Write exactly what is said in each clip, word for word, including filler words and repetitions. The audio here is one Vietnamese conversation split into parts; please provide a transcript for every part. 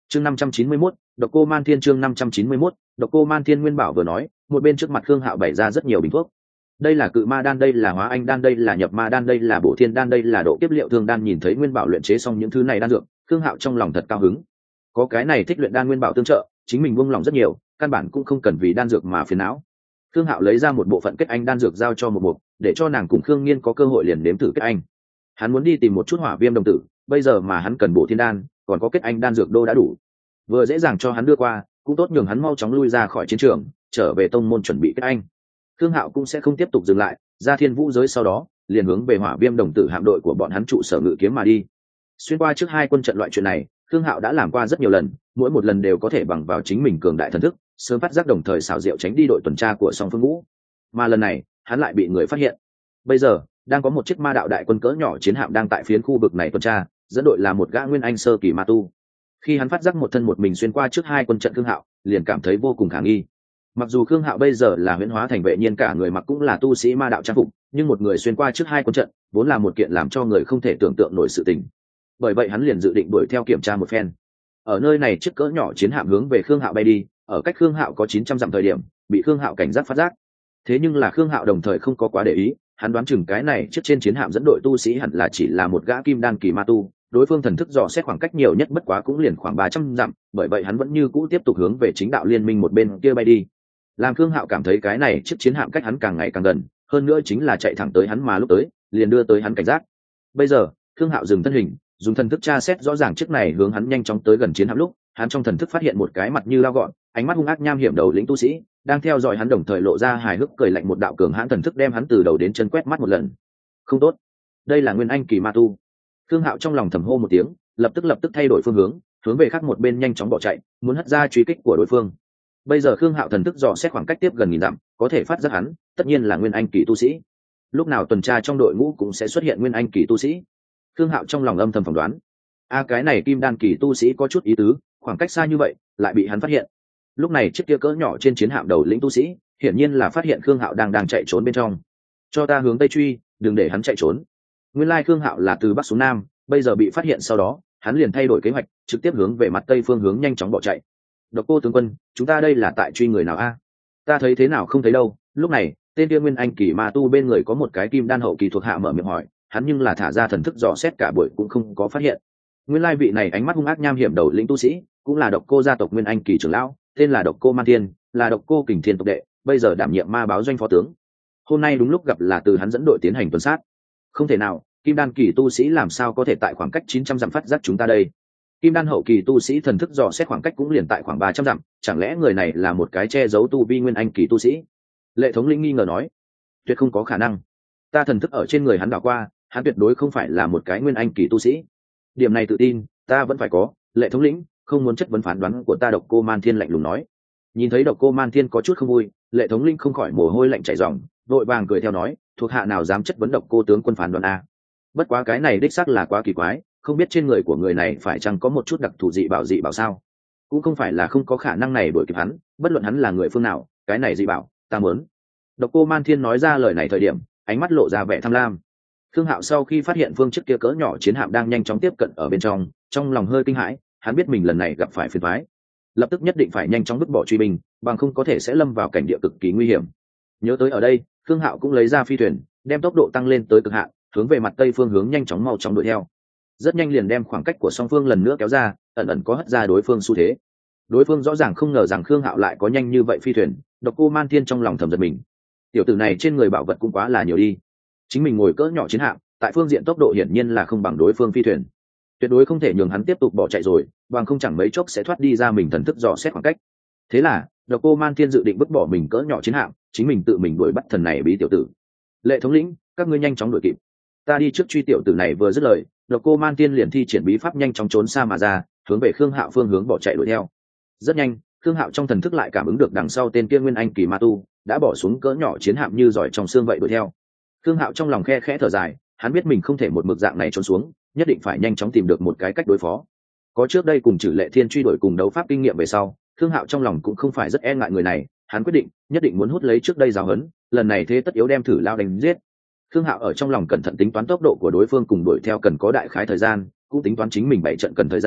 chương năm trăm chín mươi mốt, độc cô man thiên chương năm trăm chín mươi mốt, độc cô man thiên. Nguyên Bảo vừa nói, một bên trước mặt Khương Hạo bày ra rất nhiều bình thuốc. Đây là cự ma đan, đây là hóa anh đan, đây là nhập ma đan, đây là bổ thiên đan, đây là độ kiếp liệu thương đan. Nhìn thấy Nguyên Bảo luyện chế xong những thứ này đan dược, Khương Hạo trong lòng thật cao hứng. Có cái này thích luyện đan Nguyên Bảo tương trợ, chính mình buông lòng rất nhiều, căn bản cũng không cần vì đan dược mà phiền não. Khương Hạo lấy ra một bộ phận kết anh đan dược giao cho một mục, để cho nàng cùng Khương Nghiên có cơ hội liền nếm thử kết anh. Hắn muốn đi tìm một chút hỏa viêm đồng tử, bây giờ mà hắn cần bổ thiên đan, còn có kết anh đan dược đô đã đủ, vừa dễ dàng cho hắn đưa qua, cũng tốt nhường hắn mau chóng lui ra khỏi chiến trường, trở về tông môn chuẩn bị kết anh. Khương Hạo cũng sẽ không tiếp tục dừng lại, ra thiên vũ giới sau đó liền hướng về hỏa viêm đồng tử hạm đội của bọn hắn trụ sở ngự kiếm mà đi. Xuyên qua trước hai quân trận loại chuyện này, Khương Hạo đã làm qua rất nhiều lần, mỗi một lần đều có thể bằng vào chính mình cường đại thần thức sớm phát giác, đồng thời xảo diệu tránh đi đội tuần tra của song phương ngũ. Mà lần này hắn lại bị người phát hiện. Bây giờ đang có một chiếc ma đạo đại quân cỡ nhỏ chiến hạm đang tại phiến khu vực này tuần tra, dẫn đội là một gã nguyên anh sơ kỳ ma tu. Khi hắn phát giác một thân một mình xuyên qua trước hai quân trận Khương Hạo, liền cảm thấy vô cùng khả nghi. Mặc dù Khương Hạo bây giờ là huyễn hóa thành vệ nhiên, cả người mặc cũng là tu sĩ ma đạo trang phục, nhưng một người xuyên qua trước hai quân trận vốn là một kiện làm cho người không thể tưởng tượng nổi sự tình. Bởi vậy hắn liền dự định đuổi theo kiểm tra một phen. Ở nơi này chiếc cỡ nhỏ chiến hạm hướng về Khương Hạo bay đi, ở cách Khương Hạo có chín trăm dặm thời điểm, bị Khương Hạo cảnh giác phát giác. Thế nhưng là Khương Hạo đồng thời không có quá để ý, hắn đoán chừng cái này chiếc trên chiến hạm dẫn đội tu sĩ hẳn là chỉ là một gã kim đan kỳ ma tu, đối phương thần thức dò xét khoảng cách nhiều nhất bất quá cũng liền khoảng ba trăm dặm, bởi vậy hắn vẫn như cũ tiếp tục hướng về chính đạo liên minh một bên kia bay đi. Làm Khương Hạo cảm thấy cái này chiếc chiến hạm cách hắn càng ngày càng gần, hơn nữa chính là chạy thẳng tới hắn, mà lúc tới liền đưa tới hắn cảnh giác. Bây giờ Khương Hạo dừng thân hình, dùng thần thức tra xét rõ ràng chiếc này hướng hắn nhanh chóng tới gần chiến hạm lúc, hắn trong thần thức phát hiện một cái mặt như lao gọn, ánh mắt hung ác nham hiểm đầu lĩnh tu sĩ đang theo dõi hắn, đồng thời lộ ra hài hước cười lạnh, một đạo cường hãn thần thức đem hắn từ đầu đến chân quét mắt một lần. Không tốt, đây là nguyên anh kỳ ma tu. Khương Hạo trong lòng thầm hô một tiếng, lập tức lập tức thay đổi phương hướng, hướng về khác một bên nhanh chóng bỏ chạy, muốn hất ra truy kích của đối phương. Bây giờ Khương Hạo thần thức dò xét khoảng cách tiếp gần nghìn dặm, có thể phát giác hắn tất nhiên là nguyên anh kỳ tu sĩ. Lúc nào tuần tra trong đội ngũ cũng sẽ xuất hiện nguyên anh kỳ tu sĩ. Khương Hạo trong lòng âm thầm phỏng đoán, a cái này kim đan kỳ tu sĩ có chút ý tứ, khoảng cách xa như vậy lại bị hắn phát hiện. Lúc này chiếc kia cỡ nhỏ trên chiến hạm đầu lĩnh tu sĩ hiển nhiên là phát hiện Khương Hạo đang đang chạy trốn bên trong. Cho ta hướng tây truy, đừng để hắn chạy trốn. Nguyên lai Khương Hạo là từ bắc xuống nam, bây giờ bị phát hiện sau đó hắn liền thay đổi kế hoạch, trực tiếp hướng về mặt tây phương hướng nhanh chóng bỏ chạy. Độc Cô tướng quân, chúng ta đây là tại truy người nào a? Ta thấy thế nào không thấy đâu. Lúc này tên kia nguyên anh kỳ ma tu bên người có một cái kim đan hậu kỳ thuộc hạ mở miệng hỏi, hắn nhưng là thả ra thần thức dò xét cả buổi cũng không có phát hiện. Nguyên lai vị này ánh mắt hung ác nham hiểm đầu lĩnh tu sĩ cũng là Độc Cô gia tộc nguyên anh kỳ trưởng lão, tên là Độc Cô Man Thiên, là Độc Cô Kình Thiên tộc đệ, bây giờ đảm nhiệm ma báo doanh phó tướng. Hôm nay đúng lúc gặp là từ hắn dẫn đội tiến hành tuần sát. Không thể nào, kim đan kỳ tu sĩ làm sao có thể tại khoảng cách chín trăm dặm phát giác chúng ta đây? Kim đan hậu kỳ tu sĩ thần thức dò xét khoảng cách cũng liền tại khoảng ba trăm dặm, chẳng lẽ người này là một cái che giấu tu vi nguyên anh kỳ tu sĩ? Lệ thống lĩnh nghi ngờ nói, tuyệt không có khả năng. Ta thần thức ở trên người hắn đảo qua, hắn tuyệt đối không phải là một cái nguyên anh kỳ tu sĩ. Điểm này tự tin ta vẫn phải có. Lệ thống lĩnh không muốn chất vấn phán đoán của ta. Độc Cô Man Thiên lạnh lùng nói. Nhìn thấy Độc Cô Man Thiên có chút không vui, Lệ thống lĩnh không khỏi mồ hôi lạnh chảy ròng, đội vàng cười theo nói, thuộc hạ nào dám chất vấn Độc Cô tướng quân phán đoán a? Bất quá cái này đích xác là quá kỳ quái, không biết trên người của người này phải chăng có một chút đặc thù dị bảo. Dị bảo sao? Cũng không phải là không có khả năng này đuổi kịp hắn, bất luận hắn là người phương nào, cái này dị bảo ta muốn. Độc Cô Man Thiên nói ra lời này thời điểm, ánh mắt lộ ra vẻ tham lam. Khương Hạo sau khi phát hiện phương chiếc kia cỡ nhỏ chiến hạm đang nhanh chóng tiếp cận ở bên trong, trong lòng hơi kinh hãi, hắn biết mình lần này gặp phải phiền toái, lập tức nhất định phải nhanh chóng vứt bỏ truy binh, bằng không có thể sẽ lâm vào cảnh địa cực kỳ nguy hiểm. Nhớ tới ở đây, Khương Hạo cũng lấy ra phi thuyền, đem tốc độ tăng lên tới cực hạn, hướng về mặt tây phương hướng nhanh chóng mau chóng đuổi theo. Rất nhanh liền đem khoảng cách của song phương lần nữa kéo ra, ẩn ẩn có hất ra đối phương xu thế. Đối phương rõ ràng không ngờ rằng Khương Hạo lại có nhanh như vậy phi thuyền, Độc Cô Man Thiên trong lòng thầm giật mình. Tiểu tử này trên người bảo vật cũng quá là nhiều đi. Chính mình ngồi cỡ nhỏ chiến hạm, tại phương diện tốc độ hiển nhiên là không bằng đối phương phi thuyền. Tuyệt đối không thể nhường hắn tiếp tục bỏ chạy rồi, bằng không chẳng mấy chốc sẽ thoát đi ra mình thần thức dò xét khoảng cách. Thế là Độc Cô Man Thiên dự định vứt bỏ mình cỡ nhỏ chiến hạm, chính mình tự mình đuổi bắt thần này bí tiểu tử. Lệ thống lĩnh, các ngươi nhanh chóng đuổi kịp, ta đi trước truy. Tiểu tử này vừa dứt lời, Độc Cô Man Thiên liền thi triển bí pháp nhanh chóng trốn xa mà ra, hướng về Khương Hạo phương hướng bỏ chạy đuổi theo. Rất nhanh, Khương Hạo trong thần thức lại cảm ứng được đằng sau tên kia nguyên anh kỳ ma tu đã bỏ xuống cỡ nhỏ chiến hạm như giỏi trong xương vậy đuổi theo. Khương Hạo trong lòng khe khẽ thở dài, hắn biết mình không thể một mực dạng này trốn xuống, nhất định phải nhanh chóng tìm được một cái cách đối phó. Có trước đây cùng Trử Lệ Thiên truy đuổi cùng đấu pháp kinh nghiệm về sau, Khương Hạo trong lòng cũng không phải rất e ngại người này, hắn quyết định nhất định muốn hút lấy trước đây giáo huấn, lần này thế tất yếu đem thử lao đánh giết. Khương Hạo ở trong lòng cẩn thận tính toán tốc độ của đối phương cùng đuổi theo cần có đại khái thời gian, cũng tính toán chính mình bảy trận cần thời gian,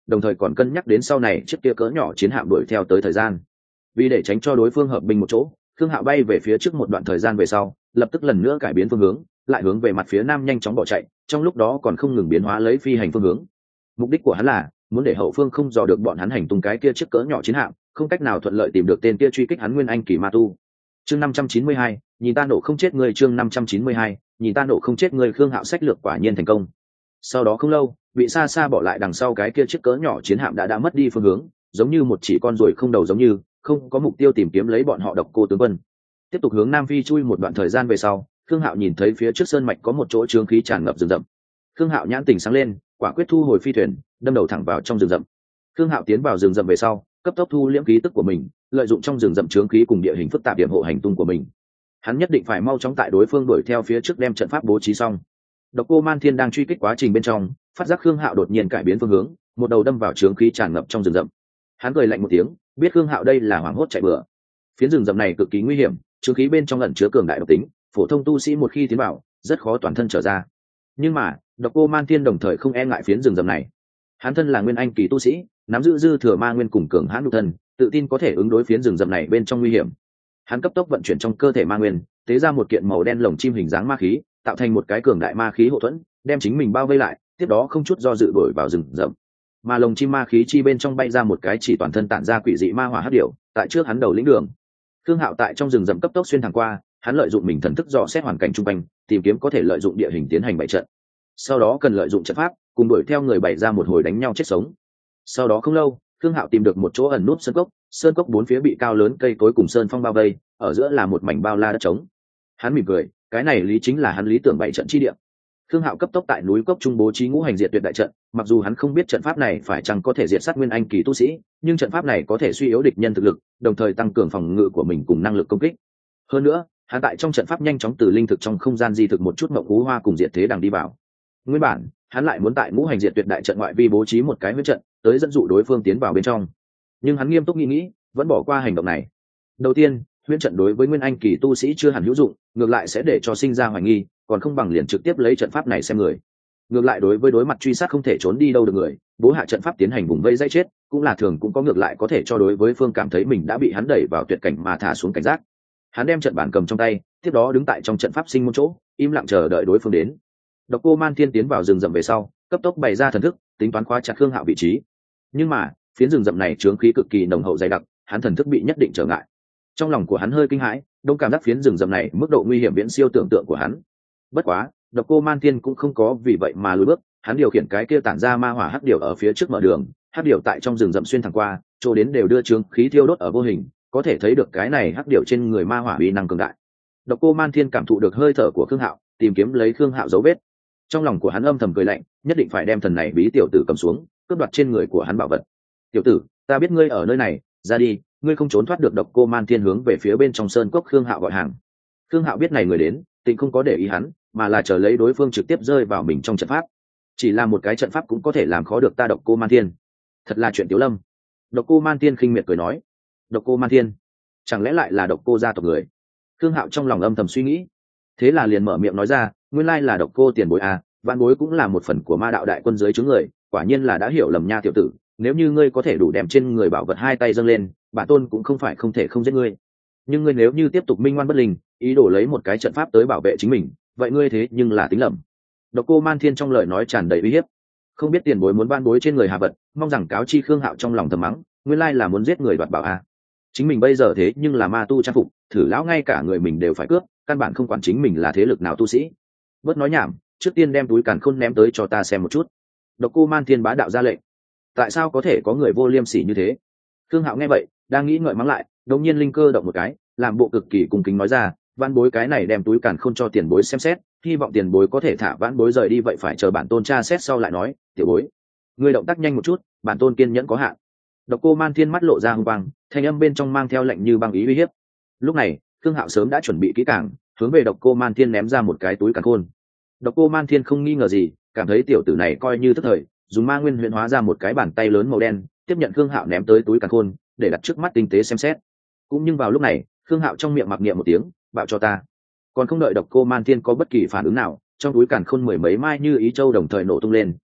đồng thời còn cân nhắc đến sau này chiếc kia cỡ nhỏ chiến hạm đuổi theo tới thời gian. Vì để tránh cho đối phương hợp binh một chỗ, Khương Hạo bay về phía trước một đoạn thời gian về sau, lập tức lần nữa cải biến phương hướng, lại hướng về mặt phía nam nhanh chóng bỏ chạy, trong lúc đó còn không ngừng biến hóa lấy phi hành phương hướng. Mục đích của hắn là muốn để hậu phương không dò được bọn hắn hành tung cái kia chiếc cỡ nhỏ chiến hạm, không cách nào thuận lợi tìm được tên kia truy kích hắn Nguyên Anh kỳ ma tu. Chương năm trăm chín mươi hai, nhìn ta nổ không chết người. Chương năm trăm chín mươi hai, nhìn ta nổ không chết người. Khương Hạo sách lược quả nhiên thành công. Sau đó không lâu, bị xa xa bỏ lại đằng sau cái kia chiếc cỡ nhỏ chiến hạm đã đã mất đi phương hướng, giống như một chỉ con ruồi không đầu, giống như không có mục tiêu tìm kiếm lấy bọn họ Độc Cô tướng quân. Tiếp tục hướng nam phi chui một đoạn thời gian về sau, Khương Hạo nhìn thấy phía trước sơn mạch có một chỗ trướng khí tràn ngập rừng rậm. Khương Hạo nhãn tình sáng lên, quả quyết thu hồi phi thuyền, đâm đầu thẳng vào trong rừng rậm. Khương Hạo tiến vào rừng rậm về sau, cấp tốc thu liễm khí tức của mình, lợi dụng trong rừng rậm trướng khí cùng địa hình phức tạp điểm hộ hành tung của mình. Hắn nhất định phải mau chóng tại đối phương đuổi theo phía trước đem trận pháp bố trí xong. Độc Cô Man Thiên đang truy kích quá trình bên trong, phát giác Khương Hạo đột nhiên cải biến phương hướng, một đầu đâm vào trướng khí tràn ngập trong rừng rậm. Hắn cười lạnh một tiếng, biết Khương Hạo đây là hoảng hốt chạy bừa. Phiến rừng rậm này cực kỳ nguy hiểm, trướng khí bên trong ẩn chứa cường đại độc tính, phổ thông tu sĩ một khi tiến vào, rất khó toàn thân trở ra. Nhưng mà, Độc Cô Man Thiên đồng thời không e ngại phiến rừng rậm này. Hắn thân là Nguyên Anh kỳ tu sĩ, nắm giữ dư thừa ma nguyên cùng cường hãn nhục thân, tự tin có thể ứng đối phiến rừng rậm này bên trong nguy hiểm. Hắn cấp tốc vận chuyển trong cơ thể ma nguyên, tế ra một kiện màu đen lồng chim hình dáng ma khí, tạo thành một cái cường đại ma khí hộ thuẫn, đem chính mình bao vây lại, tiếp đó không chút do dự đuổi vào rừng rậm. Mà lồng chim ma khí chi bên trong bay ra một cái chỉ toàn thân tản ra quỷ dị ma hỏa hắc điểu, tại trước hắn đầu lĩnh đường. Khương Hạo tại trong rừng rậm cấp tốc xuyên thẳng qua, hắn lợi dụng mình thần thức dò xét hoàn cảnh xung quanh, tìm kiếm có thể lợi dụng địa hình tiến hành bày trận. Sau đó cần lợi dụng trận pháp, cùng đuổi theo người bày ra một hồi đánh nhau chết sống. Sau đó không lâu, Khương Hạo tìm được một chỗ ẩn núp sơn cốc, sơn cốc bốn phía bị cao lớn cây cối cùng sơn phong bao vây, ở giữa là một mảnh bao la đất trống. Hắn mỉm cười, cái này lý chính là hắn lý tưởng bày trận chi địa. Khương Hạo cấp tốc tại núi cốc trung bố trí ngũ hành diệt tuyệt đại trận, mặc dù hắn không biết trận pháp này phải chăng có thể diệt sát Nguyên Anh kỳ tu sĩ, nhưng trận pháp này có thể suy yếu địch nhân thực lực, đồng thời tăng cường phòng ngự của mình cùng năng lực công kích. Hơn nữa, hắn tại trong trận pháp nhanh chóng từ linh thực trong không gian di thực một chút mộng cú hoa cùng diệt thế đằng đi vào. Nguyên bản, hắn lại muốn tại ngũ hành diệt tuyệt đại trận ngoại vi bố trí một cái huyết trận, tới dẫn dụ đối phương tiến vào bên trong. Nhưng hắn nghiêm túc nghĩ nghĩ, vẫn bỏ qua hành động này. Đầu tiên, huyễn trận đối với Nguyên Anh kỳ tu sĩ chưa hẳn hữu dụng, ngược lại sẽ để cho sinh ra hoài nghi, còn không bằng liền trực tiếp lấy trận pháp này xem người. Ngược lại đối với đối mặt truy sát không thể trốn đi đâu được người, bố hạ trận pháp tiến hành vùng vây dây chết, cũng là thường cũng có ngược lại có thể cho đối với phương cảm thấy mình đã bị hắn đẩy vào tuyệt cảnh mà thả xuống cảnh giác. Hắn đem trận bản cầm trong tay, tiếp đó đứng tại trong trận pháp sinh môn chỗ, im lặng chờ đợi đối phương đến. Độc Cô Man Thiên tiến vào rừng rậm về sau, cấp tốc bày ra thần thức, tính toán khóa chặt Khương Hạo vị trí. Nhưng mà, phiến rừng rậm này chướng khí cực kỳ nồng hậu dày đặc, hắn thần thức bị nhất định trở ngại. Trong lòng của hắn hơi kinh hãi, đông cảm giác phiến rừng rậm này mức độ nguy hiểm viễn siêu tưởng tượng của hắn. Bất quá, Độc Cô Man Thiên cũng không có vì vậy mà lùi bước, hắn điều khiển cái kia tản ra ma hỏa hắc điểu ở phía trước mở đường, hắc điểu tại trong rừng rậm xuyên thẳng qua, chỗ đến đều đưa chướng khí thiêu đốt ở vô hình, có thể thấy được cái này hắc điểu trên người ma hỏa uy năng cường đại. Độc Cô Man Thiên cảm thụ được hơi thở của Khương Hạo, tìm kiếm lấy Khương Hạo dấu vết. Trong lòng của hắn âm thầm cười lạnh, nhất định phải đem thần này bí tiểu tử cầm xuống, cướp đoạt trên người của hắn bảo vật. Tiểu tử, ta biết ngươi ở nơi này, ra đi, ngươi không trốn thoát được. Độc Cô Man Thiên hướng về phía bên trong sơn cốc Khương Hạo gọi hàng. Khương Hạo biết này người đến, tình không có để ý hắn, mà là chờ lấy đối phương trực tiếp rơi vào mình trong trận pháp. Chỉ là một cái trận pháp cũng có thể làm khó được ta Độc Cô Man Thiên, thật là chuyện tiểu lâm. Độc Cô Man Thiên khinh miệt cười nói. Độc Cô Man Thiên, chẳng lẽ lại là Độc Cô gia tộc người? Khương Hạo trong lòng âm thầm suy nghĩ, thế là liền mở miệng nói ra, nguyên lai là Độc Cô tiền bối à, vạn bối cũng là một phần của ma đạo đại quân dưới chướng người, quả nhiên là đã hiểu lầm nha tiểu tử. Nếu như ngươi có thể đủ đem trên người bảo vật hai tay dâng lên, bản tôn cũng không phải không thể không giết ngươi. Nhưng ngươi nếu như tiếp tục minh ngoan bất linh, ý đồ lấy một cái trận pháp tới bảo vệ chính mình, vậy ngươi thế nhưng là tính lầm. Độc Cô Man Thiên trong lời nói tràn đầy uy hiếp. Không biết tiền bối muốn ban bối trên người hà vật, mong rằng cáo chi. Khương Hạo trong lòng thầm mắng, nguyên lai là muốn giết người đoạt bảo à. Chính mình bây giờ thế nhưng là ma tu trang phục, thử lão ngay cả người mình đều phải cướp, căn bản không quản chính mình là thế lực nào tu sĩ. Bớt nói nhảm, trước tiên đem túi càn khôn ném tới cho ta xem một chút. Độc Cô Man Thiên bá đạo ra lệnh. Tại sao có thể có người vô liêm sỉ như thế? Khương Hạo nghe vậy, đang nghĩ ngợi mắng lại, đột nhiên linh cơ động một cái, làm bộ cực kỳ cung kính nói ra, vãn bối cái này đem túi càn khôn cho tiền bối xem xét, hy vọng tiền bối có thể thả vãn bối rời đi, vậy phải chờ bản tôn tra xét sau lại nói. Tiểu bối, ngươi động tác nhanh một chút, bản tôn kiên nhẫn có hạn. Độc Cô Man Thiên mắt lộ ra hung quang, thanh âm bên trong mang theo lệnh như băng ý uy hiếp. Lúc này, Khương Hạo sớm đã chuẩn bị kỹ càng, hướng về Độc Cô Man Thiên ném ra một cái túi càn khôn. Độc Cô Man Thiên không nghi ngờ gì, cảm thấy tiểu tử này coi như tức thời, dùng ma nguyên huyền hóa ra một cái bàn tay lớn màu đen, tiếp nhận Khương Hạo ném tới túi càn khôn, để đặt trước mắt tinh tế xem xét. Cũng nhưng vào lúc này, Khương Hạo trong miệng mặc niệm một tiếng, bạo cho ta. Còn không đợi Độc Cô Man Thiên có bất kỳ phản ứng nào, trong túi càn khôn mười mấy mai như ý châu đồng thời nổ tung lên,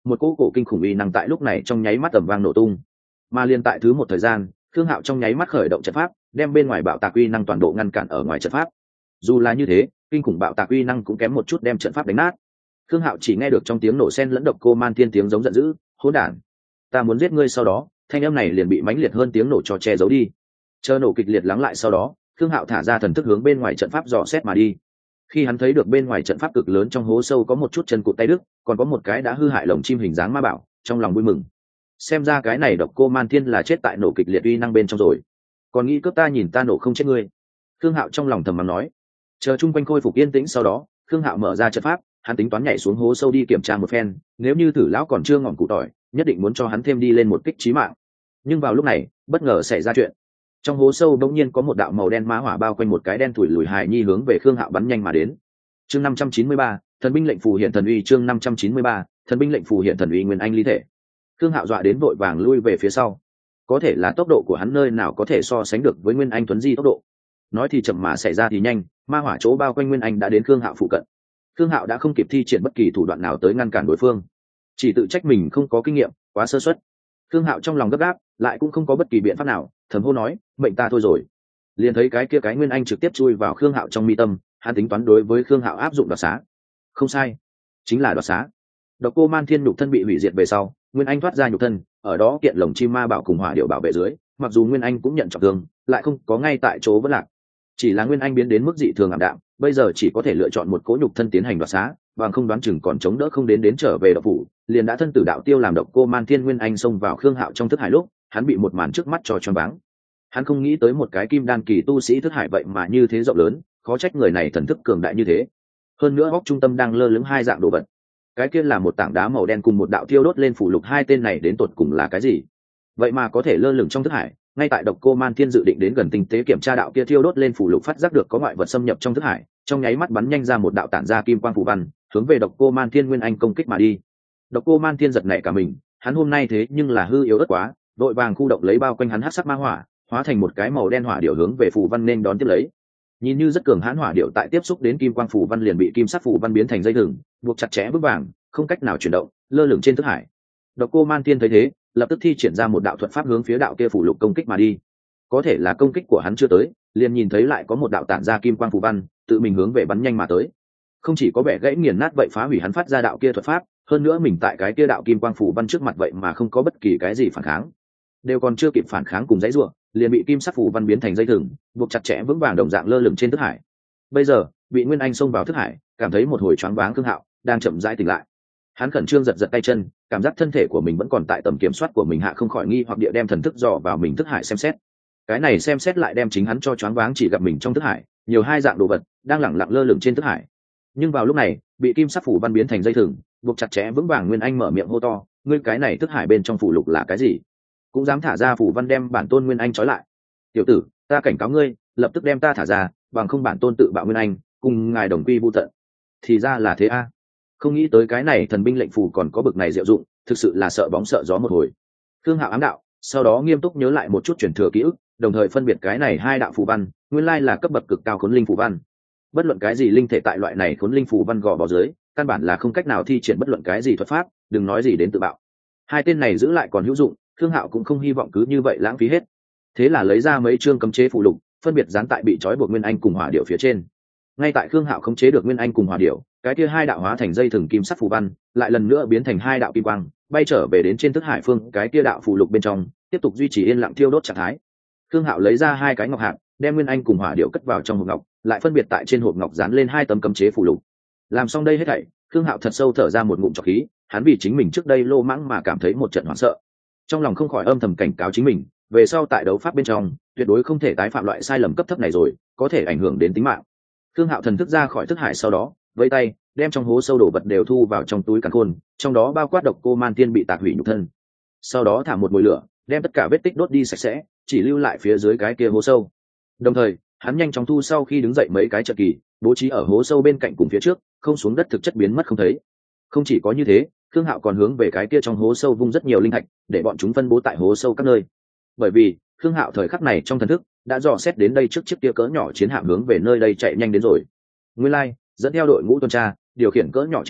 một cỗ cổ kinh khủng uy năng tại lúc này trong nháy mắt tầm vang nổ tung. Mà liên tại thứ một thời gian, Khương Hạo trong nháy mắt khởi động trận pháp, đem bên ngoài bạo tạc uy năng toàn bộ ngăn cản ở ngoài trận pháp. Dù là như thế, kinh khủng bạo tạc uy năng cũng kém một chút đem trận pháp đánh nát. Khương Hạo chỉ nghe được trong tiếng nổ xen lẫn độc cô man thiên tiếng giống giận dữ, hỗn đản, ta muốn giết ngươi. Sau đó thanh âm này liền bị mãnh liệt hơn tiếng nổ cho che giấu đi. Chờ nổ kịch liệt lắng lại sau đó, Khương Hạo thả ra thần thức hướng bên ngoài trận pháp dò xét mà đi. Khi hắn thấy được bên ngoài trận pháp cực lớn trong hố sâu có một chút chân cụt tay đứt, còn có một cái đã hư hại lồng chim hình dáng ma bảo, trong lòng vui mừng. Xem ra cái này độc cô man thiên là chết tại nổ kịch liệt uy năng bên trong rồi. Còn nghĩ cướp ta, nhìn ta nổ không chết ngươi. Khương Hạo trong lòng thầm mắng nói. Chờ chung quanh khôi phục yên tĩnh sau đó, Khương Hạo mở ra trận pháp, hắn tính toán nhảy xuống hố sâu đi kiểm tra một phen, nếu như Tử lão còn chưa ngọn cụ tỏi, nhất định muốn cho hắn thêm đi lên một kích chí mạng. Nhưng vào lúc này, bất ngờ xảy ra chuyện. Trong hố sâu đột nhiên có một đạo màu đen ma hỏa bao quanh một cái đen thủi lùi hài nhi hướng về Khương Hạo bắn nhanh mà đến. Chương năm trăm chín mươi ba, thần binh lệnh phù hiện thần uy. Chương năm trăm chín mươi ba, thần binh lệnh phù hiện thần uy. Nguyên anh ly thể. Khương Hạo dọa đến vội vàng lui về phía sau. Có thể là tốc độ của hắn nơi nào có thể so sánh được với Nguyên anh tuấn di tốc độ. Nói thì chậm mà xảy ra thì nhanh, ma hỏa chỗ bao quanh Nguyên anh đã đến Khương Hạo phụ cận. Khương Hạo đã không kịp thi triển bất kỳ thủ đoạn nào tới ngăn cản đối phương, chỉ tự trách mình không có kinh nghiệm, quá sơ suất. Khương Hạo trong lòng gấp gáp, lại cũng không có bất kỳ biện pháp nào, thầm hô nói, mệnh ta thôi rồi. Liền thấy cái kia cái Nguyên anh trực tiếp chui vào Khương Hạo trong mi tâm, hắn tính toán đối với Khương Hạo áp dụng đoạt xá. Không sai, chính là đoạt xá. Độc cô man thiên nhục thân bị hủy diệt về sau, Nguyên anh thoát ra nhục thân, ở đó kiện lồng chim ma bảo cùng hỏa điệu bảo vệ dưới, mặc dù Nguyên anh cũng nhận trọng thương, lại không có ngay tại chỗ vẫn lạc. Chỉ là Nguyên anh biến đến mức dị thường ảm đạm, bây giờ chỉ có thể lựa chọn một cỗ nhục thân tiến hành đoạt xá, bằng không đoán chừng còn chống đỡ không đến đến trở về độc phủ, liền đã thân tử đạo tiêu làm độc cô man thiên Nguyên anh xông vào Khương Hạo trong thức hải lúc, hắn bị một màn trước mắt cho choáng váng. Hắn không nghĩ tới một cái kim đan kỳ tu sĩ thức hải vậy mà như thế rộng lớn, khó trách người này thần thức cường đại như thế. Hơn nữa góc trung tâm đang lơ lửng hai dạng đồ vật, cái kia là một tảng đá màu đen cùng một đạo thiêu đốt lên phủ lục, hai tên này đến tột cùng là cái gì? Vậy mà có thể lơ lửng trong thức hải. Ngay tại độc cô man thiên dự định đến gần tinh tế kiểm tra đạo kia thiêu đốt lên phủ lục, phát giác được có ngoại vật xâm nhập trong thức hải, trong nháy mắt bắn nhanh ra một đạo tản ra kim quang phủ văn, hướng về độc cô man thiên Nguyên anh công kích mà đi. Độc cô man thiên giật nảy cả mình, hắn hôm nay thế nhưng là hư yếu ớt quá, đội vàng khu động lấy bao quanh hắn hắc sắc ma hỏa, hóa thành một cái màu đen hỏa điệu hướng về phủ văn nên đón tiếp lấy. Nhìn như rất cường hãn hỏa điệu tại tiếp xúc đến kim quang phủ văn liền bị kim sắc phủ văn biến thành dây thừng, buộc chặt chẽ vững vàng, không cách nào chuyển động, lơ lửng trên thức hải. Độc cô man thiên thấy thế, lập tức thi triển ra một đạo thuật pháp hướng phía đạo kia phủ lục công kích mà đi. Có thể là công kích của hắn chưa tới, liền nhìn thấy lại có một đạo tản ra kim quang phù văn tự mình hướng về bắn nhanh mà tới. Không chỉ có vẻ gãy nghiền nát vậy phá hủy hắn phát ra đạo kia thuật pháp, hơn nữa mình tại cái kia đạo kim quang phù văn trước mặt vậy mà không có bất kỳ cái gì phản kháng, đều còn chưa kịp phản kháng cùng dãy rủa, liền bị kim sắc phù văn biến thành dây thừng, buộc chặt chẽ vững vàng đồng dạng lơ lửng trên thức hải. Bây giờ bị Nguyên anh xông vào thức hải, cảm thấy một hồi choáng váng. Khương Hạo đang chậm rãi tỉnh lại, hắn khẩn trương giật giật tay chân, cảm giác thân thể của mình vẫn còn tại tầm kiểm soát của mình hạ, không khỏi nghi hoặc địa đem thần thức dò vào mình thức hải xem xét. Cái này xem xét lại đem chính hắn cho choáng váng, chỉ gặp mình trong thức hải nhiều hai dạng đồ vật đang lẳng lặng lơ lửng trên thức hải. Nhưng vào lúc này bị kim sắc phủ văn biến thành dây thừng, buộc chặt chẽ vững vàng. Nguyên anh mở miệng hô to, ngươi cái này thức hải bên trong phủ lục là cái gì, cũng dám thả ra phủ văn đem bản tôn Nguyên anh trói lại? Tiểu tử, ta cảnh cáo ngươi, lập tức đem ta thả ra, bằng không bản tôn tự bạo Nguyên anh, cùng ngài đồng quy vu tận. Thì ra là thế a, không nghĩ tới cái này thần binh lệnh phù còn có bực này diệu dụng, thực sự là sợ bóng sợ gió một hồi. Khương Hạo ám đạo, sau đó nghiêm túc nhớ lại một chút truyền thừa ký ức, đồng thời phân biệt cái này hai đạo phù văn, nguyên lai là cấp bậc cực cao khốn linh phù văn. Bất luận cái gì linh thể tại loại này khốn linh phù văn gò bó dưới, căn bản là không cách nào thi triển bất luận cái gì thuật pháp, đừng nói gì đến tự bạo. Hai tên này giữ lại còn hữu dụng, Khương Hạo cũng không hy vọng cứ như vậy lãng phí hết. Thế là lấy ra mấy chương cấm chế phù lục, phân biệt dán tại bị trói buộc Nguyên anh cùng hỏa điệu phía trên. Ngay tại Khương Hạo khống chế được Nguyên anh cùng hỏa điệu, cái kia hai đạo hóa thành dây thừng kim sắc phù văn, lại lần nữa biến thành hai đạo kim quang, bay trở về đến trên thức hải phương cái kia đạo phù lục bên trong, tiếp tục duy trì yên lặng thiêu đốt trạng thái. Khương Hạo lấy ra hai cái ngọc hạt, đem Nguyên anh cùng hỏa điệu cất vào trong hộp ngọc, lại phân biệt tại trên hộp ngọc dán lên hai tấm cấm chế phù lục. Làm xong đây hết thảy, Khương Hạo thật sâu thở ra một ngụm trọc khí, hắn vì chính mình trước đây lô mãng mà cảm thấy một trận hoảng sợ, trong lòng không khỏi âm thầm cảnh cáo chính mình, về sau tại đấu pháp bên trong tuyệt đối không thể tái phạm loại sai lầm cấp thấp này rồi, có thể ảnh hưởng đến tính mạng. Khương Hạo thần thức ra khỏi thức hải sau đó, vẫy tay đem trong hố sâu đổ vật đều thu vào trong túi càn khôn, trong đó bao quát độc cô man tiên bị tạc hủy nhục thân. Sau đó thả một mồi lửa, đem tất cả vết tích đốt đi sạch sẽ, chỉ lưu lại phía dưới cái kia hố sâu. Đồng thời hắn nhanh chóng thu sau khi đứng dậy mấy cái trận kỳ, bố trí ở hố sâu bên cạnh cùng phía trước, không xuống đất thực chất biến mất không thấy. Không chỉ có như thế, Khương Hạo còn hướng về cái kia trong hố sâu vung rất nhiều linh thạch, để bọn chúng phân bố tại hố sâu các nơi. Bởi vì Khương Hạo thời khắc này trong thần thức đã dò xét đến đây trước chiếc kia cỡ nhỏ chiến hạm hướng về nơi đây chạy nhanh đến rồi. Nguyên lai, like, dẫn theo đội ngũ tuần tra, điều khiển cỡ nhỏ chiến hạm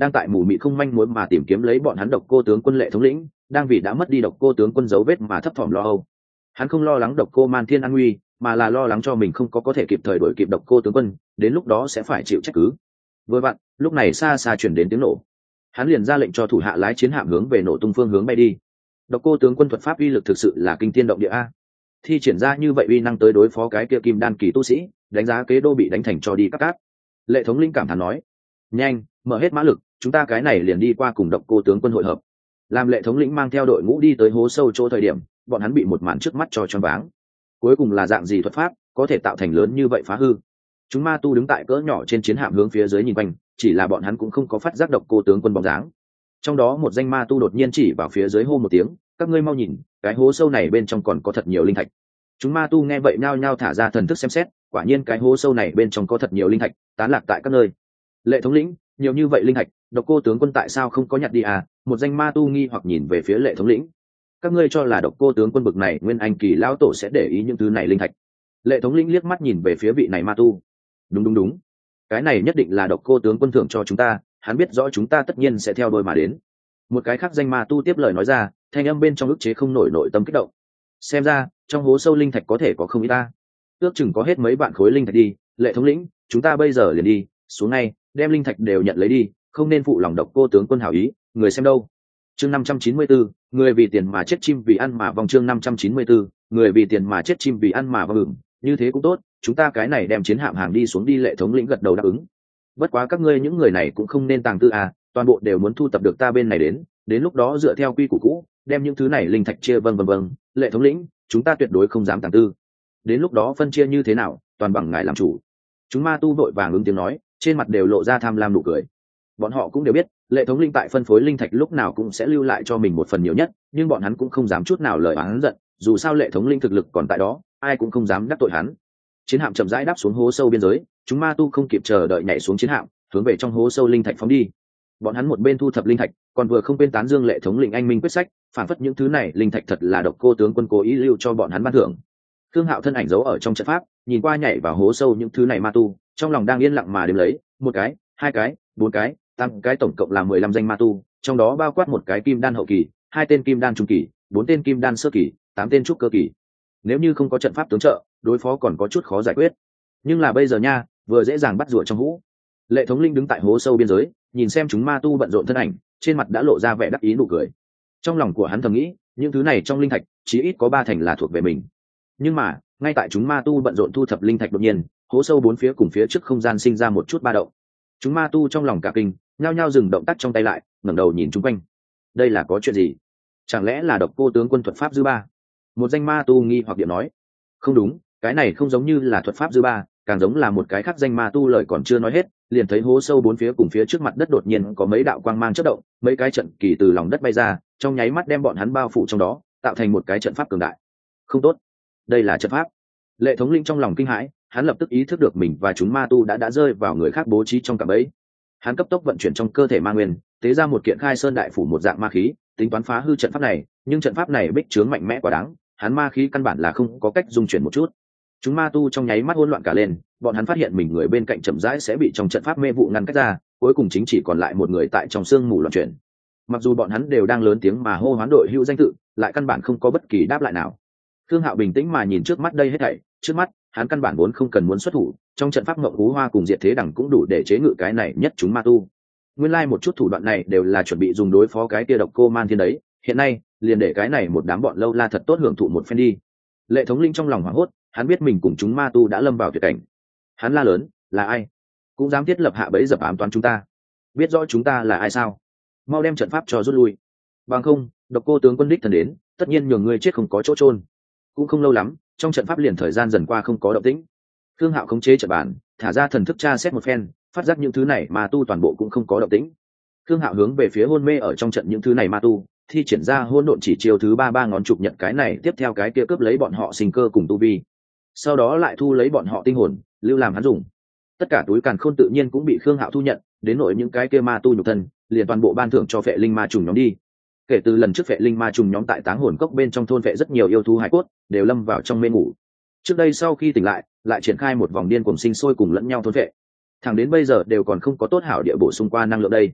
đang tại mù mịt không manh mối mà tìm kiếm lấy bọn hắn độc cô tướng quân Lệ thống lĩnh đang vì đã mất đi độc cô tướng quân dấu vết mà thấp thỏm lo âu. Hắn không lo lắng độc cô Man Thiên an nguy, mà là lo lắng cho mình không có có thể kịp thời đuổi kịp độc cô tướng quân, đến lúc đó sẽ phải chịu trách cứ. Vừa vặn lúc này xa xa chuyển đến tiếng nổ, hắn liền ra lệnh cho thủ hạ lái chiến hạm hướng về nổ tung phương hướng bay đi. Độc cô tướng quân thuật pháp uy lực thực sự là kinh thiên động địa a, thi triển ra như vậy uy năng tới đối phó cái kia kim đan kỳ tu sĩ, đánh giá kế đô bị đánh thành cho đi các cát. Lệ thống lĩnh cảm thán nói, nhanh mở hết mã lực, chúng ta cái này liền đi qua cùng độc cô tướng quân hội hợp. Làm Lệ thống lĩnh mang theo đội ngũ đi tới hố sâu chỗ thời điểm, bọn hắn bị một màn trước mắt cho choáng váng. Cuối cùng là dạng gì thuật pháp có thể tạo thành lớn như vậy phá hư? Chúng ma tu đứng tại cỡ nhỏ trên chiến hạm hướng phía dưới nhìn quanh, chỉ là bọn hắn cũng không có phát giác độc cô tướng quân bóng dáng. Trong đó một danh ma tu đột nhiên chỉ vào phía dưới hô một tiếng, các ngươi mau nhìn, cái hố sâu này bên trong còn có thật nhiều linh thạch. Chúng ma tu nghe vậy nhao nhao thả ra thần thức xem xét, quả nhiên cái hố sâu này bên trong có thật nhiều linh thạch tán lạc tại các nơi. Lệ thống lĩnh, nhiều như vậy linh thạch, độc cô tướng quân tại sao không có nhặt đi à? Một danh ma tu nghi hoặc nhìn về phía Lệ thống lĩnh. Các ngươi cho là độc cô tướng quân bực này nguyên anh kỳ lão tổ sẽ để ý những thứ này linh thạch? Lệ thống lĩnh liếc mắt nhìn về phía vị này ma tu. Đúng đúng đúng, cái này nhất định là độc cô tướng quân thưởng cho chúng ta, hắn biết rõ chúng ta tất nhiên sẽ theo đôi mà đến. Một cái khác danh ma tu tiếp lời nói ra, thanh âm bên trong ức chế không nổi nội tâm kích động. Xem ra trong hố sâu linh thạch có thể có không ít ta, ước chừng có hết mấy vạn khối linh thạch đi. Lệ thống lĩnh, chúng ta bây giờ liền đi xuống ngay, đem linh thạch đều nhận lấy đi, không nên phụ lòng độc cô tướng quân hảo ý. Người xem đâu? Chương năm trăm chín mươi bốn, người vì tiền mà chết chim vì ăn mà vong. Chương năm trăm chín mươi bốn, người vì tiền mà chết chim vì ăn mà vong. Như thế cũng tốt, chúng ta cái này đem chiến hạm hàng đi xuống đi. Lệ thống lĩnh gật đầu đáp ứng. Bất quá các ngươi những người này cũng không nên tàng tư à, toàn bộ đều muốn thu tập được ta bên này đến, đến lúc đó dựa theo quy củ cũ đem những thứ này linh thạch chia. Vâng vâng vâng, Lệ thống lĩnh, chúng ta tuyệt đối không dám tàng tư, đến lúc đó phân chia như thế nào toàn bằng ngài làm chủ. Chúng ma tu vội vàng ứng tiếng nói, trên mặt đều lộ ra tham lam nụ cười. Bọn họ cũng đều biết Lệ thống linh tại phân phối linh thạch lúc nào cũng sẽ lưu lại cho mình một phần nhiều nhất, nhưng bọn hắn cũng không dám chút nào lời oán giận, dù sao Lệ thống linh thực lực còn tại đó, ai cũng không dám đắc tội hắn. Chiến hạm chậm rãi đáp xuống hố sâu biên giới, chúng ma tu không kịp chờ đợi nhảy xuống chiến hạm, hướng về trong hố sâu linh thạch phóng đi. Bọn hắn một bên thu thập linh thạch, còn vừa không quên tán dương Lệ thống lĩnh anh minh quyết sách, phản phất những thứ này linh thạch thật là độc cô tướng quân cố ý lưu cho bọn hắn ban thưởng. Thương Hạo thân ảnh giấu ở trong trận pháp, nhìn qua nhảy vào hố sâu những thứ này ma tu, trong lòng đang yên lặng mà đếm lấy, một cái, hai cái, bốn cái, tám cái, tổng cộng là mười lăm danh ma tu, trong đó bao quát một cái kim đan hậu kỳ, hai tên kim đan trung kỳ, bốn tên kim đan sơ kỳ, tám tên trúc cơ kỳ. Nếu như không có trận pháp tướng trợ, đối phó còn có chút khó giải quyết. Nhưng là bây giờ nha, vừa dễ dàng bắt rùa trong hũ. Lệ thống linh đứng tại hố sâu biên giới, nhìn xem chúng ma tu bận rộn thân ảnh, trên mặt đã lộ ra vẻ đắc ý nụ cười. Trong lòng của hắn thầm nghĩ, những thứ này trong linh thạch chí ít có ba thành là thuộc về mình. Nhưng mà ngay tại chúng ma tu bận rộn thu thập linh thạch, đột nhiên hố sâu bốn phía cùng phía trước không gian sinh ra một chút ba động. Chúng ma tu trong lòng cả kinh, nhao nhao dừng động tác trong tay lại, ngẩng đầu nhìn chung quanh. Đây là có chuyện gì? Chẳng lẽ là độc cô tướng quân thuật pháp dư ba? Một danh ma tu nghi hoặc điện nói. Không đúng, cái này không giống như là thuật pháp dư ba, càng giống là một cái khác danh ma tu lời còn chưa nói hết, liền thấy hố sâu bốn phía cùng phía trước mặt đất đột nhiên có mấy đạo quang mang chớp động, mấy cái trận kỳ từ lòng đất bay ra, trong nháy mắt đem bọn hắn bao phủ trong đó, tạo thành một cái trận pháp cường đại. Không tốt, đây là trận pháp. Lệ thống linh trong lòng kinh hãi, hắn lập tức ý thức được mình và chúng ma tu đã đã rơi vào người khác bố trí trong cạm bẫy. Hắn cấp tốc vận chuyển trong cơ thể ma nguyên, tế ra một kiện khai sơn đại phủ một dạng ma khí, tính toán phá hư trận pháp này, nhưng trận pháp này bích chướng mạnh mẽ quá đáng, hắn ma khí căn bản là không có cách dung chuyển một chút. Chúng ma tu trong nháy mắt hỗn loạn cả lên, bọn hắn phát hiện mình người bên cạnh chậm rãi sẽ bị trong trận pháp mê vụ ngăn cách ra, cuối cùng chính chỉ còn lại một người tại trong sương mù loạn chuyển. Mặc dù bọn hắn đều đang lớn tiếng mà hô hoán đội hữu danh tự, lại căn bản không có bất kỳ đáp lại nào. Thương Hạo bình tĩnh mà nhìn trước mắt đây hết thảy, trước mắt hắn căn bản vốn không cần muốn xuất thủ, trong trận pháp ngộng hú hoa cùng diệt thế đẳng cũng đủ để chế ngự cái này nhất chúng ma tu. Nguyên lai like một chút thủ đoạn này đều là chuẩn bị dùng đối phó cái kia độc cô Man Thiên đấy, hiện nay liền để cái này một đám bọn lâu la thật tốt hưởng thụ một phen đi. Lệ thống linh trong lòng hoảng hốt, hắn biết mình cùng chúng ma tu đã lâm vào tuyệt cảnh. Hắn la lớn, là ai cũng dám thiết lập hạ bẫy dập ám toán chúng ta? Biết rõ chúng ta là ai sao? Mau đem trận pháp cho rút lui, bằng không độc cô tướng quân đích thần đến, tất nhiên nhường ngươi chết không có chỗ chôn. Cũng không lâu lắm, trong trận pháp liền thời gian dần qua không có động tĩnh. Thương Hạo khống chế trận bàn, thả ra thần thức tra xét một phen, phát giác những thứ này ma tu toàn bộ cũng không có động tĩnh. Thương Hạo hướng về phía hôn mê ở trong trận những thứ này ma tu, thi triển ra hôn độn chỉ chiêu thứ ba ba ngón chụp nhận cái này tiếp theo cái kia cướp lấy bọn họ sinh cơ cùng tu vi, sau đó lại thu lấy bọn họ tinh hồn, lưu làm hắn dùng. Tất cả túi càn khôn tự nhiên cũng bị Khương Hạo thu nhận, đến nội những cái kia ma tu nhục thân, liền toàn bộ ban thưởng cho phệ linh ma trùng nhóm đi. Kể từ lần trước phệ linh ma trùng nhóm tại Táng Hồn Cốc bên trong thôn phệ rất nhiều yêu thú hải cốt, đều lâm vào trong mê ngủ. Trước đây sau khi tỉnh lại, lại triển khai một vòng điên cuồng sinh sôi cùng lẫn nhau thôn phệ. Thẳng đến bây giờ đều còn không có tốt hảo địa bổ sung qua năng lượng đây.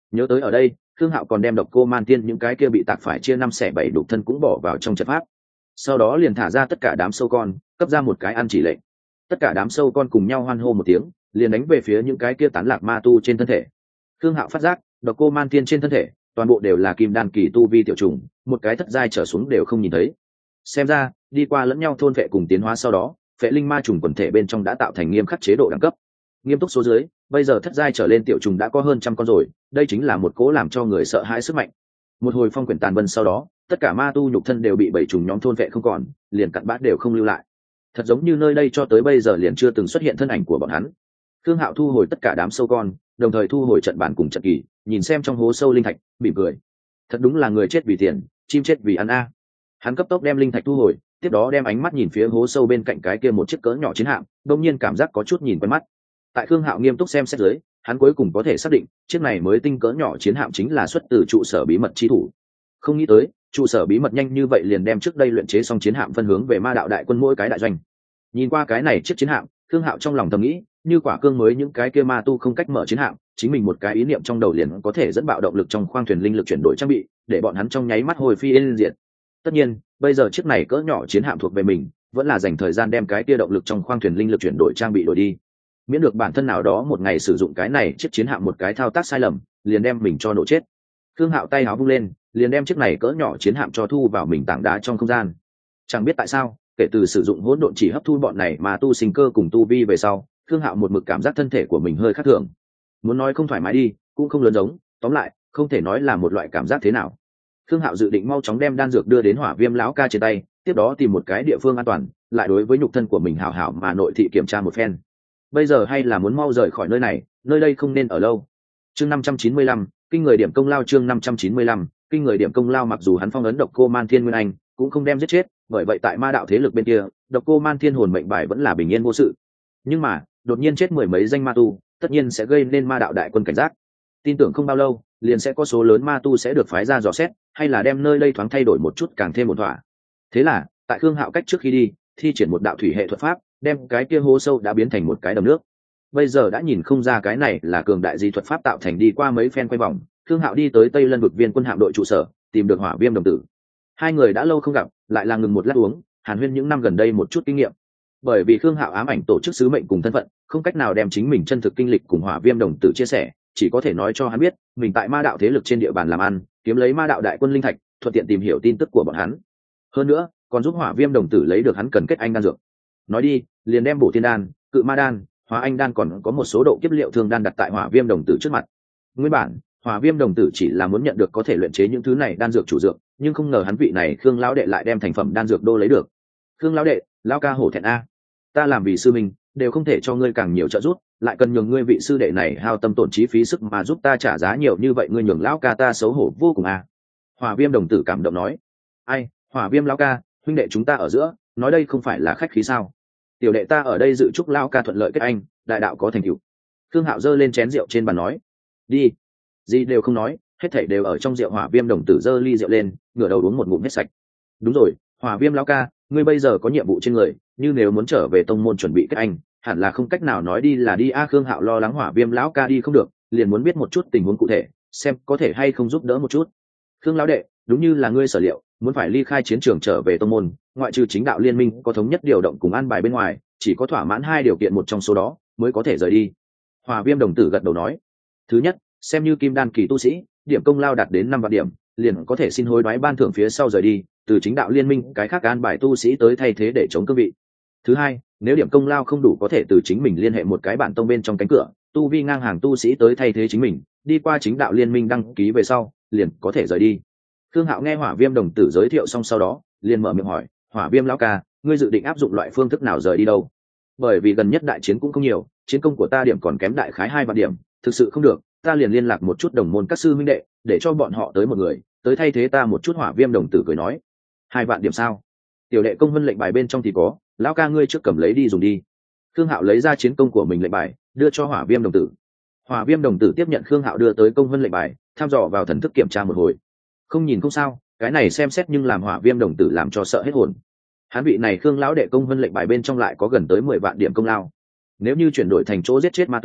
Nhớ tới ở đây, Khương Hạo còn đem độc cô man tiên những cái kia bị tạc phải chia năm xẻ bảy đục thân cũng bỏ vào trong trận pháp, sau đó liền thả ra tất cả đám sâu con, cấp ra một cái ăn chỉ lệnh. Tất cả đám sâu con cùng nhau hoan hô một tiếng, liền đánh về phía những cái kia tán lạc ma tu trên thân thể. Khương Hạo phát giác, độc cô man tiên trên thân thể toàn bộ đều là kim đan kỳ tu vi tiểu trùng, một cái thất giai trở xuống đều không nhìn thấy. Xem ra đi qua lẫn nhau thôn vệ cùng tiến hóa sau đó, phệ linh ma trùng quần thể bên trong đã tạo thành nghiêm khắc chế độ đẳng cấp. Nghiêm túc số dưới, bây giờ thất giai trở lên tiểu trùng đã có hơn trăm con rồi, đây chính là một cố làm cho người sợ hãi sức mạnh. Một hồi phong quyển tàn vân sau đó, tất cả ma tu nhục thân đều bị bảy trùng nhóm thôn vệ không còn, liền cặn bã đều không lưu lại. Thật giống như nơi đây cho tới bây giờ liền chưa từng xuất hiện thân ảnh của bọn hắn. Khương Hạo thu hồi tất cả đám sâu con, đồng thời thu hồi trận bản cùng trận kỳ, nhìn xem trong hố sâu linh thạch, mỉm cười. Thật đúng là người chết vì tiền, chim chết vì ăn a. Hắn cấp tốc đem linh thạch thu hồi, tiếp đó đem ánh mắt nhìn phía hố sâu bên cạnh cái kia một chiếc cỡ nhỏ chiến hạm, đột nhiên cảm giác có chút nhìn quen mắt. Tại Khương Hạo nghiêm túc xem xét dưới, hắn cuối cùng có thể xác định, chiếc này mới tinh cỡ nhỏ chiến hạm chính là xuất từ trụ sở bí mật chi thủ. Không nghĩ tới, trụ sở bí mật nhanh như vậy liền đem trước đây luyện chế xong chiến hạm phân hướng về ma đạo đại quân mỗi cái đại doanh. Nhìn qua cái này chiếc chiến hạm, Khương Hạo trong lòng thầm nghĩ, như quả cương mới những cái kia ma tu không cách mở chiến hạm, chính mình một cái ý niệm trong đầu liền có thể dẫn bạo động lực trong khoang thuyền linh lực chuyển đổi trang bị, để bọn hắn trong nháy mắt hồi phi yên diệt. Tất nhiên, bây giờ chiếc này cỡ nhỏ chiến hạm thuộc về mình, vẫn là dành thời gian đem cái kia động lực trong khoang thuyền linh lực chuyển đổi trang bị đổi đi. Miễn được bản thân nào đó một ngày sử dụng cái này chiếc chiến hạm một cái thao tác sai lầm, liền đem mình cho nổ chết. Khương Hạo tay áo vung lên, liền đem chiếc này cỡ nhỏ chiến hạm cho thu vào mình tảng đá trong không gian. Chẳng biết tại sao, kể từ sử dụng hỗn độn chỉ hấp thu bọn này mà tu sinh cơ cùng tu vi về sau, Khương Hạo một mực cảm giác thân thể của mình hơi khác thường. Muốn nói không thoải mái đi, cũng không lớn giống, tóm lại, không thể nói là một loại cảm giác thế nào. Khương Hạo dự định mau chóng đem đan dược đưa đến Hỏa Viêm lão ca trên tay, tiếp đó tìm một cái địa phương an toàn, lại đối với nhục thân của mình hảo hảo mà nội thị kiểm tra một phen. Bây giờ hay là muốn mau rời khỏi nơi này, nơi đây không nên ở lâu. Chương năm trăm chín mươi lăm, kinh người điểm công lao chương năm trăm chín mươi lăm, kinh người điểm công lao mặc dù hắn phong ấn độc cô Man Thiên Nguyên Anh, cũng không đem giết chết, bởi vậy tại ma đạo thế lực bên kia, độc cô Man Thiên hồn mệnh bài vẫn là bình yên vô sự. Nhưng mà, đột nhiên chết mười mấy danh ma tu, tất nhiên sẽ gây nên ma đạo đại quân cảnh giác. Tin tưởng không bao lâu, liền sẽ có số lớn ma tu sẽ được phái ra dò xét, hay là đem nơi đây thoáng thay đổi một chút càng thêm một thỏa. Thế là, tại Khương Hạo cách trước khi đi, thi triển một đạo thủy hệ thuật pháp, đem cái kia hố sâu đã biến thành một cái đầm nước. Bây giờ đã nhìn không ra cái này là cường đại di thuật pháp tạo thành. Đi qua mấy phen quay vòng, Khương Hạo đi tới Tây Lân vực viên quân hạm đội trụ sở, tìm được Hỏa Viêm đồng tử. Hai người đã lâu không gặp, lại là ngừng một lát uống, hàn huyên những năm gần đây một chút kinh nghiệm. Bởi vì Khương Hạo ám ảnh tổ chức sứ mệnh cùng thân phận, không cách nào đem chính mình chân thực kinh lịch cùng Hỏa Viêm đồng tử chia sẻ, chỉ có thể nói cho hắn biết, mình tại ma đạo thế lực trên địa bàn làm ăn, kiếm lấy ma đạo đại quân linh thạch, thuận tiện tìm hiểu tin tức của bọn hắn. Hơn nữa, còn giúp Hỏa Viêm đồng tử lấy được hắn cần kết anh đan dược. Nói đi, liền đem bổ thiên đan, cự ma đan, hóa anh đan còn có một số độ kiếp liệu thương đan đặt tại Hỏa Viêm đồng tử trước mặt. Nguyên bản, Hỏa Viêm đồng tử chỉ là muốn nhận được có thể luyện chế những thứ này đan dược chủ dược, nhưng không ngờ hắn vị này Khương lão đệ lại đem thành phẩm đan dược đô lấy được. Khương lão đệ, lão ca hổ thẹn a, ta làm vì sư mình, đều không thể cho ngươi càng nhiều trợ giúp, lại cần nhường ngươi vị sư đệ này hao tâm tổn trí phí sức mà giúp ta trả giá nhiều như vậy, ngươi nhường lão ca ta xấu hổ vô cùng a. Hỏa Viêm đồng tử cảm động nói, ai, Hỏa Viêm lão ca, huynh đệ chúng ta ở giữa, nói đây không phải là khách khí sao? Tiểu đệ ta ở đây dự chúc lão ca thuận lợi kết anh, đại đạo có thành tựu. Khương Hạo giơ lên chén rượu trên bàn nói, đi, gì đều không nói, hết thảy đều ở trong rượu. Hỏa Viêm đồng tử giơ ly rượu lên, ngửa đầu uống một ngụm hết sạch. Đúng rồi, Hỏa Viêm lão ca, ngươi bây giờ có nhiệm vụ trên người, như nếu muốn trở về tông môn chuẩn bị kết anh, hẳn là không cách nào nói đi là đi a. Khương Hạo lo lắng Hỏa Viêm lão ca đi không được, liền muốn biết một chút tình huống cụ thể, xem có thể hay không giúp đỡ một chút. Khương lão đệ, đúng như là ngươi sở liệu, muốn phải ly khai chiến trường trở về tông môn, ngoại trừ chính đạo liên minh có thống nhất điều động cùng an bài bên ngoài, chỉ có thỏa mãn hai điều kiện một trong số đó mới có thể rời đi. Hỏa Viêm đồng tử gật đầu nói, thứ nhất, xem như kim đan kỳ tu sĩ, điểm công lao đạt đến năm vạn điểm, liền có thể xin hối đoái ban thưởng phía sau rời đi, từ chính đạo liên minh cái khác an bài tu sĩ tới thay thế để chống cương vị. Thứ hai, nếu điểm công lao không đủ, có thể từ chính mình liên hệ một cái bản tông bên trong cánh cửa, tu vi ngang hàng tu sĩ tới thay thế chính mình, đi qua chính đạo liên minh đăng ký về sau, liền có thể rời đi. Khương Hạo nghe Hỏa Viêm đồng tử giới thiệu xong sau đó, liền mở miệng hỏi, Hỏa Viêm lão ca, ngươi dự định áp dụng loại phương thức nào rời đi đâu? Bởi vì gần nhất đại chiến cũng không nhiều, chiến công của ta điểm còn kém đại khái hai vạn điểm, thực sự không được, ta liền liên lạc một chút đồng môn các sư huynh đệ, để cho bọn họ tới một người, tới thay thế ta một chút. Hỏa Viêm đồng tử cười nói, hai vạn điểm sao? Tiểu đệ công vân lệnh bài bên trong thì có, lão ca ngươi trước cầm lấy đi dùng đi. Khương Hạo lấy ra chiến công của mình lệnh bài, đưa cho Hỏa Viêm đồng tử. Hỏa Viêm đồng tử tiếp nhận Khương Hạo đưa tới công vân lệnh bài, thăm dò vào thần thức kiểm tra một hồi. Không nhìn không sao, cái này xem xét nhưng làm Hỏa Viêm đồng tử làm cho sợ hết hồn. Hắn vị này Khương lão đệ công vân lệnh bài bên trong lại có gần tới mười vạn điểm công lao. Nếu như chuyển đổi thành chỗ giết chết ma tu,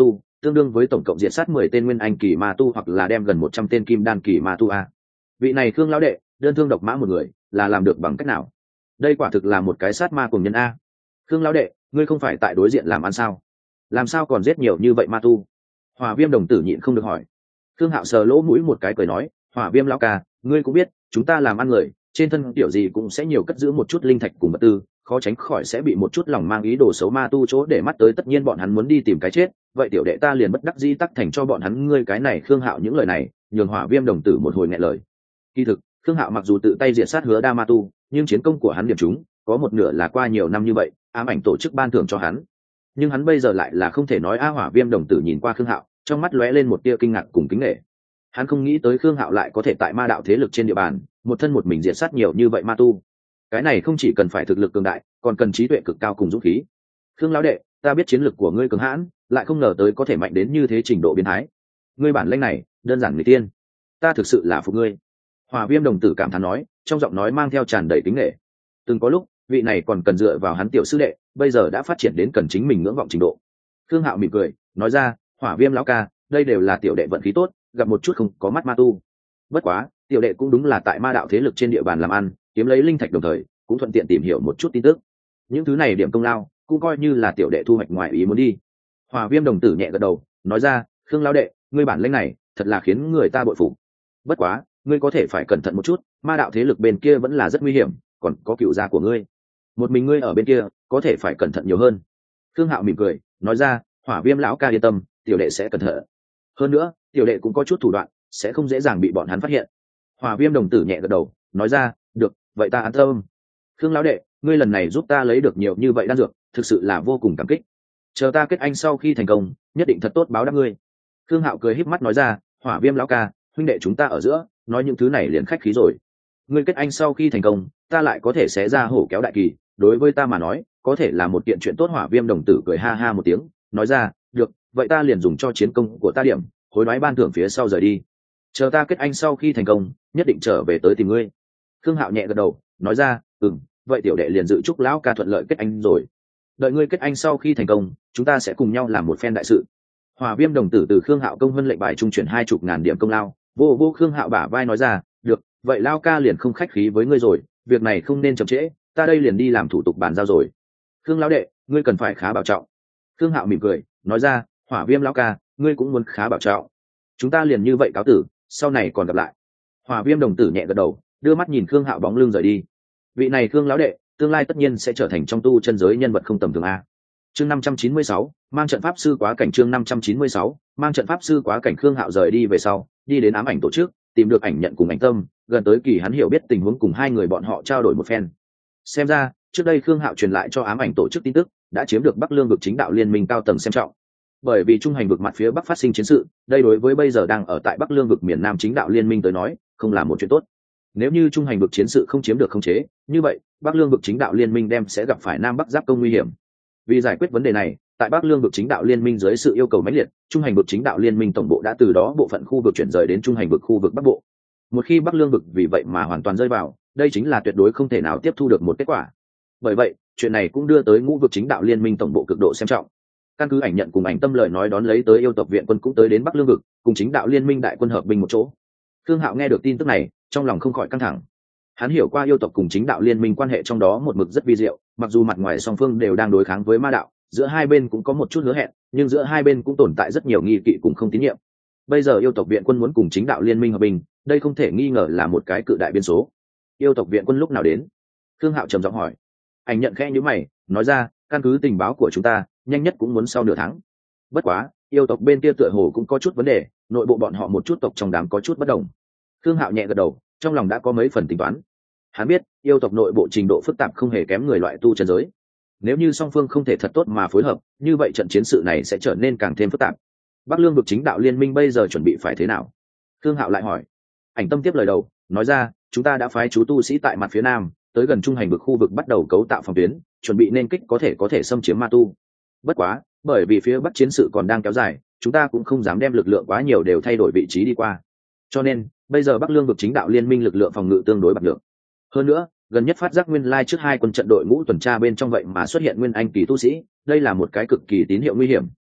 tương đương với tổng cộng diệt sát mười tên nguyên anh kỳ ma tu hoặc là đem gần một trăm tên kim đan kỳ ma tu a. Vị này Khương lão đệ đơn thương độc mã một người là làm được bằng cách nào? Đây quả thực là một cái sát ma cùng nhân a. Khương lão đệ, ngươi không phải tại đối diện làm ăn sao? Làm sao còn giết nhiều như vậy ma tu? Hỏa Viêm đồng tử nhịn không được hỏi. Khương Hạo sờ lỗ mũi một cái cười nói, Hỏa Viêm lão ca, ngươi cũng biết chúng ta làm ăn người trên thân kiểu gì cũng sẽ nhiều cất giữ một chút linh thạch cùng vật tư, khó tránh khỏi sẽ bị một chút lòng mang ý đồ xấu ma tu chỗ để mắt tới, tất nhiên bọn hắn muốn đi tìm cái chết, vậy tiểu đệ ta liền bất đắc dĩ tắc thành cho bọn hắn. Ngươi cái này Khương Hạo những lời này nhường Hỏa Viêm đồng tử một hồi nghẹn lời. Kỳ thực Khương Hạo mặc dù tự tay diệt sát Hứa Đa ma tu, nhưng chiến công của hắn điểm chúng có một nửa là qua nhiều năm như vậy ám ảnh tổ chức ban thưởng cho hắn, nhưng hắn bây giờ lại là không thể nói. A Hỏa Viêm đồng tử nhìn qua Khương Hạo, trong mắt lóe lên một tia kinh ngạc cùng kính nể. Hắn không nghĩ tới Khương Hạo lại có thể tại ma đạo thế lực trên địa bàn một thân một mình diệt sát nhiều như vậy ma tu. Cái này không chỉ cần phải thực lực cường đại, còn cần trí tuệ cực cao cùng dũng khí. Khương lão đệ, ta biết chiến lực của ngươi cường hãn, lại không ngờ tới có thể mạnh đến như thế trình độ biến thái. Ngươi bản lĩnh này đơn giản người tiên, ta thực sự là phục ngươi. Hỏa Viêm đồng tử cảm thán nói, trong giọng nói mang theo tràn đầy kính nể. Từng có lúc vị này còn cần dựa vào hắn tiểu sư đệ, bây giờ đã phát triển đến cần chính mình ngưỡng vọng trình độ. Khương Hạo mỉm cười nói ra, Hỏa Viêm lão ca, đây đều là tiểu đệ vận khí tốt, gặp một chút không có mắt ma tu. Bất quá tiểu đệ cũng đúng là tại ma đạo thế lực trên địa bàn làm ăn, kiếm lấy linh thạch, đồng thời cũng thuận tiện tìm hiểu một chút tin tức. Những thứ này điểm công lao cũng coi như là tiểu đệ thu hoạch ngoài ý muốn đi. Hỏa Viêm đồng tử nhẹ gật đầu nói ra, Khương lão đệ, ngươi bản lĩnh này thật là khiến người ta bội phục. Bất quá ngươi có thể phải cẩn thận một chút, ma đạo thế lực bên kia vẫn là rất nguy hiểm, còn có cựu gia của ngươi, một mình ngươi ở bên kia có thể phải cẩn thận nhiều hơn. Khương Hạo mỉm cười nói ra, Hỏa Viêm lão ca yên tâm, tiểu đệ sẽ cẩn thận. Hơn nữa tiểu đệ cũng có chút thủ đoạn, sẽ không dễ dàng bị bọn hắn phát hiện. Hỏa Viêm đồng tử nhẹ gật đầu nói ra, được, vậy ta an tâm. Khương lão đệ, ngươi lần này giúp ta lấy được nhiều như vậy đan dược, thực sự là vô cùng cảm kích. Chờ ta kết anh sau khi thành công, nhất định thật tốt báo đáp ngươi. Khương Hạo cười híp mắt nói ra, Hỏa Viêm lão ca, huynh đệ chúng ta ở giữa nói những thứ này liền khách khí rồi. Ngươi kết anh sau khi thành công, ta lại có thể xé ra hổ kéo đại kỳ, đối với ta mà nói có thể là một kiện chuyện tốt. Hỏa Viêm đồng tử cười ha ha một tiếng nói ra, được, vậy ta liền dùng cho chiến công của ta điểm hối đoái ban thưởng phía sau rời đi. Chờ ta kết anh sau khi thành công, nhất định trở về tới tìm ngươi. Khương Hạo nhẹ gật đầu nói ra, ừm, vậy tiểu đệ liền dự chúc lão ca thuận lợi kết anh rồi. Đợi ngươi kết anh sau khi thành công, chúng ta sẽ cùng nhau làm một phen đại sự. Hỏa Viêm đồng tử từ Khương Hạo công vân lệnh bài trung chuyển hai chục ngàn điểm công lao, vô vô Khương Hạo bả vai nói ra, được, vậy lão ca liền không khách khí với ngươi rồi, việc này không nên chậm trễ, ta đây liền đi làm thủ tục bàn giao rồi. Khương lão đệ, ngươi cần phải khá bảo trọng. Khương Hạo mỉm cười nói ra, Hỏa Viêm lão ca, ngươi cũng muốn khá bảo trọng. Chúng ta liền như vậy cáo tử, sau này còn gặp lại. Hỏa Viêm đồng tử nhẹ gật đầu, đưa mắt nhìn Khương Hạo bóng lưng rời đi. Vị này Khương lão đệ, tương lai tất nhiên sẽ trở thành trong tu chân giới nhân vật không tầm thường a. Chương năm trăm chín mươi sáu, mang trận pháp sư quá cảnh. Chương năm trăm chín mươi sáu, mang trận pháp sư quá cảnh. Khương Hạo rời đi về sau, đi đến ám ảnh tổ chức, tìm được ảnh nhận cùng ảnh tâm, gần tới kỳ hắn hiểu biết tình huống, cùng hai người bọn họ trao đổi một phen. Xem ra trước đây Khương Hạo truyền lại cho ám ảnh tổ chức tin tức đã chiếm được Bắc Lương vực chính đạo liên minh cao tầng xem trọng. Bởi vì trung hành vực mặt phía bắc phát sinh chiến sự, đây đối với bây giờ đang ở tại Bắc Lương vực miền Nam chính đạo liên minh tới nói không là một chuyện tốt. Nếu như trung hành vực chiến sự không chiếm được khống chế, như vậy Bắc Lương vực chính đạo liên minh đem sẽ gặp phải Nam Bắc giáp công nguy hiểm. Vì giải quyết vấn đề này, tại Bắc Lương vực chính đạo liên minh dưới sự yêu cầu mãnh liệt, trung hành vực chính đạo liên minh tổng bộ đã từ đó bộ phận khu vực chuyển rời đến trung hành vực khu vực Bắc bộ. Một khi Bắc Lương vực vì vậy mà hoàn toàn rơi vào, đây chính là tuyệt đối không thể nào tiếp thu được một kết quả. Bởi vậy, chuyện này cũng đưa tới ngũ vực chính đạo liên minh tổng bộ cực độ xem trọng. Căn cứ ảnh nhận cùng ảnh tâm lời nói, đón lấy tới yêu tộc viện quân cũng tới đến Bắc Lương vực, cùng chính đạo liên minh đại quân hợp binh một chỗ. Khương Hạo nghe được tin tức này, trong lòng không khỏi căng thẳng. Hắn hiểu qua yêu tộc cùng chính đạo liên minh quan hệ trong đó một mực rất vi diệu, mặc dù mặt ngoài song phương đều đang đối kháng với ma đạo, giữa hai bên cũng có một chút hứa hẹn, nhưng giữa hai bên cũng tồn tại rất nhiều nghi kỵ cùng không tín nhiệm. Bây giờ yêu tộc viện quân muốn cùng chính đạo liên minh hợp binh, đây không thể nghi ngờ là một cái cự đại biến số. Yêu tộc viện quân lúc nào đến? Khương Hạo trầm giọng hỏi. Ảnh nhận khẽ nhíu mày nói ra, căn cứ tình báo của chúng ta, nhanh nhất cũng muốn sau nửa tháng. Bất quá yêu tộc bên kia tựa hồ cũng có chút vấn đề, nội bộ bọn họ một chút tộc trong đám có chút bất đồng. Khương Hạo nhẹ gật đầu, trong lòng đã có mấy phần tính toán. Hắn biết yêu tộc nội bộ trình độ phức tạp không hề kém người loại tu chân giới. Nếu như song phương không thể thật tốt mà phối hợp, như vậy trận chiến sự này sẽ trở nên càng thêm phức tạp. Bắc Lương vực chính đạo liên minh bây giờ chuẩn bị phải thế nào? Khương Hạo lại hỏi. Ảnh tâm tiếp lời đầu nói ra, chúng ta đã phái chú tu sĩ tại mặt phía nam tới gần trung hành vực khu vực bắt đầu cấu tạo phòng tuyến, chuẩn bị nên kích có thể có thể xâm chiếm ma tu. Bất quá bởi vì phía bắc chiến sự còn đang kéo dài, chúng ta cũng không dám đem lực lượng quá nhiều đều thay đổi vị trí đi qua, cho nên bây giờ Bắc Lương vực chính đạo liên minh lực lượng phòng ngự tương đối bạc được. Hơn nữa gần nhất phát giác nguyên lai trước hai quân trận đội ngũ tuần tra bên trong vậy mà xuất hiện nguyên anh kỳ tu sĩ, đây là một cái cực kỳ tín hiệu nguy hiểm,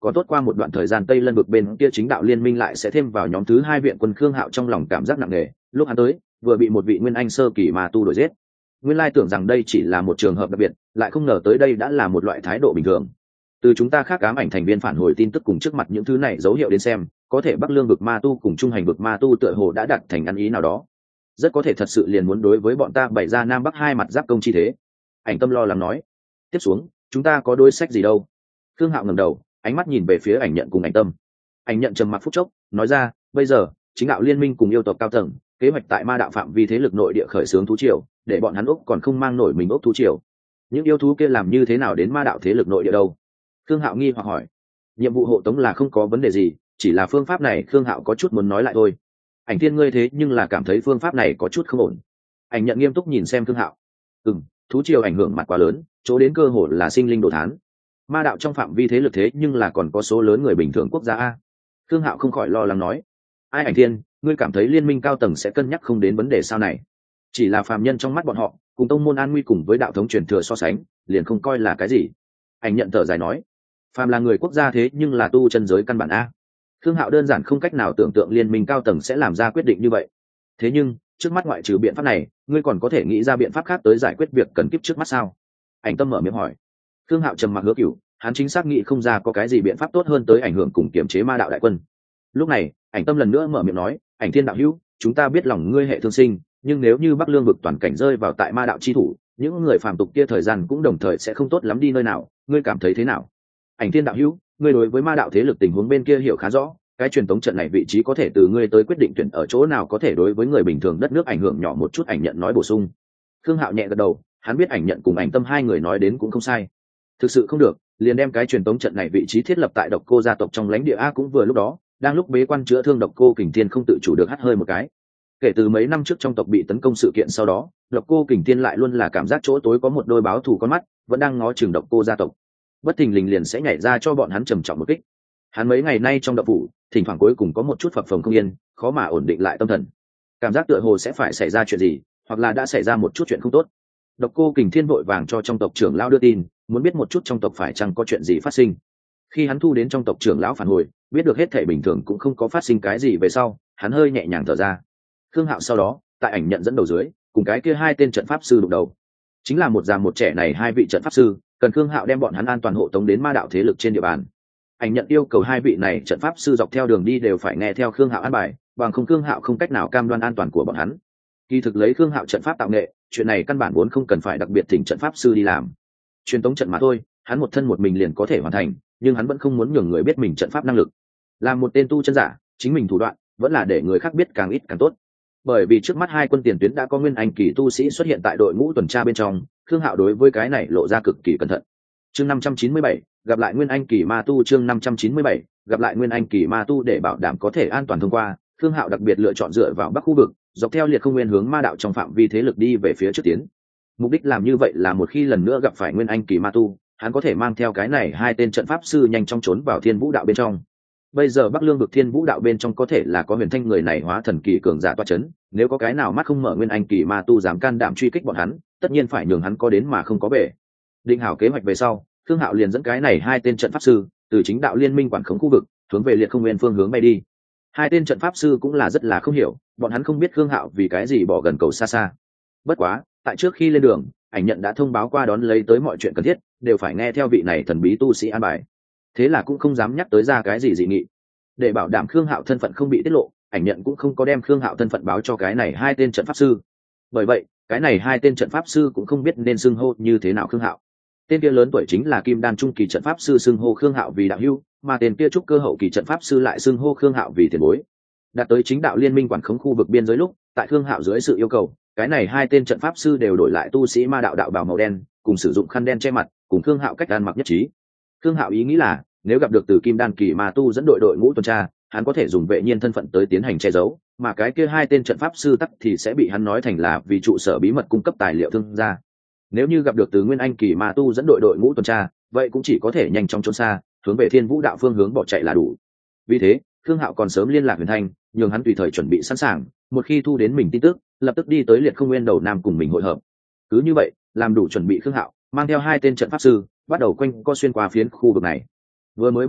có tốt qua một đoạn thời gian tây lân vực bên kia chính đạo liên minh lại sẽ thêm vào nhóm thứ hai viện quân khương hạo trong lòng cảm giác nặng nề. Lúc hắn tới vừa bị một vị nguyên anh sơ kỳ mà tu đuổi giết, nguyên lai tưởng rằng đây chỉ là một trường hợp đặc biệt, lại không ngờ tới đây đã là một loại thái độ bình thường. Từ chúng ta khác ám ảnh thành viên phản hồi tin tức cùng trước mặt những thứ này dấu hiệu đến xem, có thể Bắc Lương vực ma tu cùng trung hành vực ma tu tựa hồ đã đặt thành ăn ý nào đó, rất có thể thật sự liền muốn đối với bọn ta bày ra nam bắc hai mặt giáp công chi thế. Ảnh Tâm lo lắng nói. Tiếp xuống chúng ta có đối sách gì đâu? Khương Hạo ngẩng đầu, ánh mắt nhìn về phía Ảnh Nhận cùng Ảnh Tâm. Ảnh Nhận trầm mặc phút chốc, nói ra, bây giờ chính đạo liên minh cùng yêu tộc cao tầng kế hoạch tại ma đạo phạm vi thế lực nội địa khởi xướng thú triều, để bọn hắn úc còn không mang nổi mình úc thú triều. Những yêu thú kia làm như thế nào đến ma đạo thế lực nội địa đâu? Khương Hạo nghi hoặc hỏi. Nhiệm vụ hộ tống là không có vấn đề gì, chỉ là phương pháp này Khương Hạo có chút muốn nói lại thôi. Ảnh Thiên ngươi thế nhưng là cảm thấy phương pháp này có chút không ổn. Ảnh Nhận nghiêm túc nhìn xem Khương Hạo. Ừm, thú triều ảnh hưởng mặt quá lớn, chỗ đến cơ hội là sinh linh đồ thán. Ma đạo trong phạm vi thế lực thế nhưng là còn có số lớn người bình thường quốc gia a. Khương Hạo không khỏi lo lắng nói. Ai Ảnh Thiên, ngươi cảm thấy liên minh cao tầng sẽ cân nhắc không đến vấn đề sao này? Chỉ là phàm nhân trong mắt bọn họ, cùng tông môn an nguy cùng với đạo thống truyền thừa so sánh, liền không coi là cái gì. Ảnh Nhận thở dài nói. Phàm là người quốc gia thế nhưng là tu chân giới căn bản a. Khương Hạo đơn giản không cách nào tưởng tượng liên minh cao tầng sẽ làm ra quyết định như vậy. Thế nhưng trước mắt ngoại trừ biện pháp này, ngươi còn có thể nghĩ ra biện pháp khác tới giải quyết việc cần kíp trước mắt sao? Ảnh Tâm mở miệng hỏi. Khương Hạo trầm mặc hứa cửu, hắn chính xác nghĩ không ra có cái gì biện pháp tốt hơn tới ảnh hưởng cùng kiểm chế ma đạo đại quân. Lúc này Ảnh Tâm lần nữa mở miệng nói, Ảnh Thiên đạo hữu, chúng ta biết lòng ngươi hệ thương sinh, nhưng nếu như Bắc Lương vực toàn cảnh rơi vào tại ma đạo chi thủ, những người phàm tục kia thời gian cũng đồng thời sẽ không tốt lắm đi nơi nào, ngươi cảm thấy thế nào? Ảnh Thiên đạo hữu, ngươi đối với ma đạo thế lực tình huống bên kia hiểu khá rõ, cái truyền tống trận này vị trí có thể từ ngươi tới quyết định tuyển ở chỗ nào có thể đối với người bình thường đất nước ảnh hưởng nhỏ một chút. Ảnh Nhận nói bổ sung. Khương Hạo nhẹ gật đầu, hắn biết Ảnh Nhận cùng Ảnh Tâm hai người nói đến cũng không sai. Thực sự không được, liền đem cái truyền tống trận này vị trí thiết lập tại Độc Cô gia tộc trong lãnh địa a. Cũng vừa lúc đó, đang lúc bế quan chữa thương Độc Cô Kình Thiên không tự chủ được hắt hơi một cái. Kể từ mấy năm trước trong tộc bị tấn công sự kiện sau đó, Độc Cô Kình Thiên lại luôn là cảm giác chỗ tối có một đôi báo thù con mắt, vẫn đang ngó chừng Độc Cô gia tộc. Bất thình lình liền sẽ nhảy ra cho bọn hắn trầm trọng một kích. Hắn mấy ngày nay trong động phủ, thỉnh thoảng cuối cùng có một chút phập phồng không yên, khó mà ổn định lại tâm thần. Cảm giác tựa hồ sẽ phải xảy ra chuyện gì, hoặc là đã xảy ra một chút chuyện không tốt. Độc Cô Kình Thiên vội vàng cho trong tộc trưởng lão đưa tin, muốn biết một chút trong tộc phải chăng có chuyện gì phát sinh. Khi hắn thu đến trong tộc trưởng lão phản hồi, biết được hết thảy bình thường cũng không có phát sinh cái gì về sau, hắn hơi nhẹ nhàng thở ra. Khương Hạo sau đó, tại Ảnh Nhận dẫn đầu dưới, cùng cái kia hai tên trận pháp sư đụng đầu. Chính là một già một trẻ này hai vị trận pháp sư, cần Khương Hạo đem bọn hắn an toàn hộ tống đến ma đạo thế lực trên địa bàn. Ảnh Nhận yêu cầu hai vị này trận pháp sư dọc theo đường đi đều phải nghe theo Khương Hạo an bài, bằng không Khương Hạo không cách nào cam đoan an toàn của bọn hắn. Kỳ thực lấy Khương Hạo trận pháp tạo nghệ, chuyện này căn bản vốn không cần phải đặc biệt thỉnh trận pháp sư đi làm. Truyền tống trận mà thôi, hắn một thân một mình liền có thể hoàn thành, nhưng hắn vẫn không muốn nhường người biết mình trận pháp năng lực. Làm một tên tu chân giả, chính mình thủ đoạn vẫn là để người khác biết càng ít càng tốt. Bởi vì trước mắt hai quân tiền tuyến đã có nguyên anh kỳ tu sĩ xuất hiện tại đội ngũ tuần tra bên trong, Khương Hạo đối với cái này lộ ra cực kỳ cẩn thận. Chương năm trăm chín mươi bảy, gặp lại nguyên anh kỳ ma tu. Chương năm trăm chín mươi bảy, gặp lại nguyên anh kỳ ma tu. Để bảo đảm có thể an toàn thông qua, Khương Hạo đặc biệt lựa chọn dựa vào bắc khu vực, dọc theo liệt không nguyên hướng ma đạo trong phạm vi thế lực đi về phía trước tiến. Mục đích làm như vậy là một khi lần nữa gặp phải nguyên anh kỳ ma tu, hắn có thể mang theo cái này hai tên trận pháp sư nhanh chóng trốn vào Thiên Vũ đạo bên trong. Bây giờ Bắc Lương vực Thiên Vũ đạo bên trong có thể là có Huyền Thanh người này hóa thần kỳ cường giả toa chấn, nếu có cái nào mắt không mở nguyên anh kỳ ma tu dám can đảm truy kích bọn hắn, tất nhiên phải nhường hắn có đến mà không có về. Định hảo kế hoạch về sau, Khương Hạo liền dẫn cái này hai tên trận pháp sư từ chính đạo liên minh quản khống khu vực hướng về liệt không nguyên phương hướng bay đi. Hai tên trận pháp sư cũng là rất là không hiểu, bọn hắn không biết Khương Hạo vì cái gì bỏ gần cầu xa xa. Bất quá, tại trước khi lên đường, Ảnh Nhận đã thông báo qua đón lấy tới mọi chuyện cần thiết, đều phải nghe theo vị này thần bí tu sĩ an bài. Thế là cũng không dám nhắc tới ra cái gì dị nghị. Để bảo đảm Khương Hạo thân phận không bị tiết lộ, Ảnh Nhận cũng không có đem Khương Hạo thân phận báo cho cái này hai tên trận pháp sư. Bởi vậy, cái này hai tên trận pháp sư cũng không biết nên xưng hô như thế nào Khương Hạo. Tên kia lớn tuổi chính là Kim Đan trung kỳ trận pháp sư xưng hô Khương Hạo vì đạo hữu, mà tên kia trúc cơ hậu kỳ trận pháp sư lại xưng hô Khương Hạo vì tiền bối. Đạt tới chính đạo liên minh quản khống khu vực biên giới lúc, tại Khương Hạo dưới sự yêu cầu, cái này hai tên trận pháp sư đều đổi lại tu sĩ ma đạo đạo bào màu đen, cùng sử dụng khăn đen che mặt, cùng Khương Hạo cách ăn mặc nhất trí. Khương Hạo ý nghĩ là, nếu gặp được từ Kim Đan kỳ ma tu dẫn đội đội ngũ tuần tra, hắn có thể dùng vệ nhiên thân phận tới tiến hành che giấu, mà cái kia hai tên trận pháp sư tắc thì sẽ bị hắn nói thành là vì trụ sở bí mật cung cấp tài liệu thương gia. Nếu như gặp được từ nguyên anh kỳ ma tu dẫn đội đội ngũ tuần tra, vậy cũng chỉ có thể nhanh chóng trốn xa, hướng về Thiên Vũ đạo phương hướng bỏ chạy là đủ. Vì thế, Khương Hạo còn sớm liên lạc Huyền Thanh, nhường hắn tùy thời chuẩn bị sẵn sàng, một khi thu đến mình tin tức, lập tức đi tới liệt không nguyên đầu nam cùng mình hội hợp. Cứ như vậy, làm đủ chuẩn bị, Khương Hạo mang theo hai tên trận pháp sư, bắt đầu quanh co xuyên qua phiến khu vực này. Vừa mới bắt đầu,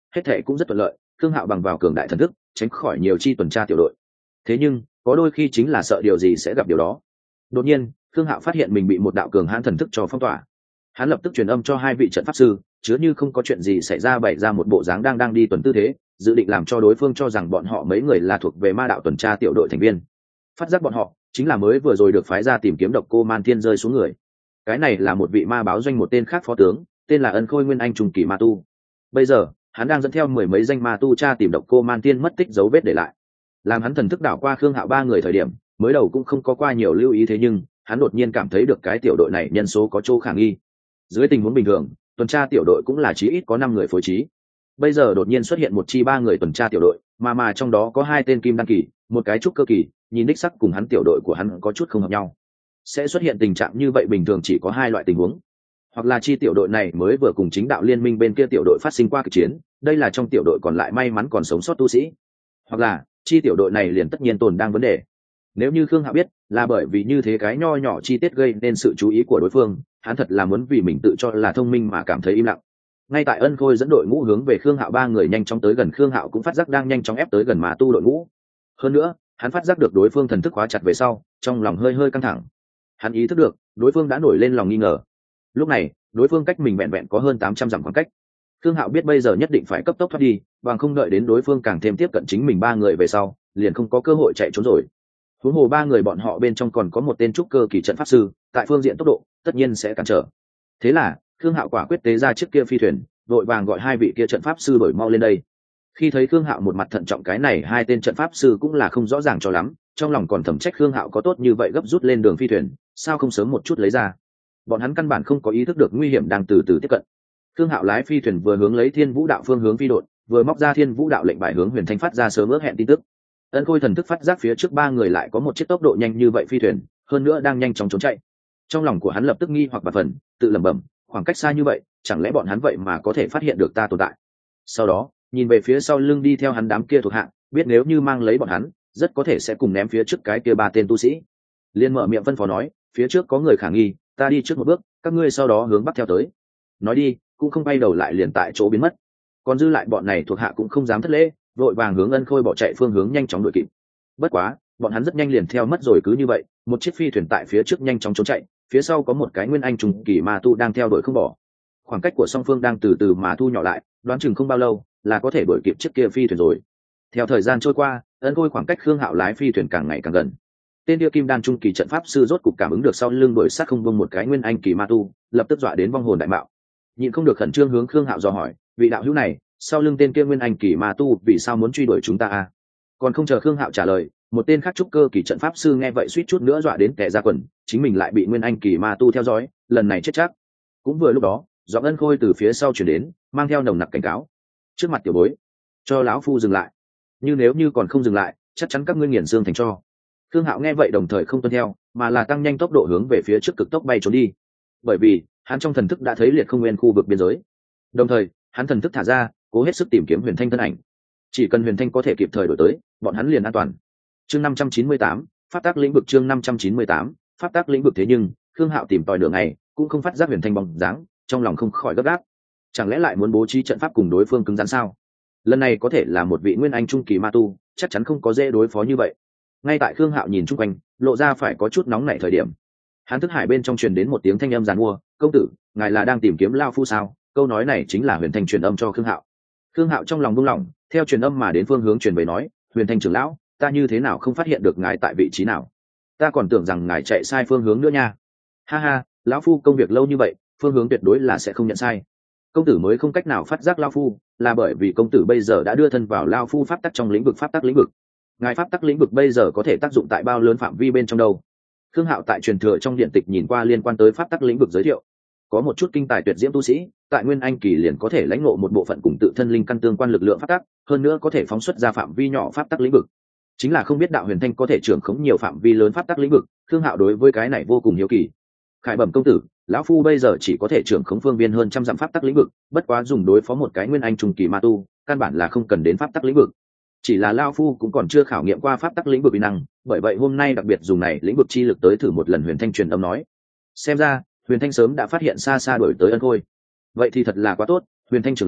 hết thệ cũng rất thuận lợi. Khương Hạo bằng vào cường đại thần thức tránh khỏi nhiều chi tuần tra tiểu đội. Thế nhưng có đôi khi chính là sợ điều gì sẽ gặp điều đó. Đột nhiên Khương Hạo phát hiện mình bị một đạo cường hãn thần thức cho phong tỏa. Hắn lập tức truyền âm cho hai vị trận pháp sư, chứa như không có chuyện gì xảy ra, bày ra một bộ dáng đang đang đi tuần tư thế, dự định làm cho đối phương cho rằng bọn họ mấy người là thuộc về ma đạo tuần tra tiểu đội thành viên. Phát giác bọn họ chính là mới vừa rồi được phái ra tìm kiếm độc cô Man Thiên rơi xuống người. Cái này là một vị ma báo doanh một tên khác phó tướng, tên là Ân Khôi Nguyên Anh Trung Kỳ Ma Tu. Bây giờ hắn đang dẫn theo mười mấy danh ma tu tra tìm độc cô Man Thiên mất tích dấu vết để lại. Làm hắn thần thức đảo qua Khương Hạo ba người thời điểm, mới đầu cũng không có qua nhiều lưu ý, thế nhưng hắn đột nhiên cảm thấy được cái tiểu đội này nhân số có chỗ khả nghi. Dưới tình huống bình thường, tuần tra tiểu đội cũng là chí ít có năm người phối trí. Bây giờ đột nhiên xuất hiện một chi ba người tuần tra tiểu đội, mà mà trong đó có hai tên kim đăng kỳ, một cái trúc cơ kỳ, nhìn đích sắc cùng hắn tiểu đội của hắn có chút không hợp nhau. Sẽ xuất hiện tình trạng như vậy bình thường chỉ có hai loại tình huống. Hoặc là chi tiểu đội này mới vừa cùng chính đạo liên minh bên kia tiểu đội phát sinh qua cuộc chiến, đây là trong tiểu đội còn lại may mắn còn sống sót tu sĩ. Hoặc là chi tiểu đội này liền tất nhiên tồn đang vấn đề. Nếu như Khương Hạo biết là bởi vì như thế cái nho nhỏ chi tiết gây nên sự chú ý của đối phương, hắn thật là muốn vì mình tự cho là thông minh mà cảm thấy im lặng. Ngay tại Ân Khôi dẫn đội ngũ hướng về Khương Hạo ba người nhanh chóng tới gần, Khương Hạo cũng phát giác đang nhanh chóng ép tới gần mà tu đội ngũ. Hơn nữa hắn phát giác được đối phương thần thức khóa chặt về sau, trong lòng hơi hơi căng thẳng. Hắn ý thức được đối phương đã nổi lên lòng nghi ngờ. Lúc này đối phương cách mình vẹn vẹn có hơn tám trăm dặm khoảng cách. Khương Hạo biết bây giờ nhất định phải cấp tốc thoát đi, bằng không đợi đến đối phương càng thêm tiếp cận chính mình ba người về sau, liền không có cơ hội chạy trốn rồi. Huống hồ ba người bọn họ bên trong còn có một tên trúc cơ kỳ trận pháp sư, tại phương diện tốc độ tất nhiên sẽ cản trở. Thế là Khương Hạo quả quyết tế ra chiếc kia phi thuyền, vội vàng gọi hai vị kia trận pháp sư đổi mau lên đây. Khi thấy Khương Hạo một mặt thận trọng, cái này hai tên trận pháp sư cũng là không rõ ràng cho lắm, trong lòng còn thầm trách Khương Hạo có tốt như vậy gấp rút lên đường phi thuyền, sao không sớm một chút lấy ra. Bọn hắn căn bản không có ý thức được nguy hiểm đang từ từ tiếp cận. Khương Hạo lái phi thuyền vừa hướng lấy Thiên Vũ đạo phương hướng phi đột, vừa móc ra Thiên Vũ đạo lệnh bài hướng Huyền Thanh phát ra sớm ước hẹn tin tức. Ân Khôi thần thức phát giác phía trước ba người lại có một chiếc tốc độ nhanh như vậy phi thuyền, hơn nữa đang nhanh chóng trốn chạy. Trong lòng của hắn lập tức nghi hoặc và phần, tự lẩm bẩm, khoảng cách xa như vậy, chẳng lẽ bọn hắn vậy mà có thể phát hiện được ta tồn tại. Sau đó nhìn về phía sau lưng đi theo hắn đám kia thuộc hạ, biết nếu như mang lấy bọn hắn, rất có thể sẽ cùng ném phía trước cái kia ba tên tu sĩ. Liên mở miệng phân phó nói, phía trước có người khả nghi, ta đi trước một bước, các ngươi sau đó hướng bắc theo tới. Nói đi cũng không bay đầu lại, liền tại chỗ biến mất. Còn dư lại bọn này thuộc hạ cũng không dám thất lễ, vội vàng hướng Ân Khôi bỏ chạy phương hướng nhanh chóng đuổi kịp. Bất quá bọn hắn rất nhanh liền theo mất rồi. Cứ như vậy một chiếc phi thuyền tại phía trước nhanh chóng trốn chạy, phía sau có một cái nguyên anh trùng kỳ ma tu đang theo đuổi không bỏ. Khoảng cách của song phương đang từ từ mà thu nhỏ lại, đoán chừng không bao lâu là có thể đuổi kịp chiếc kia phi thuyền rồi. Theo thời gian trôi qua, Ân Khôi khoảng cách Khương Hạo lái phi thuyền càng ngày càng gần. Tên kia kim đan trung kỳ trận pháp sư rốt cục cảm ứng được sau lưng đuổi sát không buông một cái nguyên anh kỳ ma tu, lập tức dọa đến vong hồn đại mạo. Nhịn không được khẩn trương hướng Khương Hạo dò hỏi, vị đạo hữu này, sau lưng tên kia nguyên anh kỳ ma tu vì sao muốn truy đuổi chúng ta à? Còn không chờ Khương Hạo trả lời, một tên khác trúc cơ kỳ trận pháp sư nghe vậy suýt chút nữa dọa đến tè ra quần, chính mình lại bị nguyên anh kỳ ma tu theo dõi, lần này chết chắc. Cũng vừa lúc đó, giọng Ân Khôi từ phía sau chuyển đến, mang theo nồng nặc cảnh cáo. Trước mặt tiểu bối, cho lão phu dừng lại, như nếu như còn không dừng lại, chắc chắn các ngươi nghiền xương thành tro. Khương Hạo nghe vậy đồng thời không tuân theo, mà là tăng nhanh tốc độ hướng về phía trước cực tốc bay trốn đi. Bởi vì hắn trong thần thức đã thấy liệt không nguyên khu vực biên giới, đồng thời hắn thần thức thả ra, cố hết sức tìm kiếm Huyền Thanh thân ảnh. Chỉ cần Huyền Thanh có thể kịp thời đổi tới, bọn hắn liền an toàn. Chương năm trăm chín mươi tám, pháp tác lĩnh vực. Chương năm trăm chín mươi tám, pháp tác lĩnh vực. Thế nhưng Khương Hạo tìm tòi đường này cũng không phát giác Huyền Thanh bóng dáng, trong lòng không khỏi gấp gáp. Chẳng lẽ lại muốn bố trí trận pháp cùng đối phương cứng rắn sao? Lần này có thể là một vị nguyên anh trung kỳ ma tu, chắc chắn không có dễ đối phó như vậy. Ngay tại Khương Hạo nhìn chung quanh, lộ ra phải có chút nóng nảy thời điểm, hắn thức hải bên trong truyền đến một tiếng thanh âm giàn mua, công tử, ngài là đang tìm kiếm lao phu sao? Câu nói này chính là Huyền Thanh truyền âm cho Khương Hạo. Khương Hạo trong lòng buông lỏng, theo truyền âm mà đến phương hướng truyền về nói, Huyền Thanh trưởng lão, ta như thế nào không phát hiện được ngài tại vị trí nào? Ta còn tưởng rằng ngài chạy sai phương hướng nữa nha. Ha ha, lão phu công việc lâu như vậy, phương hướng tuyệt đối là sẽ không nhận sai. Công tử mới không cách nào phát giác lao phu, là bởi vì công tử bây giờ đã đưa thân vào lao phu pháp tắc trong lĩnh vực pháp tắc lĩnh vực. Ngài pháp tắc lĩnh vực bây giờ có thể tác dụng tại bao lớn phạm vi bên trong đâu? Khương Hạo tại truyền thừa trong điện tịch nhìn qua liên quan tới pháp tắc lĩnh vực giới thiệu, có một chút kinh tài tuyệt diễm tu sĩ tại nguyên anh kỳ liền có thể lãnh ngộ một bộ phận cùng tự thân linh căn tương quan lực lượng pháp tắc, hơn nữa có thể phóng xuất ra phạm vi nhỏ pháp tắc lĩnh vực. Chính là không biết đạo Huyền Thanh có thể trưởng khống nhiều phạm vi lớn pháp tắc lĩnh vực. Khương Hạo đối với cái này vô cùng hiếu kỳ. Khải bẩm công tử, lão phu bây giờ chỉ có thể trưởng khống phương viên hơn trăm dặm pháp tắc lĩnh vực, bất quá dùng đối phó một cái nguyên anh trung kỳ ma tu, căn bản là không cần đến pháp tắc lĩnh vực. Chỉ là lão phu cũng còn chưa khảo nghiệm qua pháp tắc lĩnh vực uy năng, bởi vậy hôm nay đặc biệt dùng này lĩnh vực chi lực tới thử một lần. Huyền Thanh truyền âm nói. Xem ra Huyền Thanh sớm đã phát hiện xa xa đổi tới Ân Khôi. Vậy thì thật là quá tốt, Huyền Thanh trưởng lão,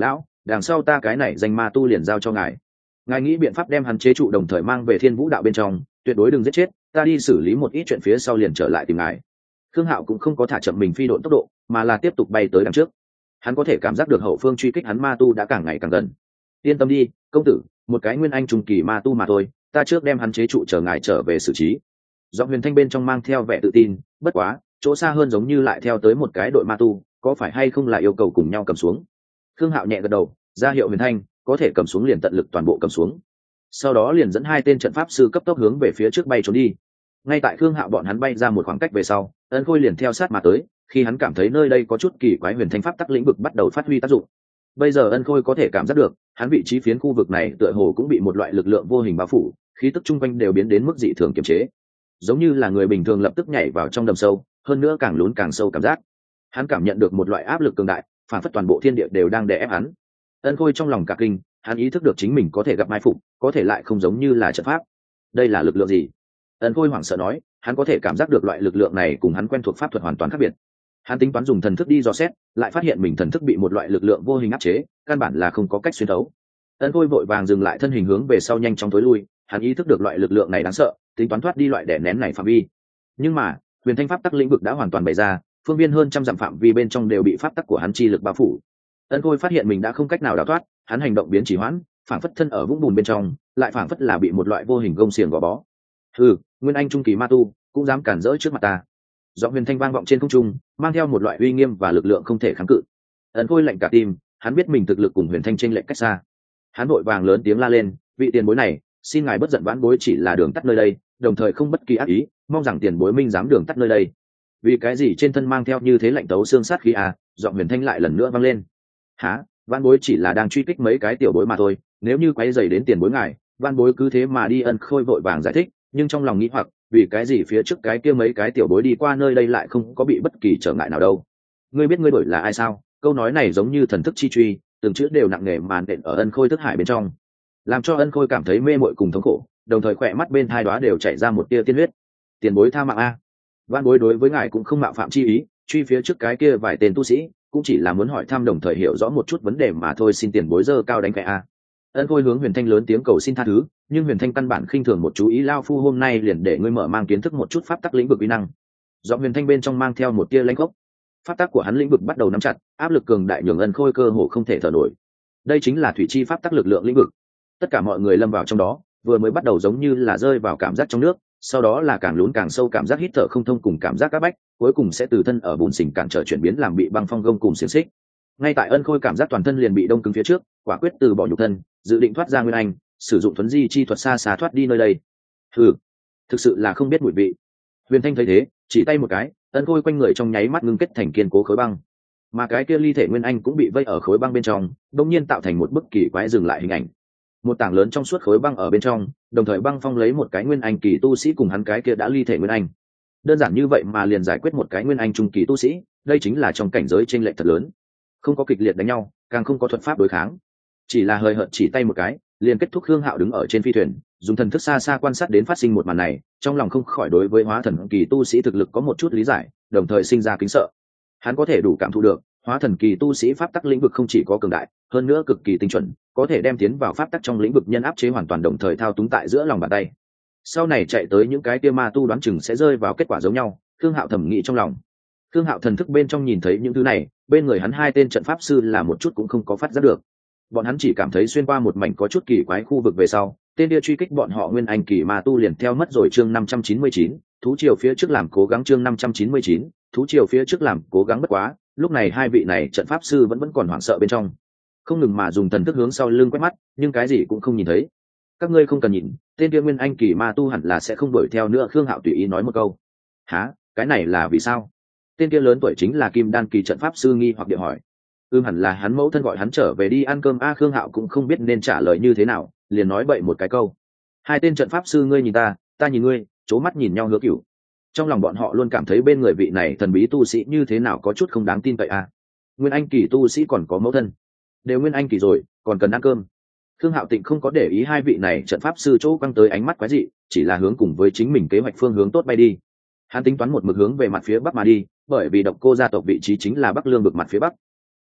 đằng sau ta cái này danh ma tu liền giao cho ngài. Ngài nghĩ biện pháp đem hắn chế trụ, đồng thời mang về Thiên Vũ đạo bên trong, tuyệt đối đừng giết chết, ta đi xử lý một ít chuyện phía sau liền trở lại tìm ngài. Khương Hạo cũng không có thả chậm mình phi độn tốc độ, mà là tiếp tục bay tới đằng trước. Hắn có thể cảm giác được hậu phương truy kích hắn ma tu đã càng ngày càng gần. Yên tâm đi, công tử, một cái nguyên anh trung kỳ ma tu mà thôi, ta trước đem hắn chế trụ chờ ngài trở về xử trí. Giọng Huyền Thanh bên trong mang theo vẻ tự tin, bất quá, chỗ xa hơn giống như lại theo tới một cái đội ma tu, có phải hay không là yêu cầu cùng nhau cầm xuống. Khương Hạo nhẹ gật đầu, ra hiệu Huyền Thanh, có thể cầm xuống liền tận lực toàn bộ cầm xuống. Sau đó liền dẫn hai tên trận pháp sư cấp tốc hướng về phía trước bay trốn đi. Ngay tại Khương Hạo bọn hắn bay ra một khoảng cách về sau, Ân Khôi liền theo sát mà tới, khi hắn cảm thấy nơi đây có chút kỳ quái, Huyền Thanh pháp tắc lĩnh vực bắt đầu phát huy tác dụng. Bây giờ Ân Khôi có thể cảm giác được, hắn vị trí phiến khu vực này tựa hồ cũng bị một loại lực lượng vô hình bao phủ, khí tức chung quanh đều biến đến mức dị thường kiềm chế, giống như là người bình thường lập tức nhảy vào trong đầm sâu, hơn nữa càng lún càng sâu cảm giác. Hắn cảm nhận được một loại áp lực cường đại, phản phất toàn bộ thiên địa đều đang đè ép hắn. Ân Khôi trong lòng cả kinh, hắn ý thức được chính mình có thể gặp mai phục, có thể lại không giống như là trận pháp. Đây là lực lượng gì? Ân Khôi hoảng sợ nói, hắn có thể cảm giác được loại lực lượng này cùng hắn quen thuộc pháp thuật hoàn toàn khác biệt. Hắn tính toán dùng thần thức đi dò xét, lại phát hiện mình thần thức bị một loại lực lượng vô hình áp chế, căn bản là không có cách xuyên thấu. Ân Khôi vội vàng dừng lại thân hình hướng về sau nhanh chóng tối lui, hắn ý thức được loại lực lượng này đáng sợ, tính toán thoát đi loại đè nén này phạm vi. Nhưng mà, Huyền Thanh pháp tắc lĩnh vực đã hoàn toàn bày ra, phương viên hơn trăm dặm phạm vi bên trong đều bị pháp tắc của hắn chi lực bao phủ. Ân Khôi phát hiện mình đã không cách nào đào thoát, hắn hành động biến chỉ hoãn, phảng phất thân ở vũng bùn bên trong, lại phảng phất là bị một loại vô hình gông xiềng gò bó. Hừ, nguyên anh trung kỳ ma tu, cũng dám cản rỡ trước mặt ta. Giọng Huyền Thanh vang vọng trên không trung, mang theo một loại uy nghiêm và lực lượng không thể kháng cự. Ân Khôi lạnh cả tim, hắn biết mình thực lực cùng Huyền Thanh chênh lệch cách xa. Hắn vội vàng lớn tiếng la lên, vị tiền bối này, xin ngài bất giận, vãn bối chỉ là đường tắt nơi đây, đồng thời không bất kỳ ác ý, mong rằng tiền bối minh dám đường tắt nơi đây. Vì cái gì trên thân mang theo như thế lạnh tấu xương sát khí à? Giọng Huyền Thanh lại lần nữa vang lên. Hả? Vãn bối chỉ là đang truy kích mấy cái tiểu bối mà thôi, nếu như quấy rầy đến tiền bối ngài, vãn bối cứ thế mà đi. Ân Khôi vội vàng giải thích, nhưng trong lòng nghĩ hoặc, vì cái gì phía trước cái kia mấy cái tiểu bối đi qua nơi đây lại không có bị bất kỳ trở ngại nào đâu? Ngươi biết ngươi đổi là ai sao? Câu nói này giống như thần thức chi truy, từng chữ đều nặng nề màn đện ở Ân Khôi thức hải bên trong, làm cho Ân Khôi cảm thấy mê mội cùng thống khổ, đồng thời khỏe mắt bên hai đóa đều chảy ra một tia tiên huyết. Tiền bối tha mạng a! Vãn bối đối với ngài cũng không mạo phạm chi ý, truy phía trước cái kia vài tên tu sĩ, cũng chỉ là muốn hỏi thăm đồng thời hiểu rõ một chút vấn đề mà thôi, xin tiền bối giơ cao đánh khẽ a. Ân Khôi hướng Huyền Thanh lớn tiếng cầu xin tha thứ, nhưng Huyền Thanh căn bản khinh thường một chú ý, lao phu hôm nay liền để ngươi mở mang kiến thức một chút pháp tắc lĩnh vực uy năng. Giọng Huyền Thanh bên trong mang theo một tia lãnh gốc. Pháp tắc của hắn lĩnh vực bắt đầu nắm chặt, áp lực cường đại nhường Ân Khôi cơ hồ không thể thở nổi. Đây chính là thủy chi pháp tắc lực lượng lĩnh vực. Tất cả mọi người lâm vào trong đó, vừa mới bắt đầu giống như là rơi vào cảm giác trong nước, sau đó là càng lún càng sâu, cảm giác hít thở không thông cùng cảm giác áp bách, cuối cùng sẽ từ thân ở bùn xình cản trở chuyển biến làm bị băng phong gông cùng xiềng xích. Ngay tại Ân Khôi cảm giác toàn thân liền bị đông cứng phía trước, quả quyết từ bỏ nhục thân, dự định thoát ra nguyên anh, sử dụng thuấn di chi thuật xa xa thoát đi nơi đây. Hừ, thực sự là không biết mùi vị. Huyền Thanh thấy thế, chỉ tay một cái, Ân Khôi quanh người trong nháy mắt ngưng kết thành kiên cố khối băng, mà cái kia ly thể nguyên anh cũng bị vây ở khối băng bên trong, đột nhiên tạo thành một bức kỳ quái dừng lại hình ảnh. Một tảng lớn trong suốt khối băng ở bên trong, đồng thời băng phong lấy một cái nguyên anh kỳ tu sĩ cùng hắn cái kia đã ly thể nguyên anh. Đơn giản như vậy mà liền giải quyết một cái nguyên anh trung kỳ tu sĩ, đây chính là trong cảnh giới chênh lệch thật lớn. Không có kịch liệt đánh nhau, càng không có thuật pháp đối kháng, chỉ là hơi hợt chỉ tay một cái, liền kết thúc. Khương Hạo đứng ở trên phi thuyền, dùng thần thức xa xa quan sát đến phát sinh một màn này, trong lòng không khỏi đối với hóa thần kỳ tu sĩ thực lực có một chút lý giải, đồng thời sinh ra kính sợ. Hắn có thể đủ cảm thụ được, hóa thần kỳ tu sĩ pháp tắc lĩnh vực không chỉ có cường đại, hơn nữa cực kỳ tinh chuẩn, có thể đem tiến vào pháp tắc trong lĩnh vực nhân áp chế hoàn toàn, đồng thời thao túng tại giữa lòng bàn tay. Sau này chạy tới những cái tia ma tu đoán chừng sẽ rơi vào kết quả giống nhau, Khương Hạo thẩm nghĩ trong lòng. Khương Hạo thần thức bên trong nhìn thấy những thứ này, bên người hắn hai tên trận pháp sư là một chút cũng không có phát giác được. Bọn hắn chỉ cảm thấy xuyên qua một mảnh có chút kỳ quái khu vực về sau, tên kia truy kích bọn họ nguyên anh kỳ ma tu liền theo mất rồi. Chương năm trăm chín mươi chín, thú triều phía trước làm cố gắng. Chương năm trăm chín mươi chín, thú triều phía trước làm cố gắng. Bất quá, lúc này hai vị này trận pháp sư vẫn vẫn còn hoảng sợ bên trong, không ngừng mà dùng thần thức hướng sau lưng quét mắt, nhưng cái gì cũng không nhìn thấy. Các ngươi không cần nhìn, tên kia nguyên anh kỳ ma tu hẳn là sẽ không đuổi theo nữa. Khương Hạo tùy ý nói một câu. Hả, cái này là vì sao? Tên kia lớn tuổi chính là kim đan kỳ trận pháp sư nghi hoặc địa hỏi. Ưm hẳn là hắn mẫu thân gọi hắn trở về đi ăn cơm a. Khương Hạo cũng không biết nên trả lời như thế nào, liền nói bậy một cái câu. Hai tên trận pháp sư ngươi nhìn ta, ta nhìn ngươi, c mắt nhìn nhau Hứa Cửu. Trong lòng bọn họ luôn cảm thấy bên người vị này thần bí tu sĩ như thế nào có chút không đáng tin cậy a. Nguyên anh kỳ tu sĩ còn có mẫu thân, đều nguyên anh kỳ rồi, còn cần ăn cơm. Khương Hạo Tịnh không có để ý hai vị này trận pháp sư chỗ quăng tới ánh mắt quái dị, chỉ là hướng cùng với chính mình kế hoạch phương hướng tốt bay đi. Hắn tính toán một mực hướng về mặt phía bắc mà đi, bởi vì Độc Cô gia tộc vị trí chính là Bắc Lương vực mặt phía bắc.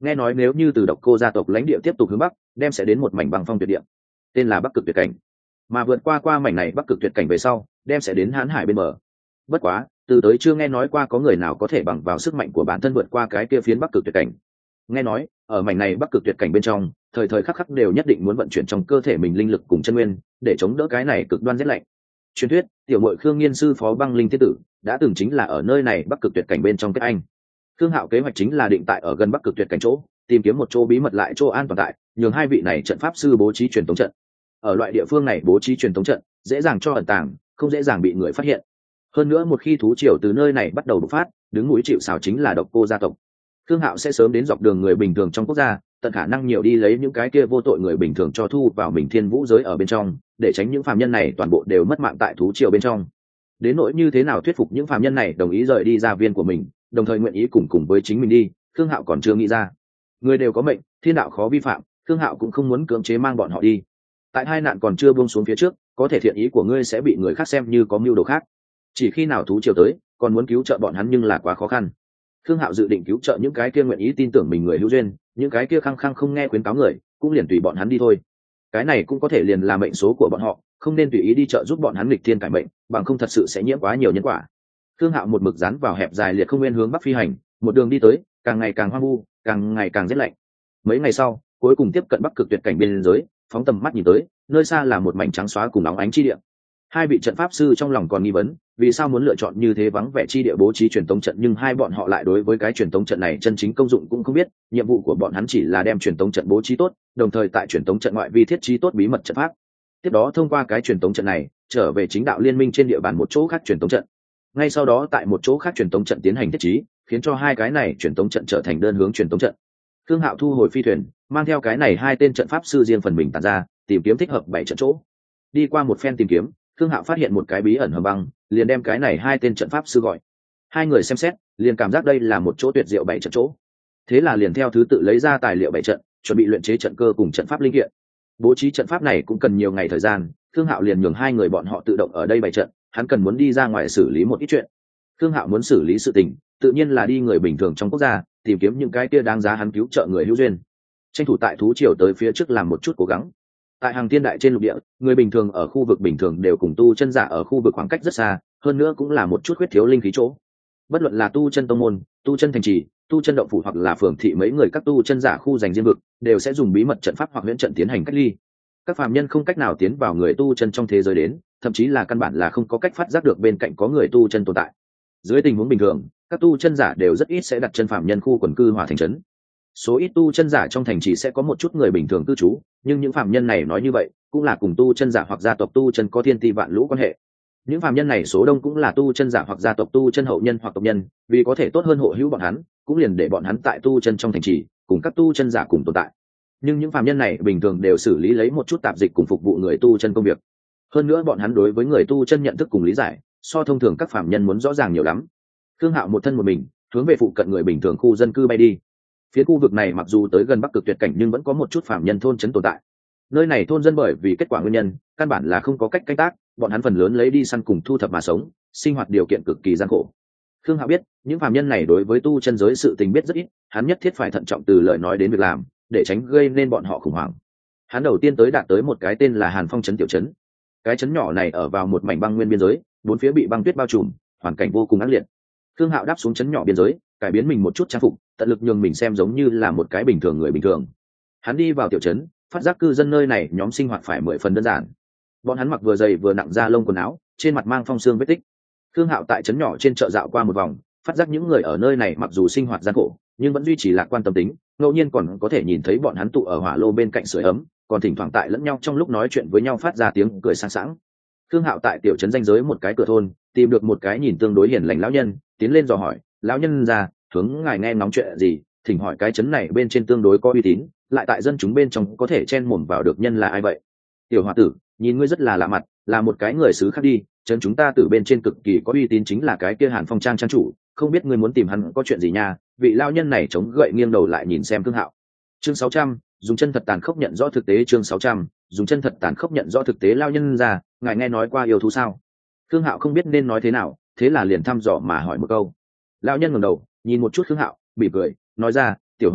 nghe nói nếu như từ độc cô gia tộc lãnh địa tiếp tục hướng bắc đem sẽ đến một mảnh băng phong tuyệt địa tên là bắc cực tuyệt cảnh, mà vượt qua qua mảnh này bắc cực tuyệt cảnh về sau đem sẽ đến hán hải bên bờ. Bất quá từ tới chưa nghe nói qua có người nào có thể bằng vào sức mạnh của bản thân vượt qua cái kia phiến bắc cực tuyệt cảnh. Nghe nói ở mảnh này bắc cực tuyệt cảnh bên trong thời thời khắc khắc đều nhất định muốn vận chuyển trong cơ thể mình linh lực cùng chân nguyên để chống đỡ cái này cực đoan rét lạnh. Truyền thuyết tiểu muội Khương Nghiên sư phó băng linh thiên tử đã từng chính là ở nơi này bắc cực tuyệt cảnh bên trong kết anh. Khương Hạo kế hoạch chính là định tại ở gần bắc cực tuyệt cảnh chỗ tìm kiếm một chỗ bí mật lại chỗ an toàn tại nhường hai vị này trận pháp sư bố trí truyền tống trận. Ở loại địa phương này bố trí truyền tống trận dễ dàng cho ẩn tàng, không dễ dàng bị người phát hiện. Hơn nữa một khi thú triều từ nơi này bắt đầu bộc phát, đứng núi chịu sào chính là độc cô gia tộc. Khương Hạo sẽ sớm đến dọc đường người bình thường trong quốc gia, tận khả năng nhiều đi lấy những cái kia vô tội người bình thường cho thu vào mình thiên vũ giới ở bên trong, để tránh những phàm nhân này toàn bộ đều mất mạng tại thú triều bên trong. Đến nỗi như thế nào thuyết phục những phàm nhân này đồng ý rời đi gia viên của mình, đồng thời nguyện ý cùng cùng với chính mình đi, Khương Hạo còn chưa nghĩ ra. Người đều có mệnh, thiên đạo khó vi phạm, Khương Hạo cũng không muốn cưỡng chế mang bọn họ đi. Tại hai nạn còn chưa buông xuống phía trước, có thể thiện ý của ngươi sẽ bị người khác xem như có mưu đồ khác. Chỉ khi nào thú triều tới, còn muốn cứu trợ bọn hắn nhưng là quá khó khăn. Khương Hạo dự định cứu trợ những cái kia nguyện ý tin tưởng mình người hữu duyên, những cái kia khăng khăng không nghe khuyến cáo người, cũng liền tùy bọn hắn đi thôi. Cái này cũng có thể liền là mệnh số của bọn họ, không nên tùy ý đi trợ giúp bọn hắn nghịch thiên cải mệnh, bằng không thật sự sẽ nhiễm quá nhiều nhân quả. Khương Hạo một mực dán vào hẹp dài liệt không nguyên hướng bắc phi hành, một đường đi tới, càng ngày càng hoang vu, càng ngày càng rét lạnh. Mấy ngày sau, cuối cùng tiếp cận bắc cực tuyệt cảnh biên giới, phóng tầm mắt nhìn tới, nơi xa là một mảnh trắng xóa cùng óng ánh chi địa. Hai vị trận pháp sư trong lòng còn nghi vấn, vì sao muốn lựa chọn như thế vắng vẻ chi địa bố trí truyền tống trận, nhưng hai bọn họ lại đối với cái truyền tống trận này chân chính công dụng cũng không biết, nhiệm vụ của bọn hắn chỉ là đem truyền tống trận bố trí tốt, đồng thời tại truyền tống trận ngoại vi thiết trí tốt bí mật trận pháp. Tiếp đó thông qua cái truyền tống trận này, trở về chính đạo liên minh trên địa bàn một chỗ khác truyền tống trận. Ngay sau đó tại một chỗ khác truyền tống trận tiến hành thiết trí, khiến cho hai cái này truyền tống trận trở thành đơn hướng truyền tống trận. Khương Hạo thu hồi phi thuyền, mang theo cái này hai tên trận pháp sư riêng phần mình tản ra, tìm kiếm thích hợp bảy trận chỗ. Đi qua một phen tìm kiếm, Khương Hạo phát hiện một cái bí ẩn hầm băng, liền đem cái này hai tên trận pháp sư gọi. Hai người xem xét, liền cảm giác đây là một chỗ tuyệt diệu bảy trận chỗ. Thế là liền theo thứ tự lấy ra tài liệu bảy trận, chuẩn bị luyện chế trận cơ cùng trận pháp linh kiện. Bố trí trận pháp này cũng cần nhiều ngày thời gian, Khương Hạo liền nhường hai người bọn họ tự động ở đây bày trận, hắn cần muốn đi ra ngoài xử lý một ít chuyện. Khương Hạo muốn xử lý sự tình, tự nhiên là đi người bình thường trong quốc gia, tìm kiếm những cái kia đáng giá hắn cứu trợ người hữu duyên. Tranh thủ tại thú triều tới phía trước làm một chút cố gắng. Tại hàng thiên đại trên lục địa, người bình thường ở khu vực bình thường đều cùng tu chân giả ở khu vực khoảng cách rất xa, hơn nữa cũng là một chút khuyết thiếu linh khí chỗ. Bất luận là tu chân tông môn, tu chân thành trì, tu chân động phủ hoặc là phường thị, mấy người các tu chân giả khu dành riêng vực đều sẽ dùng bí mật trận pháp hoặc huyễn trận tiến hành cách ly. Các phàm nhân không cách nào tiến vào người tu chân trong thế giới đến, thậm chí là căn bản là không có cách phát giác được bên cạnh có người tu chân tồn tại. Dưới tình huống bình thường, các tu chân giả đều rất ít sẽ đặt chân phàm nhân khu quần cư hòa thành trấn. Số ít tu chân giả trong thành trì sẽ có một chút người bình thường cư trú, nhưng những phàm nhân này nói như vậy cũng là cùng tu chân giả hoặc gia tộc tu chân có thiên ti vạn lũ quan hệ. Những phàm nhân này số đông cũng là tu chân giả hoặc gia tộc tu chân hậu nhân hoặc tộc nhân, vì có thể tốt hơn hộ hữu bọn hắn, cũng liền để bọn hắn tại tu chân trong thành trì cùng các tu chân giả cùng tồn tại. Nhưng những phàm nhân này bình thường đều xử lý lấy một chút tạp dịch cùng phục vụ người tu chân công việc. Hơn nữa bọn hắn đối với người tu chân nhận thức cùng lý giải, so thông thường các phàm nhân muốn rõ ràng nhiều lắm. Khương Hạo một thân một mình hướng về phụ cận người bình thường khu dân cư bay đi. Phía khu vực này mặc dù tới gần bắc cực tuyệt cảnh nhưng vẫn có một chút phàm nhân thôn trấn tồn tại. Nơi này thôn dân bởi vì kết quả nguyên nhân, căn bản là không có cách canh tác, bọn hắn phần lớn lấy đi săn cùng thu thập mà sống, sinh hoạt điều kiện cực kỳ gian khổ. Khương Hạo biết, những phàm nhân này đối với tu chân giới sự tình biết rất ít, hắn nhất thiết phải thận trọng từ lời nói đến việc làm, để tránh gây nên bọn họ khủng hoảng. Hắn đầu tiên tới đạt tới một cái tên là Hàn Phong trấn tiểu trấn. Cái trấn nhỏ này ở vào một mảnh băng nguyên biên giới, bốn phía bị băng tuyết bao trùm, hoàn cảnh vô cùng ác liệt. Khương Hạo đáp xuống trấn nhỏ biên giới, cải biến mình một chút trang phục, tận lực nhường mình xem giống như là một cái bình thường người bình thường. Hắn đi vào tiểu trấn, phát giác cư dân nơi này nhóm sinh hoạt phải mười phần đơn giản. Bọn hắn mặc vừa dày vừa nặng da lông quần áo, trên mặt mang phong xương vết tích. Khương Hạo tại trấn nhỏ trên chợ dạo qua một vòng, phát giác những người ở nơi này mặc dù sinh hoạt gian khổ, nhưng vẫn duy trì lạc quan tâm tính, ngẫu nhiên còn có thể nhìn thấy bọn hắn tụ ở hỏa lô bên cạnh sưởi ấm, còn thỉnh thoảng tại lẫn nhau trong lúc nói chuyện với nhau phát ra tiếng cười sang sảng. Khương Hạo tại tiểu trấn ranh giới một cái cửa thôn, tìm được một cái nhìn tương đối hiền lành lão nhân, tiến lên dò hỏi, lão nhân già, hướng ngài nghe ngóng chuyện gì, thỉnh hỏi cái trấn này bên trên tương đối có uy tín, lại tại dân chúng bên trong có thể chen mồm vào được nhân là ai vậy? Tiểu hòa tử, nhìn ngươi rất là lạ mặt, là một cái người xứ khác đi, trấn chúng ta từ bên trên cực kỳ có uy tín chính là cái kia Hàn Phong trang trang chủ, không biết ngươi muốn tìm hắn có chuyện gì nha? Vị lão nhân này chống gậy nghiêng đầu lại nhìn xem Khương Hạo. Chương sáu trăm, dùng chân thật tàn khốc nhận rõ thực tế. Chương sáu trăm, dùng chân thật tàn khốc nhận rõ thực tế. Lão nhân già, ngài nghe nói qua yêu thú sao? Khương Hạo không biết nên nói thế nào, thế là liền thăm dò mà hỏi một câu. Lão nhân ngẩng đầu, nhìn một chút Khương Hạo, mỉm cười, nói ra, tiểu hòa tử,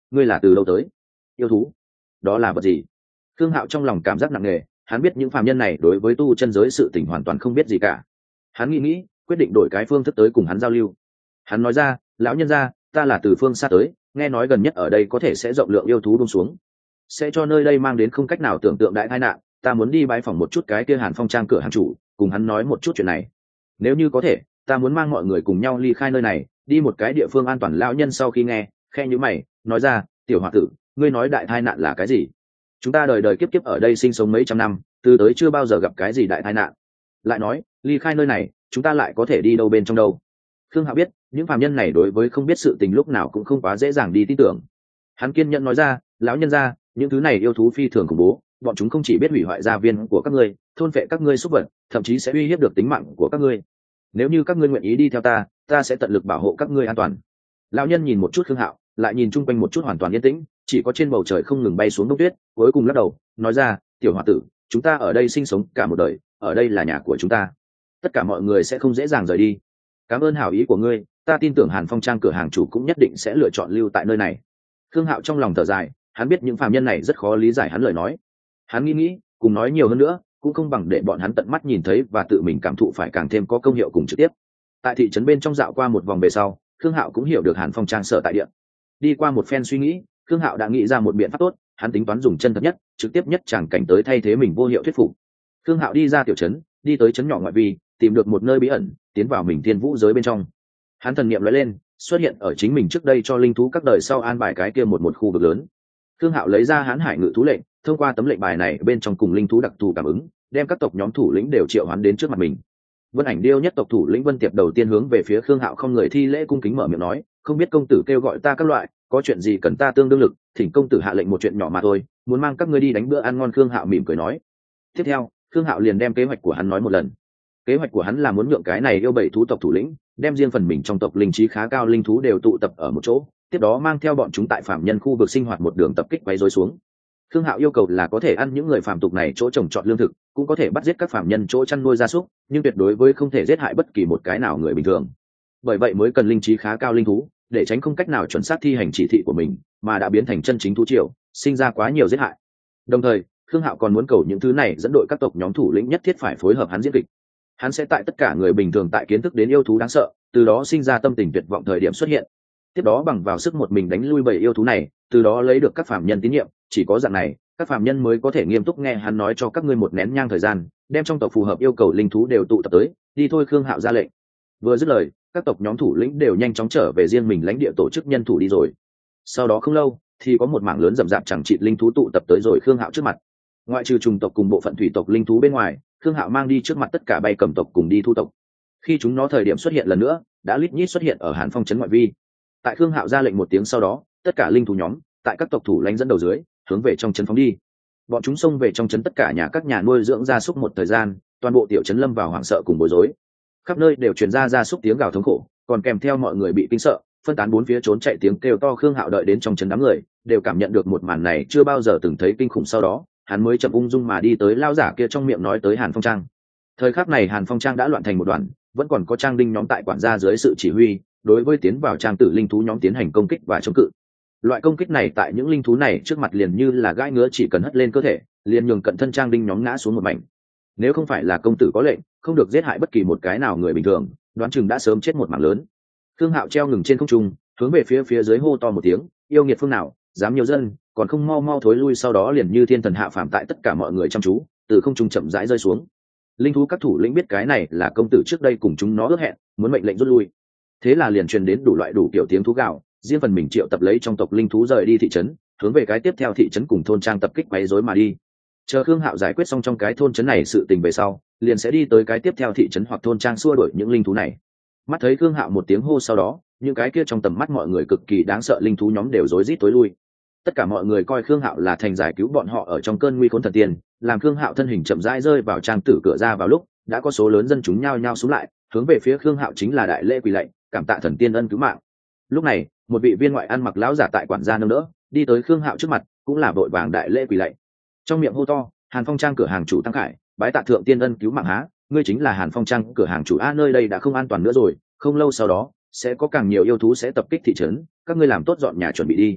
ngươi là từ đâu tới? Yêu thú? Đó là vật gì? Khương Hạo trong lòng cảm giác nặng nề, hắn biết những phàm nhân này đối với tu chân giới sự tình hoàn toàn không biết gì cả. Hắn nghĩ nghĩ, quyết định đổi cái phương thức tới cùng hắn giao lưu. Hắn nói ra, lão nhân gia, ta là từ phương xa tới, nghe nói gần nhất ở đây có thể sẽ rộng lượng yêu thú buông xuống, sẽ cho nơi đây mang đến không cách nào tưởng tượng đại tai nạn, ta muốn đi bái phỏng một chút cái kia Hàn Phong Trang cửa hàng chủ, cùng hắn nói một chút chuyện này. Nếu như có thể, ta muốn mang mọi người cùng nhau ly khai nơi này, đi một cái địa phương an toàn. Lão nhân sau khi nghe, khe nhíu mày, nói ra, tiểu hòa tử, ngươi nói đại tai nạn là cái gì? Chúng ta đời đời kiếp kiếp ở đây sinh sống mấy trăm năm, từ tới chưa bao giờ gặp cái gì đại tai nạn. Lại nói, ly khai nơi này, chúng ta lại có thể đi đâu bên trong đâu? Khương Hạo biết, những phàm nhân này đối với không biết sự tình lúc nào cũng không quá dễ dàng đi tin tưởng. Hắn kiên nhẫn nói ra, lão nhân gia, những thứ này yêu thú phi thường khủng bố, bọn chúng không chỉ biết hủy hoại gia viên của các ngươi, thôn phệ các ngươi súc vật, thậm chí sẽ uy hiếp được tính mạng của các ngươi. Nếu như các ngươi nguyện ý đi theo ta, ta sẽ tận lực bảo hộ các ngươi an toàn. Lão nhân nhìn một chút Khương Hạo, lại nhìn chung quanh một chút, hoàn toàn yên tĩnh, chỉ có trên bầu trời không ngừng bay xuống đông tuyết, cuối cùng lắc đầu, nói ra, tiểu hòa tử, chúng ta ở đây sinh sống cả một đời, ở đây là nhà của chúng ta, tất cả mọi người sẽ không dễ dàng rời đi. Cảm ơn hảo ý của ngươi, ta tin tưởng Hàn Phong Trang cửa hàng chủ cũng nhất định sẽ lựa chọn lưu tại nơi này. Khương Hạo trong lòng thở dài, hắn biết những phàm nhân này rất khó lý giải hắn lời nói. Hắn nghĩ nghĩ, cùng nói nhiều hơn nữa cũng không bằng để bọn hắn tận mắt nhìn thấy và tự mình cảm thụ phải càng thêm có công hiệu cùng trực tiếp. Tại thị trấn bên trong dạo qua một vòng về sau, Khương Hạo cũng hiểu được Hàn Phong Trang sở tại địa. Đi qua một phen suy nghĩ, Khương Hạo đã nghĩ ra một biện pháp tốt, hắn tính toán dùng chân thật nhất, trực tiếp nhất chẳng cảnh tới thay thế mình vô hiệu thuyết phục. Khương Hạo đi ra tiểu trấn, đi tới trấn nhỏ ngoại vi, tìm được một nơi bí ẩn, tiến vào mình thiên vũ giới bên trong. Hắn thần niệm lóe lên, xuất hiện ở chính mình trước đây cho linh thú các đời sau an bài cái kia một một khu vực lớn. Khương Hạo lấy ra Hán Hải Ngự thú lệnh, thông qua tấm lệnh bài này bên trong cùng linh thú đặc thù cảm ứng, đem các tộc nhóm thủ lĩnh đều triệu hoán đến trước mặt mình. Vân Ảnh Điêu nhất tộc thủ lĩnh Vân Tiệp đầu tiên hướng về phía Khương Hạo không người thi lễ cung kính mở miệng nói, không biết công tử kêu gọi ta các loại, có chuyện gì cần ta tương đương lực, thỉnh công tử hạ lệnh một chuyện nhỏ mà thôi, muốn mang các ngươi đi đánh bữa ăn ngon. Khương Hạo mỉm cười nói. Tiếp theo, Khương Hạo liền đem kế hoạch của hắn nói một lần. Kế hoạch của hắn là muốn nhượng cái này yêu bảy thú tộc thủ lĩnh, đem riêng phần mình trong tộc linh trí khá cao linh thú đều tụ tập ở một chỗ, tiếp đó mang theo bọn chúng tại phạm nhân khu vực sinh hoạt một đường tập kích quấy rối xuống. Khương Hạo yêu cầu là có thể ăn những người phàm tục này chỗ trồng trọt lương thực, cũng có thể bắt giết các phạm nhân chỗ chăn nuôi gia súc, nhưng tuyệt đối với không thể giết hại bất kỳ một cái nào người bình thường. Bởi vậy mới cần linh trí khá cao linh thú, để tránh không cách nào chuẩn xác thi hành chỉ thị của mình, mà đã biến thành chân chính thú triều, sinh ra quá nhiều giết hại. Đồng thời, Khương Hạo còn muốn cầu những thứ này dẫn đội các tộc nhóm thủ lĩnh nhất thiết phải phối hợp hắn diễn kịch. Hắn sẽ tại tất cả người bình thường tại kiến thức đến yêu thú đáng sợ, từ đó sinh ra tâm tình tuyệt vọng thời điểm xuất hiện. Tiếp đó bằng vào sức một mình đánh lui bầy yêu thú này, từ đó lấy được các phàm nhân tín nhiệm, chỉ có dạng này, các phàm nhân mới có thể nghiêm túc nghe hắn nói cho các ngươi một nén nhang thời gian, đem trong tộc phù hợp yêu cầu linh thú đều tụ tập tới, đi thôi. Khương Hạo ra lệnh. Vừa dứt lời, các tộc nhóm thủ lĩnh đều nhanh chóng trở về riêng mình lãnh địa tổ chức nhân thủ đi rồi. Sau đó không lâu, thì có một mảng lớn rậm rạp chẳng trị linh thú tụ tập tới rồi Khương Hạo trước mặt. Ngoại trừ trùng tộc cùng bộ phận thủy tộc linh thú bên ngoài, Khương Hạo mang đi trước mặt tất cả bay cầm tộc cùng đi thu tộc. Khi chúng nó thời điểm xuất hiện lần nữa, đã lít nhít xuất hiện ở Hàn Phong trấn ngoại vi. Tại Khương Hạo ra lệnh một tiếng sau đó, tất cả linh thú nhóm tại các tộc thủ lãnh dẫn đầu dưới, hướng về trong trấn phóng đi. Bọn chúng xông về trong trấn tất cả nhà các nhà nuôi dưỡng gia súc một thời gian, toàn bộ tiểu trấn lâm vào hoảng sợ cùng bối rối. Khắp nơi đều truyền ra gia súc tiếng gào thống khổ, còn kèm theo mọi người bị kinh sợ, phân tán bốn phía trốn chạy tiếng kêu to. Khương Hạo đợi đến trong trấn đám người, đều cảm nhận được một màn này chưa bao giờ từng thấy kinh khủng, sau đó, hắn mới chậm ung dung mà đi tới lao giả kia trong miệng nói tới Hàn Phong Trang. Thời khắc này Hàn Phong Trang đã loạn thành một đoàn, vẫn còn có trang đinh nhóm tại quản gia dưới sự chỉ huy, đối với tiến vào trang tử linh thú nhóm tiến hành công kích và chống cự. Loại công kích này tại những linh thú này trước mặt liền như là gãi ngứa, chỉ cần hất lên cơ thể, liền nhường cận thân trang đinh nhóm ngã xuống một mảnh. Nếu không phải là công tử có lệnh, không được giết hại bất kỳ một cái nào người bình thường, đoán chừng đã sớm chết một mảng lớn. Khương Hạo treo ngừng trên không trung, hướng về phía phía dưới hô to một tiếng, yêu nghiệt phương nào, dám nhiều dân, còn không mau mau thối lui. Sau đó liền như thiên thần hạ phàm tại tất cả mọi người chăm chú, từ không trung chậm rãi rơi xuống. Linh thú các thủ lĩnh biết cái này là công tử trước đây cùng chúng nó ước hẹn, muốn mệnh lệnh rút lui. Thế là liền truyền đến đủ loại đủ kiểu tiếng thú gào, riêng phần mình triệu tập lấy trong tộc linh thú rời đi thị trấn, hướng về cái tiếp theo thị trấn cùng thôn trang tập kích quấy rối mà đi. Chờ Khương Hạo giải quyết xong trong cái thôn trấn này sự tình về sau, liền sẽ đi tới cái tiếp theo thị trấn hoặc thôn trang xua đuổi những linh thú này. Mắt thấy Khương Hạo một tiếng hô sau đó, những cái kia trong tầm mắt mọi người cực kỳ đáng sợ linh thú nhóm đều rối rít tối lui. Tất cả mọi người coi Khương Hạo là thành giải cứu bọn họ ở trong cơn nguy khốn thần tiên, làm Khương Hạo thân hình chậm rãi rơi vào trang tử cửa ra vào lúc, đã có số lớn dân chúng nhao nhao xuống lại, hướng về phía Khương Hạo chính là đại lễ quỳ lạy, cảm tạ thần tiên ân cứu mạng. Lúc này, một vị viên ngoại ăn mặc lão giả tại quản gia nâng đỡ, đi tới Khương Hạo trước mặt, cũng là vội vàng đại lễ quỳ lạy. Trong miệng hô to, Hàn Phong Trang cửa hàng chủ Tăng Khải, bái tạ thượng tiên ân cứu mạng há, ngươi chính là Hàn Phong Trang cửa hàng chủ a, nơi đây đã không an toàn nữa rồi, không lâu sau đó sẽ có càng nhiều yêu thú sẽ tập kích thị trấn, các ngươi làm tốt dọn nhà chuẩn bị đi.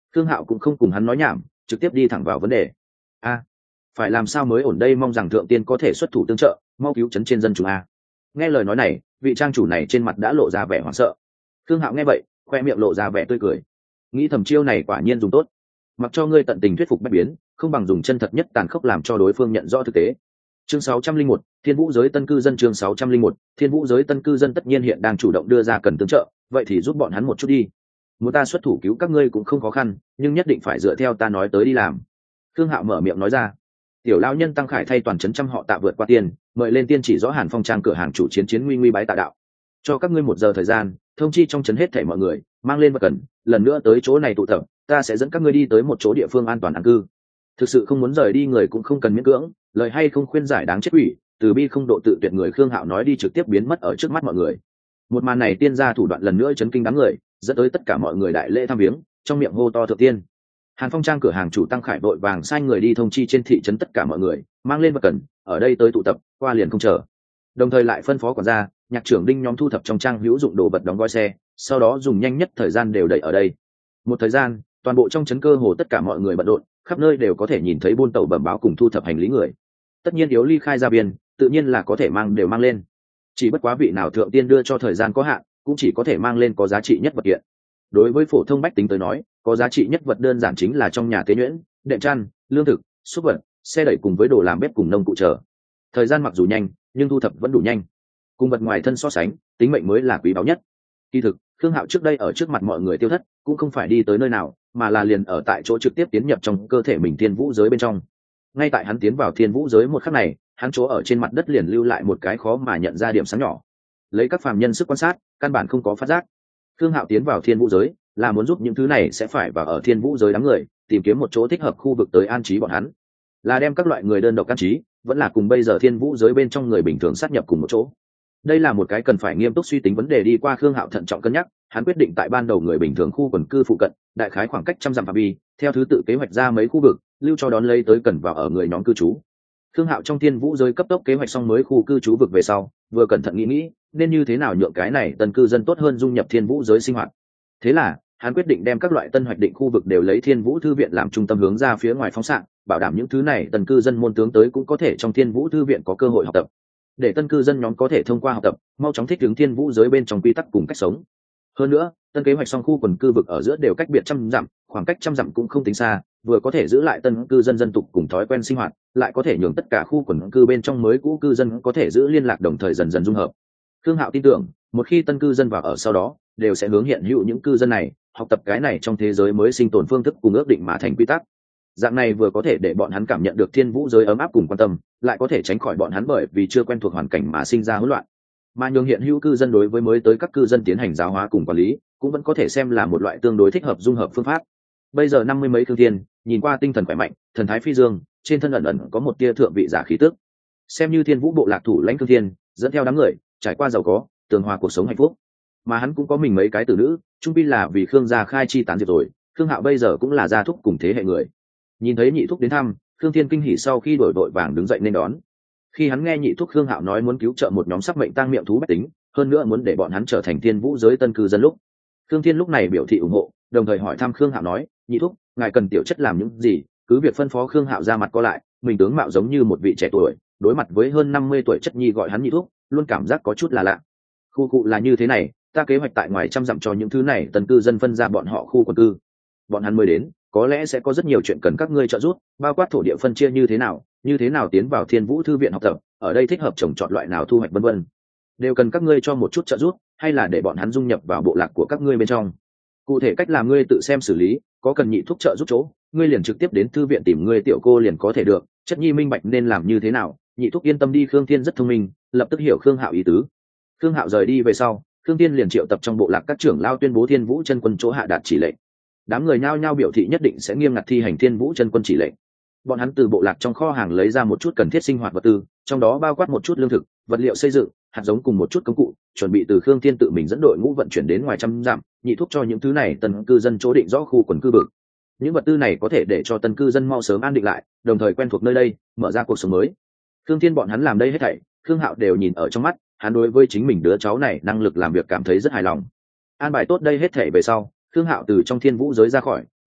Khương Hạo cũng không cùng hắn nói nhảm, trực tiếp đi thẳng vào vấn đề. A, phải làm sao mới ổn đây, mong rằng thượng tiên có thể xuất thủ tương trợ, mau cứu chấn trên dân chúng a. Nghe lời nói này, vị trang chủ này trên mặt đã lộ ra vẻ hoảng sợ. Khương Hạo nghe vậy, khoe miệng lộ ra vẻ tươi cười, nghĩ thầm chiêu này quả nhiên dùng tốt, mặc cho ngươi tận tình thuyết phục bách biến, không bằng dùng chân thật nhất tàn khốc làm cho đối phương nhận rõ thực tế. Chương sáu trăm linh một, Thiên Vũ giới tân cư dân. Chương sáu trăm linh một, Thiên Vũ giới tân cư dân tất nhiên hiện đang chủ động đưa ra cần tương trợ, vậy thì giúp bọn hắn một chút đi. Muốn ta xuất thủ cứu các ngươi cũng không khó khăn, nhưng nhất định phải dựa theo ta nói tới đi làm. Khương Hạo mở miệng nói ra. Tiểu lão nhân Tăng Khải thay toàn trấn trăm họ tạ vượt qua tiền, mời lên tiên chỉ rõ Hàn Phong trang cửa hàng chủ chiến chiến nguy nguy bái tạ đạo. Cho các ngươi một giờ thời gian, thông chi trong trấn hết thảy mọi người, mang lên vật cần, lần nữa tới chỗ này tụ tập, ta sẽ dẫn các ngươi đi tới một chỗ địa phương an toàn an cư. Thực sự không muốn rời đi người cũng không cần miễn cưỡng, lời hay không khuyên giải đáng chết quỷ, từ bi không độ tự tuyệt người. Khương Hạo nói đi trực tiếp biến mất ở trước mắt mọi người. Một màn này tiên gia thủ đoạn lần nữa chấn kinh đám người, dẫn tới tất cả mọi người đại lễ thăm viếng, trong miệng hô to thượng tiên. Hàn Phong trang cửa hàng chủ Tăng Khải vội vàng sai người đi thông chi trên thị trấn tất cả mọi người, mang lên vật cần, ở đây tới tụ tập, qua liền không chờ. Đồng thời lại phân phó quản gia, nhạc trưởng đinh nhóm thu thập trong trang hữu dụng đồ vật đóng gói xe, sau đó dùng nhanh nhất thời gian đều đẩy ở đây. Một thời gian, toàn bộ trong trấn cơ hồ tất cả mọi người bận rộn, khắp nơi đều có thể nhìn thấy buôn tàu bẩm báo cùng thu thập hành lý người. Tất nhiên yếu ly khai ra biên, tự nhiên là có thể mang đều mang lên. Chỉ bất quá vị nào thượng tiên đưa cho thời gian có hạn, cũng chỉ có thể mang lên có giá trị nhất vật kiện. Đối với phổ thông bách tính tới nói, có giá trị nhất vật đơn giản chính là trong nhà tế nhuyễn, đệm chăn, lương thực, súc vật, xe đẩy cùng với đồ làm bếp cùng nông cụ trở. Thời gian mặc dù nhanh, nhưng thu thập vẫn đủ nhanh. Cùng vật ngoài thân so sánh, tính mệnh mới là quý báu nhất. Kỳ thực, Khương Hạo trước đây ở trước mặt mọi người tiêu thất, cũng không phải đi tới nơi nào, mà là liền ở tại chỗ trực tiếp tiến nhập trong cơ thể mình thiên vũ giới bên trong. Ngay tại hắn tiến vào thiên vũ giới một khắc này, hắn chỗ ở trên mặt đất liền lưu lại một cái khó mà nhận ra điểm sáng nhỏ. Lấy các phàm nhân sức quan sát, căn bản không có phát giác. Khương Hạo tiến vào thiên vũ giới là muốn giúp những thứ này sẽ phải vào ở thiên vũ giới đám người tìm kiếm một chỗ thích hợp khu vực tới an trí bọn hắn, là đem các loại người đơn độc an trí, vẫn là cùng bây giờ thiên vũ giới bên trong người bình thường sát nhập cùng một chỗ. Đây là một cái cần phải nghiêm túc suy tính vấn đề. Đi qua Khương Hạo thận trọng cân nhắc, hắn quyết định tại ban đầu người bình thường khu quần cư phụ cận, đại khái khoảng cách trăm dặm phạm vi, theo thứ tự kế hoạch ra mấy khu vực, lưu cho đón lấy tới cần vào ở người nhóm cư trú. Khương Hạo trong thiên vũ giới cấp tốc kế hoạch xong mới khu cư trú vực về sau, vừa cẩn thận nghĩ nghĩ nên như thế nào nhượng cái này tân cư dân tốt hơn dung nhập thiên vũ giới sinh hoạt. Thế là hắn quyết định đem các loại tân hoạch định khu vực đều lấy thiên vũ thư viện làm trung tâm hướng ra phía ngoài phóng xạ, bảo đảm những thứ này tân cư dân môn tướng tới cũng có thể trong thiên vũ thư viện có cơ hội học tập, để tân cư dân nhóm có thể thông qua học tập mau chóng thích ứng thiên vũ giới bên trong quy tắc cùng cách sống. Hơn nữa, tân kế hoạch xong khu quần cư vực ở giữa đều cách biệt trăm dặm, khoảng cách trăm dặm cũng không tính xa, vừa có thể giữ lại tân cư dân dân tục cùng thói quen sinh hoạt, lại có thể nhường tất cả khu quần cư bên trong mới cũ cư dân có thể giữ liên lạc, đồng thời dần dần dung hợp. Khương Hạo tin tưởng, một khi tân cư dân vào ở sau đó, đều sẽ hướng hiện hữu những cư dân này học tập cái này trong thế giới mới sinh tồn phương thức cùng ước định mà thành quy tắc. Dạng này vừa có thể để bọn hắn cảm nhận được thiên vũ giới ấm áp cùng quan tâm, lại có thể tránh khỏi bọn hắn bởi vì chưa quen thuộc hoàn cảnh mà sinh ra hỗn loạn. Mà nhường hiện hữu cư dân đối với mới tới các cư dân tiến hành giáo hóa cùng quản lý, cũng vẫn có thể xem là một loại tương đối thích hợp dung hợp phương pháp. Bây giờ năm mươi mấy Khương Thiên, nhìn qua tinh thần khỏe mạnh, thần thái phi dương, trên thân ẩn ẩn có một tia thượng vị giả khí tức. Xem như thiên vũ bộ lạc thủ lãnh Khương Thiên, dẫn theo đám người, trải qua giàu có, tường hòa cuộc sống hạnh phúc. Mà hắn cũng có mình mấy cái tử nữ, trung pi là vì Khương gia khai chi tán diệt rồi, Khương Hạo bây giờ cũng là gia thúc cùng thế hệ người. Nhìn thấy nhị thúc đến thăm, Khương Thiên kinh hỉ sau khi đổi đội vàng đứng dậy nên đón. Khi hắn nghe nhị thúc Khương Hạo nói muốn cứu trợ một nhóm sắc mệnh tang miệng thú bách tính, hơn nữa muốn để bọn hắn trở thành thiên vũ giới tân cư dân lúc, Khương Thiên lúc này biểu thị ủng hộ, đồng thời hỏi thăm Khương Hạo nói, nhị thúc, ngài cần tiểu chất làm những gì, cứ việc phân phó. Khương Hạo ra mặt co lại, mình tướng mạo giống như một vị trẻ tuổi, đối mặt với hơn năm mươi tuổi chất nhi gọi hắn nhị thúc, luôn cảm giác có chút là lạ. Khu cụ là như thế này, ta kế hoạch tại ngoài trăm dặm cho những thứ này tân cư dân phân ra bọn họ khu quần cư. Bọn hắn mới đến, có lẽ sẽ có rất nhiều chuyện cần các ngươi trợ giúp, bao quát thổ địa phân chia như thế nào, như thế nào tiến vào thiên vũ thư viện học tập, ở đây thích hợp trồng trọt loại nào thu hoạch vân vân, đều cần các ngươi cho một chút trợ giúp, hay là để bọn hắn dung nhập vào bộ lạc của các ngươi bên trong. Cụ thể cách làm ngươi tự xem xử lý, có cần nhị thúc trợ giúp chỗ, ngươi liền trực tiếp đến thư viện tìm ngươi tiểu cô liền có thể được. Chất nhi minh bạch nên làm như thế nào, nhị thúc yên tâm đi. Khương Thiên rất thông minh, lập tức hiểu Khương Hạo ý tứ. Khương Hạo rời đi về sau, Khương Thiên liền triệu tập trong bộ lạc các trưởng lao tuyên bố thiên vũ chân quân chỗ hạ đạt chỉ lệnh. Đám người nhao nhao biểu thị nhất định sẽ nghiêm ngặt thi hành thiên vũ chân quân chỉ lệnh. Bọn hắn từ bộ lạc trong kho hàng lấy ra một chút cần thiết sinh hoạt vật tư, trong đó bao quát một chút lương thực, vật liệu xây dựng, hạt giống cùng một chút công cụ, chuẩn bị từ Khương Thiên tự mình dẫn đội ngũ vận chuyển đến ngoài trăm dặm, nhị thúc cho những thứ này tân cư dân chỗ định rõ khu quần cư vực. Những vật tư này có thể để cho tân cư dân mau sớm an định lại, đồng thời quen thuộc nơi đây, mở ra cuộc sống mới. Khương Thiên bọn hắn làm đây hết thảy, Khương Hạo đều nhìn ở trong mắt, hắn đối với chính mình đứa cháu này năng lực làm việc cảm thấy rất hài lòng. An bài tốt đây hết thảy về sau, Khương Hạo từ trong thiên vũ giới ra khỏi,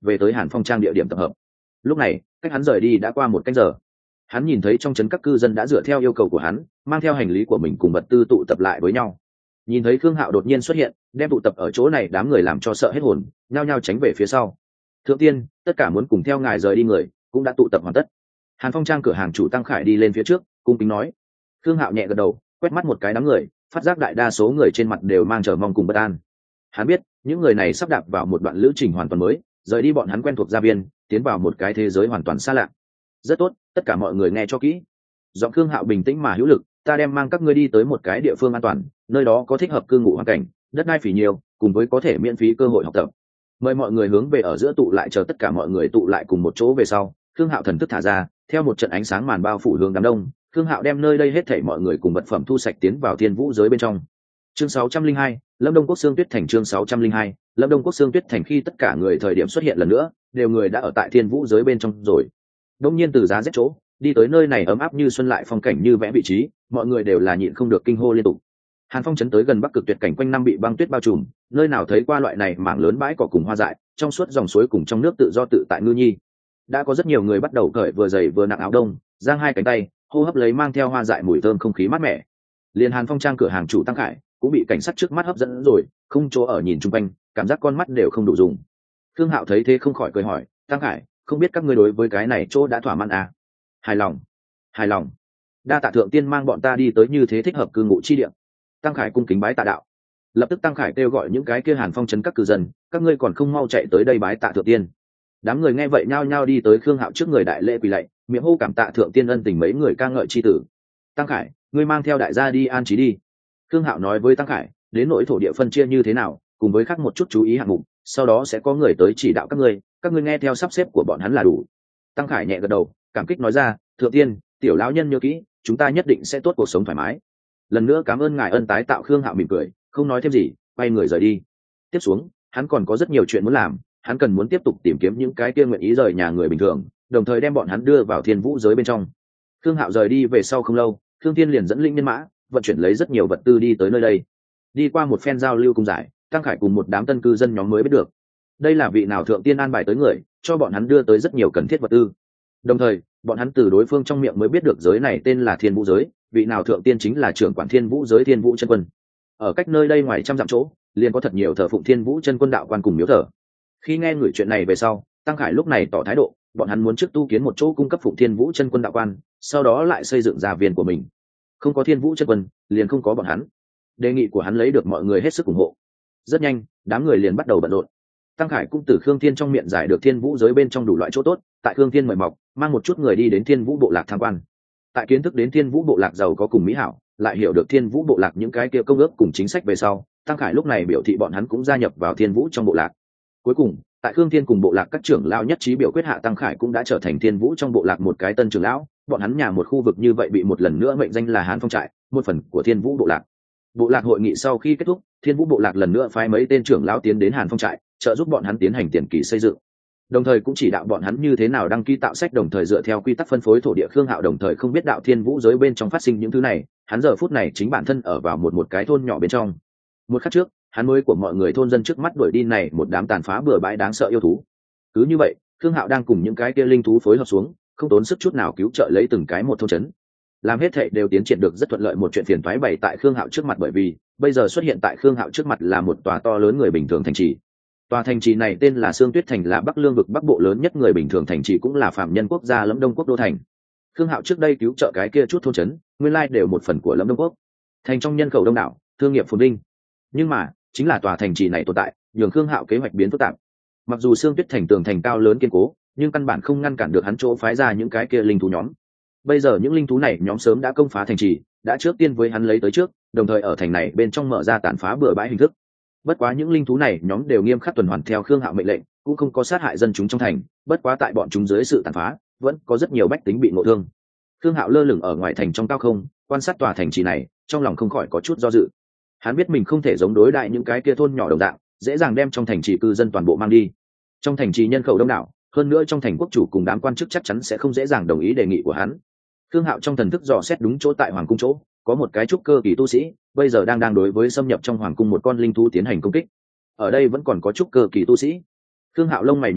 về tới Hàn Phong Trang địa điểm tập hợp. Lúc này cách hắn rời đi đã qua một canh giờ. Hắn nhìn thấy trong trấn các cư dân đã dựa theo yêu cầu của hắn mang theo hành lý của mình cùng vật tư tụ tập lại với nhau. Nhìn thấy Khương Hạo đột nhiên xuất hiện đem tụ tập ở chỗ này đám người làm cho sợ hết hồn, nhao nhao tránh về phía sau. Thượng tiên, tất cả muốn cùng theo ngài rời đi người cũng đã tụ tập hoàn tất. Hàn Phong Trang cửa hàng chủ Tăng Khải đi lên phía trước cung kính nói. Khương Hạo nhẹ gật đầu quét mắt một cái đám người, phát giác đại đa số người trên mặt đều mang chờ mong cùng bất an. Hắn biết những người này sắp đạp vào một đoạn lữ trình hoàn toàn mới, rời đi bọn hắn quen thuộc gia viên, tiến vào một cái thế giới hoàn toàn xa lạ. Rất tốt, tất cả mọi người nghe cho kỹ. Giọng Khương Hạo bình tĩnh mà hữu lực, ta đem mang các ngươi đi tới một cái địa phương an toàn, nơi đó có thích hợp cư ngụ hoàn cảnh, đất đai phì nhiều, cùng với có thể miễn phí cơ hội học tập. Mời mọi người hướng về ở giữa tụ lại, chờ tất cả mọi người tụ lại cùng một chỗ về sau, Khương Hạo thần thức thả ra, theo một trận ánh sáng màn bao phủ hướng đám đông, Khương Hạo đem nơi đây hết thảy mọi người cùng vật phẩm thu sạch tiến vào thiên vũ giới bên trong. Chương sáu trăm linh hai, Lâm Đông Quốc Xương Tuyết Thành. Chương sáu trăm linh hai, Lâm Đông Quốc Xương Tuyết Thành. Khi tất cả người thời điểm xuất hiện lần nữa, đều người đã ở tại thiên vũ giới bên trong rồi. Đông nhiên từ giá rét chỗ đi tới nơi này ấm áp như xuân lại phong cảnh như vẽ vị trí, mọi người đều là nhịn không được kinh hô liên tục. Hàn Phong chấn tới gần Bắc Cực tuyệt cảnh, quanh năm bị băng tuyết bao trùm, nơi nào thấy qua loại này mảng lớn bãi cỏ cùng hoa dại, trong suốt dòng suối cùng trong nước tự do tự tại ngư nhi. Đã có rất nhiều người bắt đầu cởi vừa dày vừa nặng áo đông, giang hai cánh tay, hô hấp lấy mang theo hoa dại mùi thơm không khí mát mẻ. Liên Hàn Phong Trang cửa hàng chủ Tăng Khải cũng bị cảnh sát trước mắt hấp dẫn rồi, không chỗ ở nhìn chung quanh, cảm giác con mắt đều không đủ dùng. Khương Hạo thấy thế không khỏi cười hỏi, Tăng Khải, không biết các ngươi đối với cái này chỗ đã thỏa mãn à? Hài lòng, hài lòng. Đa tạ thượng tiên mang bọn ta đi tới như thế thích hợp cư ngụ chi địa. Tăng Khải cung kính bái tạ đạo. Lập tức Tăng Khải kêu gọi những cái kia Hàn Phong trấn các cư dân, các ngươi còn không mau chạy tới đây bái tạ thượng tiên. Đám người nghe vậy nhao nhao đi tới Khương Hạo trước người đại lễ quỳ lạy, miệng hô cảm tạ thượng tiên ân tình, mấy người ca ngợi chi tử. Tăng Khải, ngươi mang theo đại gia đi an trí đi. Khương Hạo nói với Tăng Khải, đến nỗi thổ địa phân chia như thế nào, cùng với khác một chút chú ý hạng mục, sau đó sẽ có người tới chỉ đạo các ngươi, các ngươi nghe theo sắp xếp của bọn hắn là đủ. Tăng Khải nhẹ gật đầu, cảm kích nói ra, thượng tiên, tiểu lão nhân nhớ kỹ, chúng ta nhất định sẽ tốt cuộc sống thoải mái. Lần nữa cảm ơn ngài ân tái tạo. Khương Hạo mỉm cười, không nói thêm gì, quay người rời đi. Tiếp xuống, hắn còn có rất nhiều chuyện muốn làm, hắn cần muốn tiếp tục tìm kiếm những cái kia nguyện ý rời nhà người bình thường, đồng thời đem bọn hắn đưa vào thiên vũ giới bên trong. Khương Hạo rời đi về sau không lâu, Khương Thiên liền dẫn linh nhân mã vận chuyển lấy rất nhiều vật tư đi tới nơi đây. Đi qua một phen giao lưu cùng giải, Tăng Khải cùng một đám tân cư dân nhóm mới biết được đây là vị nào thượng tiên an bài tới người, cho bọn hắn đưa tới rất nhiều cần thiết vật tư. Đồng thời bọn hắn từ đối phương trong miệng mới biết được giới này tên là thiên vũ giới, vị nào thượng tiên chính là trưởng quản thiên vũ giới Thiên Vũ chân quân. Ở cách nơi đây ngoài trăm dặm chỗ liền có thật nhiều thờ phụng Thiên Vũ chân quân đạo quan cùng miếu thờ. Khi nghe người chuyện này về sau, Tăng Khải lúc này tỏ thái độ, bọn hắn muốn trước tu kiến một chỗ cung cấp phụng Thiên Vũ chân quân đạo quan, sau đó lại xây dựng gia viên của mình. Không có Thiên Vũ chân quân liền không có bọn hắn. Đề nghị của hắn lấy được mọi người hết sức ủng hộ. Rất nhanh đám người liền bắt đầu bận rộn. Tăng Khải cũng từ Khương Thiên trong miệng giải được Thiên Vũ giới bên trong đủ loại chỗ tốt, tại Khương Thiên mời mọc mang một chút người đi đến Thiên Vũ bộ lạc tham quan. Tại kiến thức đến Thiên Vũ bộ lạc giàu có cùng mỹ hảo, lại hiểu được Thiên Vũ bộ lạc những cái kia công ước cùng chính sách về sau, Tăng Khải lúc này biểu thị bọn hắn cũng gia nhập vào Thiên Vũ trong bộ lạc. Cuối cùng tại Khương Thiên cùng bộ lạc các trưởng lão nhất trí biểu quyết hạ, Tăng Khải cũng đã trở thành Thiên Vũ trong bộ lạc một cái tân trưởng lão. Bọn hắn nhà một khu vực như vậy bị một lần nữa mệnh danh là Hán Phong trại, một phần của Thiên Vũ bộ lạc. Bộ lạc hội nghị sau khi kết thúc, Thiên Vũ bộ lạc lần nữa phái mấy tên trưởng lão tiến đến Hàn Phong trại, trợ giúp bọn hắn tiến hành tiền kỳ xây dựng, đồng thời cũng chỉ đạo bọn hắn như thế nào đăng ký tạo sách, đồng thời dựa theo quy tắc phân phối thổ địa. Khương Hạo đồng thời không biết đạo Thiên Vũ giới bên trong phát sinh những thứ này, hắn giờ phút này chính bản thân ở vào một một cái thôn nhỏ bên trong. Một khắc trước, hắn mới của mọi người thôn dân trước mắt đuổi đi này một đám tàn phá bừa bãi đáng sợ yêu thú. Cứ như vậy, Khương Hạo đang cùng những cái kia linh thú phối hợp xuống, không tốn sức chút nào cứu trợ lấy từng cái một thôn trấn. Làm hết thảy đều tiến triển được rất thuận lợi. Một chuyện phiền toái bày tại Khương Hạo trước mặt, bởi vì bây giờ xuất hiện tại Khương Hạo trước mặt là một tòa to lớn người bình thường thành trì. Tòa thành trì này tên là Xương Tuyết Thành, là Bắc Lương vực Bắc bộ lớn nhất người bình thường thành trì, cũng là phạm nhân quốc gia Lâm Đông Quốc đô thành. Khương Hạo trước đây cứu trợ cái kia chút thôn trấn, nguyên lai đều một phần của Lâm Đông Quốc. Thành trong nhân khẩu đông đảo, thương nghiệp phồn vinh. Nhưng mà, chính là tòa thành trì này tồn tại, nhường Khương Hạo kế hoạch biến phức tạp. Mặc dù Xương Tuyết Thành tường thành cao lớn kiên cố, nhưng căn bản không ngăn cản được hắn chỗ phái ra những cái kia linh thú nhóm. Bây giờ những linh thú này nhóm sớm đã công phá thành trì, đã trước tiên với hắn lấy tới trước, đồng thời ở thành này bên trong mở ra tàn phá bừa bãi hình thức. Bất quá những linh thú này nhóm đều nghiêm khắc tuần hoàn theo Khương Hạo mệnh lệnh, cũng không có sát hại dân chúng trong thành. Bất quá tại bọn chúng dưới sự tàn phá, vẫn có rất nhiều bách tính bị ngộ thương. Khương Hạo lơ lửng ở ngoài thành trong cao không, quan sát tòa thành trì này, trong lòng không khỏi có chút do dự. Hắn biết mình không thể giống đối đại những cái kia thôn nhỏ đồng dạng, dễ dàng đem trong thành trì cư dân toàn bộ mang đi. Trong thành trì nhân khẩu đông đảo, hơn nữa trong thành quốc chủ cùng đám quan chức chắc chắn sẽ không dễ dàng đồng ý đề nghị của hắn. Khương Hạo trong thần thức dò xét đúng chỗ, tại hoàng cung chỗ có một cái trúc cơ kỳ tu sĩ, bây giờ đang đang đối với xâm nhập trong hoàng cung một con linh thú tiến hành công kích. Ở đây vẫn còn có trúc cơ kỳ tu sĩ. Khương Hạo lông mày nhíu lại,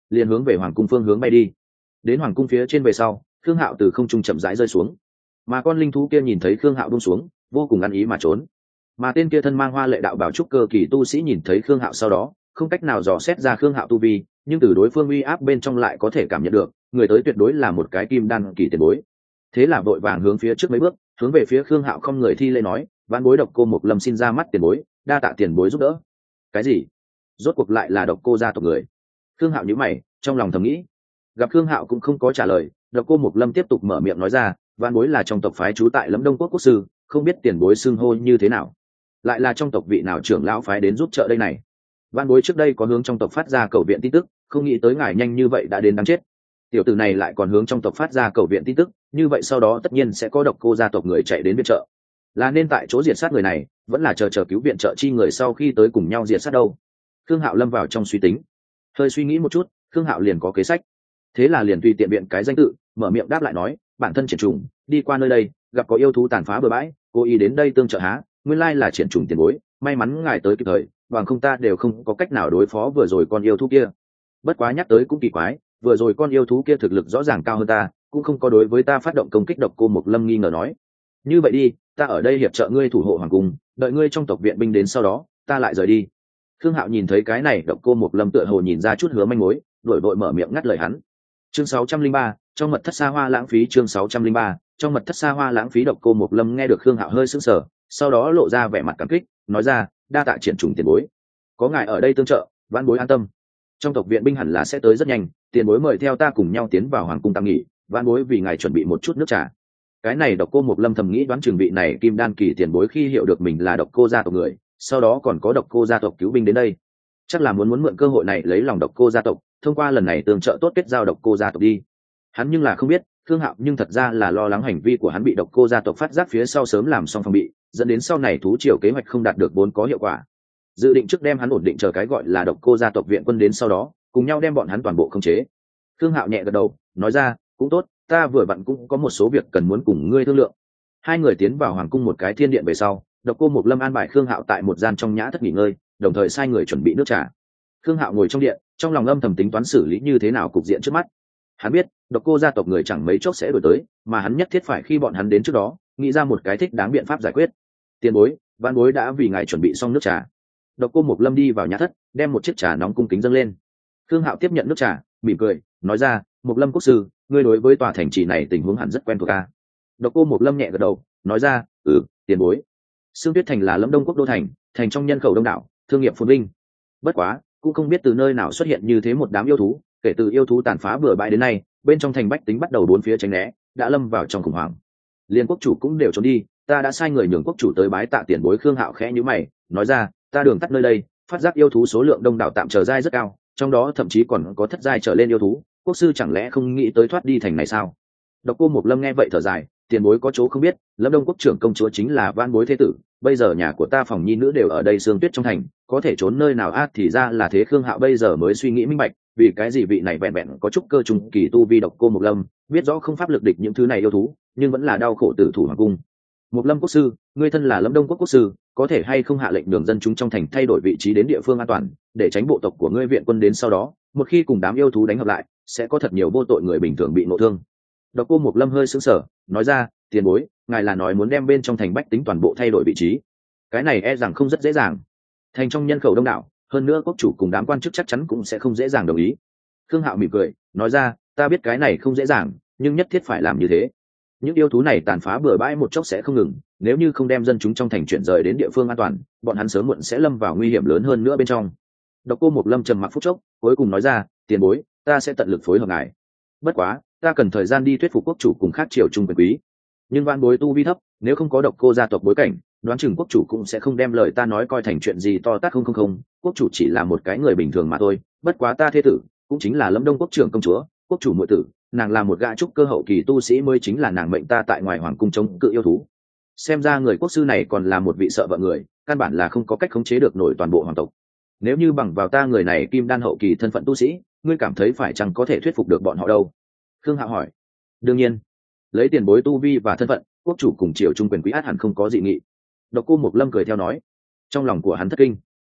liền hướng về hoàng cung phương hướng bay đi. Đến hoàng cung phía trên về sau, khương hạo từ không trung chậm rãi rơi xuống, mà con linh thú kia nhìn thấy khương hạo buông xuống, vô cùng ăn ý mà trốn. Mà tên kia thân mang hoa lệ đạo bảo trúc cơ kỳ tu sĩ nhìn thấy khương hạo sau đó, không cách nào dò xét ra khương hạo tu vi, nhưng từ đối phương uy áp bên trong lại có thể cảm nhận được người tới tuyệt đối là một cái kim đan kỳ tiền bối. Thế là vội vàng hướng phía trước mấy bước, hướng về phía khương hạo không người thi lễ nói, vãn bối Độc Cô Mộc Lâm xin ra mắt tiền bối, đa tạ tiền bối giúp đỡ. Cái gì? Rốt cuộc lại là Độc Cô gia tộc người? Khương hạo nhíu mày, trong lòng thầm nghĩ. Gặp khương hạo cũng không có trả lời, Độc Cô Mộc Lâm tiếp tục mở miệng nói ra, vãn bối là trong tộc phái trú tại Lâm Đông Quốc quốc sư, không biết tiền bối xưng hô như thế nào, lại là trong tộc vị nào trưởng lão phái đến giúp trợ đây này. Vãn bối trước đây có hướng trong tộc phát ra cầu viện tin tức, không nghĩ tới ngài nhanh như vậy đã đến đáng chết. Tiểu tử này lại còn hướng trong tộc phát ra cầu viện tin tức, như vậy sau đó tất nhiên sẽ có Độc Cô gia tộc người chạy đến viện trợ, là nên tại chỗ diệt sát người này, vẫn là chờ chờ cứu viện trợ chi người sau khi tới cùng nhau diệt sát đâu? Khương Hạo lâm vào trong suy tính, hơi suy nghĩ một chút, Khương Hạo liền có kế sách. Thế là liền tùy tiện biện cái danh tự, mở miệng đáp lại nói, bản thân triển trùng đi qua nơi đây, gặp có yêu thú tàn phá bừa bãi, cố ý đến đây tương trợ há, nguyên lai là triển trùng tiền bối, may mắn ngài tới kịp thời, bằng không ta đều không có cách nào đối phó vừa rồi con yêu thú kia. Bất quá nhắc tới cũng kỳ quái, vừa rồi con yêu thú kia thực lực rõ ràng cao hơn ta, cũng không có đối với ta phát động công kích. Độc Cô Mộc Lâm nghi ngờ nói, như vậy đi, ta ở đây hiệp trợ ngươi thủ hộ hoàng cung, đợi ngươi trong tộc viện binh đến sau đó, ta lại rời đi. Khương Hạo nhìn thấy cái này, Độc Cô Mộc Lâm tựa hồ nhìn ra chút hứa manh mối, đổi đội mở miệng ngắt lời hắn. Chương sáu trăm linh ba, trong mật thất xa hoa lãng phí. Chương sáu trăm linh ba, trong mật thất xa hoa lãng phí. Độc Cô Mộc Lâm nghe được Khương Hạo hơi sững sờ, sau đó lộ ra vẻ mặt cảm kích, nói ra, đa tạ triển trùng tiền bối, có ngài ở đây tương trợ, vãn bối an tâm. Trong tộc viện binh hẳn là sẽ tới rất nhanh, tiền bối mời theo ta cùng nhau tiến vào hoàng cung tạm nghỉ, vãn bối vì ngài chuẩn bị một chút nước trà. Cái này Độc Cô Mộc Lâm thầm nghĩ, đoán chừng vị này kim đan kỳ tiền bối khi hiểu được mình là Độc Cô gia tộc người, sau đó còn có Độc Cô gia tộc cứu binh đến đây, chắc là muốn muốn mượn cơ hội này lấy lòng Độc Cô gia tộc, thông qua lần này tương trợ tốt kết giao Độc Cô gia tộc đi. Hắn nhưng là không biết, Khương Hạo nhưng thật ra là lo lắng hành vi của hắn bị Độc Cô gia tộc phát giác phía sau sớm làm xong phòng bị, dẫn đến sau này thú triều kế hoạch không đạt được vốn có hiệu quả. Dự định trước đem hắn ổn định, chờ cái gọi là Độc Cô gia tộc viện quân đến sau đó, cùng nhau đem bọn hắn toàn bộ khống chế. Khương Hạo nhẹ gật đầu, nói ra, cũng tốt, ta vừa vặn cũng có một số việc cần muốn cùng ngươi thương lượng. Hai người tiến vào hoàng cung một cái thiên điện về sau, Độc Cô Mộc Lâm an bài Khương Hạo tại một gian trong nhã thất nghỉ ngơi, đồng thời sai người chuẩn bị nước trà. Khương Hạo ngồi trong điện, trong lòng âm thầm tính toán xử lý như thế nào cục diện trước mắt. Hắn biết, Độc Cô gia tộc người chẳng mấy chốc sẽ đổi tới, mà hắn nhất thiết phải khi bọn hắn đến trước đó, nghĩ ra một cái thích đáng biện pháp giải quyết. Tiền bối, vãn bối đã vì ngài chuẩn bị xong nước trà. Độc Cô Mộc Lâm đi vào nhã thất, đem một chiếc trà nóng cung kính dâng lên. Khương Hạo tiếp nhận nước trà, mỉm cười, nói ra, Mộc Lâm quốc sư, ngươi đối với tòa thành trì này tình huống hẳn rất quen thuộc a. Độc Cô Mộc Lâm nhẹ gật đầu, nói ra, ừ, tiền bối. Sương Tuyết thành là Lâm Đông quốc đô thành, thành trong nhân khẩu đông đảo, thương nghiệp phồn vinh. Bất quá, cũng không biết từ nơi nào xuất hiện như thế một đám yêu thú, kể từ yêu thú tàn phá bừa bãi đến nay, bên trong thành bách tính bắt đầu bốn phía tránh né, đã lâm vào trong khủng hoảng. Liên quốc chủ cũng đều trốn đi, ta đã sai người nhường quốc chủ tới bái tạ tiền bối. Khương Hạo khẽ nhíu mày, nói ra, ta đường tắt nơi đây, phát giác yêu thú số lượng đông đảo, tạm chờ giai rất cao, trong đó thậm chí còn có thất giai trở lên yêu thú, quốc sư chẳng lẽ không nghĩ tới thoát đi thành này sao? Độc Cô Mộc Lâm nghe vậy thở dài, tiền bối có chỗ không biết, Lâm Đông quốc trưởng công chúa chính là van bối thế tử, bây giờ nhà của ta phòng nhi nữ đều ở đây Sương Tuyết trong thành, có thể trốn nơi nào ác thì ra là thế. Khương Hạo bây giờ mới suy nghĩ minh bạch, vì cái gì vị này vẹn vẹn có chút cơ trùng kỳ tu vi Độc Cô Mộc Lâm, biết rõ không pháp lực địch những thứ này yêu thú, nhưng vẫn là đau khổ tử thủ hoàng cung. Mộc Lâm quốc sư, ngươi thân là Lâm Đông quốc quốc sư, có thể hay không hạ lệnh đường dân chúng trong thành thay đổi vị trí đến địa phương an toàn, để tránh bộ tộc của ngươi viện quân đến sau đó, một khi cùng đám yêu thú đánh hợp lại, sẽ có thật nhiều vô tội người bình thường bị nội thương. Độc Cô Mộc Lâm hơi sững sờ, nói ra, tiền bối, ngài là nói muốn đem bên trong thành bách tính toàn bộ thay đổi vị trí? Cái này e rằng không rất dễ dàng. Thành trong nhân khẩu đông đảo, hơn nữa quốc chủ cùng đám quan chức chắc chắn cũng sẽ không dễ dàng đồng ý. Khương Hạo mỉm cười, nói ra, ta biết cái này không dễ dàng, nhưng nhất thiết phải làm như thế. Những yêu thú này tàn phá bừa bãi một chốc sẽ không ngừng, nếu như không đem dân chúng trong thành chuyển rời đến địa phương an toàn, bọn hắn sớm muộn sẽ lâm vào nguy hiểm lớn hơn nữa bên trong. Độc Cô Mộc Lâm trầm mặc phút chốc, cuối cùng nói ra, tiền bối, ta sẽ tận lực phối hợp ngài. Bất quá, ta cần thời gian đi thuyết phục quốc chủ cùng khác triều trung quyền quý. Nhưng van bối tu vi thấp, nếu không có Độc Cô gia tộc bối cảnh, đoán chừng quốc chủ cũng sẽ không đem lời ta nói coi thành chuyện gì to tát. Không không không, quốc chủ chỉ là một cái người bình thường mà thôi. Bất quá ta thế tử, cũng chính là Lâm Đông quốc trưởng công chúa, quốc chủ muội tử, nàng là một gã trúc cơ hậu kỳ tu sĩ, mới chính là nàng mệnh ta tại ngoài hoàng cung chống cự yêu thú. Xem ra người quốc sư này còn là một vị sợ vợ người, căn bản là không có cách khống chế được nổi toàn bộ hoàng tộc. Nếu như bằng vào ta người này kim đan hậu kỳ thân phận tu sĩ, ngươi cảm thấy phải chăng có thể thuyết phục được bọn họ đâu? Khương Hạo hỏi. Đương nhiên, lấy tiền bối tu vi và thân phận, quốc chủ cùng triều trung quyền quý át hẳn không có dị nghị. Độc Cô Mộc Lâm cười theo nói. Trong lòng của hắn thất kinh,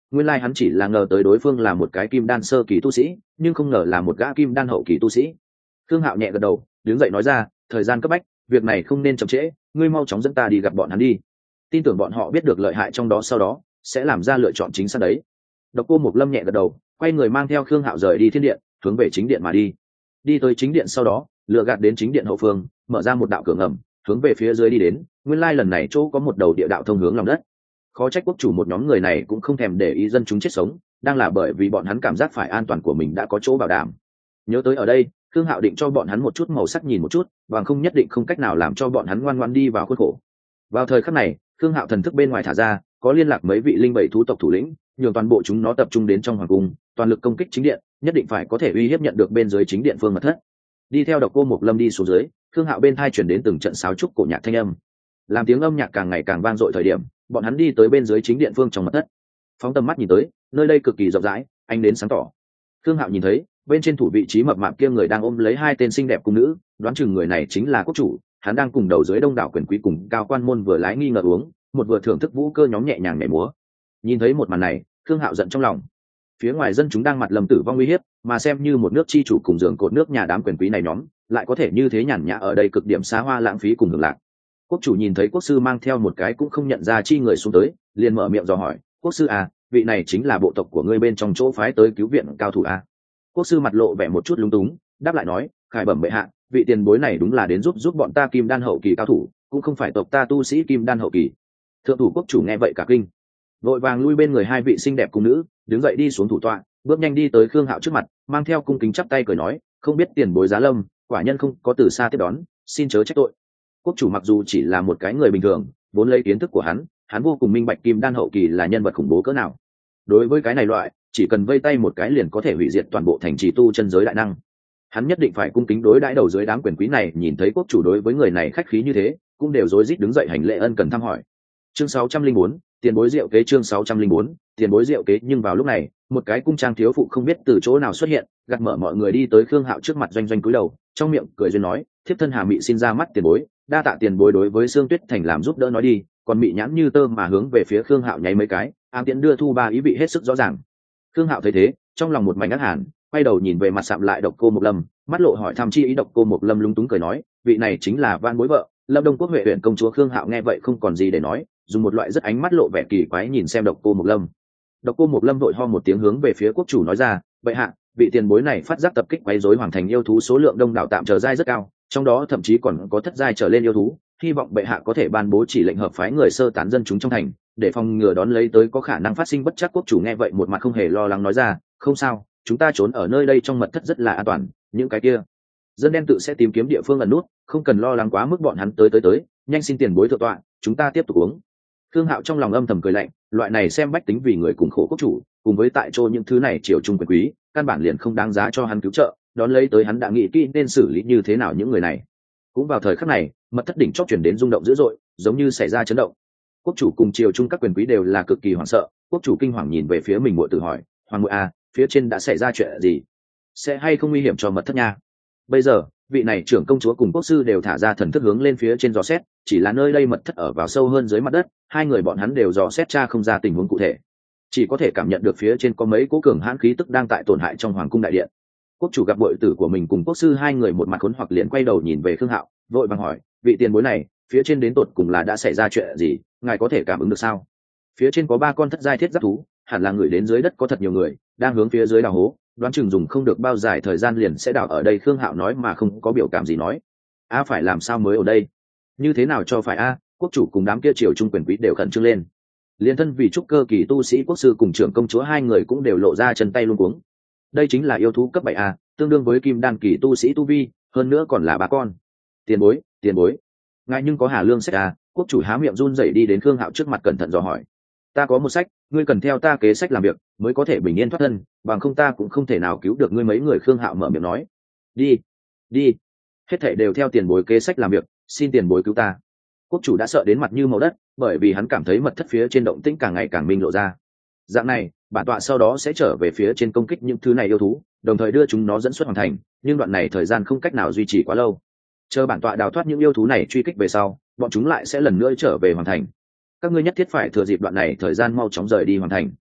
nguyên lai hắn chỉ là ngờ tới đối phương là một cái kim đan sơ kỳ tu sĩ, nhưng không ngờ là một gã kim đan hậu kỳ tu sĩ. Khương Hạo nhẹ gật đầu, đứng dậy nói ra, thời gian cấp bách, việc này không nên chậm trễ, ngươi mau chóng dẫn ta đi gặp bọn hắn đi. Tin tưởng bọn họ biết được lợi hại trong đó, sau đó sẽ làm ra lựa chọn chính xác đấy. Độc Cô Mộc Lâm nhẹ gật đầu, quay người mang theo Khương Hạo rời đi thiên điện, hướng về chính điện mà đi. Đi tới chính điện sau đó, lựa gạt đến chính điện hậu phương, mở ra một đạo cửa ngầm, hướng về phía dưới đi đến. Nguyên lai lần này chỗ có một đầu địa đạo thông hướng lòng đất. Khó trách quốc chủ một nhóm người này cũng không thèm để ý dân chúng chết sống, đang là bởi vì bọn hắn cảm giác phải an toàn của mình đã có chỗ bảo đảm. Nhớ tới ở đây, Khương Hạo định cho bọn hắn một chút màu sắc nhìn một chút, và không nhất định không cách nào làm cho bọn hắn ngoan ngoãn đi vào khuôn khổ. Vào thời khắc này, Khương Hạo thần thức bên ngoài thả ra, có liên lạc mấy vị linh bảy thú tộc thủ lĩnh, nhường toàn bộ chúng nó tập trung đến trong hoàng cung, toàn lực công kích chính điện, nhất định phải có thể uy hiếp nhận được bên dưới chính điện phương mật thất. Đi theo Độc Cô Mộc Lâm đi xuống dưới, Khương Hạo bên tai chuyển đến từng trận sáo trúc cổ nhạc thanh âm. Làm tiếng âm nhạc càng ngày càng vang dội thời điểm, bọn hắn đi tới bên dưới chính điện phương trong mật thất. Phóng tầm mắt nhìn tới, nơi đây cực kỳ rộng rãi, ánh đến sáng tỏ. Khương Hạo nhìn thấy, bên trên thủ vị trí mập mạp kia người đang ôm lấy hai tên xinh đẹp cung nữ, đoán chừng người này chính là quốc chủ. Hắn đang cùng đầu dưới đông đảo quyền quý cùng cao quan môn vừa lái nghi ngờ uống, một vừa thưởng thức vũ cơ nhóm nhẹ nhàng nhảy múa. Nhìn thấy một màn này, Khương Hạo giận trong lòng. Phía ngoài dân chúng đang mặt lầm tử vong uy hiếp, mà xem như một nước chi chủ cùng giường cột nước nhà đám quyền quý này nhóm, lại có thể như thế nhàn nhã ở đây cực điểm xa hoa lãng phí cùng hưởng lạc. Quốc chủ nhìn thấy quốc sư mang theo một cái cũng không nhận ra chi người xuống tới, liền mở miệng dò hỏi, quốc sư à, vị này chính là bộ tộc của ngươi bên trong chỗ phái tới cứu viện cao thủ à? Quốc sư mặt lộ vẻ một chút lúng túng, đáp lại nói, khải bẩm bệ hạ, vị tiền bối này đúng là đến giúp giúp bọn ta kim đan hậu kỳ cao thủ, cũng không phải tộc ta tu sĩ kim đan hậu kỳ. Thượng thủ quốc chủ nghe vậy cả kinh, vội vàng lui bên người hai vị xinh đẹp cung nữ, đứng dậy đi xuống thủ tọa, bước nhanh đi tới Khương Hạo trước mặt, mang theo cung kính chắp tay cười nói, không biết tiền bối giá lâm, quả nhân không có từ xa tiếp đón, xin chớ trách tội. Quốc chủ mặc dù chỉ là một cái người bình thường, vốn lấy kiến thức của hắn, hắn vô cùng minh bạch kim đan hậu kỳ là nhân vật khủng bố cỡ nào. Đối với cái này loại, chỉ cần vây tay một cái liền có thể hủy diệt toàn bộ thành trì tu chân giới đại năng. Hắn nhất định phải cung kính đối đãi đầu dưới đám quyền quý này, nhìn thấy quốc chủ đối với người này khách khí như thế, cũng đều rối rít đứng dậy hành lễ ân cần thăm hỏi. Chương sáu trăm linh bốn, tiền bối diệu kế. Chương sáu trăm linh bốn, tiền bối diệu kế. Nhưng vào lúc này, một cái cung trang thiếu phụ không biết từ chỗ nào xuất hiện, gạt mở mọi người đi tới Khương Hạo trước mặt, doanh doanh cúi đầu, trong miệng cười duyên nói, thiếp thân Hà Mị xin ra mắt tiền bối, đa tạ tiền bối đối với Sương Tuyết Thành làm giúp đỡ. Nói đi, còn Mị nhãn như tơ mà hướng về phía Khương Hạo nháy mấy cái, ám tiễn đưa thu ba ý vị hết sức rõ ràng. Khương Hạo thấy thế, trong lòng một mảnh ác hàn, quay đầu nhìn về mặt sạm lại Độc Cô Mộc Lâm, mắt lộ hỏi thăm chi ý. Độc Cô Mộc Lâm lúng túng cười nói, vị này chính là Van Bối vợ, Lâm Đông Quốc Huệ huyện công chúa. Khương Hạo nghe vậy không còn gì để nói, dùng một loại rất ánh mắt lộ vẻ kỳ quái nhìn xem Độc Cô Mộc Lâm. Độc Cô Mộc Lâm vội ho một tiếng hướng về phía quốc chủ nói ra, vậy hạ, vị tiền bối này phát giác tập kích quấy rối hoàng thành yêu thú số lượng đông đảo, tạm chờ giai rất cao, trong đó thậm chí còn có thất giai trở lên yêu thú, hy vọng bệ hạ có thể ban bố chỉ lệnh hợp phái người sơ tán dân chúng trong thành, để phòng ngừa đón lấy tới có khả năng phát sinh bất trắc. Quốc chủ nghe vậy một mặt không hề lo lắng nói ra, không sao, chúng ta trốn ở nơi đây trong mật thất rất là an toàn, những cái kia dân đen tự sẽ tìm kiếm địa phương ẩn nút, không cần lo lắng quá mức bọn hắn tới tới tới, nhanh xin tiền bối thượng tọa, chúng ta tiếp tục uống. Khương Hạo trong lòng âm thầm cười lạnh, loại này xem bách tính vì người cùng khổ quốc chủ, cùng với tại chỗ những thứ này triều trung quyền quý, căn bản liền không đáng giá cho hắn cứu trợ, đón lấy tới hắn đã nghĩ kỹ nên xử lý như thế nào những người này. Cũng vào thời khắc này, mật thất đỉnh chót chuyển đến rung động dữ dội, giống như xảy ra chấn động. Quốc chủ cùng triều trung các quyền quý đều là cực kỳ hoảng sợ, quốc chủ kinh hoàng nhìn về phía mình muội tử hỏi, hoàng muội à, phía trên đã xảy ra chuyện gì, sẽ hay không nguy hiểm cho mật thất nha? Bây giờ vị này trưởng công chúa cùng quốc sư đều thả ra thần thức hướng lên phía trên dò xét, chỉ là nơi đây mật thất ở vào sâu hơn dưới mặt đất, hai người bọn hắn đều dò xét tra không ra tình huống cụ thể, chỉ có thể cảm nhận được phía trên có mấy cố cường hãn khí tức đang tại tổn hại trong hoàng cung đại điện. Quốc chủ gặp muội tử của mình cùng quốc sư hai người một mặt khốn hoặc, liền quay đầu nhìn về Khương Hạo, vội vàng hỏi, vị tiền bối này, phía trên đến tột cùng là đã xảy ra chuyện gì, ngài có thể cảm ứng được sao? Phía trên có ba con thất giai thiết giáp thú, hẳn là người đến dưới đất có thật nhiều người đang hướng phía dưới đào hố, đoán chừng dùng không được bao dài thời gian liền sẽ đào ở đây. Khương Hạo nói mà không có biểu cảm gì nói, a phải làm sao mới ở đây, như thế nào cho phải a? Quốc chủ cùng đám kia triều trung quyền quý đều khẩn trương lên, liên thân vì trúc cơ kỳ tu sĩ quốc sư cùng trưởng công chúa hai người cũng đều lộ ra chân tay luống cuống. Đây chính là yêu thú cấp bảy a, tương đương với kim đan kỳ tu sĩ tu vi, hơn nữa còn là ba con. Tiền bối, tiền bối, ngài nhưng có Hà Lương sách a? Quốc chủ há miệng run rẩy đi đến Khương Hạo trước mặt cẩn thận dò hỏi. Ta có một sách, ngươi cần theo ta kế sách làm việc mới có thể bình yên thoát thân, bằng không ta cũng không thể nào cứu được ngươi mấy người. Khương Hạo mở miệng nói, đi đi, hết thảy đều theo tiền bối kế sách làm việc, xin tiền bối cứu ta. Quốc chủ đã sợ đến mặt như màu đất, bởi vì hắn cảm thấy mật thất phía trên động tĩnh càng ngày càng minh lộ ra. Dạng này, bản tọa sau đó sẽ trở về phía trên công kích những thứ này yêu thú, đồng thời đưa chúng nó dẫn xuất hoàn thành, nhưng đoạn này thời gian không cách nào duy trì quá lâu. Chờ bản tọa đào thoát những yêu thú này truy kích về sau, bọn chúng lại sẽ lần nữa trở về hoàn thành. Các ngươi nhất thiết phải thừa dịp đoạn này thời gian mau chóng rời đi hoàn thành.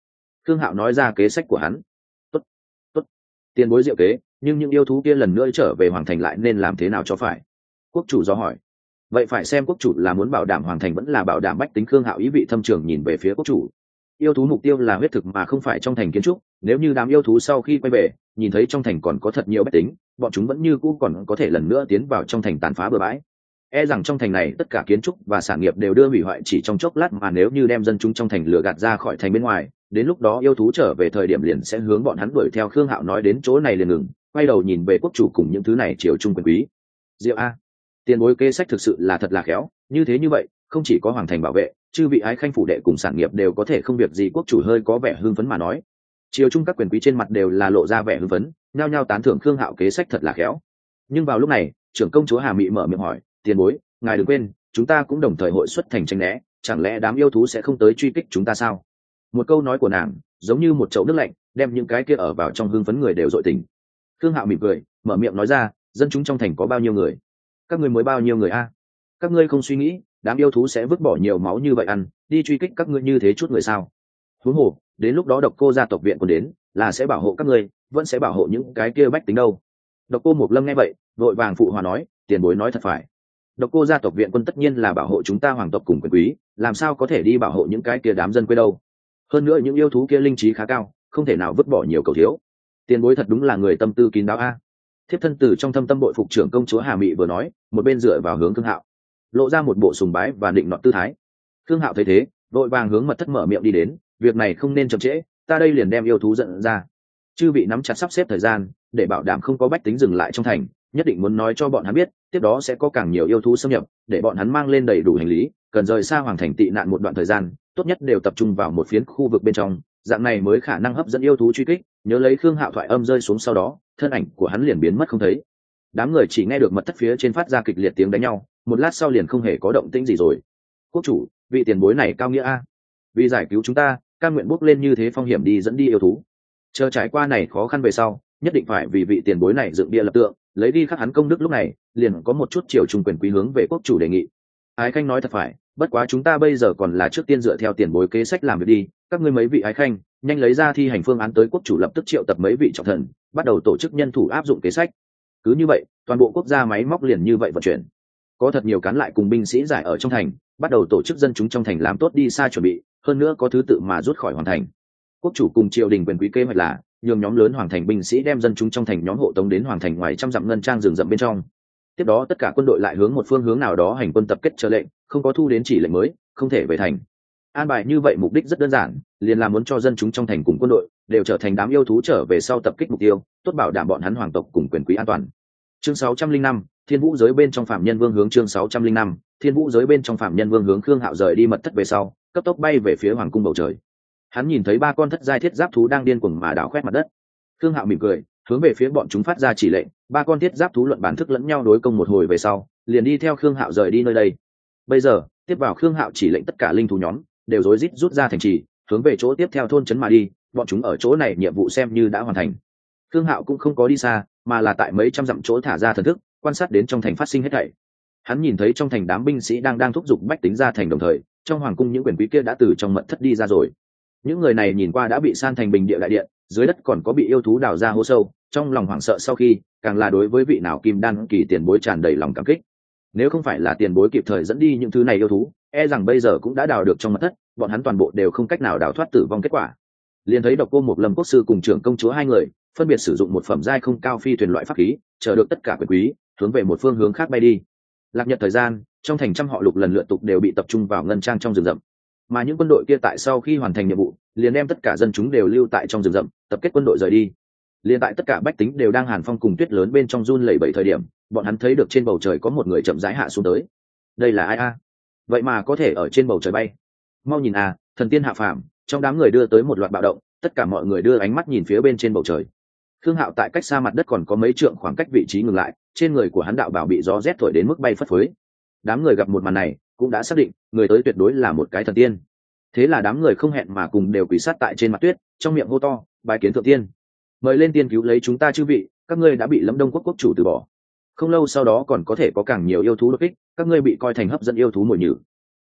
Khương Hạo nói ra kế sách của hắn. Tốt, tốt, tiền bối diệu kế, nhưng những yêu thú kia lần nữa trở về hoàng thành lại nên làm thế nào cho phải? Quốc chủ do hỏi. Vậy phải xem quốc chủ là muốn bảo đảm hoàng thành vẫn là bảo đảm bách tính. Khương Hạo ý vị thâm trường nhìn về phía quốc chủ. Yêu thú mục tiêu là huyết thực mà không phải trong thành kiến trúc, nếu như đám yêu thú sau khi quay về nhìn thấy trong thành còn có thật nhiều bách tính, bọn chúng vẫn như cũ còn có thể lần nữa tiến vào trong thành tàn phá bừa bãi. E rằng trong thành này tất cả kiến trúc và sản nghiệp đều đưa hủy hoại chỉ trong chốc lát, mà nếu như đem dân chúng trong thành lừa gạt ra khỏi thành bên ngoài, đến lúc đó yêu thú trở về thời điểm liền sẽ hướng bọn hắn đuổi theo. Khương Hạo nói đến chỗ này liền ngừng, quay đầu nhìn về quốc chủ cùng những thứ này triều trung quyền quý. Diệu a, tiền bối kế sách thực sự là thật là khéo, như thế như vậy không chỉ có hoàng thành bảo vệ, chư vị ái khanh phủ đệ cùng sản nghiệp đều có thể không việc gì. Quốc chủ hơi có vẻ hưng phấn mà nói. Triều trung các quyền quý trên mặt đều là lộ ra vẻ hưng phấn, nhao nhao tán thưởng Khương Hạo kế sách thật là khéo. Nhưng vào lúc này, trưởng công chúa Hà Mị mở miệng hỏi, tiền bối, ngài đừng quên, chúng ta cũng đồng thời hội xuất thành tranh né, chẳng lẽ đám yêu thú sẽ không tới truy kích chúng ta sao? Một câu nói của nàng giống như một chậu nước lạnh, đem những cái kia ở vào trong hưng phấn người đều dội tình. Khương Hạo mỉm cười, mở miệng nói ra, dân chúng trong thành có bao nhiêu người? Các ngươi mới bao nhiêu người a? Các ngươi không suy nghĩ, đám yêu thú sẽ vứt bỏ nhiều máu như vậy ăn, đi truy kích các ngươi như thế chút người sao? Huống hồ, đến lúc đó Độc Cô gia tộc viện còn đến, là sẽ bảo hộ các ngươi, vẫn sẽ bảo hộ những cái kia bách tính đâu. Độc Cô Mộc Lâm nghe vậy, vội vàng phụ hòa nói, tiền bối nói thật phải. Độc Cô gia tộc viện quân tất nhiên là bảo hộ chúng ta hoàng tộc cùng quyền quý, làm sao có thể đi bảo hộ những cái kia đám dân quê đâu? Hơn nữa những yêu thú kia linh trí khá cao, không thể nào vứt bỏ nhiều cầu thiếu. Tiền bối thật đúng là người tâm tư kín đáo a. Thiếp thân từ trong thâm tâm bội phục trưởng công chúa Hà Mị vừa nói, một bên dựa vào hướng Khương Hạo, lộ ra một bộ sùng bái và định nọt tư thái. Khương Hạo thấy thế, vội vàng hướng mật thất mở miệng đi đến, việc này không nên chậm trễ, ta đây liền đem yêu thú dẫn ra. Chư vị nắm chặt sắp xếp thời gian, để bảo đảm không có bách tính dừng lại trong thành, nhất định muốn nói cho bọn hắn biết, tiếp đó sẽ có càng nhiều yêu thú xâm nhập, để bọn hắn mang lên đầy đủ hành lý, cần rời xa hoàng thành tị nạn một đoạn thời gian, tốt nhất đều tập trung vào một phiến khu vực bên trong, dạng này mới khả năng hấp dẫn yêu thú truy kích. Nhớ lấy Khương Hạo thoại âm rơi xuống sau đó, thân ảnh của hắn liền biến mất không thấy. Đám người chỉ nghe được mật thất phía trên phát ra kịch liệt tiếng đánh nhau, một lát sau liền không hề có động tĩnh gì rồi. Quốc chủ, vị tiền bối này cao nghĩa a, vì giải cứu chúng ta, cam nguyện bước lên như thế phong hiểm đi dẫn đi yêu thú. Chờ trải qua này khó khăn về sau, nhất định phải vì vị tiền bối này dựng bia lập tượng, lấy đi khắc hắn công đức. Lúc này liền có một chút triều trung quyền quý hướng về quốc chủ đề nghị. Ái khanh nói thật phải, bất quá chúng ta bây giờ còn là trước tiên dựa theo tiền bối kế sách làm việc đi. Các ngươi mấy vị ái khanh nhanh lấy ra thi hành phương án tới. Quốc chủ lập tức triệu tập mấy vị trọng thần, bắt đầu tổ chức nhân thủ áp dụng kế sách. Cứ như vậy, toàn bộ quốc gia máy móc liền như vậy vận chuyển. Có thật nhiều cán lại cùng binh sĩ giải ở trong thành, bắt đầu tổ chức dân chúng trong thành làm tốt đi xa chuẩn bị, hơn nữa có thứ tự mà rút khỏi hoàn thành. Quốc chủ cùng triều đình quyền quý kế hoạch là nhường nhóm lớn hoàng thành binh sĩ đem dân chúng trong thành nhóm hộ tống đến hoàng thành ngoài trăm dặm ngân trang rừng rậm bên trong. Tiếp đó tất cả quân đội lại hướng một phương hướng nào đó hành quân tập kết chờ lệnh, không có thu đến chỉ lệnh mới, không thể về thành. An bài như vậy mục đích rất đơn giản, liền là muốn cho dân chúng trong thành cùng quân đội đều trở thành đám yêu thú trở về sau tập kích mục tiêu, tốt bảo đảm bọn hắn hoàng tộc cùng quyền quý an toàn. Chương sáu trăm linh năm, Thiên Vũ giới bên trong phạm nhân vương hướng. Chương sáu trăm linh năm, Thiên Vũ giới bên trong phạm nhân vương hướng. Khương Hạo rời đi mật thất về sau, cấp tốc bay về phía hoàng cung bầu trời. Hắn nhìn thấy ba con thất giai thiết giáp thú đang điên cuồng mà đảo khoét mặt đất. Khương Hạo mỉm cười, hướng về phía bọn chúng phát ra chỉ lệnh. Ba con thiết giáp thú luận bản thức lẫn nhau đối công một hồi về sau, liền đi theo Khương Hạo rời đi nơi đây. Bây giờ, tiếp vào Khương Hạo chỉ lệnh, tất cả linh thú nhóm đều rối rít rút ra thành trì, hướng về chỗ tiếp theo thôn trấn mà đi. Bọn chúng ở chỗ này nhiệm vụ xem như đã hoàn thành. Khương Hạo cũng không có đi xa, mà là tại mấy trăm dặm chỗ thả ra thần thức, quan sát đến trong thành phát sinh hết thảy. Hắn nhìn thấy trong thành đám binh sĩ đang đang thúc giục bách tính ra thành, đồng thời trong hoàng cung những quyền quý kia đã từ trong mật thất đi ra rồi. Những người này nhìn qua đã bị san thành bình địa đại điện, dưới đất còn có bị yêu thú đào ra hố sâu, trong lòng hoảng sợ sau khi, càng là đối với vị nào kim đan kỳ tiền bối tràn đầy lòng cảm kích. Nếu không phải là tiền bối kịp thời dẫn đi những thứ này yêu thú, e rằng bây giờ cũng đã đào được trong mật thất, bọn hắn toàn bộ đều không cách nào đào thoát tử vong kết quả. Liền thấy Độc Cô Mộc Lâm quốc sư cùng trưởng công chúa hai người phân biệt sử dụng một phẩm giai không cao phi thuyền loại pháp khí, chờ được tất cả quyền quý hướng về một phương hướng khác bay đi. Lạc nhật thời gian, trong thành trăm họ lục lần lượt tục đều bị tập trung vào ngân trang trong rừng rậm, mà những quân đội kia tại sau khi hoàn thành nhiệm vụ liền đem tất cả dân chúng đều lưu tại trong rừng rậm, tập kết quân đội rời đi. Liền tại tất cả bách tính đều đang hàn phong cùng tuyết lớn bên trong run lẩy bẩy thời điểm, bọn hắn thấy được trên bầu trời có một người chậm rãi hạ xuống tới. Đây là ai a? Vậy mà có thể ở trên bầu trời bay? Mau nhìn a, thần tiên hạ phàm! Trong đám người đưa tới một loạt bạo động, tất cả mọi người đưa ánh mắt nhìn phía bên trên bầu trời. Khương Hạo tại cách xa mặt đất còn có mấy trượng khoảng cách vị trí ngừng lại, trên người của hắn đạo bảo bị gió rét thổi đến mức bay phất phới. Đám người gặp một màn này cũng đã xác định người tới tuyệt đối là một cái thần tiên. Thế là đám người không hẹn mà cùng đều quỳ sát tại trên mặt tuyết, trong miệng hô to, bái kiến thượng tiên, mời lên tiên cứu lấy chúng ta chư vị, các ngươi đã bị Lâm Đông quốc quốc chủ từ bỏ. Không lâu sau đó còn có thể có càng nhiều yêu thú đột kích, các ngươi bị coi thành hấp dẫn yêu thú mồi nhử.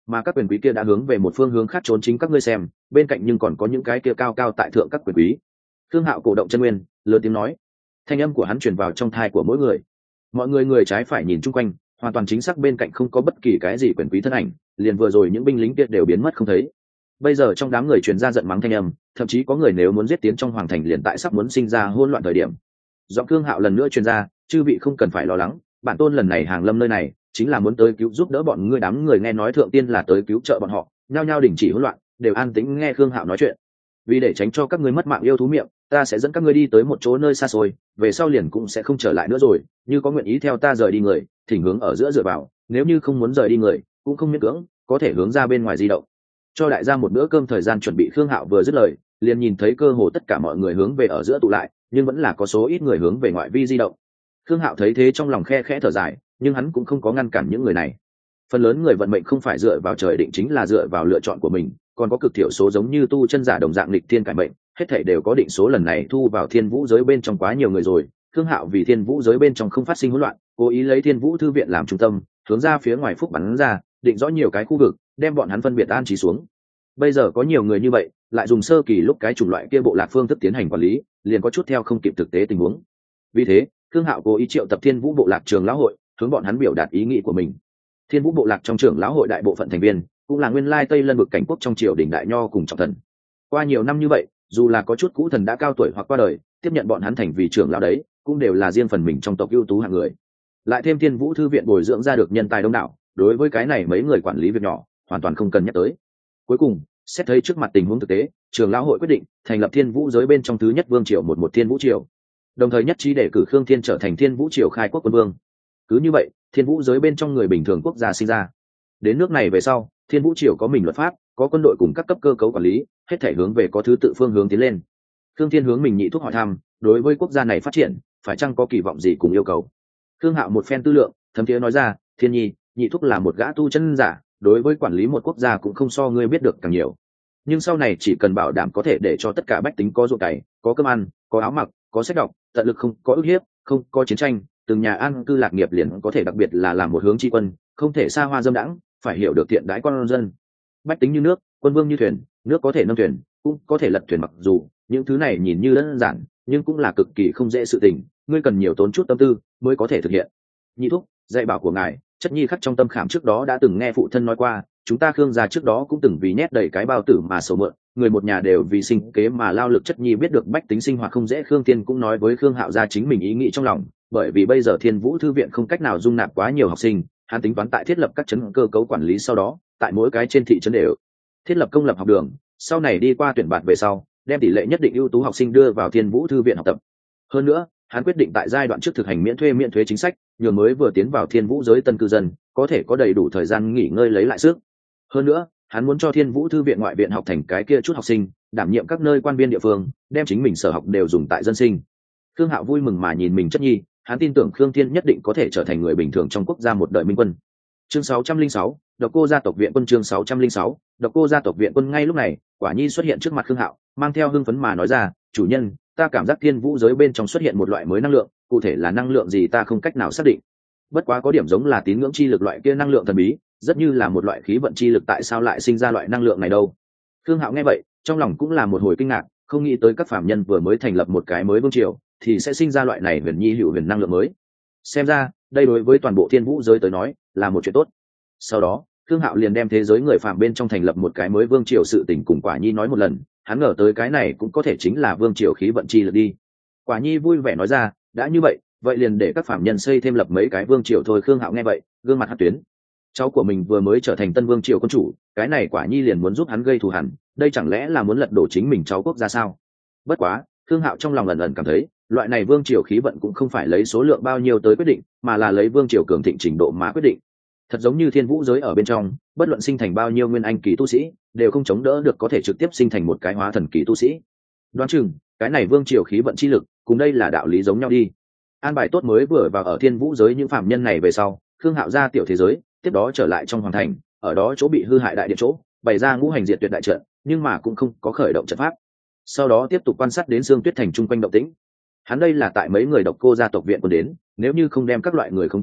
mà các quyền quý kia đã hướng về một phương hướng khác trốn. Chính các ngươi xem, bên cạnh nhưng còn có những cái kia cao cao tại thượng các quyền quý. Khương Hạo cổ động chân nguyên, lớn tiếng nói. Thanh âm của hắn truyền vào trong thai của mỗi người. Mọi người người trái phải nhìn chung quanh, hoàn toàn chính xác bên cạnh không có bất kỳ cái gì quyền quý thân ảnh, liền vừa rồi những binh lính kia đều biến mất không thấy. Bây giờ trong đám người truyền ra giận mắng thanh âm, thậm chí có người nếu muốn giết tiến trong hoàng thành liền tại sắp muốn sinh ra hỗn loạn thời điểm. Giọng Khương Hạo lần nữa truyền ra, chư vị không cần phải lo lắng, bản tôn lần này hàng lâm nơi này chính là muốn tới cứu giúp đỡ bọn ngươi. Đám người nghe nói thượng tiên là tới cứu trợ bọn họ, nhao nhao đình chỉ hỗn loạn, đều an tĩnh nghe Khương Hạo nói chuyện. Vì để tránh cho các ngươi mất mạng yêu thú miệng, ta sẽ dẫn các ngươi đi tới một chỗ nơi xa xôi, về sau liền cũng sẽ không trở lại nữa rồi. Như có nguyện ý theo ta rời đi người, thỉnh hướng ở giữa dựa vào, nếu như không muốn rời đi người, cũng không miễn cưỡng, có thể hướng ra bên ngoài di động. Cho đại gia một bữa cơm thời gian chuẩn bị. Khương Hạo vừa dứt lời, liền nhìn thấy cơ hồ tất cả mọi người hướng về ở giữa tụ lại, nhưng vẫn là có số ít người hướng về ngoại vi di động. Khương Hạo thấy thế trong lòng khe khẽ thở dài, nhưng hắn cũng không có ngăn cản những người này. Phần lớn người vận mệnh không phải dựa vào trời định, chính là dựa vào lựa chọn của mình, còn có cực thiểu số giống như tu chân giả đồng dạng nghịch thiên cải mệnh, hết thảy đều có định số. Lần này thu vào thiên vũ giới bên trong quá nhiều người rồi, Khương Hạo vì thiên vũ giới bên trong không phát sinh hỗn loạn, cố ý lấy thiên vũ thư viện làm trung tâm, hướng ra phía ngoài phúc bắn ra, định rõ nhiều cái khu vực, đem bọn hắn phân biệt an trí xuống. Bây giờ có nhiều người như vậy, lại dùng sơ kỳ lúc cái chủng loại kia bộ lạc phương thức tiến hành quản lý, liền có chút theo không kịp thực tế tình huống. Vì thế, Khương Hạo cố ý triệu tập thiên vũ bộ lạc trường lão hội, hướng bọn hắn biểu đạt ý nghĩ của mình. Thiên vũ bộ lạc trong trưởng lão hội đại bộ phận thành viên cũng là nguyên lai Tây Lân vực cảnh quốc trong triều đình đại nho cùng trọng thần. Qua nhiều năm như vậy, dù là có chút cũ thần đã cao tuổi hoặc qua đời, tiếp nhận bọn hắn thành vì trưởng lão đấy, cũng đều là riêng phần mình trong tộc ưu tú hạng người. Lại thêm thiên vũ thư viện bồi dưỡng ra được nhân tài đông đảo, đối với cái này mấy người quản lý việc nhỏ hoàn toàn không cần nhắc tới. Cuối cùng, xét thấy trước mặt tình huống thực tế, trưởng lão hội quyết định thành lập thiên vũ giới bên trong thứ nhất vương triều một một thiên vũ triều, đồng thời nhất trí để cử Khương Thiên trở thành thiên vũ triều khai quốc quân vương. Cứ như vậy, thiên vũ giới bên trong người bình thường quốc gia sinh ra. Đến nước này về sau, thiên vũ triều có mình luật pháp, có quân đội cùng các cấp cơ cấu quản lý, hết thể hướng về có thứ tự phương hướng tiến lên. Khương Thiên hướng mình nhị thúc hỏi thăm, đối với quốc gia này phát triển phải chăng có kỳ vọng gì cùng yêu cầu. Khương Hạo một phen tư lượng, thấm thiế nói ra, Thiên nhi, nhị thúc là một gã tu chân giả, đối với quản lý một quốc gia cũng không so ngươi biết được càng nhiều, nhưng sau này chỉ cần bảo đảm có thể để cho tất cả bách tính có ruộng cày, có cơm ăn, có áo mặc, có sách đọc, tận lực không có ức hiếp, không có chiến tranh, từng nhà an cư lạc nghiệp liền có thể. Đặc biệt là làm một hướng tri quân, không thể xa hoa dâm đãng, phải hiểu được thiện đãi con dân. Bách tính như nước, quân vương như thuyền, nước có thể nâng thuyền, cũng có thể lật thuyền. Mặc dù những thứ này nhìn như đơn giản, nhưng cũng là cực kỳ không dễ sự tình, ngươi cần nhiều tốn chút tâm tư mới có thể thực hiện. Nhị thúc, dạy bảo của ngài, chất nhi khắc trong tâm khảm. Trước đó đã từng nghe phụ thân nói qua, chúng ta Khương gia trước đó cũng từng vì nhét đầy cái bao tử mà sầu mượn, người một nhà đều vì sinh kế mà lao lực. Chất nhi biết được bách tính sinh hoạt không dễ. Khương Tiên cũng nói với Khương Hạo ra chính mình ý nghĩ trong lòng, bởi vì bây giờ thiên vũ thư viện không cách nào dung nạp quá nhiều học sinh, hắn tính toán tại thiết lập các trấn cơ cấu quản lý, sau đó tại mỗi cái trên thị trấn đều thiết lập công lập học đường, sau này đi qua tuyển bạt về sau, đem tỷ lệ nhất định ưu tú học sinh đưa vào thiên vũ thư viện học tập. Hơn nữa, hắn quyết định tại giai đoạn trước thực hành miễn thuê miễn thuế chính sách, nhờ mới vừa tiến vào thiên vũ giới tân cư dân có thể có đầy đủ thời gian nghỉ ngơi lấy lại sức. Hơn nữa, hắn muốn cho thiên vũ thư viện ngoại viện học thành cái kia chút học sinh, đảm nhiệm các nơi quan viên địa phương, đem chính mình sở học đều dùng tại dân sinh. Khương Hạo vui mừng mà nhìn mình chất nhi, hắn tin tưởng Khương Thiên nhất định có thể trở thành người bình thường trong quốc gia một đời minh quân. Chương sáu trăm linh sáu, Độc Cô gia tộc viện quân. Chương sáu trăm linh sáu, Độc Cô gia tộc viện quân. Ngay lúc này, Quả Nhi xuất hiện trước mặt Khương Hạo, mang theo hưng phấn mà nói ra, chủ nhân, ta cảm giác thiên vũ giới bên trong xuất hiện một loại mới năng lượng, cụ thể là năng lượng gì ta không cách nào xác định, bất quá có điểm giống là tín ngưỡng chi lực loại kia năng lượng thần bí, rất như là một loại khí vận chi lực. Tại sao lại sinh ra loại năng lượng này đâu? Khương Hạo nghe vậy, trong lòng cũng là một hồi kinh ngạc, không nghĩ tới các phàm nhân vừa mới thành lập một cái mới vương triều thì sẽ sinh ra loại này huyền nhi hữu huyền năng lượng mới. Xem ra đây đối với toàn bộ thiên vũ giới tới nói là một chuyện tốt. Sau đó Khương Hạo liền đem thế giới người phàm bên trong thành lập một cái mới vương triều sự tình cùng Quả Nhi nói một lần, hắn ngờ tới cái này cũng có thể chính là vương triều khí vận chi lực đi. Quả Nhi vui vẻ nói ra, đã như vậy, vậy liền để các phàm nhân xây thêm lập mấy cái vương triều thôi. Khương Hạo nghe vậy, gương mặt hất tuyến. Cháu của mình vừa mới trở thành tân vương triều quân chủ, cái này Quả Nhi liền muốn giúp hắn gây thù hằn, đây chẳng lẽ là muốn lật đổ chính mình cháu quốc gia sao? Bất quá, Khương Hạo trong lòng ẩn ẩn cảm thấy, loại này vương triều khí vận cũng không phải lấy số lượng bao nhiêu tới quyết định, mà là lấy vương triều cường thịnh trình độ mà quyết định. Thật giống như thiên vũ giới ở bên trong, bất luận sinh thành bao nhiêu nguyên anh kỳ tu sĩ, đều không chống đỡ được có thể trực tiếp sinh thành một cái hóa thần kỳ tu sĩ. Đoán chừng, cái này vương triều khí vận chi lực, cùng đây là đạo lý giống nhau đi. An bài tốt mới vừa vào ở thiên vũ giới những phạm nhân này về sau, Khương Hạo ra tiểu thế giới, tiếp đó trở lại trong hoàng thành, ở đó chỗ bị hư hại đại điện chỗ, bày ra ngũ hành diệt tuyệt đại trận, nhưng mà cũng không có khởi động trận pháp. Sau đó tiếp tục quan sát đến Sương Tuyết thành trung quanh động tĩnh. Hắn đây là tại mấy người Độc Cô gia tộc viện quân đến, nếu như không đem các loại người khống chế lại,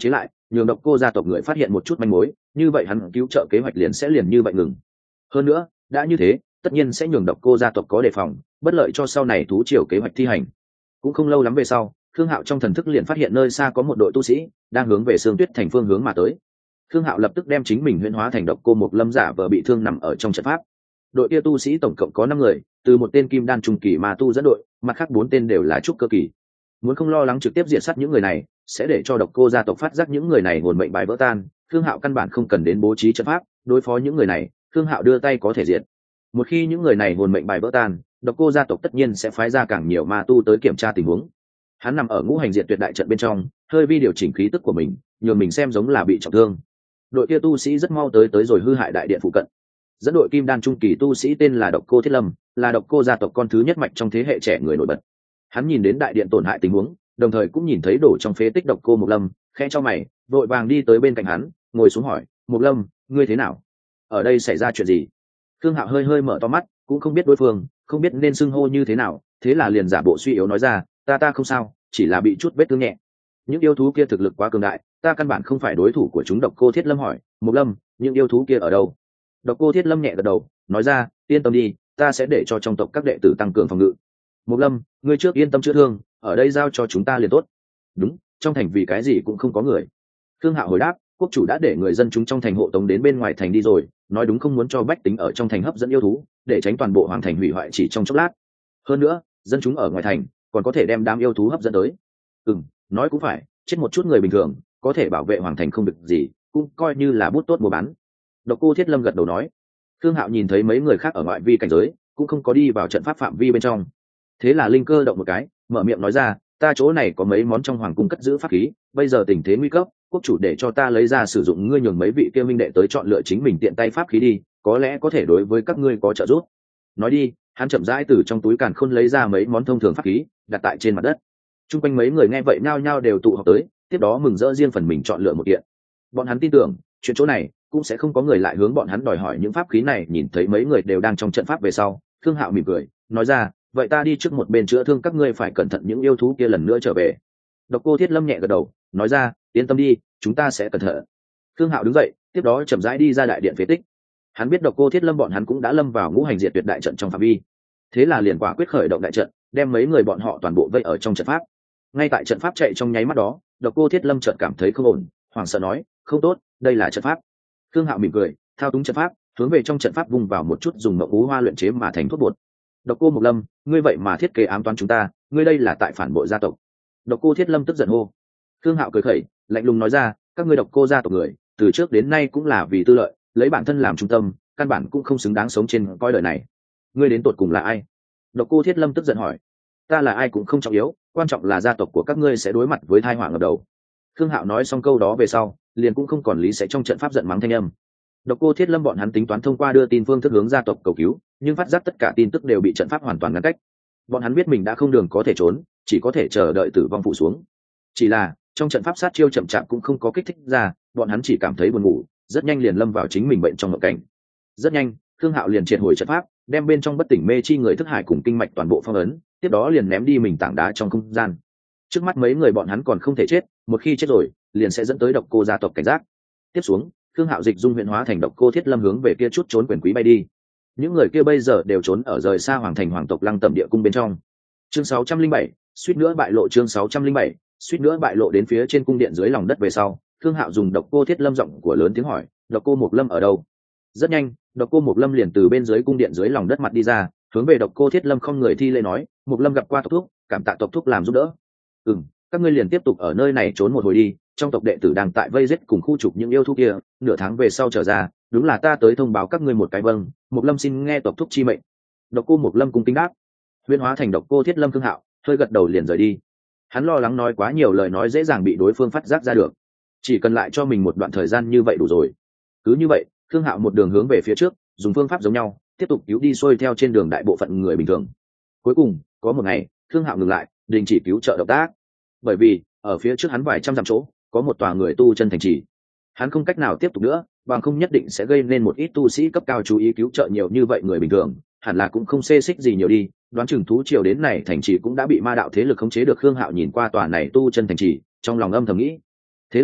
nhường độc cô gia tộc người phát hiện một chút manh mối, như vậy hắn cứu trợ kế hoạch liền sẽ liền như vậy ngừng. Hơn nữa đã như thế tất nhiên sẽ nhường độc cô gia tộc có đề phòng, bất lợi cho sau này thú triều kế hoạch thi hành. Cũng không lâu lắm về sau, Khương Hạo trong thần thức liền phát hiện nơi xa có một đội tu sĩ đang hướng về Sương Tuyết thành phương hướng mà tới. Khương Hạo lập tức đem chính mình huyễn hóa thành độc cô Mộc Lâm giả vờ bị thương nằm ở trong trận pháp. Đội kia tu sĩ tổng cộng có năm người, từ một tên kim đan trung kỳ ma tu dẫn đội, mặt khác bốn tên đều là trúc cơ kỳ. Muốn không lo lắng trực tiếp diệt sát những người này, sẽ để cho độc cô gia tộc phát giác những người này hồn mệnh bài vỡ tan. Khương Hạo căn bản không cần đến bố trí trận pháp đối phó những người này, Khương Hạo đưa tay có thể diệt. Một khi những người này hồn mệnh bài vỡ tan, độc cô gia tộc tất nhiên sẽ phái ra càng nhiều ma tu tới kiểm tra tình huống. Hắn nằm ở ngũ hành diệt tuyệt đại trận bên trong, hơi vi điều chỉnh khí tức của mình, nhường mình xem giống là bị trọng thương. Đội kia tu sĩ rất mau tới tới rồi hư hại đại điện phụ cận. Dẫn đội kim đan trung kỳ tu sĩ tên là Độc Cô Thiết Lâm, là Độc Cô gia tộc con thứ nhất mạch trong thế hệ trẻ người nổi bật. Hắn nhìn đến đại điện tổn hại tình huống, đồng thời cũng nhìn thấy đổ trong phế tích Độc Cô Mộc Lâm, khẽ cho mày, vội vàng đi tới bên cạnh hắn, ngồi xuống hỏi: "Mộc Lâm, ngươi thế nào? Ở đây xảy ra chuyện gì?" Khương Hạo hơi hơi mở to mắt, cũng không biết đối phương, không biết nên xưng hô như thế nào, thế là liền giả bộ suy yếu nói ra: "Ta ta không sao, chỉ là bị chút vết thương nhẹ. Những yêu thú kia thực lực quá cường đại, ta căn bản không phải đối thủ của chúng." Độc Cô Thiết Lâm hỏi: "Mộc Lâm, những yêu thú kia ở đâu?" Độc Cô Thiết Lâm nhẹ gật đầu, nói ra: "Yên tâm đi, ta sẽ để cho trong tộc các đệ tử tăng cường phòng ngự. Mộc Lâm, ngươi trước yên tâm chữa thương, ở đây giao cho chúng ta liền tốt." "Đúng, trong thành vì cái gì cũng không có người." Khương Hạo hồi đáp: "Quốc chủ đã để người dân chúng trong thành hộ tống đến bên ngoài thành đi rồi, nói đúng không muốn cho bách tính ở trong thành hấp dẫn yêu thú, để tránh toàn bộ hoàng thành hủy hoại chỉ trong chốc lát. Hơn nữa, dân chúng ở ngoài thành còn có thể đem đám yêu thú hấp dẫn tới." "Ừm, nói cũng phải, chết một chút người bình thường, có thể bảo vệ hoàng thành không được gì, cũng coi như là bút tốt mua bán." Độc Cô Thiết Lâm gật đầu nói. Khương Hạo nhìn thấy mấy người khác ở ngoại vi cảnh giới, cũng không có đi vào trận pháp phạm vi bên trong. Thế là linh cơ động một cái, mở miệng nói ra: "Ta chỗ này có mấy món trong hoàng cung cất giữ pháp khí, bây giờ tình thế nguy cấp, quốc chủ để cho ta lấy ra sử dụng, ngươi nhường mấy vị kia minh đệ tới chọn lựa chính mình tiện tay pháp khí đi, có lẽ có thể đối với các ngươi có trợ giúp." Nói đi, hắn chậm rãi từ trong túi càn khôn lấy ra mấy món thông thường pháp khí, đặt tại trên mặt đất. Trung quanh mấy người nghe vậy nhao nhao đều tụ họp tới, tiếp đó mừng rỡ riêng phần mình chọn lựa một kiện. Bọn hắn tin tưởng, chuyện chỗ này cũng sẽ không có người lại hướng bọn hắn đòi hỏi những pháp khí này. Nhìn thấy mấy người đều đang trong trận pháp về sau, Khương Hạo mỉm cười, nói ra: "Vậy ta đi trước một bên chữa thương, các ngươi phải cẩn thận những yêu thú kia lần nữa trở về." Độc Cô Thiết Lâm nhẹ gật đầu, nói ra: "Yên tâm đi, chúng ta sẽ cẩn thận." Khương Hạo đứng dậy, tiếp đó chậm rãi đi ra đại điện phế tích. Hắn biết Độc Cô Thiết Lâm bọn hắn cũng đã lâm vào ngũ hành diệt tuyệt đại trận trong phạm vi, thế là liền quả quyết khởi động đại trận, đem mấy người bọn họ toàn bộ vây ở trong trận pháp. Ngay tại trận pháp chạy trong nháy mắt đó, Độc Cô Thiết Lâm chợt cảm thấy không ổn, hoảng sợ nói: "Không tốt, đây là trận pháp." Khương Hạo mỉm cười, thao túng trận pháp, hướng về trong trận pháp vung vào một chút dùng mộng ú hoa luyện chế mà thành thuốc bột. "Độc Cô Mộc Lâm, ngươi vậy mà thiết kế ám toán chúng ta, ngươi đây là tại phản bội gia tộc." Độc Cô Thiết Lâm tức giận hô. Khương Hạo cười khẩy, lạnh lùng nói ra: "Các ngươi Độc Cô gia tộc người, từ trước đến nay cũng là vì tư lợi, lấy bản thân làm trung tâm, căn bản cũng không xứng đáng sống trên coi đời này. Ngươi đến tột cùng là ai?" Độc Cô Thiết Lâm tức giận hỏi. "Ta là ai cũng không trọng yếu, quan trọng là gia tộc của các ngươi sẽ đối mặt với tai họa ngập đầu." Khương Hạo nói xong câu đó về sau, liền cũng không còn lý sẽ trong trận pháp giận mắng thanh âm. Độc Cô Thiết Lâm bọn hắn tính toán thông qua đưa tin phương thức hướng gia tộc cầu cứu, nhưng phát giác tất cả tin tức đều bị trận pháp hoàn toàn ngăn cách. Bọn hắn biết mình đã không đường có thể trốn, chỉ có thể chờ đợi tử vong phụ xuống. Chỉ là trong trận pháp sát chiêu chậm chạp cũng không có kích thích ra, bọn hắn chỉ cảm thấy buồn ngủ, rất nhanh liền lâm vào chính mình bệnh trong ngộ cảnh. Rất nhanh, Khương Hạo liền triệt hồi trận pháp, đem bên trong bất tỉnh mê chi người thức hải cùng kinh mạch toàn bộ phong ấn, tiếp đó liền ném đi mình tảng đá trong không gian. Trước mắt mấy người bọn hắn còn không thể chết, một khi chết rồi, liền sẽ dẫn tới Độc Cô gia tộc cảnh giác. Tiếp xuống, Khương Hạo dịch dung huyện hóa thành Độc Cô Thiết Lâm hướng về kia chút trốn quyền quý bay đi. Những người kia bây giờ đều trốn ở rời xa hoàng thành hoàng tộc Lăng Tẩm địa cung bên trong. Chương sáu trăm linh bảy, suýt nữa bại lộ. Chương sáu trăm linh bảy, suýt nữa bại lộ. Đến phía trên cung điện dưới lòng đất về sau, Khương Hạo dùng Độc Cô Thiết Lâm giọng của lớn tiếng hỏi: "Độc Cô Mộc Lâm ở đâu?" Rất nhanh, Độc Cô Mộc Lâm liền từ bên dưới cung điện dưới lòng đất mặt đi ra, hướng về Độc Cô Thiết Lâm không người thi lễ nói: "Mộc Lâm gặp qua tộc thúc, cảm tạ tộc thúc làm giúp đỡ." "Ừm, các ngươi liền tiếp tục ở nơi này trốn một hồi đi, trong tộc đệ tử đang tại vây giết cùng khu trục những yêu thú kia, nửa tháng về sau trở ra, đúng là ta tới thông báo các ngươi một cái." "Vâng, Mộc Lâm xin nghe tộc thúc chi mệnh." Độc Cô Mộc Lâm cung kính đáp. Huyễn hóa thành Độc Cô Thiết Lâm Khương Hạo hơi gật đầu liền rời đi. Hắn lo lắng nói quá nhiều lời nói dễ dàng bị đối phương phát giác ra được, chỉ cần lại cho mình một đoạn thời gian như vậy đủ rồi. Cứ như vậy, Khương Hạo một đường hướng về phía trước, dùng phương pháp giống nhau, tiếp tục cứu đi xuôi theo trên đường đại bộ phận người bình thường. Cuối cùng, có một ngày, Khương Hạo ngừng lại, đình chỉ cứu trợ động tác, bởi vì ở phía trước hắn vài trăm dặm chỗ, có một tòa người tu chân thành trì. Hắn không cách nào tiếp tục nữa, bằng không nhất định sẽ gây nên một ít tu sĩ cấp cao chú ý. Cứu trợ nhiều như vậy người bình thường, hẳn là cũng không xê xích gì nhiều đi. Đoán chừng thú triều đến này thành trì cũng đã bị ma đạo thế lực khống chế được. Khương Hạo nhìn qua tòa này tu chân thành trì, trong lòng âm thầm nghĩ. Thế là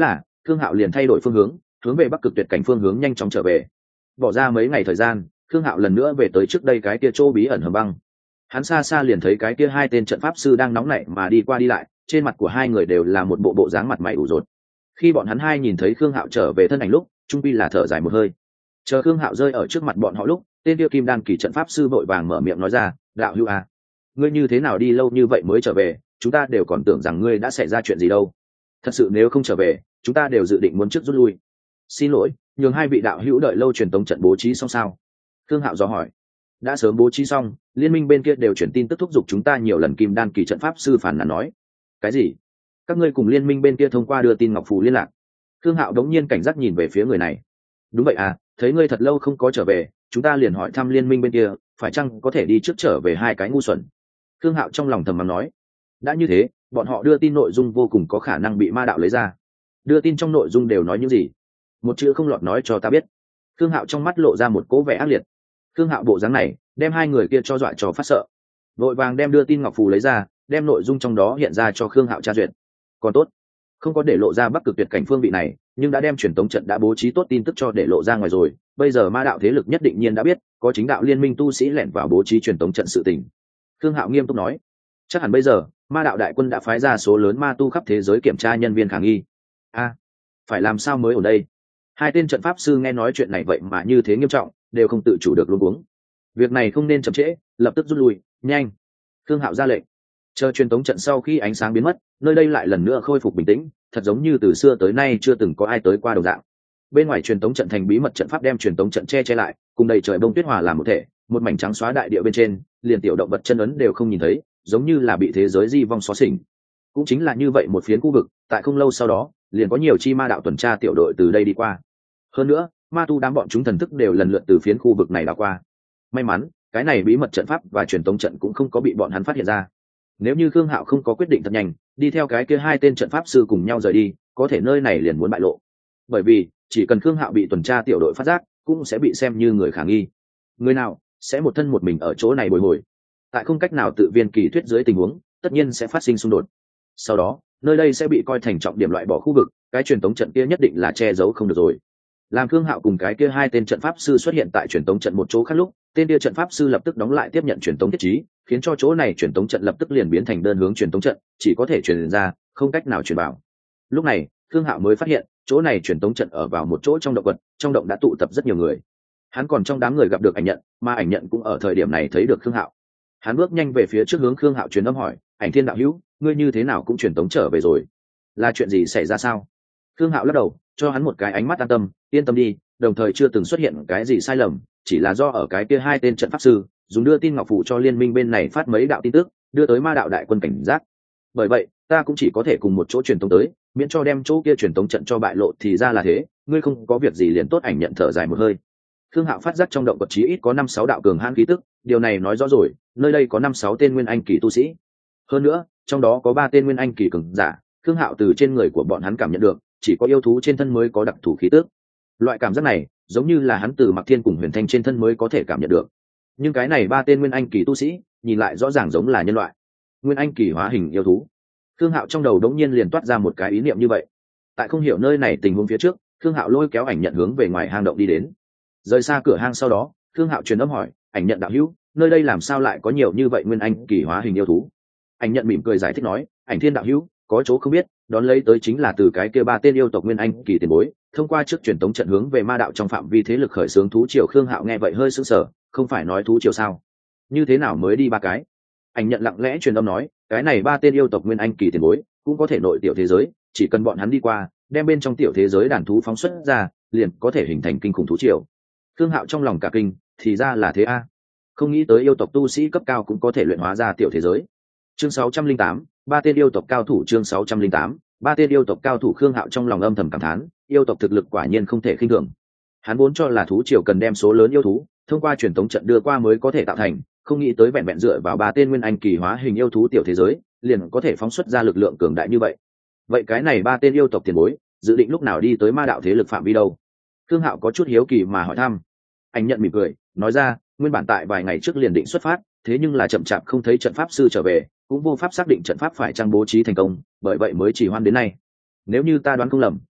Khương Hạo liền thay đổi phương hướng, hướng về Bắc Cực Tuyệt Cảnh phương hướng nhanh chóng trở về. Bỏ ra mấy ngày thời gian, Khương Hạo lần nữa về tới trước đây cái kia chỗ bí ẩn hầm băng. Hắn xa xa liền thấy cái kia hai tên trận pháp sư đang nóng nảy mà đi qua đi lại, trên mặt của hai người đều là một bộ bộ dáng mặt mày ủ rột. Khi bọn hắn hai nhìn thấy Khương Hạo trở về thân ảnh lúc, trung quy là thở dài một hơi. Chờ Khương Hạo rơi ở trước mặt bọn họ lúc, tên kia Kim Đan kỳ trận pháp sư vội vàng mở miệng nói ra, "Đạo hữu à, ngươi như thế nào đi lâu như vậy mới trở về, chúng ta đều còn tưởng rằng ngươi đã xảy ra chuyện gì đâu. Thật sự nếu không trở về, chúng ta đều dự định muốn trước rút lui. Xin lỗi, nhường hai vị đạo hữu đợi lâu, truyền tống trận bố trí xong sao?" Khương Hạo dò hỏi. "Đã sớm bố trí xong, liên minh bên kia đều chuyển tin tức thúc giục chúng ta nhiều lần." Kim Đan kỳ trận pháp sư phản nàn nói. "Cái gì? Các ngươi cùng liên minh bên kia thông qua đưa tin ngọc phù liên lạc?" Khương Hạo đống nhiên cảnh giác nhìn về phía người này. "Đúng vậy à, thấy ngươi thật lâu không có trở về, chúng ta liền hỏi thăm liên minh bên kia, phải chăng có thể đi trước trở về hai cái ngu xuẩn." Khương Hạo trong lòng thầm mắng nói. Đã như thế, bọn họ đưa tin nội dung vô cùng có khả năng bị ma đạo lấy ra. Đưa tin trong nội dung đều nói những gì? Một chữ không lọt nói cho ta biết. Khương Hạo trong mắt lộ ra một cố vẻ ác liệt. Khương Hạo bộ dáng này đem hai người kia cho dọa cho phát sợ, vội vàng đem đưa tin ngọc phù lấy ra, đem nội dung trong đó hiện ra cho Khương Hạo tra duyệt. Còn tốt, không có để lộ ra Bắc Cực Tuyệt Cảnh phương vị này, nhưng đã đem truyền tống trận đã bố trí tốt tin tức cho để lộ ra ngoài rồi. Bây giờ ma đạo thế lực nhất định nhiên đã biết có chính đạo liên minh tu sĩ lẻn vào bố trí truyền tống trận sự tình. Khương Hạo nghiêm túc nói, chắc hẳn bây giờ ma đạo đại quân đã phái ra số lớn ma tu khắp thế giới kiểm tra nhân viên khả nghi. A, à, phải làm sao mới ở đây? Hai tên trận pháp sư nghe nói chuyện này vậy mà như thế nghiêm trọng, đều không tự chủ được luống cuống. Việc này không nên chậm trễ, lập tức rút lui, nhanh. Khương Hạo ra lệnh. Chờ truyền tống trận sau khi ánh sáng biến mất, nơi đây lại lần nữa khôi phục bình tĩnh, thật giống như từ xưa tới nay chưa từng có ai tới qua đồng dạng. Bên ngoài truyền tống trận thành bí mật trận pháp đem truyền tống trận che che lại, cùng đầy trời bông tuyết hòa làm một thể, một mảnh trắng xóa đại địa bên trên, liền tiểu động vật chân ấn đều không nhìn thấy, giống như là bị thế giới di vong xóa xỉnh. Cũng chính là như vậy một phiến khu vực, tại không lâu sau đó, liền có nhiều chi ma đạo tuần tra tiểu đội từ đây đi qua. Hơn nữa, ma tu đám bọn chúng thần thức đều lần lượt từ phiến khu vực này đảo qua. May mắn, cái này bí mật trận pháp và truyền tống trận cũng không có bị bọn hắn phát hiện ra. Nếu như Khương Hạo không có quyết định thật nhanh, đi theo cái kia hai tên trận pháp sư cùng nhau rời đi, có thể nơi này liền muốn bại lộ. Bởi vì, chỉ cần Khương Hạo bị tuần tra tiểu đội phát giác, cũng sẽ bị xem như người khả nghi. Người nào sẽ một thân một mình ở chỗ này bồi hồi? Tại không cách nào tự viên kỳ thuyết dưới tình huống, tất nhiên sẽ phát sinh xung đột. Sau đó, nơi đây sẽ bị coi thành trọng điểm loại bỏ khu vực, cái truyền tống trận kia nhất định là che giấu không được rồi. Làm Khương Hạo cùng cái kia hai tên trận pháp sư xuất hiện tại truyền tống trận một chỗ khác lúc, tên kia trận pháp sư lập tức đóng lại tiếp nhận truyền tống thiết trí, khiến cho chỗ này truyền tống trận lập tức liền biến thành đơn hướng truyền tống trận, chỉ có thể truyền ra, không cách nào truyền vào. Lúc này, Khương Hạo mới phát hiện, chỗ này truyền tống trận ở vào một chỗ trong động vật, trong động đã tụ tập rất nhiều người. Hắn còn trong đám người gặp được Ảnh Nhận, mà Ảnh Nhận cũng ở thời điểm này thấy được Khương Hạo. Hắn bước nhanh về phía trước hướng Khương Hạo truyền âm hỏi, "Ảnh Thiên đạo hữu, ngươi như thế nào cũng truyền tống trở về rồi? Là chuyện gì xảy ra sao?" Khương Hạo lắc đầu, cho hắn một cái ánh mắt an tâm, "Yên tâm đi, đồng thời chưa từng xuất hiện cái gì sai lầm, chỉ là do ở cái kia hai tên trận pháp sư dùng đưa tin ngọc phụ cho liên minh bên này phát mấy đạo tin tức, đưa tới ma đạo đại quân cảnh giác. Bởi vậy, ta cũng chỉ có thể cùng một chỗ truyền tống tới, miễn cho đem chỗ kia truyền tống trận cho bại lộ, thì ra là thế, ngươi không có việc gì liền tốt." Ảnh Nhận thở dài một hơi. Khương Hạo phát giác trong động vật chí ít có năm sáu đạo cường hãn khí tức, điều này nói rõ rồi, nơi đây có năm sáu tên nguyên anh kỳ tu sĩ. Hơn nữa, trong đó có ba tên nguyên anh kỳ cường giả, Khương Hạo từ trên người của bọn hắn cảm nhận được, chỉ có yêu thú trên thân mới có đặc thù khí tức. Loại cảm giác này, giống như là hắn từ Mặc Thiên cùng Huyền Thanh trên thân mới có thể cảm nhận được. Nhưng cái này ba tên nguyên anh kỳ tu sĩ, nhìn lại rõ ràng giống là nhân loại. Nguyên anh kỳ hóa hình yêu thú. Khương Hạo trong đầu đống nhiên liền toát ra một cái ý niệm như vậy. Tại không hiểu nơi này tình huống phía trước, Khương Hạo lôi kéo Ảnh Nhận hướng về ngoài hang động đi đến. Rời xa cửa hang sau đó, Khương Hạo truyền âm hỏi, "Ảnh Nhận đạo hữu, nơi đây làm sao lại có nhiều như vậy nguyên anh kỳ hóa hình yêu thú?" Ảnh Nhận mỉm cười giải thích nói, "Ảnh Thiên đạo hữu, có chỗ không biết, đón lấy tới chính là từ cái kia ba tên yêu tộc nguyên anh kỳ tiền bối, thông qua trước truyền tống trận hướng về ma đạo trong phạm vi thế lực khởi xướng thú triều." Khương Hạo nghe vậy hơi sững sờ, không phải nói thú triều sao? Như thế nào mới đi ba cái? Ảnh Nhận lặng lẽ truyền âm nói, cái này ba tên yêu tộc nguyên anh kỳ tiền bối cũng có thể nội tiểu thế giới, chỉ cần bọn hắn đi qua, đem bên trong tiểu thế giới đàn thú phóng xuất ra, liền có thể hình thành kinh khủng thú triều. Khương Hạo trong lòng cả kinh, thì ra là thế a. Không nghĩ tới yêu tộc tu sĩ cấp cao cũng có thể luyện hóa ra tiểu thế giới. Chương sáu trăm linh tám, ba tên yêu tộc cao thủ. Chương sáu trăm linh tám, ba tên yêu tộc cao thủ. Khương Hạo trong lòng âm thầm cảm thán, yêu tộc thực lực quả nhiên không thể khinh thường. Hắn vốn cho là thú triều cần đem số lớn yêu thú thông qua truyền tống trận đưa qua mới có thể tạo thành, không nghĩ tới vẹn vẹn dựa vào ba tên nguyên anh kỳ hóa hình yêu thú tiểu thế giới, liền có thể phóng xuất ra lực lượng cường đại như vậy. Vậy cái này ba tên yêu tộc tiền bối, dự định lúc nào đi tới ma đạo thế lực phạm vi đâu? Khương Hạo có chút hiếu kỳ mà hỏi thăm. Anh Nhận mỉm cười, nói ra, nguyên bản tại vài ngày trước liền định xuất phát, thế nhưng là chậm chạp không thấy trận pháp sư trở về, cũng vô pháp xác định trận pháp phải trang bố trí thành công, bởi vậy mới chỉ hoan đến nay. Nếu như ta đoán không lầm,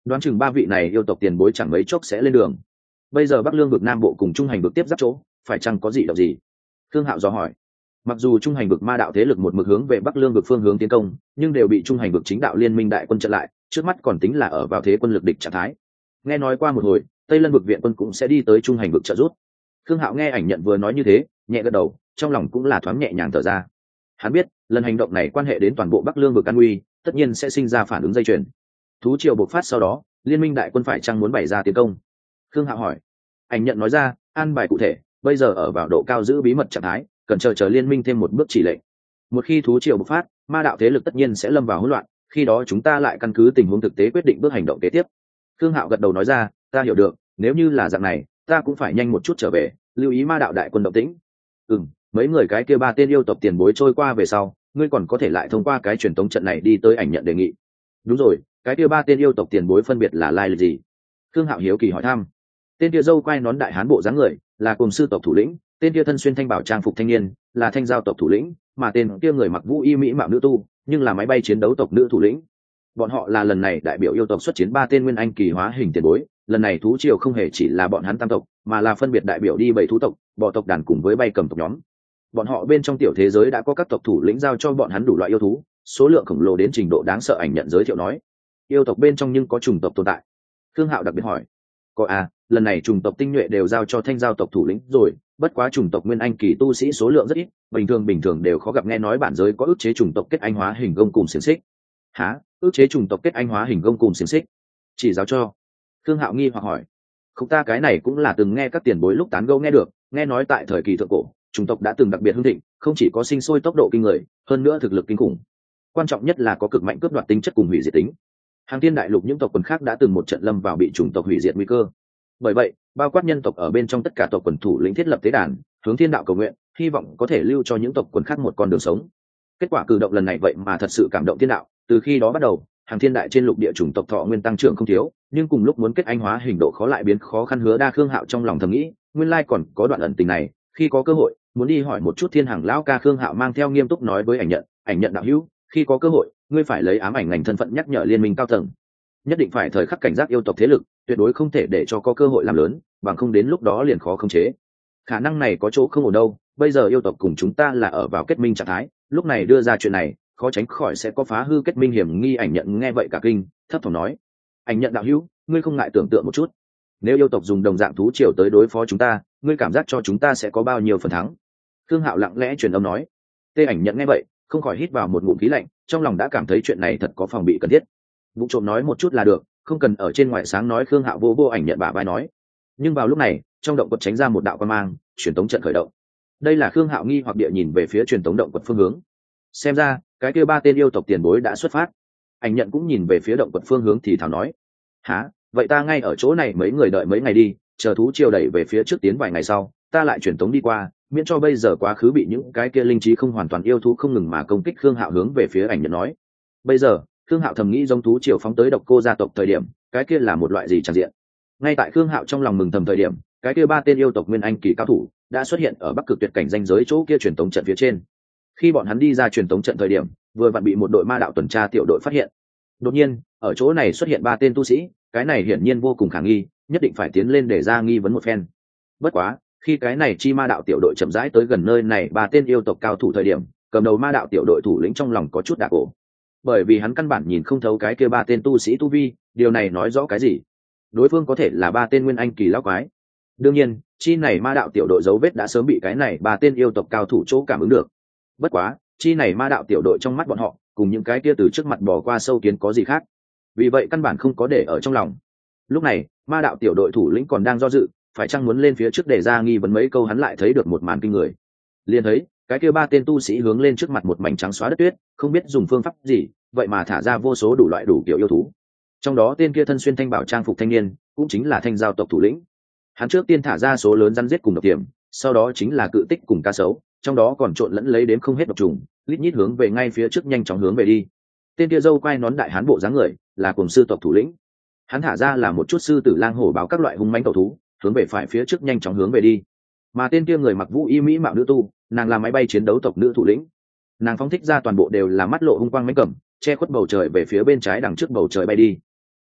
đoán chừng ba vị này yêu tộc tiền bối chẳng mấy chốc sẽ lên đường. Bây giờ Bắc Lương vực Nam Bộ cùng Trung Hành vực tiếp giáp chỗ, phải chăng có gì động gì? Thương Hạo dò hỏi. Mặc dù Trung Hành vực ma đạo thế lực một mực hướng về Bắc Lương vực phương hướng tiến công, nhưng đều bị Trung Hành vực chính đạo liên minh đại quân chặn lại, trước mắt còn tính là ở vào thế quân lực địch trạng thái. Nghe nói qua một hồi, Tây Lân vực viện quân cũng sẽ đi tới Trung Hành vực trợ giúp. Thương Hạo nghe ảnh nhận vừa nói như thế, nhẹ gật đầu, trong lòng cũng là thoáng nhẹ nhàng thở ra. Hắn biết, lần hành động này quan hệ đến toàn bộ Bắc Lương vực an nguy, tất nhiên sẽ sinh ra phản ứng dây chuyền. Thú triều bộc phát sau đó, liên minh đại quân phải chăng muốn bày ra tiến công? Thương Hạo hỏi. Ảnh nhận nói ra, an bài cụ thể, bây giờ ở vào độ cao giữ bí mật trạng thái, cần chờ chờ liên minh thêm một bước chỉ lệnh. Một khi thú triều bộc phát, ma đạo thế lực tất nhiên sẽ lâm vào hỗn loạn, khi đó chúng ta lại căn cứ tình huống thực tế quyết định bước hành động kế tiếp. Thương Hạo gật đầu nói ra, ta hiểu được, nếu như là dạng này, ta cũng phải nhanh một chút trở về, lưu ý ma đạo đại quân động tĩnh. Ừm, mấy người cái kia ba tên yêu tộc tiền bối trôi qua về sau, ngươi còn có thể lại thông qua cái truyền tống trận này đi tới ảnh nhận đề nghị. Đúng rồi, cái kia ba tên yêu tộc tiền bối phân biệt là lai lịch gì? Thương Hạo hiếu kỳ hỏi thăm. Tên kia dâu quai nón đại hán bộ dáng người, là cùng sư tộc thủ lĩnh, tên kia thân xuyên thanh bảo trang phục thanh niên, là thanh giao tộc thủ lĩnh, mà tên kia người mặc vũ y mỹ mạo nữ tu, nhưng là máy bay chiến đấu tộc nữ thủ lĩnh. Bọn họ là lần này đại biểu yêu tộc xuất chiến ba tên nguyên anh kỳ hóa hình tiền bối, lần này thú triều không hề chỉ là bọn hắn tam tộc, mà là phân biệt đại biểu đi bảy thú tộc, bò tộc đàn cùng với bay cầm tộc nhóm. Bọn họ bên trong tiểu thế giới đã có các tộc thủ lĩnh giao cho bọn hắn đủ loại yêu thú, số lượng khổng lồ đến trình độ đáng sợ. Ảnh nhận giới thiệu nói, yêu tộc bên trong nhưng có chủng tộc tồn tại. Thương Hạo đặc biệt hỏi. Có à, lần này chủng tộc tinh nhuệ đều giao cho thanh giao tộc thủ lĩnh rồi, bất quá chủng tộc nguyên anh kỳ tu sĩ số lượng rất ít, bình thường bình thường đều khó gặp. Nghe nói bản giới có ức chế chủng tộc kết anh hóa hình gông cùng xiềng xích. Hả? Ức chế chủng tộc kết anh hóa hình gông cùng xiềng xích? Chỉ giáo cho? Thương Hạo nghi hoặc hỏi. Không, ta cái này cũng là từng nghe các tiền bối lúc tán gẫu nghe được, nghe nói tại thời kỳ thượng cổ, chủng tộc đã từng đặc biệt hưng thịnh, không chỉ có sinh sôi tốc độ kinh người, hơn nữa thực lực kinh khủng. Quan trọng nhất là có cực mạnh cướp đoạt tính chất cùng hủy diệt tính. Hàng Thiên đại lục những tộc quần khác đã từng một trận lâm vào bị chủng tộc hủy diệt nguy cơ. Bởi vậy, bao quát nhân tộc ở bên trong tất cả tộc quần thủ lĩnh thiết lập tế đàn, hướng thiên đạo cầu nguyện, hy vọng có thể lưu cho những tộc quần khác một con đường sống. Kết quả cử động lần này vậy mà thật sự cảm động thiên đạo, từ khi đó bắt đầu, Hàng Thiên đại trên lục địa chủng tộc thọ nguyên tăng trưởng không thiếu, nhưng cùng lúc muốn kết anh hóa hình độ khó lại biến khó khăn. Hứa Đa Khương Hạo trong lòng thầm nghĩ, nguyên lai còn có đoạn ẩn tình này, khi có cơ hội, muốn đi hỏi một chút Thiên Hàng lão ca. Khương Hạo mang theo nghiêm túc nói với ảnh nhận, ảnh nhận đạo hữu, khi có cơ hội, ngươi phải lấy ám ảnh ngành thân phận nhắc nhở liên minh cao tầng, nhất định phải thời khắc cảnh giác yêu tộc thế lực, tuyệt đối không thể để cho có cơ hội làm lớn, bằng không đến lúc đó liền khó khống chế. Khả năng này có chỗ không ổn đâu, bây giờ yêu tộc cùng chúng ta là ở vào kết minh trạng thái, lúc này đưa ra chuyện này, khó tránh khỏi sẽ có phá hư kết minh hiểm nghi. Ảnh nhận nghe vậy cả kinh, thấp thỏm nói, ảnh nhận đạo hữu, ngươi không ngại tưởng tượng một chút, nếu yêu tộc dùng đồng dạng thú triều tới đối phó chúng ta, ngươi cảm giác cho chúng ta sẽ có bao nhiêu phần thắng? Thương Hạo lặng lẽ truyền âm nói. Tê Ảnh nhận nghe vậy, không khỏi hít vào một ngụm khí lạnh, trong lòng đã cảm thấy chuyện này thật có phòng bị cần thiết. Vụ trộm nói một chút là được, không cần ở trên ngoài sáng nói. Khương Hạo vô vô ảnh nhận bả vai nói. Nhưng vào lúc này, trong động quật tránh ra một đạo quang mang, truyền tống trận khởi động. Đây là Khương Hạo nghi hoặc địa nhìn về phía truyền tống động quật phương hướng. Xem ra, cái kia ba tên yêu tộc tiền bối đã xuất phát. Ảnh nhận cũng nhìn về phía động quật phương hướng thì thảo nói. Hả? Vậy ta ngay ở chỗ này mấy người đợi mấy ngày đi, chờ thú triều đẩy về phía trước tiến vài ngày sau, ta lại truyền tống đi qua, miễn cho bây giờ quá khứ bị những cái kia linh trí không hoàn toàn yêu thú không ngừng mà công kích. Khương Hạo hướng về phía ảnh nhận nói. Bây giờ, Khương Hạo thầm nghĩ giống thú triều phóng tới Độc Cô gia tộc thời điểm, cái kia là một loại gì tràn diện. Ngay tại Khương Hạo trong lòng mừng thầm thời điểm, cái kia ba tên yêu tộc nguyên anh kỳ cao thủ đã xuất hiện ở Bắc Cực tuyệt cảnh ranh giới chỗ kia truyền tống trận phía trên. Khi bọn hắn đi ra truyền tống trận thời điểm, vừa vặn bị một đội ma đạo tuần tra tiểu đội phát hiện. Đột nhiên, ở chỗ này xuất hiện ba tên tu sĩ, cái này hiển nhiên vô cùng khả nghi, nhất định phải tiến lên để ra nghi vấn một phen. Bất quá, khi cái này chi ma đạo tiểu đội chậm rãi tới gần nơi này ba tên yêu tộc cao thủ thời điểm, cầm đầu ma đạo tiểu đội thủ lĩnh trong lòng có chút đạc ổ, bởi vì hắn căn bản nhìn không thấu cái kia ba tên tu sĩ tu vi. Điều này nói rõ cái gì? Đối phương có thể là ba tên nguyên anh kỳ lão quái. Đương nhiên, chi này ma đạo tiểu đội dấu vết đã sớm bị cái này ba tên yêu tộc cao thủ chỗ cảm ứng được. Bất quá, chi này ma đạo tiểu đội trong mắt bọn họ cùng những cái kia từ trước mặt bỏ qua sâu kiến có gì khác, vì vậy căn bản không có để ở trong lòng. Lúc này, ma đạo tiểu đội thủ lĩnh còn đang do dự, phải chăng muốn lên phía trước để ra nghi vấn mấy câu. Hắn lại thấy được một màn kinh người, liền thấy cái kia ba tên tu sĩ hướng lên trước mặt một mảnh trắng xóa đất tuyết, không biết dùng phương pháp gì, vậy mà thả ra vô số đủ loại đủ kiểu yêu thú. Trong đó tên kia thân xuyên thanh bảo trang phục thanh niên cũng chính là thanh giao tộc thủ lĩnh. Hắn trước tiên thả ra số lớn rắn giết cùng độc tiềm, sau đó chính là cự tích cùng cá sấu, trong đó còn trộn lẫn lấy đến không hết độc trùng, lít nhít hướng về ngay phía trước nhanh chóng hướng về đi. Tên kia dâu quai nón đại hán bộ dáng người là cùng sư tộc thủ lĩnh. Hắn thả ra là một chút sư tử lang hổ báo các loại hung mãnh cầu thú, hướng về phải phía trước nhanh chóng hướng về đi. Mà tên kia người mặc vũ y mỹ mạo nữ tu, nàng là máy bay chiến đấu tộc nữ thủ lĩnh. Nàng phóng thích ra toàn bộ đều là mắt lộ hung quang mãnh cầm, che khuất bầu trời về phía bên trái đằng trước bầu trời bay đi.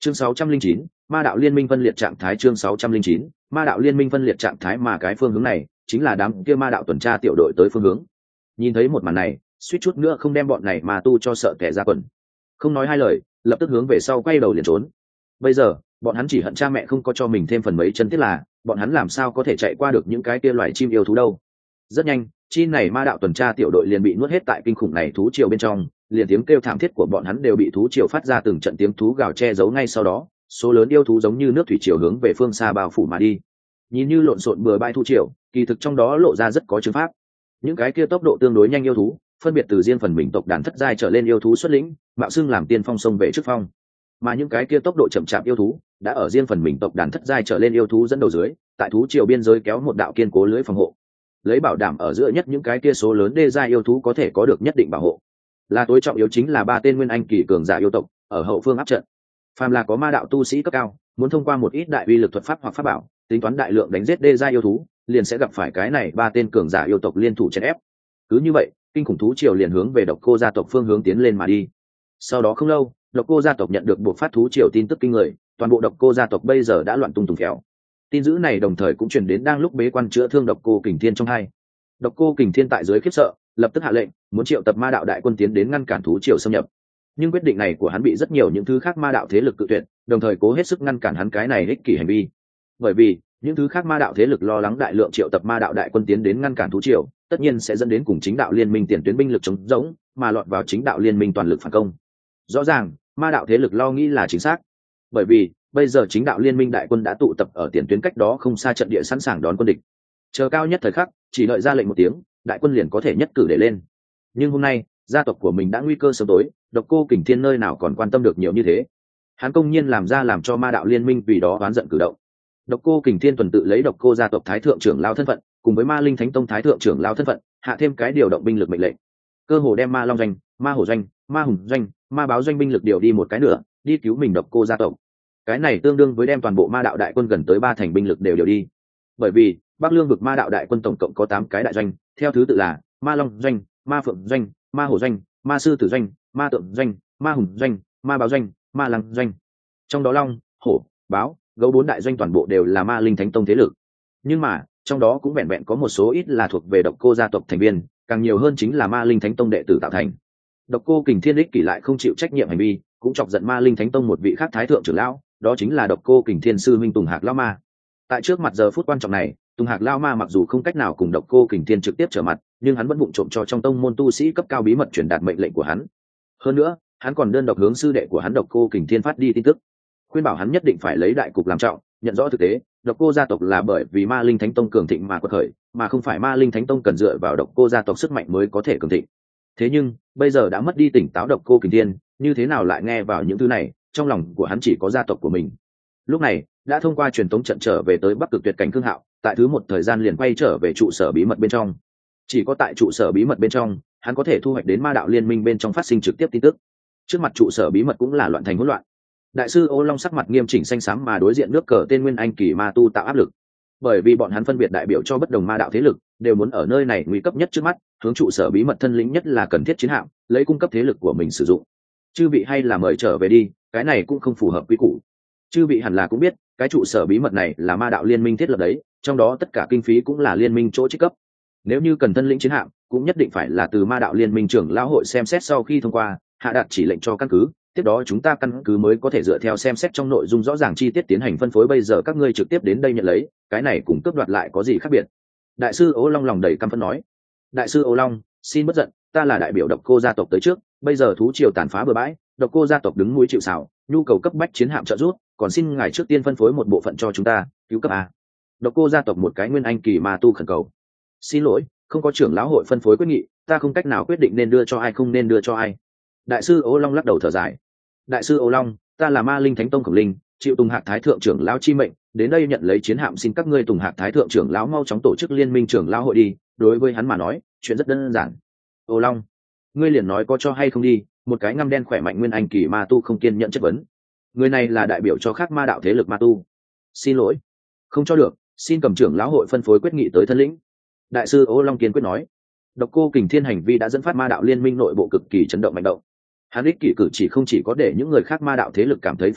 chương sáu trăm linh chín, ma đạo liên minh phân liệt trạng thái. Chương sáu trăm linh chín, ma đạo liên minh phân liệt trạng thái. Mà cái phương hướng này chính là đám kia ma đạo tuần tra tiểu đội tới phương hướng. Nhìn thấy một màn này, suýt chút nữa không đem bọn này ma tu cho sợ tẻ ra quần. Không nói hai lời, lập tức hướng về sau quay đầu liền trốn. Bây giờ bọn hắn chỉ hận cha mẹ không có cho mình thêm phần mấy chân thiết, là bọn hắn làm sao có thể chạy qua được những cái kia loài chim yêu thú đâu. Rất nhanh, chi này ma đạo tuần tra tiểu đội liền bị nuốt hết tại kinh khủng này thú triều bên trong, liền tiếng kêu thảm thiết của bọn hắn đều bị thú triều phát ra từng trận tiếng thú gào che giấu. Ngay sau đó, số lớn yêu thú giống như nước thủy triều hướng về phương xa bao phủ mà đi. Nhìn như lộn xộn bừa bãi thú triều, kỳ thực trong đó lộ ra rất có chứng pháp. Những cái kia tốc độ tương đối nhanh yêu thú, phân biệt từ riêng phần mình tộc đàn thất giai trở lên yêu thú xuất lĩnh, mạo xưng làm tiên phong sông về trước phong. Mà những cái kia tốc độ chậm chạp yêu thú, đã ở riêng phần mình tộc đàn thất giai trở lên yêu thú dẫn đầu dưới, tại thú triều biên giới kéo một đạo kiên cố lưới phòng hộ, lấy bảo đảm ở giữa nhất những cái kia số lớn đê giai yêu thú có thể có được nhất định bảo hộ. Là tối trọng yếu chính là ba tên nguyên anh kỳ cường giả yêu tộc ở hậu phương áp trận. Phàm là có ma đạo tu sĩ cấp cao, muốn thông qua một ít đại uy lực thuật pháp hoặc pháp bảo, tính toán đại lượng đánh giết đê giai yêu thú, liền sẽ gặp phải cái này ba tên cường giả yêu tộc liên thủ chèn ép. Cứ như vậy, kinh khủng thú triều liền hướng về Độc Cô gia tộc phương hướng tiến lên mà đi. Sau đó không lâu, Độc Cô gia tộc nhận được buộc phát thú triều tin tức kinh người, toàn bộ Độc Cô gia tộc bây giờ đã loạn tung tùng khéo. Tin dữ này đồng thời cũng truyền đến đang lúc bế quan chữa thương Độc Cô Kình Thiên trong hai. Độc Cô Kình Thiên tại dưới khiếp sợ, lập tức hạ lệnh, muốn triệu tập ma đạo đại quân tiến đến ngăn cản thú triều xâm nhập. Nhưng quyết định này của hắn bị rất nhiều những thứ khác ma đạo thế lực cự tuyệt, đồng thời cố hết sức ngăn cản hắn cái này ích kỷ hành vi. Bởi vì, những thứ khác ma đạo thế lực lo lắng đại lượng triệu tập ma đạo đại quân tiến đến ngăn cản thú triều, tất nhiên sẽ dẫn đến cùng chính đạo liên minh tiền tuyến binh lực chống rỗng, mà lọt vào chính đạo liên minh toàn lực phản công. Rõ ràng, ma đạo thế lực lo nghĩ là chính xác. Bởi vì, bây giờ chính đạo liên minh đại quân đã tụ tập ở tiền tuyến cách đó không xa trận địa sẵn sàng đón quân địch. Chờ cao nhất thời khắc, chỉ đợi ra lệnh một tiếng, đại quân liền có thể nhất cử để lên. Nhưng hôm nay, gia tộc của mình đã nguy cơ sớm tối, Độc Cô Kình Thiên nơi nào còn quan tâm được nhiều như thế. Hắn công nhiên làm ra làm cho ma đạo liên minh vì đó oán giận cử động. Độc Cô Kình Thiên tuần tự lấy Độc Cô gia tộc thái thượng trưởng lão thân phận, cùng với Ma Linh Thánh Tông thái thượng trưởng lão thân phận, hạ thêm cái điều động binh lực mệnh lệnh, cơ hồ đem Ma Long doanh, Ma Hổ doanh, Ma Hùng doanh, Ma Báo doanh binh lực điều đi một cái nữa, đi cứu mình Độc Cô gia tộc. Cái này tương đương với đem toàn bộ ma đạo đại quân gần tới ba thành binh lực đều điều đi. Bởi vì Bắc Lương vực ma đạo đại quân tổng cộng có tám cái đại doanh, theo thứ tự là Ma Long doanh, Ma Phượng doanh, Ma Hổ doanh, Ma Sư Tử doanh, Ma Tượng doanh, Ma Hùng doanh, Ma Báo doanh, Ma Lăng doanh. Trong đó Long, Hổ, Báo, Gấu bốn đại doanh toàn bộ đều là Ma Linh Thánh Tông thế lực. Nhưng mà, trong đó cũng vẹn vẹn có một số ít là thuộc về Độc Cô gia tộc thành viên, càng nhiều hơn chính là Ma Linh Thánh Tông đệ tử tạo thành. Độc Cô Kình Thiên ích kỷ lại không chịu trách nhiệm hành vi, cũng chọc giận Ma Linh Thánh Tông một vị khác thái thượng trưởng lão, đó chính là Độc Cô Kình Thiên sư huynh Tùng Hạc lão ma. Tại trước mặt giờ phút quan trọng này, Tùng Hạc lão ma mặc dù không cách nào cùng Độc Cô Kình Thiên trực tiếp trở mặt, nhưng hắn vẫn vụng trộm cho trong tông môn tu sĩ cấp cao bí mật truyền đạt mệnh lệnh của hắn. Hơn nữa, hắn còn đơn độc hướng sư đệ của hắn Độc Cô Kình Thiên phát đi tin tức, khuyên bảo hắn nhất định phải lấy đại cục làm trọng, nhận rõ thực tế, Độc Cô gia tộc là bởi vì Ma Linh Thánh Tông cường thịnh mà quật khởi, mà không phải Ma Linh Thánh Tông cần dựa vào Độc Cô gia tộc sức mạnh mới có thể cường thịnh. Thế nhưng, bây giờ đã mất đi tỉnh táo Độc Cô Kình Thiên, như thế nào lại nghe vào những thứ này, trong lòng của hắn chỉ có gia tộc của mình. Lúc này, đã thông qua truyền tống trận trở về tới Bắc Cực Tuyệt Cảnh Cương Hạo, tại thứ một thời gian liền quay trở về trụ sở bí mật bên trong. Chỉ có tại trụ sở bí mật bên trong, hắn có thể thu hoạch đến ma đạo liên minh bên trong phát sinh trực tiếp tin tức. Trước mặt trụ sở bí mật cũng là loạn thành hỗn loạn. Đại sư Ô Long sắc mặt nghiêm chỉnh xanh xám mà đối diện nước cờ tên Nguyên Anh kỳ ma tu tạo áp lực. Bởi vì bọn hắn phân biệt đại biểu cho bất đồng ma đạo thế lực, đều muốn ở nơi này nguy cấp nhất trước mắt, hướng trụ sở bí mật thân lĩnh nhất là cần thiết chiến hạm, lấy cung cấp thế lực của mình sử dụng. Chư vị hay là mời trở về đi, cái này cũng không phù hợp quy củ. Chư vị hẳn là cũng biết, cái trụ sở bí mật này là ma đạo liên minh thiết lập đấy, trong đó tất cả kinh phí cũng là liên minh chỗ trích cấp. Nếu như cần thân lĩnh chiến hạm, cũng nhất định phải là từ ma đạo liên minh trưởng lão hội xem xét sau khi thông qua, hạ đạt chỉ lệnh cho căn cứ, tiếp đó chúng ta căn cứ mới có thể dựa theo xem xét trong nội dung rõ ràng chi tiết tiến hành phân phối. Bây giờ các ngươi trực tiếp đến đây nhận lấy, cái này cùng cướp đoạt lại có gì khác biệt? Đại sư Ô Long lòng đầy căm phẫn nói. Đại sư Ô Long, xin bất giận, ta là đại biểu Độc Cô gia tộc tới trước, bây giờ thú triều tàn phá bừa bãi, Độc Cô gia tộc đứng mũi chịu sào, nhu cầu cấp bách chiến hạm trợ giúp, còn xin ngài trước tiên phân phối một bộ phận cho chúng ta, cứu cấp a. Độc Cô gia tộc một cái Nguyên Anh kỳ ma tu khẩn cầu. Xin lỗi, không có trưởng lão hội phân phối quyết nghị, ta không cách nào quyết định nên đưa cho ai không nên đưa cho ai. Đại sư Ô Long lắc đầu thở dài. Đại sư Ô Long, ta là Ma Linh Thánh Tông Khổng Linh, chịu Tùng Hạc thái thượng trưởng lão chi mệnh, đến đây nhận lấy chiến hạm, xin các ngươi Tùng Hạc thái thượng trưởng lão mau chóng tổ chức liên minh trưởng lão hội đi. Đối với hắn mà nói, chuyện rất đơn giản. Ô Long, ngươi liền nói có cho hay không đi? Một cái ngăm đen khỏe mạnh Nguyên Anh kỳ ma tu không kiên nhẫn chất vấn. Người này là đại biểu cho khác ma đạo thế lực ma tu. Xin lỗi, không cho được, xin cầm trưởng lão hội phân phối quyết nghị tới thân lĩnh. Đại sư Ô Long kiên quyết nói. Độc Cô Kình Thiên hành vi đã dẫn phát ma đạo liên minh nội bộ cực kỳ chấn động mạnh động. Hắn ích kỷ cử chỉ không chỉ có để những người khác ma đạo thế lực cảm thấy phẫn nộ,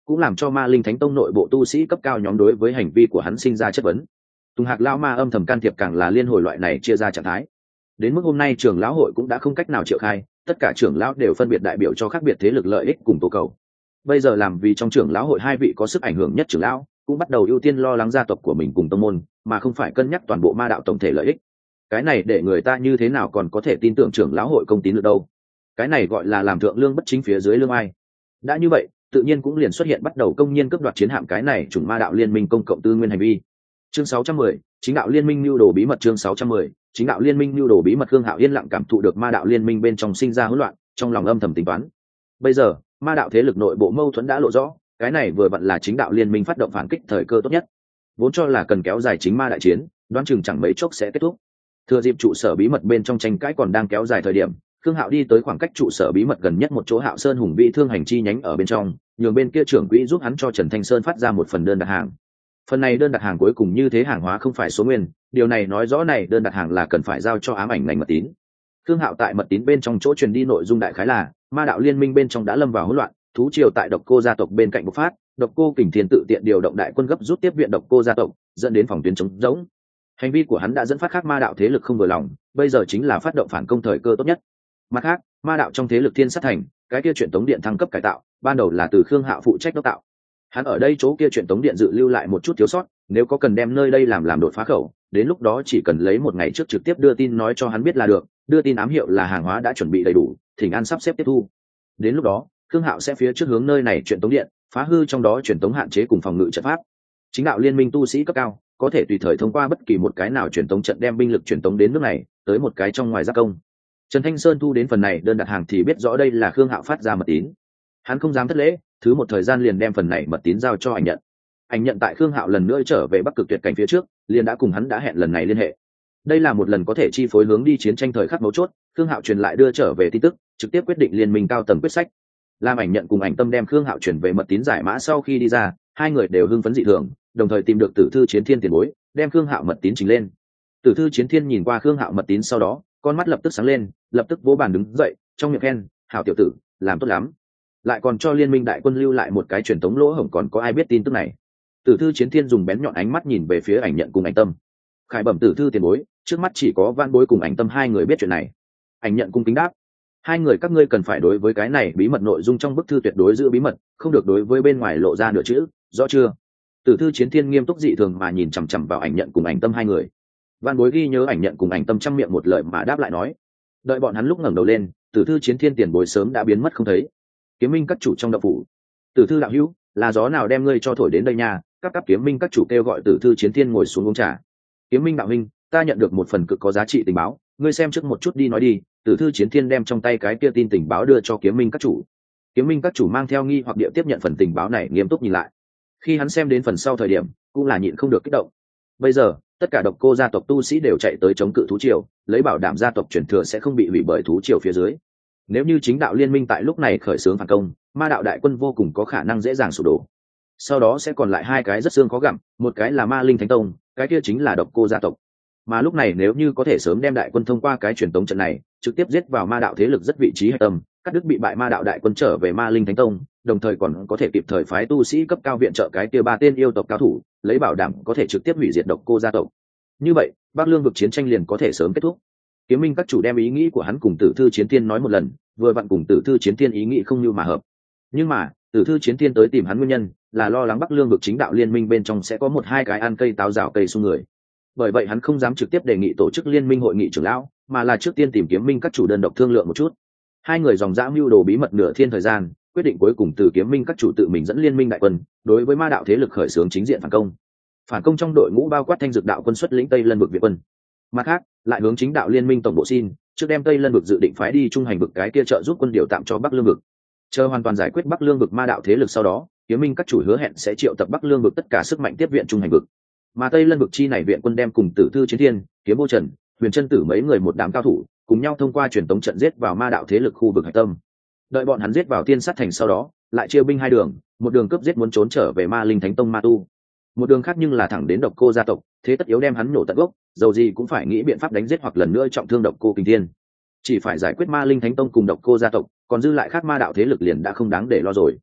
cũng làm cho ma linh thánh tông nội bộ tu sĩ cấp cao nhóm đối với hành vi của hắn sinh ra chất vấn. Tùng Hạc lão ma âm thầm can thiệp càng là liên hồi loại này chia ra trạng thái. Đến mức hôm nay trưởng lão hội cũng đã không cách nào triệu khai, tất cả trưởng lão đều phân biệt đại biểu cho khác biệt thế lực lợi ích cùng tố cầu. Bây giờ làm vì trong trưởng lão hội hai vị có sức ảnh hưởng nhất trưởng lão cũng bắt đầu ưu tiên lo lắng gia tộc của mình cùng tông môn, mà không phải cân nhắc toàn bộ ma đạo tổng thể lợi ích. Cái này để người ta như thế nào còn có thể tin tưởng trưởng lão hội công tín được đâu? Cái này gọi là làm thượng lương bất chính phía dưới lương ai. Đã như vậy, tự nhiên cũng liền xuất hiện bắt đầu công nhiên cướp đoạt chiến hạm cái này chủng ma đạo liên minh công cộng tư nguyên hành vi. Chương sáu trăm mười, chính đạo liên minh lưu đồ bí mật. Chương sáu trăm mười, chính đạo liên minh lưu đồ bí mật. Khương Hạo yên lặng cảm thụ được ma đạo liên minh bên trong sinh ra hỗn loạn, trong lòng âm thầm tính toán. Bây giờ, ma đạo thế lực nội bộ mâu thuẫn đã lộ rõ, cái này vừa vặn là chính đạo liên minh phát động phản kích thời cơ tốt nhất. Vốn cho là cần kéo dài chính ma đại chiến, đoán chừng chẳng mấy chốc sẽ kết thúc. Thừa dịp trụ sở bí mật bên trong tranh cãi còn đang kéo dài thời điểm, Khương Hạo đi tới khoảng cách trụ sở bí mật gần nhất một chỗ Hạo Sơn hùng vĩ thương hành chi nhánh ở bên trong, nhường bên kia trưởng quỹ giúp hắn cho Trần Thanh Sơn phát ra một phần đơn đặt hàng. Phần này đơn đặt hàng cuối cùng như thế hàng hóa không phải số nguyên, điều này nói rõ này đơn đặt hàng là cần phải giao cho ám ảnh ngành mật tín. Khương Hạo tại mật tín bên trong chỗ truyền đi nội dung đại khái là, ma đạo liên minh bên trong đã lâm vào hỗn loạn, thú triều tại Độc Cô gia tộc bên cạnh bộc phát, Độc Cô Kình Thiên tự tiện điều động đại quân gấp rút tiếp viện Độc Cô gia tộc, dẫn đến phòng tuyến trống rỗng. Hành vi của hắn đã dẫn phát khác ma đạo thế lực không vừa lòng, bây giờ chính là phát động phản công thời cơ tốt nhất. Mặt khác, ma đạo trong thế lực Thiên Sát Thành, cái kia truyền tống điện thăng cấp cải tạo, ban đầu là từ Khương Hạo phụ trách đốc tạo. Hắn ở đây chỗ kia truyền tống điện dự lưu lại một chút thiếu sót, nếu có cần đem nơi đây làm làm đột phá khẩu, đến lúc đó chỉ cần lấy một ngày trước trực tiếp đưa tin nói cho hắn biết là được, đưa tin ám hiệu là hàng hóa đã chuẩn bị đầy đủ, thỉnh an sắp xếp tiếp thu. Đến lúc đó, Khương Hạo sẽ phía trước hướng nơi này truyền tống điện, phá hư trong đó truyền tống hạn chế cùng phòng ngự trận pháp. Chính đạo liên minh tu sĩ cấp cao có thể tùy thời thông qua bất kỳ một cái nào truyền tống trận đem binh lực truyền tống đến nước này, tới một cái trong ngoài giác công. Trần Thanh Sơn thu đến phần này đơn đặt hàng thì biết rõ đây là Khương Hạo phát ra mật tín. Hắn không dám thất lễ, thứ một thời gian liền đem phần này mật tín giao cho Ảnh Nhận. Ảnh Nhận tại Khương Hạo lần nữa trở về Bắc Cực Tuyệt Cảnh phía trước, liền đã cùng hắn đã hẹn lần này liên hệ. Đây là một lần có thể chi phối hướng đi chiến tranh thời khắc mấu chốt, Khương Hạo truyền lại đưa trở về tin tức, trực tiếp quyết định liên minh cao tầng quyết sách. Lam Ảnh Nhận cùng Ảnh Tâm đem Khương Hạo truyền về mật tín giải mã sau khi đi ra, hai người đều hưng phấn dị thường, đồng thời tìm được Tử Thư Chiến Thiên tiền bối, đem Khương Hạo mật tín trình lên. Tử Thư Chiến Thiên nhìn qua Khương Hạo mật tín sau đó, con mắt lập tức sáng lên, lập tức vỗ bàn đứng dậy, trong miệng khen, "Hạo tiểu tử, làm tốt lắm." Lại còn cho liên minh đại quân lưu lại một cái truyền tống lỗ hổng, còn có ai biết tin tức này. Tử Thư Chiến Thiên dùng bén nhọn ánh mắt nhìn về phía Ảnh Nhận cùng Ảnh Tâm. Khải bẩm Tử Thư tiền bối, trước mắt chỉ có Van Bối cùng Ảnh Tâm hai người biết chuyện này. Ảnh Nhận cung kính đáp, hai người các ngươi cần phải đối với cái này bí mật nội dung trong bức thư tuyệt đối giữ bí mật, không được đối với bên ngoài lộ ra nửa chữ, rõ chưa? Tử Thư Chiến Thiên nghiêm túc dị thường mà nhìn chằm chằm vào Ảnh Nhận cùng Ảnh Tâm hai người. Van Bối ghi nhớ Ảnh Nhận cùng Ảnh Tâm trăm miệng một lời mà đáp lại nói. Đợi bọn hắn lúc ngẩng đầu lên, Tử Thư Chiến Thiên tiền bối sớm đã biến mất không thấy. Kiếm Minh các chủ trong đạo phủ. Tử Thư đạo hữu, là gió nào đem ngươi cho thổi đến đây nha? Các cấp Kiếm Minh các chủ kêu gọi Tử Thư Chiến Thiên ngồi xuống uống trà. Kiếm Minh đạo huynh, ta nhận được một phần cực có giá trị tình báo, ngươi xem trước một chút đi nói đi. Tử Thư Chiến Thiên đem trong tay cái kia tin tình báo đưa cho Kiếm Minh các chủ. Kiếm Minh các chủ mang theo nghi hoặc địa tiếp nhận phần tình báo này, nghiêm túc nhìn lại. Khi hắn xem đến phần sau thời điểm, cũng là nhịn không được kích động. Bây giờ, tất cả Độc Cô gia tộc tu sĩ đều chạy tới chống cự thú triều, lấy bảo đảm gia tộc truyền thừa sẽ không bị hủy bởi thú triều phía dưới. Nếu như chính đạo liên minh tại lúc này khởi xướng phản công, ma đạo đại quân vô cùng có khả năng dễ dàng sụp đổ. Sau đó sẽ còn lại hai cái rất xương khó gặm, một cái là Ma Linh Thánh Tông, cái kia chính là Độc Cô gia tộc. Mà lúc này nếu như có thể sớm đem đại quân thông qua cái truyền tống trận này, trực tiếp giết vào ma đạo thế lực rất vị trí hạch tâm, cắt đứt bị bại ma đạo đại quân trở về Ma Linh Thánh Tông, đồng thời còn có thể kịp thời phái tu sĩ cấp cao viện trợ cái kia ba tên yêu tộc cao thủ, lấy bảo đảm có thể trực tiếp hủy diệt Độc Cô gia tộc. Như vậy, Bắc Lương vực chiến tranh liền có thể sớm kết thúc. Kiếm Minh các chủ đem ý nghĩ của hắn cùng Tử Thư Chiến Thiên nói một lần, vừa vặn cùng Tử Thư Chiến Thiên ý nghĩ không như mà hợp. Nhưng mà, Tử Thư Chiến Thiên tới tìm hắn nguyên nhân là lo lắng Bắc Lương vực chính đạo liên minh bên trong sẽ có một hai cái ăn cây táo rào cây xung người. Bởi vậy hắn không dám trực tiếp đề nghị tổ chức liên minh hội nghị trưởng lão, mà là trước tiên tìm Kiếm Minh các chủ đơn độc thương lượng một chút. Hai người dòng dã mưu đồ bí mật nửa thiên thời gian, quyết định cuối cùng từ Kiếm Minh các chủ tự mình dẫn liên minh đại quân, đối với ma đạo thế lực khởi xướng chính diện phản công. Phản công trong đội ngũ bao quát Thanh Dược đạo quân xuất lĩnh Tây Lân vực viện quân. Mặt khác, lại hướng chính đạo liên minh tổng bộ xin, trước đem Tây Lân vực dự định phái đi trung hành vực cái kia trợ giúp quân điều tạm cho Bắc Lương vực. Chờ hoàn toàn giải quyết Bắc Lương vực ma đạo thế lực sau đó, Kiếm Minh các chủ hứa hẹn sẽ triệu tập Bắc Lương vực tất cả sức mạnh tiếp viện trung hành vực. Mà Tây Lân vực chi này viện quân đem cùng Tử Thư Chiến Thiên, Kiếm Vô Trần, Huyền Chân Tử mấy người một đám cao thủ, cùng nhau thông qua truyền tống trận giết vào ma đạo thế lực khu vực hải tâm. Đợi bọn hắn giết vào Tiên Sát thành sau đó, lại chia binh hai đường, một đường cướp giết muốn trốn trở về Ma Linh Thánh Tông Ma Tu, một đường khác nhưng là thẳng đến Độc Cô gia tộc, thế tất yếu đem hắn nổ tận gốc, dầu gì cũng phải nghĩ biện pháp đánh giết hoặc lần nữa trọng thương Độc Cô Kình Thiên. Chỉ phải giải quyết Ma Linh Thánh Tông cùng Độc Cô gia tộc, còn dư lại khác ma đạo thế lực liền đã không đáng để lo rồi.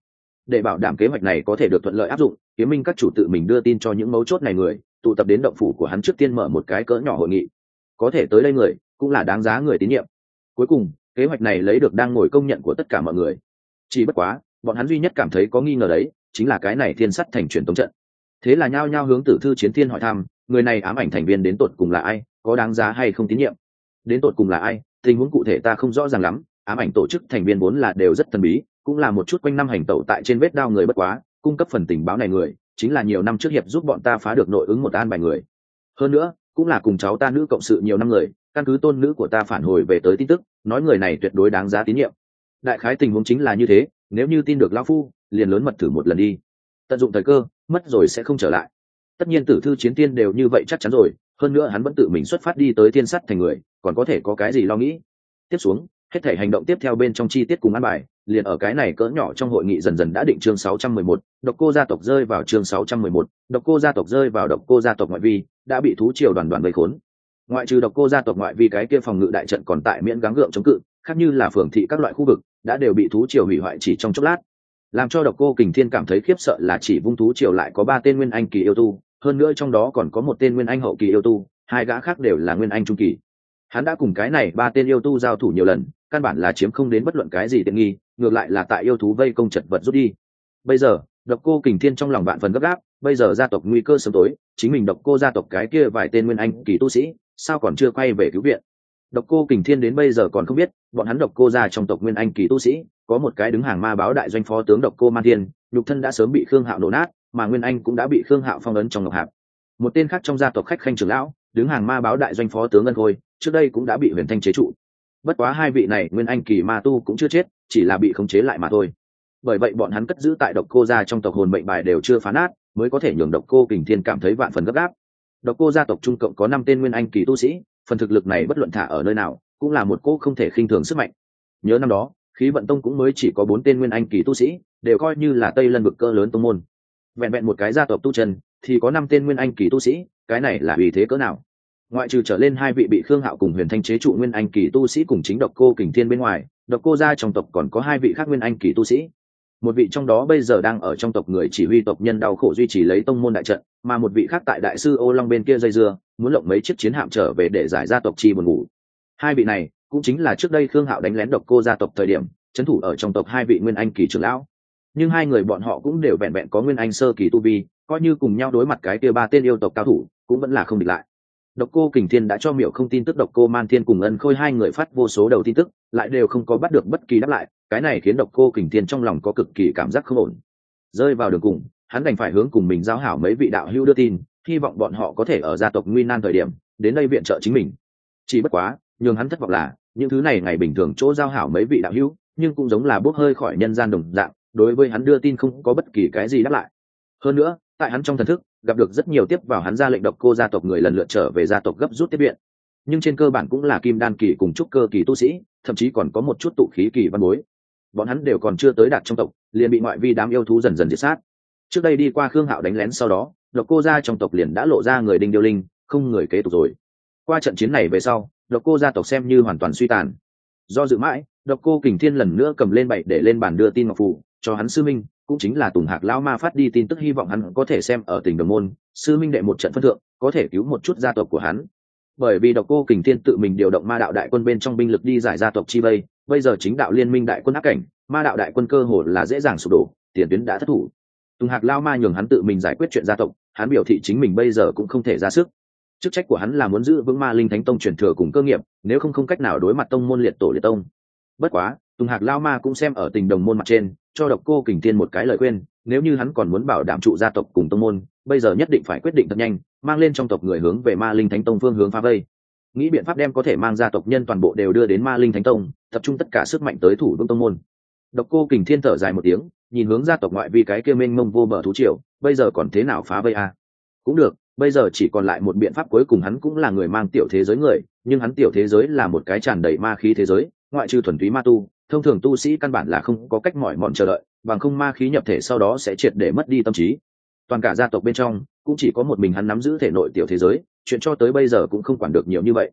Để bảo đảm kế hoạch này có thể được thuận lợi áp dụng, Kiếm Minh các chủ tự mình đưa tin cho những mấu chốt này người, tụ tập đến động phủ của hắn trước tiên mở một cái cỡ nhỏ hội nghị. Có thể tới đây người, cũng là đáng giá người tín nhiệm. Cuối cùng, kế hoạch này lấy được đang ngồi công nhận của tất cả mọi người. Chỉ bất quá, bọn hắn duy nhất cảm thấy có nghi ngờ đấy, chính là cái này Thiên Sắt Thành truyền tống trận. Thế là nhao nhao hướng Tử Thư Chiến Thiên hỏi thăm, người này ám ảnh thành viên đến tột cùng là ai, có đáng giá hay không tín nhiệm? Đến tột cùng là ai, tình huống cụ thể ta không rõ ràng lắm, ám ảnh tổ chức thành viên vốn là đều rất thần bí, cũng là một chút quanh năm hành tẩu tại trên vết đao người bất quá, cung cấp phần tình báo này người, chính là nhiều năm trước hiệp giúp bọn ta phá được nội ứng một an bài người. Hơn nữa, cũng là cùng cháu ta nữ cộng sự nhiều năm người, căn cứ tôn nữ của ta phản hồi về tới tin tức, nói người này tuyệt đối đáng giá tín nhiệm. Đại khái tình huống chính là như thế, nếu như tin được lão phu, liền lớn mật thử một lần đi. Tận dụng thời cơ, mất rồi sẽ không trở lại. Tất nhiên Tử Thư Chiến Tiên đều như vậy chắc chắn rồi, hơn nữa hắn vẫn tự mình xuất phát đi tới Thiên Sắt Thành người, còn có thể có cái gì lo nghĩ. Tiếp xuống, hết thảy hành động tiếp theo bên trong chi tiết cùng an bài, liền ở cái này cỡ nhỏ trong hội nghị dần dần đã định. Chương sáu trăm mười một, Độc Cô gia tộc rơi vào chương sáu trăm mười một, Độc Cô gia tộc rơi vào Độc Cô gia tộc ngoại vi, đã bị thú triều đoàn đoàn vây khốn. Ngoại trừ Độc Cô gia tộc ngoại vi cái kia phòng ngự đại trận còn tại miễn gắng gượng chống cự, khác như là phường thị các loại khu vực, đã đều bị thú triều hủy hoại chỉ trong chốc lát. Làm cho Độc Cô Kình Thiên cảm thấy khiếp sợ là chỉ vung thú triều lại có ba tên nguyên anh kỳ yêu tu, hơn nữa trong đó còn có một tên nguyên anh hậu kỳ yêu tu, hai gã khác đều là nguyên anh trung kỳ. Hắn đã cùng cái này ba tên yêu tu giao thủ nhiều lần, căn bản là chiếm không đến bất luận cái gì tiện nghi, ngược lại là tại yêu thú vây công chật vật rút đi. Bây giờ, Độc Cô Kình Thiên trong lòng vạn phần gấp gáp, bây giờ gia tộc nguy cơ sớm tối, chính mình Độc Cô gia tộc cái kia vài tên nguyên anh kỳ tu sĩ, sao còn chưa quay về cứu viện? Độc Cô Kình Thiên đến bây giờ còn không biết, bọn hắn Độc Cô gia trong tộc nguyên anh kỳ tu sĩ, có một cái đứng hàng ma báo đại doanh phó tướng Độc Cô Man Thiên, nhục thân đã sớm bị Khương Hạo nổ nát, mà nguyên anh cũng đã bị Khương Hạo phong ấn trong ngọc hạp. Một tên khác trong gia tộc khách khanh trưởng lão, đứng hàng ma báo đại doanh phó tướng Ân Khôi, trước đây cũng đã bị Huyền Thanh chế trụ. Bất quá hai vị này nguyên anh kỳ ma tu cũng chưa chết, chỉ là bị khống chế lại mà thôi. Bởi vậy bọn hắn cất giữ tại Độc Cô gia trong tộc hồn mệnh bài đều chưa phá nát, mới có thể nhường Độc Cô Kình Thiên cảm thấy vạn phần gấp gáp. Độc Cô gia tộc trung cộng có năm tên nguyên anh kỳ tu sĩ, phần thực lực này bất luận thả ở nơi nào, cũng là một cô không thể khinh thường sức mạnh. Nhớ năm đó, Khí Vận Tông cũng mới chỉ có bốn tên nguyên anh kỳ tu sĩ, đều coi như là Tây Lân vực cỡ lớn tông môn. Vẹn vẹn một cái gia tộc tu chân, thì có năm tên nguyên anh kỳ tu sĩ, cái này là uy thế cỡ nào? Ngoại trừ trở lên hai vị bị Khương Hạo cùng Huyền Thanh chế trụ nguyên anh kỳ tu sĩ cùng chính Độc Cô Kình Thiên bên ngoài, Độc Cô gia trong tộc còn có hai vị khác nguyên anh kỳ tu sĩ. Một vị trong đó bây giờ đang ở trong tộc người chỉ huy tộc nhân đau khổ duy trì lấy tông môn đại trận, mà một vị khác tại đại sư Ô Long bên kia dây dưa, muốn lộng mấy chiếc chiến hạm trở về để giải gia tộc chi buồn ngủ. Hai vị này cũng chính là trước đây Khương Hạo đánh lén Độc Cô gia tộc thời điểm, trấn thủ ở trong tộc hai vị nguyên anh kỳ trưởng lão. Nhưng hai người bọn họ cũng đều vẹn vẹn có nguyên anh sơ kỳ tu vi, coi như cùng nhau đối mặt cái kia ba tên yêu tộc cao thủ, cũng vẫn là không địch lại. Độc Cô Kình Thiên đã cho Miểu Không tin tức Độc Cô Man Thiên cùng Ân Khôi hai người phát vô số đầu tin tức, lại đều không có bắt được bất kỳ đáp lại, cái này khiến Độc Cô Kình Thiên trong lòng có cực kỳ cảm giác không ổn. Rơi vào đường cùng, hắn đành phải hướng cùng mình giao hảo mấy vị đạo hữu đưa tin, hy vọng bọn họ có thể ở gia tộc nguy nan thời điểm, đến đây viện trợ chính mình. Chỉ bất quá, nhường hắn thất vọng là, những thứ này ngày bình thường chỗ giao hảo mấy vị đạo hữu, nhưng cũng giống là bốc hơi khỏi nhân gian đồng dạng, đối với hắn đưa tin không có bất kỳ cái gì đáp lại. Hơn nữa, tại hắn trong thần thức, gặp được rất nhiều tiếp vào hắn ra lệnh Độc Cô gia tộc người lần lượt trở về gia tộc gấp rút tiếp viện, nhưng trên cơ bản cũng là kim đan kỳ cùng trúc cơ kỳ tu sĩ, thậm chí còn có một chút tụ khí kỳ văn bối. Bọn hắn đều còn chưa tới đạt trong tộc, liền bị ngoại vi đám yêu thú dần dần diệt sát. Trước đây đi qua Khương Hạo đánh lén sau đó, Độc Cô gia trong tộc liền đã lộ ra người đinh điêu linh, không người kế tục rồi. Qua trận chiến này về sau, Độc Cô gia tộc xem như hoàn toàn suy tàn. Do dự mãi, Độc Cô Kình Thiên lần nữa cầm lên bảy để lên bàn đưa tin ngọc phù cho hắn sư minh, cũng chính là Tùng Hạc lão ma phát đi tin tức, hy vọng hắn có thể xem ở Tỉnh Đồng môn, sư minh đệ một trận phân thượng, có thể cứu một chút gia tộc của hắn. Bởi vì Độc Cô Kình Thiên tự mình điều động ma đạo đại quân bên trong binh lực đi giải gia tộc chi vây, bây giờ chính đạo liên minh đại quân áp cảnh, ma đạo đại quân cơ hồ là dễ dàng sụp đổ, tiền tuyến đã thất thủ. Tùng Hạc lão ma nhường hắn tự mình giải quyết chuyện gia tộc, hắn biểu thị chính mình bây giờ cũng không thể ra sức. Chức trách của hắn là muốn giữ vững Ma Linh Thánh Tông truyền thừa cùng cơ nghiệp, nếu không không cách nào đối mặt tông môn liệt tổ liệt tông. Bất quá, Tùng Hạc lão ma cũng xem ở Tình Đồng môn mặt trên, cho Độc Cô Kình Thiên một cái lời khuyên, nếu như hắn còn muốn bảo đảm trụ gia tộc cùng tông môn, bây giờ nhất định phải quyết định thật nhanh, mang lên trong tộc người hướng về Ma Linh Thánh Tông phương hướng phá vây, nghĩ biện pháp đem có thể mang gia tộc nhân toàn bộ đều đưa đến Ma Linh Thánh Tông, tập trung tất cả sức mạnh tới thủ vững tông môn. Độc Cô Kình Thiên thở dài một tiếng, nhìn hướng gia tộc ngoại vi cái kia mênh mông vô bờ thú triều, bây giờ còn thế nào phá vây a? À? Cũng được, bây giờ chỉ còn lại một biện pháp cuối cùng, hắn cũng là người mang tiểu thế giới người, nhưng hắn tiểu thế giới là một cái tràn đầy ma khí thế giới, ngoại trừ thuần túy ma tu, thông thường tu sĩ căn bản là không có cách mỏi mòn chờ đợi, bằng không ma khí nhập thể sau đó sẽ triệt để mất đi tâm trí. Toàn cả gia tộc bên trong cũng chỉ có một mình hắn nắm giữ thể nội tiểu thế giới, chuyện cho tới bây giờ cũng không quản được nhiều như vậy.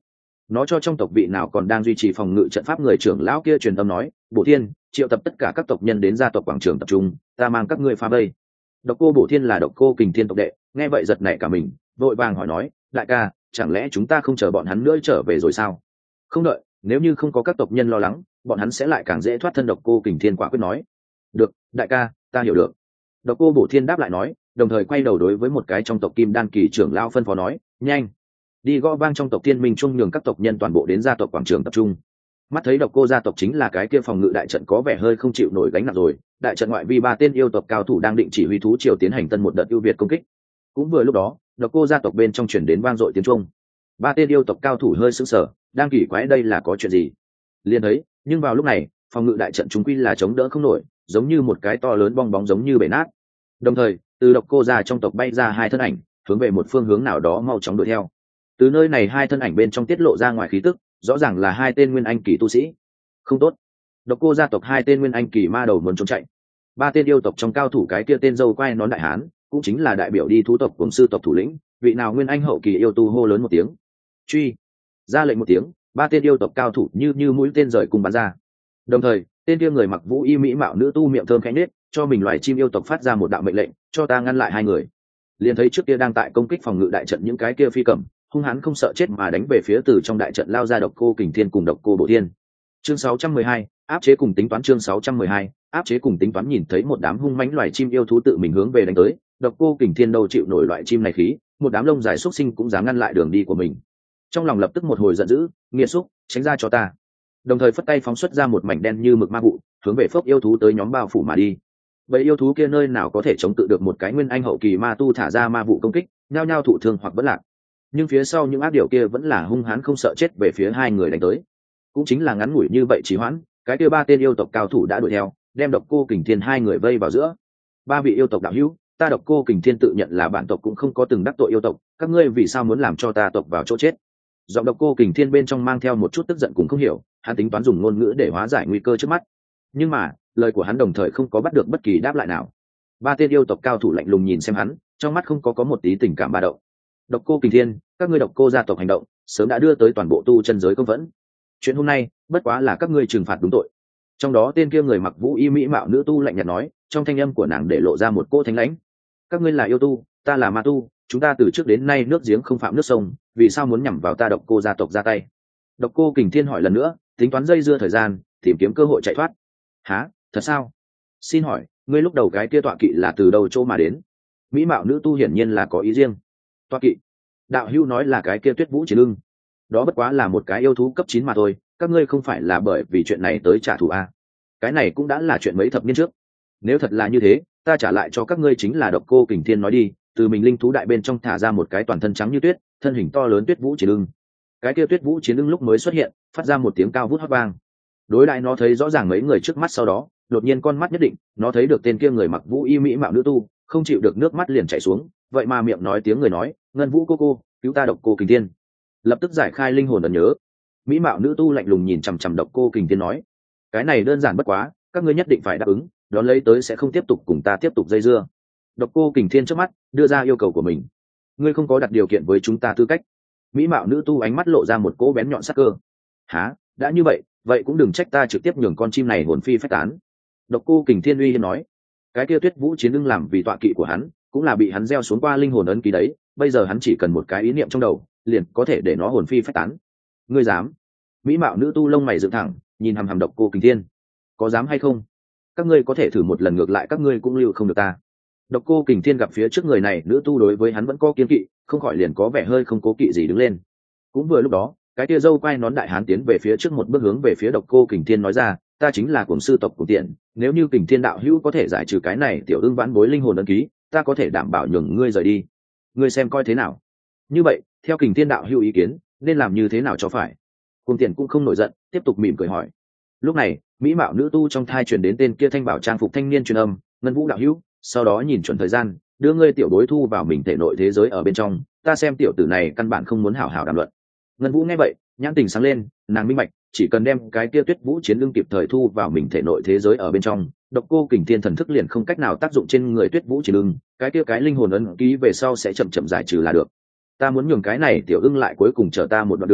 nó cho trong tộc vị nào còn đang duy trì phòng ngự trận pháp người trưởng lão kia truyền âm nói, Bổ Thiên triệu tập tất cả các tộc nhân đến gia tộc quảng trường tập trung, ta mang các ngươi phá vây. Độc Cô Bổ Thiên là Độc Cô Kình Thiên tộc đệ, nghe vậy giật nảy cả mình, vội vàng hỏi nói, đại ca, chẳng lẽ chúng ta không chờ bọn hắn nữa trở về rồi sao? Không đợi, nếu như không có các tộc nhân lo lắng, bọn hắn sẽ lại càng dễ thoát thân. Độc Cô Kình Thiên quả quyết nói. Được, đại ca, ta hiểu được. Độc Cô Bổ Thiên đáp lại nói, đồng thời quay đầu đối với một cái trong tộc Kim Đan kỳ trưởng lão phân phó nói, nhanh đi gõ vang trong tộc Thiên Minh Trung, nhường các tộc nhân toàn bộ đến gia tộc quảng trường tập trung. Mắt thấy Độc Cô gia tộc chính là cái kia phòng ngự đại trận có vẻ hơi không chịu nổi gánh nặng rồi, đại trận ngoại vi ba tên yêu tộc cao thủ đang định chỉ huy thú triều tiến hành tân một đợt ưu việt công kích. Cũng vừa lúc đó, Độc Cô gia tộc bên trong truyền đến vang dội tiếng trung. Ba tên yêu tộc cao thủ hơi sững sờ, đang kỳ quái đây là có chuyện gì. Liền thấy, nhưng vào lúc này, phòng ngự đại trận chúng quy là chống đỡ không nổi, giống như một cái to lớn bong bóng giống như bể nát. Đồng thời, từ Độc Cô gia trong tộc bay ra hai thân ảnh, hướng về một phương hướng nào đó mau chóng đuổi theo. Từ nơi này hai thân ảnh bên trong tiết lộ ra ngoài khí tức, rõ ràng là hai tên nguyên anh kỳ tu sĩ. Không tốt. Độc Cô gia tộc hai tên nguyên anh kỳ ma đầu muốn trốn chạy. Ba tên yêu tộc trong cao thủ cái kia tên dâu quai nón đại hán, cũng chính là đại biểu đi thú tộc cùng sư tộc thủ lĩnh, vị nào nguyên anh hậu kỳ yêu tu hô lớn một tiếng. Truy. Ra lệnh một tiếng, ba tên yêu tộc cao thủ như như mũi tên rời cùng bắn ra. Đồng thời, tên kia người mặc vũ y mỹ mạo nữ tu miệng thơm khẽ nết, cho mình loài chim yêu tộc phát ra một đạo mệnh lệnh, cho ta ngăn lại hai người. Liền thấy trước kia đang tại công kích phòng ngự đại trận những cái kia phi cầm, hung hãn không sợ chết mà đánh về phía từ trong đại trận lao ra Độc Cô Kình Thiên cùng Độc Cô Bổ Thiên. Chương sáu trăm mười hai, áp chế cùng tính toán. Chương sáu trăm mười hai, áp chế cùng tính toán. Nhìn thấy một đám hung mãnh loài chim yêu thú tự mình hướng về đánh tới, Độc Cô Kình Thiên đâu chịu nổi loại chim này khí, một đám lông dài xúc sinh cũng dám ngăn lại đường đi của mình. Trong lòng lập tức một hồi giận dữ, nghiệt xúc, tránh ra cho ta. Đồng thời phất tay phóng xuất ra một mảnh đen như mực ma vụ, hướng về phốc yêu thú tới nhóm bao phủ mà đi. Vậy yêu thú kia nơi nào có thể chống cự được một cái nguyên anh hậu kỳ ma tu thả ra ma vụ công kích, nhao nhao thụ thương hoặc bất lạc. Nhưng phía sau những ác điều kia vẫn là hung hãn không sợ chết về phía hai người đánh tới. Cũng chính là ngắn ngủi như vậy trì hoãn, cái kia ba tên yêu tộc cao thủ đã đuổi theo, đem Độc Cô Kình Thiên hai người vây vào giữa. Ba vị yêu tộc đạo hữu, ta Độc Cô Kình Thiên tự nhận là bản tộc cũng không có từng đắc tội yêu tộc, các ngươi vì sao muốn làm cho ta tộc vào chỗ chết? Giọng Độc Cô Kình Thiên bên trong mang theo một chút tức giận cùng không hiểu, hắn tính toán dùng ngôn ngữ để hóa giải nguy cơ trước mắt. Nhưng mà, lời của hắn đồng thời không có bắt được bất kỳ đáp lại nào. Ba tên yêu tộc cao thủ lạnh lùng nhìn xem hắn, trong mắt không có có một tí tình cảm ba động. Độc Cô Kình Thiên, các ngươi Độc Cô gia tộc hành động, sớm đã đưa tới toàn bộ tu chân giới công vẫn. Chuyện hôm nay, bất quá là các ngươi trừng phạt đúng tội. Trong đó tên kia người mặc vũ y mỹ mạo nữ tu lạnh nhạt nói, trong thanh âm của nàng để lộ ra một cỗ thánh lãnh. Các ngươi là yêu tu, ta là ma tu, chúng ta từ trước đến nay nước giếng không phạm nước sông, vì sao muốn nhằm vào ta Độc Cô gia tộc ra tay? Độc Cô Kình Thiên hỏi lần nữa, tính toán dây dưa thời gian, tìm kiếm cơ hội chạy thoát. Hả, thật sao? Xin hỏi, ngươi lúc đầu cái kia tọa kỵ là từ đâu chỗ mà đến? Mỹ mạo nữ tu hiển nhiên là có ý riêng. Tọa kỵ? Đạo hữu nói là cái kia Tuyết Vũ Chiến Lưng. Đó bất quá là một cái yêu thú cấp chín mà thôi, các ngươi không phải là bởi vì chuyện này tới trả thù à? Cái này cũng đã là chuyện mấy thập niên trước. Nếu thật là như thế, ta trả lại cho các ngươi chính là Độc Cô Kình Thiên nói đi, từ mình linh thú đại bên trong thả ra một cái toàn thân trắng như tuyết, thân hình to lớn Tuyết Vũ Chiến Lưng. Cái kia Tuyết Vũ Chiến Lưng lúc mới xuất hiện, phát ra một tiếng cao vút hót vang. Đối đại nó thấy rõ ràng mấy người trước mắt, sau đó đột nhiên con mắt nhất định, nó thấy được tên kia người mặc vũ y mỹ mạo nữ tu, không chịu được nước mắt liền chảy xuống, vậy mà miệng nói tiếng người nói, Ngân Vũ cô cô, cứu ta Độc Cô Kình Thiên. Lập tức giải khai linh hồn ẩn nhớ. Mỹ mạo nữ tu lạnh lùng nhìn chằm chằm Độc Cô Kình Thiên nói, cái này đơn giản bất quá, các ngươi nhất định phải đáp ứng, đón lấy tới sẽ không tiếp tục cùng ta tiếp tục dây dưa. Độc Cô Kình Thiên trước mắt đưa ra yêu cầu của mình. Ngươi không có đặt điều kiện với chúng ta tư cách. Mỹ mạo nữ tu ánh mắt lộ ra một cỗ bén nhọn sắc cơ. Hả, đã như vậy, vậy cũng đừng trách ta trực tiếp nhường con chim này hồn phi phách tán. Độc Cô Kình Thiên uy hiếp nói, cái kia Tuyết Vũ Chiến Lưng làm vì tọa kỵ của hắn, cũng là bị hắn gieo xuống qua linh hồn ấn ký đấy, bây giờ hắn chỉ cần một cái ý niệm trong đầu, liền có thể để nó hồn phi phách tán. Ngươi dám? Mỹ mạo nữ tu lông mày dựng thẳng, nhìn hằm hằm Độc Cô Kình Thiên. Có dám hay không? Các ngươi có thể thử một lần, ngược lại các ngươi cũng lưu không được ta. Độc Cô Kình Thiên gặp phía trước người này nữ tu đối với hắn vẫn có kiên kỵ, không khỏi liền có vẻ hơi không cố kỵ gì đứng lên. Cũng vừa lúc đó, cái tia dâu quai nón đại hán tiến về phía trước một bước, hướng về phía Độc Cô Kình Thiên nói ra, ta chính là cuồng sư tộc của Tiện, nếu như Kình Thiên đạo hữu có thể giải trừ cái này tiểu ưng vãn bối linh hồn ấn ký, ta có thể đảm bảo nhường ngươi rời đi. Ngươi xem coi thế nào? Như vậy, theo Kình Thiên đạo hữu ý kiến, nên làm như thế nào cho phải? Cuồng Tiện cũng không nổi giận, tiếp tục mỉm cười hỏi. Lúc này, mỹ mạo nữ tu trong thai truyền đến tên kia thanh bảo trang phục thanh niên truyền âm, Ngân Vũ đạo hữu, sau đó nhìn chuẩn thời gian, đưa ngươi tiểu bối thu vào mình thể nội thế giới ở bên trong, ta xem tiểu tử này căn bản không muốn hảo hảo đàm luận. Ngân Vũ nghe vậy, nhãn tình sáng lên, nàng minh bạch, chỉ cần đem cái kia Tuyết Vũ Chiến Lưng kịp thời thu vào mình thể nội thế giới ở bên trong, Độc Cô Kình Thiên thần thức liền không cách nào tác dụng trên người Tuyết Vũ Chiến Lưng, cái kia cái linh hồn ấn ký về sau sẽ chậm chậm giải trừ là được. Ta muốn nhường cái này tiểu ưng lại cuối cùng chở ta một đoạn đường,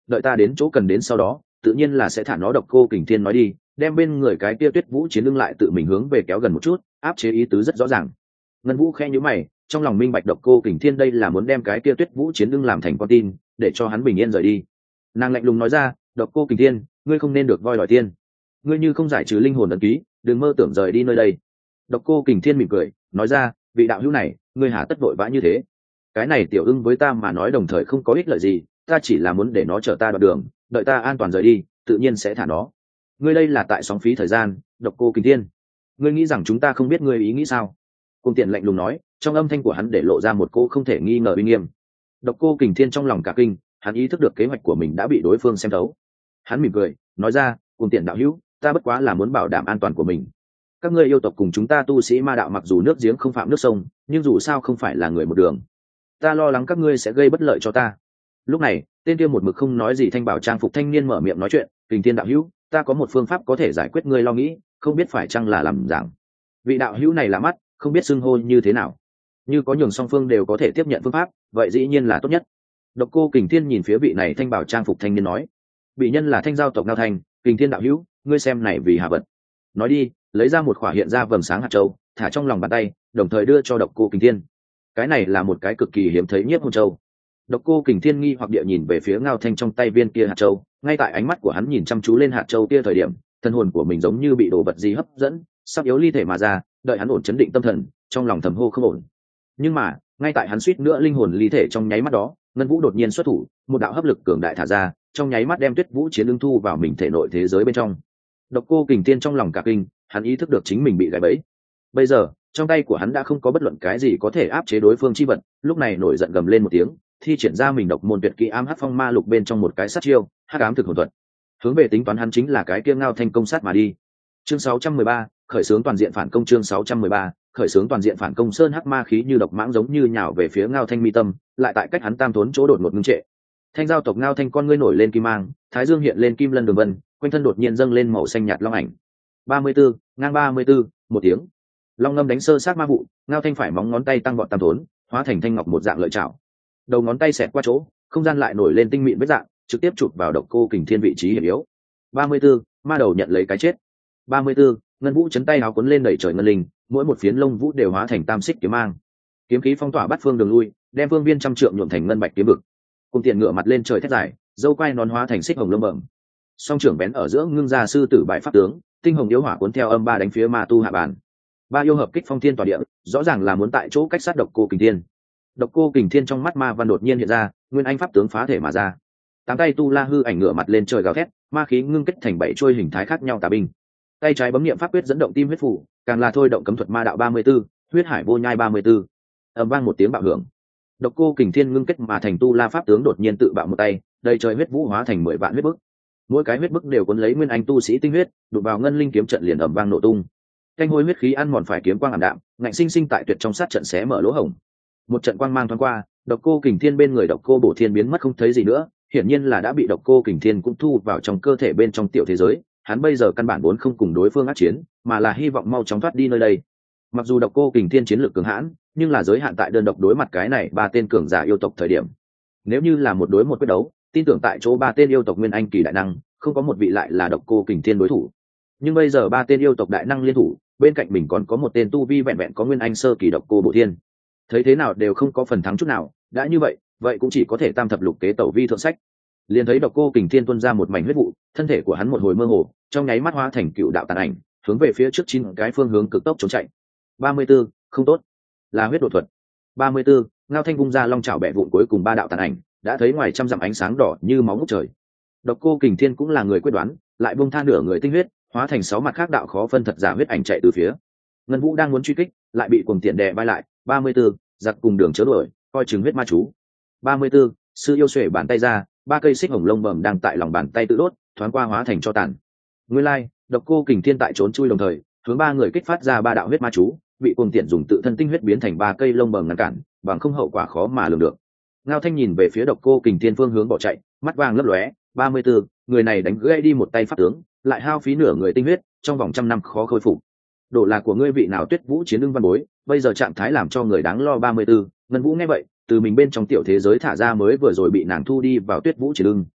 đợi ta đến chỗ cần đến sau đó tự nhiên là sẽ thả nó. Độc Cô Kình Thiên nói đi, đem bên người cái kia Tuyết Vũ Chiến Ưng lại tự mình hướng về kéo gần một chút, áp chế ý tứ rất rõ ràng. Ngân Vũ khẽ nhíu mày, trong lòng minh bạch Độc Cô Kình Thiên đây là muốn đem cái kia Tuyết Vũ Chiến Ưng làm thành con tin, để cho hắn bình yên rời đi. Nàng lạnh lùng nói ra, Độc Cô Kình Thiên, ngươi không nên được voi đòi tiên, ngươi như không giải trừ linh hồn ấn ký, đừng mơ tưởng rời đi nơi đây. Độc Cô Kình Thiên mỉm cười, nói ra, vị đạo hữu này, ngươi hà tất vội vã như thế? Cái này tiểu ưng với ta mà nói đồng thời không có ích lợi gì, ta chỉ là muốn để nó chở ta đoạn đường, đợi ta an toàn rời đi, tự nhiên sẽ thả nó. Ngươi đây là tại sóng phí thời gian. Độc Cô Kình Thiên, ngươi nghĩ rằng chúng ta không biết ngươi ý nghĩ sao? Cung Tiện lạnh lùng nói, trong âm thanh của hắn để lộ ra một cô không thể nghi ngờ uy nghiêm. Độc Cô Kình Thiên trong lòng cả kinh, hắn ý thức được kế hoạch của mình đã bị đối phương xem thấu. Hắn mỉm cười, nói ra, Cung Tiện đạo hữu, ta bất quá là muốn bảo đảm an toàn của mình. Các ngươi yêu tộc cùng chúng ta tu sĩ ma đạo mặc dù nước giếng không phạm nước sông, nhưng dù sao không phải là người một đường. Ta lo lắng các ngươi sẽ gây bất lợi cho ta. Lúc này, tên kia một mực không nói gì thanh bảo trang phục thanh niên mở miệng nói chuyện, Kình Thiên đạo hữu, ta có một phương pháp có thể giải quyết ngươi lo nghĩ, không biết phải chăng là làm giảng. Vị đạo hữu này lạ mắt, không biết xưng hô như thế nào. Như có nhường song phương đều có thể tiếp nhận phương pháp, vậy dĩ nhiên là tốt nhất. Độc Cô Kình Thiên nhìn phía vị này thanh bảo trang phục thanh niên nói, bị nhân là thanh giao tộc Ngao Thanh, Kình Thiên đạo hữu, ngươi xem này vì hà vật. Nói đi, lấy ra một khỏa hiện ra vầng sáng hạt châu, thả trong lòng bàn tay, đồng thời đưa cho Độc Cô Kình Thiên. Cái này là một cái cực kỳ hiếm thấy nhiếp hồn châu. Độc Cô Kình Thiên nghi hoặc địa nhìn về phía Ngao Thanh trong tay viên kia hạt châu, ngay tại ánh mắt của hắn nhìn chăm chú lên hạt châu kia thời điểm, thân hồn của mình giống như bị đồ vật gì hấp dẫn, sắp yếu ly thể mà ra, đợi hắn ổn chấn định tâm thần, trong lòng thầm hô không ổn. Nhưng mà, ngay tại hắn suýt nữa linh hồn ly thể trong nháy mắt đó, Ngân Vũ đột nhiên xuất thủ, một đạo hấp lực cường đại thả ra, trong nháy mắt đem Tuyết Vũ Chiến Ưng thu vào mình thể nội thế giới bên trong. Độc Cô Kình Thiên trong lòng cả kinh, hắn ý thức được chính mình bị gài bẫy. Bây giờ, trong tay của hắn đã không có bất luận cái gì có thể áp chế đối phương chi vật, lúc này nổi giận gầm lên một tiếng, thi triển ra mình độc môn tuyệt kỹ ám hắc phong ma lục bên trong một cái sát chiêu, hắc ám thực hồn thuật. Hướng về tính toán hắn chính là cái kia Ngao Thanh công sát mà đi. Chương sáu trăm mười ba, khởi xướng toàn diện phản công. Chương sáu trăm mười ba, khởi xướng toàn diện phản công. Sơn hắc ma khí như độc mãng giống như nhào về phía Ngao Thanh mi tâm, lại tại cách hắn tam thốn chỗ đột ngột ngưng trệ. Thanh giao tộc Ngao Thanh con ngươi nổi lên kim mang, thái dương hiện lên kim lân đường vân, quanh thân đột nhiên dâng lên màu xanh nhạt long ảnh. ba mươi 34, ngang ba mươi 34, một tiếng. Long ngâm đánh sơ sát ma vụ, Ngao Thanh phải móng ngón tay tăng vọt tam thốn, hóa thành thanh ngọc một dạng lợi chảo. Đầu ngón tay xẹt qua chỗ, không gian lại nổi lên tinh mịn vết dạng, trực tiếp chụp vào Độc Cô Kình Thiên vị trí hiểm yếu. ba mươi 34, ma đầu nhận lấy cái chết. ba mươi 34, ngân vũ chấn tay áo cuốn lên đẩy trời ngân linh, mỗi một phiến lông vũ đều hóa thành tam xích kiếm mang. Kiếm khí phong tỏa bát phương đường lui, đem phương viên trăm trượng nhuộm thành ngân bạch kiếm vực. Cùng Tiện ngựa mặt lên trời thét dài, dâu quai nón hóa thành xích hồng lông bẩm. Song trưởng bén ở giữa ngưng ra sư tử bại pháp tướng, tinh hồng yếu hỏa cuốn theo âm ba đánh phía ma tu hạ bàn. Ba yêu hợp kích phong thiên tỏa địa, rõ ràng là muốn tại chỗ cách sát Độc Cô Kình Thiên. Độc Cô Kình Thiên trong mắt ma văn đột nhiên hiện ra, nguyên anh pháp tướng phá thể mà ra. Tám tay tu la hư ảnh ngửa mặt lên trời gào thét, ma khí ngưng kết thành bảy chuôi hình thái khác nhau tà binh. Tay trái bấm niệm pháp quyết dẫn động tim huyết phủ, càng là thôi động cấm thuật ma đạo ba mươi 34, huyết hải vô nhai ba mươi 34. Ầm vang một tiếng bạo hưởng. Độc Cô Kình Thiên ngưng kết mà thành tu la pháp tướng đột nhiên tự bạo một tay, đầy trời huyết vũ hóa thành mười vạn huyết bức. Mỗi cái huyết bức đều cuốn lấy nguyên anh tu sĩ tinh huyết, đụng vào ngân linh kiếm trận liền ầm vang nổ tung. Canh hôi huyết khí ăn mòn phải kiếm quang ảm đạm, ngạnh sinh sinh tại tuyệt trong sát trận xé mở lỗ hổng. Một trận quang mang thoáng qua, Độc Cô Kình Thiên bên người Độc Cô Bổ Thiên biến mất không thấy gì nữa, hiển nhiên là đã bị Độc Cô Kình Thiên cũng thu vào trong cơ thể bên trong tiểu thế giới. Hắn bây giờ căn bản vốn không cùng đối phương ác chiến, mà là hy vọng mau chóng thoát đi nơi đây. Mặc dù Độc Cô Kình Thiên chiến lược cường hãn, nhưng là giới hạn tại đơn độc đối mặt cái này ba tên cường giả yêu tộc thời điểm. Nếu như là một đối một quyết đấu, tin tưởng tại chỗ ba tên yêu tộc nguyên anh kỳ đại năng, không có một vị lại là Độc Cô Kình Thiên đối thủ. Nhưng bây giờ ba tên yêu tộc đại năng liên thủ, bên cạnh mình còn có một tên tu vi vẹn vẹn có nguyên anh sơ kỳ Độc Cô Bổ Thiên. Thấy thế nào đều không có phần thắng chút nào, đã như vậy, vậy cũng chỉ có thể tam thập lục kế tẩu vi thượng sách. Liền thấy Độc Cô Kình Thiên tuôn ra một mảnh huyết vụ, thân thể của hắn một hồi mơ hồ, trong nháy mắt hóa thành cựu đạo tàn ảnh, hướng về phía trước chín cái phương hướng cực tốc trốn chạy. ba mươi 34, không tốt, là huyết đột thuật. ba mươi 34, Ngao Thanh vung ra long chảo bẻ vụn cuối cùng ba đạo tàn ảnh, đã thấy ngoài trăm dặm ánh sáng đỏ như máu ngút trời. Độc Cô Kình Thiên cũng là người quyết đoán, lại buông tha nửa người tinh huyết, hóa thành sáu mặt khác đạo khó phân thật giả huyết ảnh chạy từ phía. Ngân Vũ đang muốn truy kích, lại bị Cuồng Tiện đè bay lại. ba mươi 34, giặc cùng đường chớ đuổi, coi chừng huyết ma chú. ba mươi 34, sư yêu xuể bàn tay ra, ba cây xích hồng lông bẩm đang tại lòng bàn tay tự đốt, thoáng qua hóa thành cho tàn. Nguyên lai, Độc Cô Kình Thiên tại trốn chui đồng thời, hướng ba người kích phát ra ba đạo huyết ma chú, bị Cuồng Tiện dùng tự thân tinh huyết biến thành ba cây lông bẩm ngăn cản, bằng không hậu quả khó mà lường được. Ngao Thanh nhìn về phía Độc Cô Kình Thiên phương hướng bỏ chạy, mắt vàng lấp lóe. ba mươi 34, người này đánh gãy đi một tay pháp tướng, lại hao phí nửa người tinh huyết, trong vòng trăm năm khó khôi phục. Độ là của ngươi vị nào Tuyết Vũ Chiến Ưng văn bối, bây giờ trạng thái làm cho người đáng lo. ba mươi 34, Ngân Vũ nghe vậy, từ mình bên trong tiểu thế giới thả ra mới vừa rồi bị nàng thu đi vào Tuyết Vũ Chiến Ưng.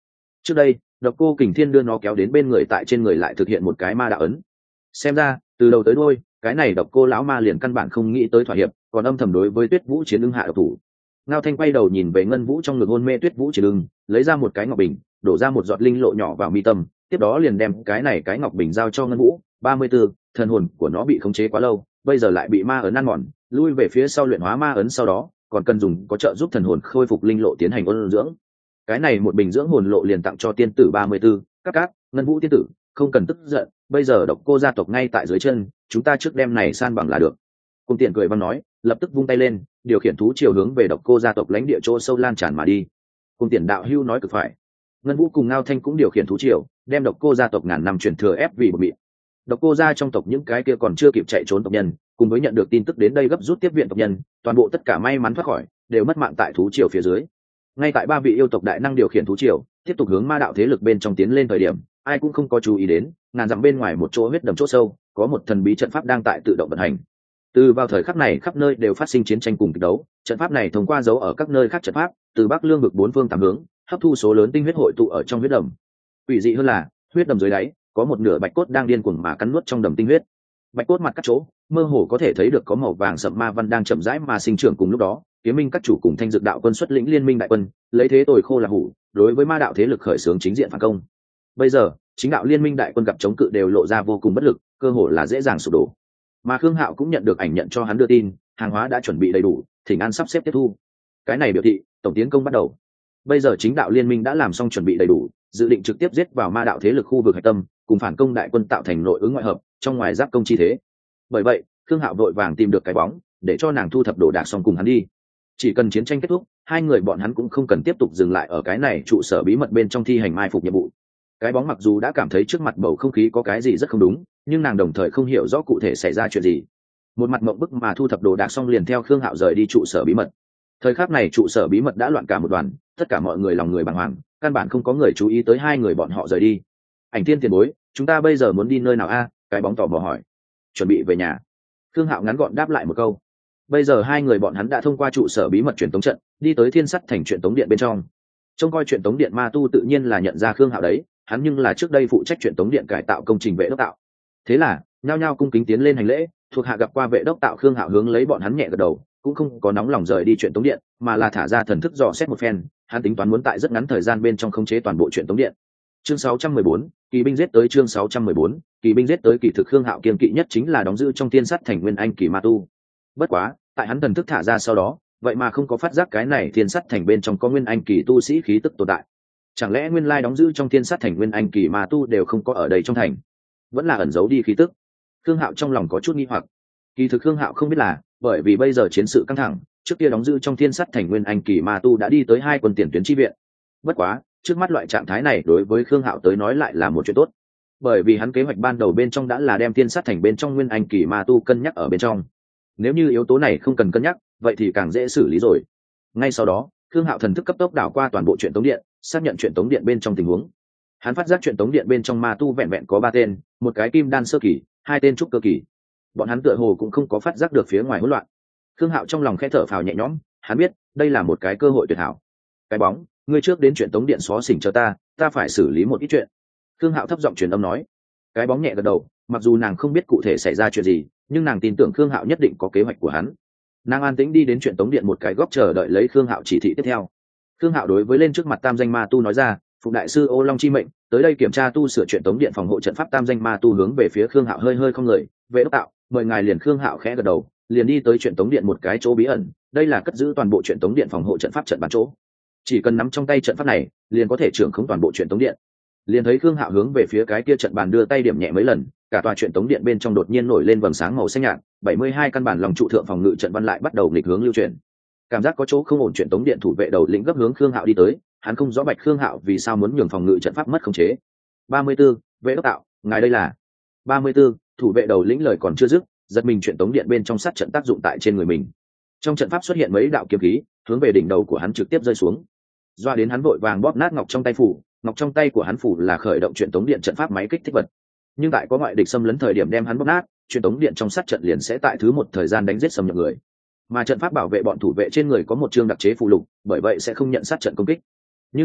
Trước đây độc cô kình thiên đưa nó kéo đến bên người, tại trên người lại thực hiện một cái ma đạo ấn. Xem ra từ đầu tới đôi cái này độc cô lão ma liền căn bản không nghĩ tới thỏa hiệp, còn âm thầm đối với Tuyết Vũ Chiến Ưng hạ độc thủ. Ngao Thanh quay đầu nhìn về Ngân Vũ trong ngực hôn mê Tuyết Vũ Chiến Ưng, lấy ra một cái ngọc bình, đổ ra một giọt linh lộ nhỏ vào mi tâm, tiếp đó liền đem cái này cái ngọc bình giao cho Ngân Vũ. ba mươi tư, thần hồn của nó bị khống chế quá lâu, bây giờ lại bị ma ấn ăn mòn, lui về phía sau luyện hóa ma ấn, sau đó còn cần dùng có trợ giúp thần hồn khôi phục linh lộ tiến hành ôn dưỡng. Cái này một bình dưỡng hồn lộ liền tặng cho tiên tử ba mươi tư. Các các, Ngân Vũ tiên tử, không cần tức giận, bây giờ độc cô gia tộc ngay tại dưới chân, chúng ta trước đem này san bằng là được. Cung Tiện cười văn nói, lập tức vung tay lên, điều khiển thú chiều hướng về độc cô gia tộc lãnh địa chỗ sâu lan tràn mà đi. Cung Tiện đạo hưu nói cực phải. Ngân Vũ cùng Ngao Thanh cũng điều khiển thú chiều, đem độc cô gia tộc ngàn năm truyền thừa ép vì một mịn. Độc cô gia trong tộc những cái kia còn chưa kịp chạy trốn tộc nhân, cùng với nhận được tin tức đến đây gấp rút tiếp viện tộc nhân, toàn bộ tất cả may mắn thoát khỏi, đều mất mạng tại thú triều phía dưới. Ngay tại ba vị yêu tộc đại năng điều khiển thú triều, tiếp tục hướng ma đạo thế lực bên trong tiến lên thời điểm, ai cũng không có chú ý đến, ngàn dặm bên ngoài một chỗ huyết đầm chỗ sâu, có một thần bí trận pháp đang tại tự động vận hành. Từ vào thời khắc này, khắp nơi đều phát sinh chiến tranh cùng kịch đấu, trận pháp này thông qua dấu ở các nơi khác trận pháp, từ bắc lương vực bốn phương tám hướng, hấp thu số lớn tinh huyết hội tụ ở trong huyết đầm. Quỷ dị hơn là, huyết đầm dưới đáy có một nửa bạch cốt đang điên cuồng mà cắn nuốt trong đầm tinh huyết. Bạch cốt mặt các chỗ, mơ hồ có thể thấy được có màu vàng sậm ma văn đang chậm rãi mà sinh trưởng. Cùng lúc đó, Kiếm Minh các chủ cùng Thanh Dược đạo quân xuất lĩnh liên minh đại quân, lấy thế tồi khô là hủ, đối với ma đạo thế lực khởi xướng chính diện phản công. Bây giờ, chính đạo liên minh đại quân gặp chống cự đều lộ ra vô cùng bất lực, cơ hồ là dễ dàng sụp đổ. Mà Khương Hạo cũng nhận được ảnh nhận cho hắn đưa tin, hàng hóa đã chuẩn bị đầy đủ, Thỉnh An sắp xếp tiếp thu. Cái này biểu thị tổng tiến công bắt đầu. Bây giờ chính đạo liên minh đã làm xong chuẩn bị đầy đủ, dự định trực tiếp giết vào ma đạo thế lực khu vực hạch tâm, cùng phản công đại quân tạo thành nội ứng ngoại hợp, trong ngoài giáp công chi thế. Bởi vậy, Khương Hạo vội vàng tìm được cái bóng, để cho nàng thu thập đồ đạc xong cùng hắn đi. Chỉ cần chiến tranh kết thúc, hai người bọn hắn cũng không cần tiếp tục dừng lại ở cái này trụ sở bí mật bên trong thi hành mai phục nhiệm vụ. Cái bóng mặc dù đã cảm thấy trước mặt bầu không khí có cái gì rất không đúng, nhưng nàng đồng thời không hiểu rõ cụ thể xảy ra chuyện gì. Một mặt mộng bức mà thu thập đồ đạc xong liền theo Khương Hạo rời đi trụ sở bí mật. Thời khắc này trụ sở bí mật đã loạn cả một đoàn, tất cả mọi người lòng người bàng hoàng, căn bản không có người chú ý tới hai người bọn họ rời đi. Ảnh Thiên tiền bối, chúng ta bây giờ muốn đi nơi nào a? Cái bóng tò mò hỏi. Chuẩn bị về nhà. Khương Hạo ngắn gọn đáp lại một câu. Bây giờ hai người bọn hắn đã thông qua trụ sở bí mật truyền tống trận, đi tới Thiên Sắt thành truyền tống điện bên trong. Trông coi truyền tống điện ma tu tự nhiên là nhận ra Khương Hạo đấy, hắn nhưng là trước đây phụ trách truyền tống điện cải tạo công trình vệ đốc tạo. Thế là, nhao nhao cung kính tiến lên hành lễ, thuộc hạ gặp qua vệ đốc tạo. Khương Hạo hướng lấy bọn hắn nhẹ gật đầu, cũng không có nóng lòng rời đi truyền tống điện, mà là thả ra thần thức dò xét một phen, hắn tính toán muốn tại rất ngắn thời gian bên trong khống chế toàn bộ truyền tống điện. Chương sáu trăm mười bốn, kỳ binh giết tới. Chương sáu trăm mười bốn, kỳ binh giết tới. Kỳ thực Khương Hạo kiên kỵ nhất chính là đóng giữ trong Thiên Sắt thành Nguyên Anh kỳ ma tu. Bất quá, tại hắn thần thức thả ra sau đó, vậy mà không có phát giác cái này Thiên Sắt thành bên trong có Nguyên Anh kỳ tu sĩ khí tức tồn tại. Chẳng lẽ nguyên lai đóng giữ trong Thiên Sắt thành Nguyên Anh kỳ ma tu đều không có ở đây trong thành, vẫn là ẩn giấu đi khí tức? Khương Hạo trong lòng có chút nghi hoặc. Kỳ thực Khương Hạo không biết là, bởi vì bây giờ chiến sự căng thẳng, trước kia đóng giữ trong Thiên Sắt thành Nguyên Anh kỳ ma tu đã đi tới hai quân tiền tuyến chi viện. Bất quá, trước mắt loại trạng thái này đối với Khương Hạo tới nói lại là một chuyện tốt, bởi vì hắn kế hoạch ban đầu bên trong đã là đem Thiên Sắt thành bên trong Nguyên Anh kỳ ma tu cân nhắc ở bên trong. Nếu như yếu tố này không cần cân nhắc, vậy thì càng dễ xử lý rồi. Ngay sau đó, Khương Hạo thần thức cấp tốc đảo qua toàn bộ truyền tống điện, xác nhận truyền tống điện bên trong tình huống. Hắn phát giác truyền tống điện bên trong ma tu vẹn vẹn có ba tên, một cái kim đan sơ kỳ, hai tên trúc cơ kỳ. Bọn hắn tựa hồ cũng không có phát giác được phía ngoài hỗn loạn. Khương Hạo trong lòng khẽ thở phào nhẹ nhõm, hắn biết đây là một cái cơ hội tuyệt hảo. Cái bóng, ngươi trước đến truyền tống điện xó xỉnh cho ta, ta phải xử lý một ít chuyện. Khương Hạo thấp giọng truyền âm nói. Cái bóng nhẹ gật đầu, mặc dù nàng không biết cụ thể xảy ra chuyện gì, nhưng nàng tin tưởng Khương Hạo nhất định có kế hoạch của hắn. Nàng an tĩnh đi đến truyền tống điện một cái góc chờ đợi lấy Khương Hạo chỉ thị tiếp theo. Khương Hạo đối với lên trước mặt tam danh ma tu nói ra, phụng đại sư Ô Long chi mệnh, tới đây kiểm tra tu sửa truyền tống điện phòng hộ trận pháp. Tam danh ma tu hướng về phía Khương Hạo hơi hơi không người, vệ đốc tạo, mời ngài. Liền Khương Hạo khẽ gật đầu, liền đi tới truyền tống điện một cái chỗ bí ẩn, đây là cất giữ toàn bộ truyền tống điện phòng hộ trận pháp trận bàn chỗ. Chỉ cần nắm trong tay trận pháp này, liền có thể trưởng khống toàn bộ truyền tống điện. Liền thấy Khương Hạo hướng về phía cái kia trận bàn đưa tay điểm nhẹ mấy lần, cả tòa truyền tống điện bên trong đột nhiên nổi lên vầng sáng màu xanh nhạt, bảy mươi hai căn bản lòng trụ thượng phòng ngự trận văn lại bắt đầu nghịch hướng lưu chuyển. Cảm giác có chỗ không ổn, truyền tống điện thủ vệ đầu lĩnh gấp hướng Khương Hạo đi tới, hắn không rõ bạch Khương Hạo vì sao muốn nhường phòng ngự trận pháp mất khống chế. ba mươi 34, vệ đốc tạo, ngài đây là. ba mươi 34, thủ vệ đầu lĩnh lời còn chưa dứt, giật mình truyền tống điện bên trong sát trận tác dụng tại trên người mình. Trong trận pháp xuất hiện mấy đạo kiếm khí, hướng về đỉnh đầu của hắn trực tiếp rơi xuống. Doa đến hắn vội vàng bóp nát ngọc trong tay phủ, ngọc trong tay của hắn phủ là khởi động truyền tống điện trận pháp máy kích thích vật. Nhưng tại có ngoại địch xâm lấn thời điểm đem hắn bóp nát, truyền tống điện trong sát trận liền sẽ tại thứ một thời gian đánh giết xâm nhập người. Mà trận pháp bảo vệ bọn thủ vệ trên người có một chương đặc chế phụ lục, bởi vậy sẽ không nhận sát trận công kích. Nhưng mà,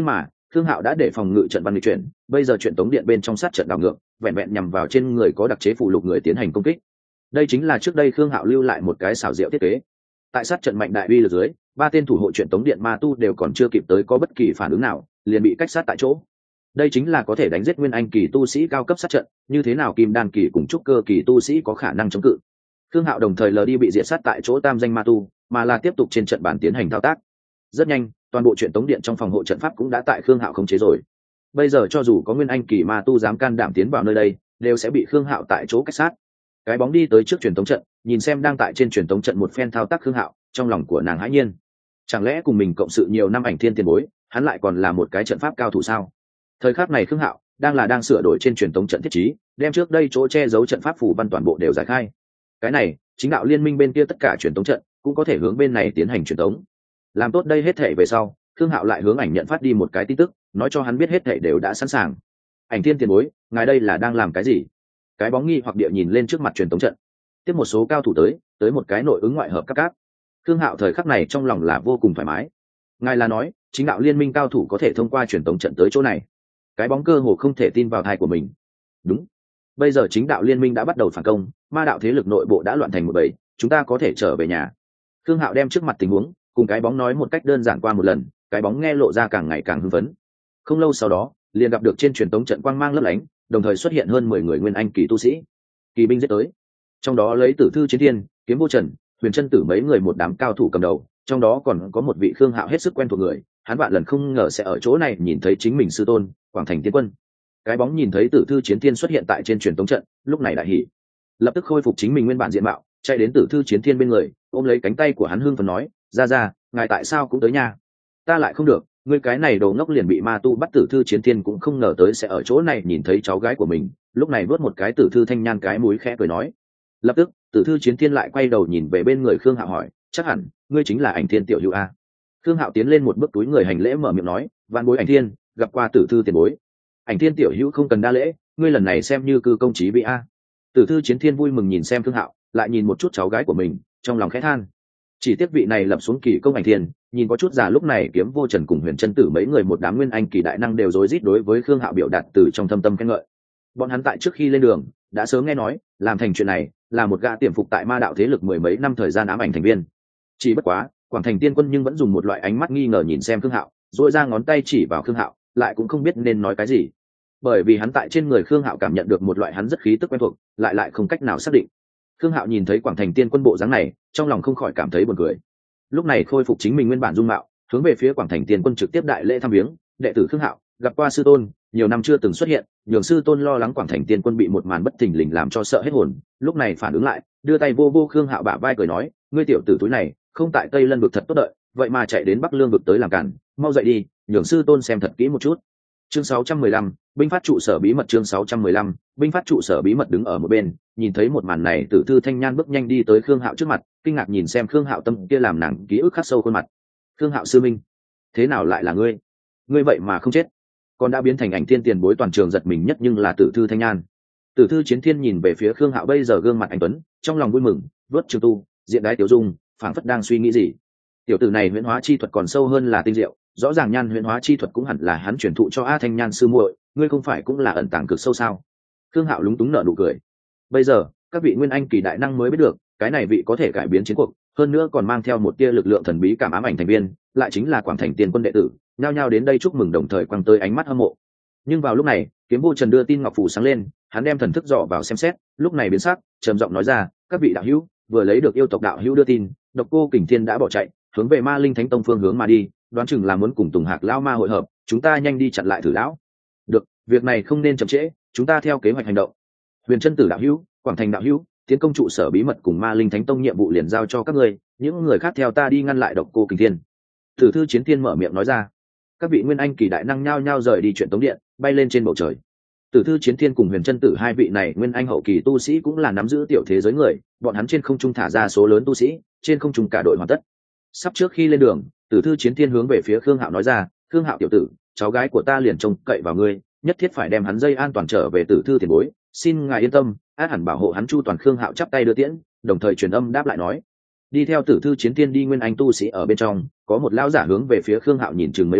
Khương Hạo đã để phòng ngự trận văn nghịch chuyển, bây giờ chuyện tống điện bên trong sát trận đảo ngược, vẹn vẹn nhằm vào trên người có đặc chế phụ lục người tiến hành công kích. Đây chính là trước đây Khương Hạo lưu lại một cái xảo diệu thiết kế. Tại sát trận mạnh đại uy lực dưới, ba tên thủ hộ chuyện tống điện ma tu đều còn chưa kịp tới có bất kỳ phản ứng nào, liền bị cách sát tại chỗ. Đây chính là có thể đánh giết nguyên anh kỳ tu sĩ cao cấp sát trận, như thế nào kim đan kỳ cùng trúc cơ kỳ tu sĩ có khả năng chống cự. Khương Hạo đồng thời lờ đi bị diệt sát tại chỗ tam danh ma tu, mà là tiếp tục trên trận bàn tiến hành thao tác. Rất nhanh, toàn bộ chuyện tống điện trong phòng hộ trận pháp cũng đã tại Khương Hạo khống chế rồi. Bây giờ cho dù có nguyên anh kỳ ma tu dám can đảm tiến vào nơi đây, đều sẽ bị Khương Hạo tại chỗ cách sát. Cái bóng đi tới trước truyền tống trận, nhìn xem đang tại trên truyền tống trận một phen thao tác Khương Hạo, trong lòng của nàng hãi nhiên. Chẳng lẽ cùng mình cộng sự nhiều năm Ảnh Thiên tiền bối, hắn lại còn là một cái trận pháp cao thủ sao? Thời khắc này Khương Hạo đang là đang sửa đổi trên truyền tống trận thiết trí, đem trước đây chỗ che giấu trận pháp phủ văn toàn bộ đều giải khai. Cái này, chính đạo liên minh bên kia tất cả truyền tống trận cũng có thể hướng bên này tiến hành truyền tống. Làm tốt đây hết thể về sau, Khương Hạo lại hướng Ảnh nhận phát đi một cái tin tức, nói cho hắn biết hết thể đều đã sẵn sàng. Ảnh Thiên tiền bối, ngài đây là đang làm cái gì? Cái bóng nghi hoặc địa nhìn lên trước mặt truyền tống trận. Tiếp một số cao thủ tới, tới một cái nội ứng ngoại hợp các cáp. Khương Hạo thời khắc này trong lòng là vô cùng thoải mái. Ngài là nói, chính đạo liên minh cao thủ có thể thông qua truyền tống trận tới chỗ này. Cái bóng cơ hồ không thể tin vào tai của mình. Đúng. Bây giờ chính đạo liên minh đã bắt đầu phản công, ma đạo thế lực nội bộ đã loạn thành một bầy, chúng ta có thể trở về nhà. Khương Hạo đem trước mặt tình huống cùng cái bóng nói một cách đơn giản qua một lần, cái bóng nghe lộ ra càng ngày càng hưng phấn. Không lâu sau đó, liền gặp được trên truyền tống trận quang mang lấp lánh, đồng thời xuất hiện hơn mười người nguyên anh kỳ tu sĩ. Kỳ binh giết tới. Trong đó lấy Tử Thư Chiến Thiên, Kiếm Vô Trần, Huyền Chân Tử mấy người một đám cao thủ cầm đầu, trong đó còn có một vị Khương Hạo hết sức quen thuộc người, hắn vạn lần không ngờ sẽ ở chỗ này nhìn thấy chính mình sư tôn, Quảng Thành Tiên Quân. Cái bóng nhìn thấy Tử Thư Chiến Thiên xuất hiện tại trên truyền tống trận, lúc này đại hỉ, lập tức khôi phục chính mình nguyên bản diện mạo, chạy đến Tử Thư Chiến Thiên bên người, ôm lấy cánh tay của hắn hưng phấn nói, ra ra, ngài tại sao cũng tới nha? Ta lại không được, ngươi cái này đồ ngốc liền bị ma tu bắt. Tử Thư Chiến Thiên cũng không ngờ tới sẽ ở chỗ này nhìn thấy cháu gái của mình, lúc này vớt một cái Tử Thư Thanh Nhan cái mũi khẽ cười nói. Lập tức Tử Thư Chiến Thiên lại quay đầu nhìn về bên người Khương Hạo hỏi, chắc hẳn ngươi chính là Ảnh Thiên tiểu hữu a? Khương Hạo tiến lên một bước túi người hành lễ mở miệng nói, vạn bối Ảnh Thiên, gặp qua Tử Thư tiền bối. Ảnh Thiên tiểu hữu không cần đa lễ, ngươi lần này xem như cư công trí vị a. Tử Thư Chiến Thiên vui mừng nhìn xem Khương Hạo, lại nhìn một chút cháu gái của mình, trong lòng khẽ than. Chỉ tiếc vị này lập xuống kỳ công Ảnh Thiên, nhìn có chút già, lúc này Kiếm Vô Trần cùng Huyền Chân Tử mấy người một đám nguyên anh kỳ đại năng đều rối rít đối với Khương Hạo biểu đạt từ trong thâm tâm khen ngợi. Bọn hắn tại trước khi lên đường đã sớm nghe nói, làm thành chuyện này là một gã tiềm phục tại ma đạo thế lực mười mấy năm thời gian ám ảnh thành viên. Chỉ bất quá, Quảng Thành Tiên Quân nhưng vẫn dùng một loại ánh mắt nghi ngờ nhìn xem Khương Hạo, duỗi ra ngón tay chỉ vào Khương Hạo, lại cũng không biết nên nói cái gì. Bởi vì hắn tại trên người Khương Hạo cảm nhận được một loại hắn rất khí tức quen thuộc, lại lại không cách nào xác định. Khương Hạo nhìn thấy Quảng Thành Tiên Quân bộ dáng này, trong lòng không khỏi cảm thấy buồn cười. Lúc này khôi phục chính mình nguyên bản dung mạo, hướng về phía Quảng Thành Tiên Quân trực tiếp đại lễ thăm viếng, đệ tử Khương Hạo, gặp qua sư tôn, nhiều năm chưa từng xuất hiện, nhường sư tôn lo lắng Quảng Thành Tiên Quân bị một màn bất thình lình làm cho sợ hết hồn, lúc này phản ứng lại, đưa tay vô vô Khương Hạo bả vai cười nói, ngươi tiểu tử túi này, không tại Tây Lân vực thật tốt đợi, vậy mà chạy đến Bắc Lương vực tới làm cản, mau dậy đi, nhường sư tôn xem thật kỹ một chút. Chương sáu trăm mười lăm, binh phát trụ sở bí mật. Chương sáu trăm mười lăm, binh phát trụ sở bí mật. Đứng ở một bên, nhìn thấy một màn này, Tử Thư Thanh Nhan bước nhanh đi tới Khương Hạo trước mặt, kinh ngạc nhìn xem Khương Hạo tâm kia làm nàng ký ức khắc sâu khuôn mặt. Khương Hạo sư minh, thế nào lại là ngươi? Ngươi vậy mà không chết, còn đã biến thành Ảnh Thiên tiền bối. Toàn trường giật mình nhất nhưng là Tử Thư Thanh Nhan. Tử Thư Chiến Thiên nhìn về phía Khương Hạo bây giờ gương mặt anh tuấn, trong lòng vui mừng, vớt trường tu, diện đái tiểu dung, phảng phất đang suy nghĩ gì. Tiểu tử này huyễn hóa chi thuật còn sâu hơn là tinh diệu, rõ ràng Nhan huyễn hóa chi thuật cũng hẳn là hắn truyền thụ cho A Thanh Nhan sư muội, ngươi không phải cũng là ẩn tàng cực sâu sao? Khương Hạo lúng túng nở nụ cười. Bây giờ các vị nguyên anh kỳ đại năng mới biết được, cái này vị có thể cải biến chiến cuộc, hơn nữa còn mang theo một tia lực lượng thần bí cảm ám ảnh thành viên, lại chính là Quảng Thành Tiên Quân đệ tử, nhao nhao đến đây chúc mừng, đồng thời quăng tới ánh mắt hâm mộ. Nhưng vào lúc này, Kiếm Vô Trần đưa tin ngọc phù sáng lên, hắn đem thần thức dò vào xem xét, lúc này biến sắc, trầm giọng nói ra, các vị đạo hữu, vừa lấy được yêu tộc đạo hữu đưa tin, Độc Cô Kình Thiên đã bỏ chạy, hướng về Ma Linh Thánh Tông phương hướng mà đi, đoán chừng là muốn cùng Tùng Hạc lão ma hội hợp, chúng ta nhanh đi chặn lại thử lão. Được, việc này không nên chậm trễ, chúng ta theo kế hoạch hành động. Huyền Chân Tử đạo hữu, Quảng Thành đạo hữu, tiến công trụ sở bí mật cùng Ma Linh Thánh Tông nhiệm vụ liền giao cho các ngươi, những người khác theo ta đi ngăn lại Độc Cô Kình Thiên. Tử Thư Chiến Thiên mở miệng nói ra. Các vị nguyên anh kỳ đại năng nhao nhao rời đi chuyện tống điện, bay lên trên bầu trời. Tử Thư Chiến Thiên cùng Huyền Chân Tử hai vị này nguyên anh hậu kỳ tu sĩ cũng là nắm giữ tiểu thế giới người, bọn hắn trên không trung thả ra số lớn tu sĩ, trên không trung cả đội hoàn tất. Sắp trước khi lên đường, Tử Thư Chiến Thiên hướng về phía Khương Hạo nói ra, Khương Hạo tiểu tử, cháu gái của ta liền trông cậy vào ngươi, nhất thiết phải đem hắn dây an toàn trở về. Tử Thư tiền bối, xin ngài yên tâm, át hẳn bảo hộ hắn chu toàn. Khương Hạo chắp tay đưa tiễn, đồng thời truyền âm đáp lại nói. Đi theo Tử Thư Chiến Thiên đi nguyên anh tu sĩ ở bên trong, có một lão giả hướng về phía Khương Hạo nhìn chừng mấy lần,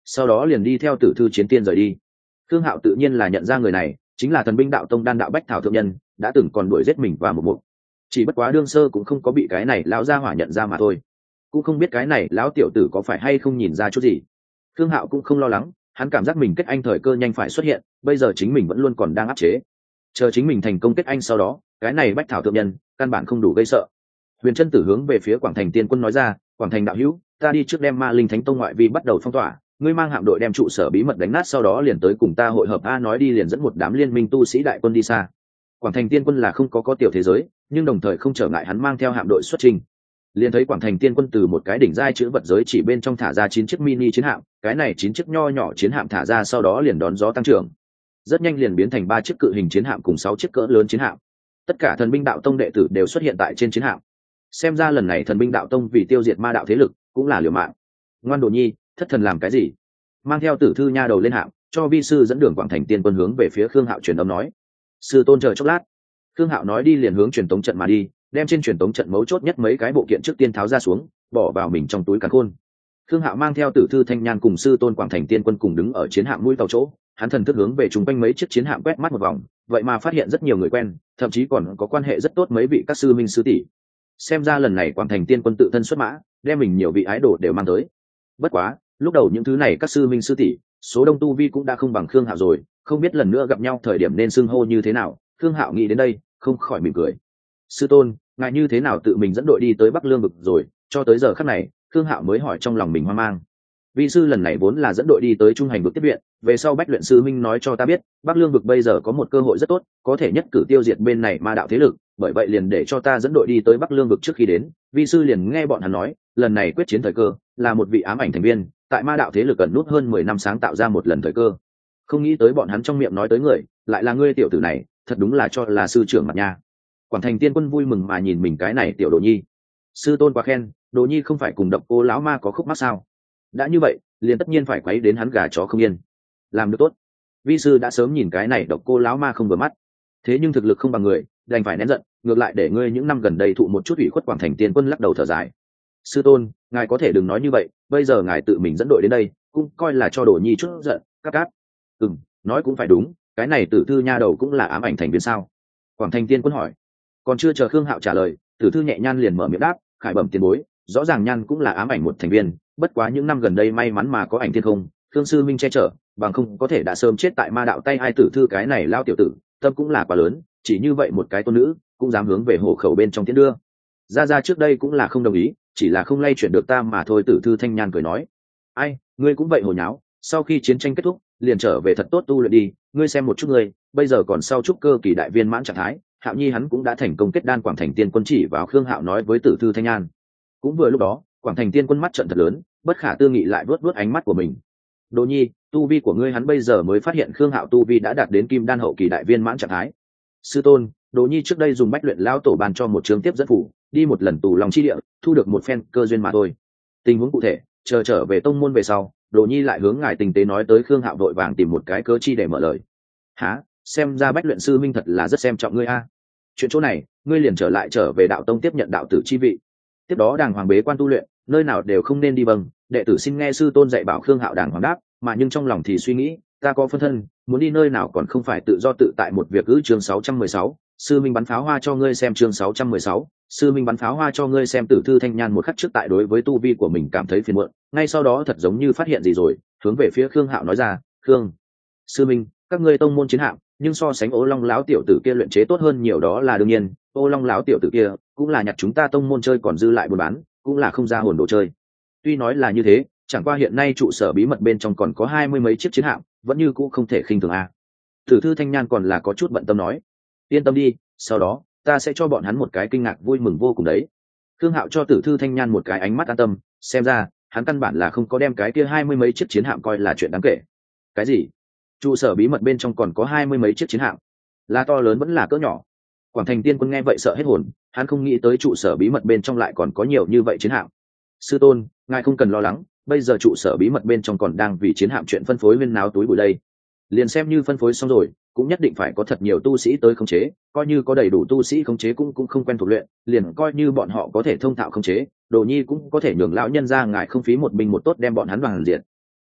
sau đó liền đi theo tử thư chiến tiên rời đi. Khương Hạo tự nhiên là nhận ra người này chính là thần binh đạo tông đan đạo bách thảo thượng nhân, đã từng còn đuổi giết mình và một mục, chỉ bất quá đương sơ cũng không có bị cái này lão gia hỏa nhận ra mà thôi. Cũng không biết cái này lão tiểu tử có phải hay không nhìn ra chút gì. Khương Hạo cũng không lo lắng, hắn cảm giác mình kết anh thời cơ nhanh phải xuất hiện, bây giờ chính mình vẫn luôn còn đang áp chế, chờ chính mình thành công kết anh sau đó, cái này bách thảo thượng nhân căn bản không đủ gây sợ. Huyền Trân Tử hướng về phía Quảng Thành Tiên Quân nói ra, Quảng Thành đạo hữu, ta đi trước đem Ma Linh Thánh Tông ngoại vi bắt đầu phong tỏa, ngươi mang hạm đội đem trụ sở bí mật đánh nát, sau đó liền tới cùng ta hội hợp. A nói đi liền dẫn một đám liên minh tu sĩ đại quân đi xa. Quảng Thành Tiên Quân là không có có tiểu thế giới, nhưng đồng thời không trở ngại hắn mang theo hạm đội xuất trình. Liền thấy Quảng Thành Tiên Quân từ một cái đỉnh giai chữ vật giới chỉ bên trong thả ra chín chiếc mini chiến hạm, cái này chín chiếc nho nhỏ chiến hạm thả ra sau đó liền đón gió tăng trưởng, rất nhanh liền biến thành ba chiếc cự hình chiến hạm cùng sáu chiếc cỡ lớn chiến hạm. Tất cả thần binh đạo tông đệ tử đều xuất hiện tại trên chiến hạm. Xem ra lần này thần binh đạo tông vì tiêu diệt ma đạo thế lực cũng là liều mạng. Ngoan Đồ Nhi, thất thần làm cái gì? Mang theo Tử Thư nha đầu lên hạm, cho vi sư dẫn đường. Quảng Thành Tiên Quân hướng về phía Khương Hạo truyền âm nói. Sư tôn chờ chốc lát. Khương Hạo nói đi liền hướng truyền tống trận mà đi, đem trên truyền tống trận mấu chốt nhất mấy cái bộ kiện trước tiên tháo ra xuống, bỏ vào mình trong túi càn khôn. Khương Hạo mang theo Tử Thư Thanh Nhan cùng sư tôn Quảng Thành Tiên Quân cùng đứng ở chiến hạm mũi tàu chỗ, hắn thần thức hướng về chung quanh mấy chiếc chiến hạm quét mắt một vòng, vậy mà phát hiện rất nhiều người quen, thậm chí còn có quan hệ rất tốt mấy vị các sư minh sư tỷ. Xem ra lần này Quảng Thành Tiên Quân tự thân xuất mã, đem mình nhiều vị ái đồ đều mang tới. Bất quá, lúc đầu những thứ này các sư minh sư tỷ, số đông tu vi cũng đã không bằng Khương Hạo rồi, không biết lần nữa gặp nhau thời điểm nên xưng hô như thế nào. Khương Hạo nghĩ đến đây, không khỏi mỉm cười. Sư tôn, ngài như thế nào tự mình dẫn đội đi tới Bắc Lương vực rồi? Cho tới giờ khắc này, Khương Hạo mới hỏi trong lòng mình hoang mang. Vị sư lần này vốn là dẫn đội đi tới Trung Hành vực tiếp viện, về sau Bách Luyện sư minh nói cho ta biết, Bắc Lương vực bây giờ có một cơ hội rất tốt, có thể nhất cử tiêu diệt bên này ma đạo thế lực, bởi vậy liền để cho ta dẫn đội đi tới Bắc Lương vực. Trước khi đến, vị sư liền nghe bọn hắn nói, lần này quyết chiến thời cơ là một vị ám ảnh thành viên, tại ma đạo thế lực ẩn nút hơn mười năm sáng tạo ra một lần thời cơ. Không nghĩ tới bọn hắn trong miệng nói tới người, lại là ngươi tiểu tử này, thật đúng là cho là sư trưởng mặt nha. Quảng Thành Tiên Quân vui mừng mà nhìn mình cái này tiểu Đồ Nhi. Sư tôn quá khen, Đồ Nhi không phải cùng Độc Cô lão ma có khúc mắc sao? Đã như vậy, liền tất nhiên phải quấy đến hắn gà chó không yên. Làm được tốt. Vi sư đã sớm nhìn cái này Độc Cô lão ma không vừa mắt, thế nhưng thực lực không bằng người, đành phải nén giận, ngược lại để ngươi những năm gần đây thụ một chút ủy khuất. Quảng Thành Tiên Quân lắc đầu thở dài. Sư tôn, ngài có thể đừng nói như vậy, bây giờ ngài tự mình dẫn đội đến đây, cũng coi là cho Đồ Nhi chút giận. Cáp cáp. Ừm, nói cũng phải đúng, cái này Tử Thư nha đầu cũng là ám ảnh thành viên sao? Quảng Thành Tiên Quân hỏi. Còn chưa chờ Khương Hạo trả lời, Tử Thư nhẹ nhan liền mở miệng đáp, khải bẩm tiền bối, rõ ràng nhan cũng là ám ảnh một thành viên, bất quá những năm gần đây may mắn mà có ảnh thiên không, Khương sư minh che chở, bằng không có thể đã sớm chết tại ma đạo tay. Ai Tử Thư cái này lao tiểu tử, tâm cũng là quá lớn, chỉ như vậy một cái tôn nữ, cũng dám hướng về hộ khẩu bên trong tiến đưa. Gia Gia trước đây cũng là không đồng ý, chỉ là không lay chuyển được ta mà thôi. Tử Thư thanh nhan cười nói. Ai, ngươi cũng vậy hồ nháo, sau khi chiến tranh kết thúc, liền trở về thật tốt tu luyện đi, ngươi xem một chút ngươi, bây giờ còn sau trúc cơ kỳ đại viên mãn trạng thái, Hạo Nhi hắn cũng đã thành công kết đan. Quảng Thành Tiên Quân chỉ vào Khương Hạo nói với Tử Thư thanh nhan. Cũng vừa lúc đó, Quảng Thành Tiên Quân mắt trợn thật lớn, bất khả tư nghị lại vuốt vuốt ánh mắt của mình. Đồ Nhi, tu vi của ngươi, hắn bây giờ mới phát hiện Khương Hạo tu vi đã đạt đến kim đan hậu kỳ đại viên mãn trạng thái. Sư tôn, Đồ Nhi trước đây dùng Bách Luyện lão tổ ban cho một trường tiếp dẫn phủ, đi một lần tù lòng chi địa, thu được một phen cơ duyên mà thôi. Tình huống cụ thể, chờ trở về tông môn về sau, Đồ Nhi lại hướng ngài tình tế nói tới. Khương Hạo đội vàng tìm một cái cớ chi để mở lời. Hả? Xem ra Bách Luyện sư minh thật là rất xem trọng ngươi a. Chuyện chỗ này, ngươi liền trở lại trở về đạo tông tiếp nhận đạo tử chi vị, tiếp đó đàng hoàng bế quan tu luyện, nơi nào đều không nên đi. Vâng, đệ tử xin nghe sư tôn dạy bảo. Khương Hạo đàng hoàng đáp, mà nhưng trong lòng thì suy nghĩ, ta có phân thân, muốn đi nơi nào còn không phải tự do tự tại. Một việc ư? Chương sáu trăm mười sáu, sư minh bắn pháo hoa cho ngươi xem. Chương sáu trăm mười sáu, sư minh bắn pháo hoa cho ngươi xem. Tử Thư thanh nhan một khắc trước tại đối với tu vi của mình cảm thấy phiền muộn, ngay sau đó thật giống như phát hiện gì rồi, hướng về phía Khương Hạo nói ra, Khương sư minh, các ngươi tông môn chiến hạm nhưng so sánh Ô Long lão tiểu tử kia luyện chế tốt hơn nhiều. Đó là đương nhiên, Ô Long lão tiểu tử kia cũng là nhặt chúng ta tông môn chơi còn dư lại buôn bán, cũng là không ra hồn đồ chơi. Tuy nói là như thế, chẳng qua hiện nay trụ sở bí mật bên trong còn có hai mươi mấy chiếc chiến hạm, vẫn như cũ không thể khinh thường a. Tử Thư thanh nhan còn là có chút bận tâm nói. Yên tâm đi, sau đó ta sẽ cho bọn hắn một cái kinh ngạc vui mừng vô cùng đấy. Khương Hạo cho Tử Thư thanh nhan một cái ánh mắt an tâm, xem ra hắn căn bản là không có đem cái kia hai mươi mấy chiếc chiến hạm coi là chuyện đáng kể. Cái gì? Trụ sở bí mật bên trong còn có hai mươi mấy chiếc chiến hạm? Là to lớn vẫn là cỡ nhỏ? Quảng Thành Tiên Quân nghe vậy sợ hết hồn, hắn không nghĩ tới trụ sở bí mật bên trong lại còn có nhiều như vậy chiến hạm. Sư tôn, ngài không cần lo lắng, bây giờ trụ sở bí mật bên trong còn đang vì chiến hạm chuyện phân phối viên náo túi bụi đây. Liền xem như phân phối xong rồi, cũng nhất định phải có thật nhiều tu sĩ tới khống chế, coi như có đầy đủ tu sĩ khống chế cũng cũng không quen thuộc luyện, liền coi như bọn họ có thể thông thạo khống chế, Đồ Nhi cũng có thể nhường lão nhân ra ngài không phí một binh một tốt đem bọn hắn đoàn diệt.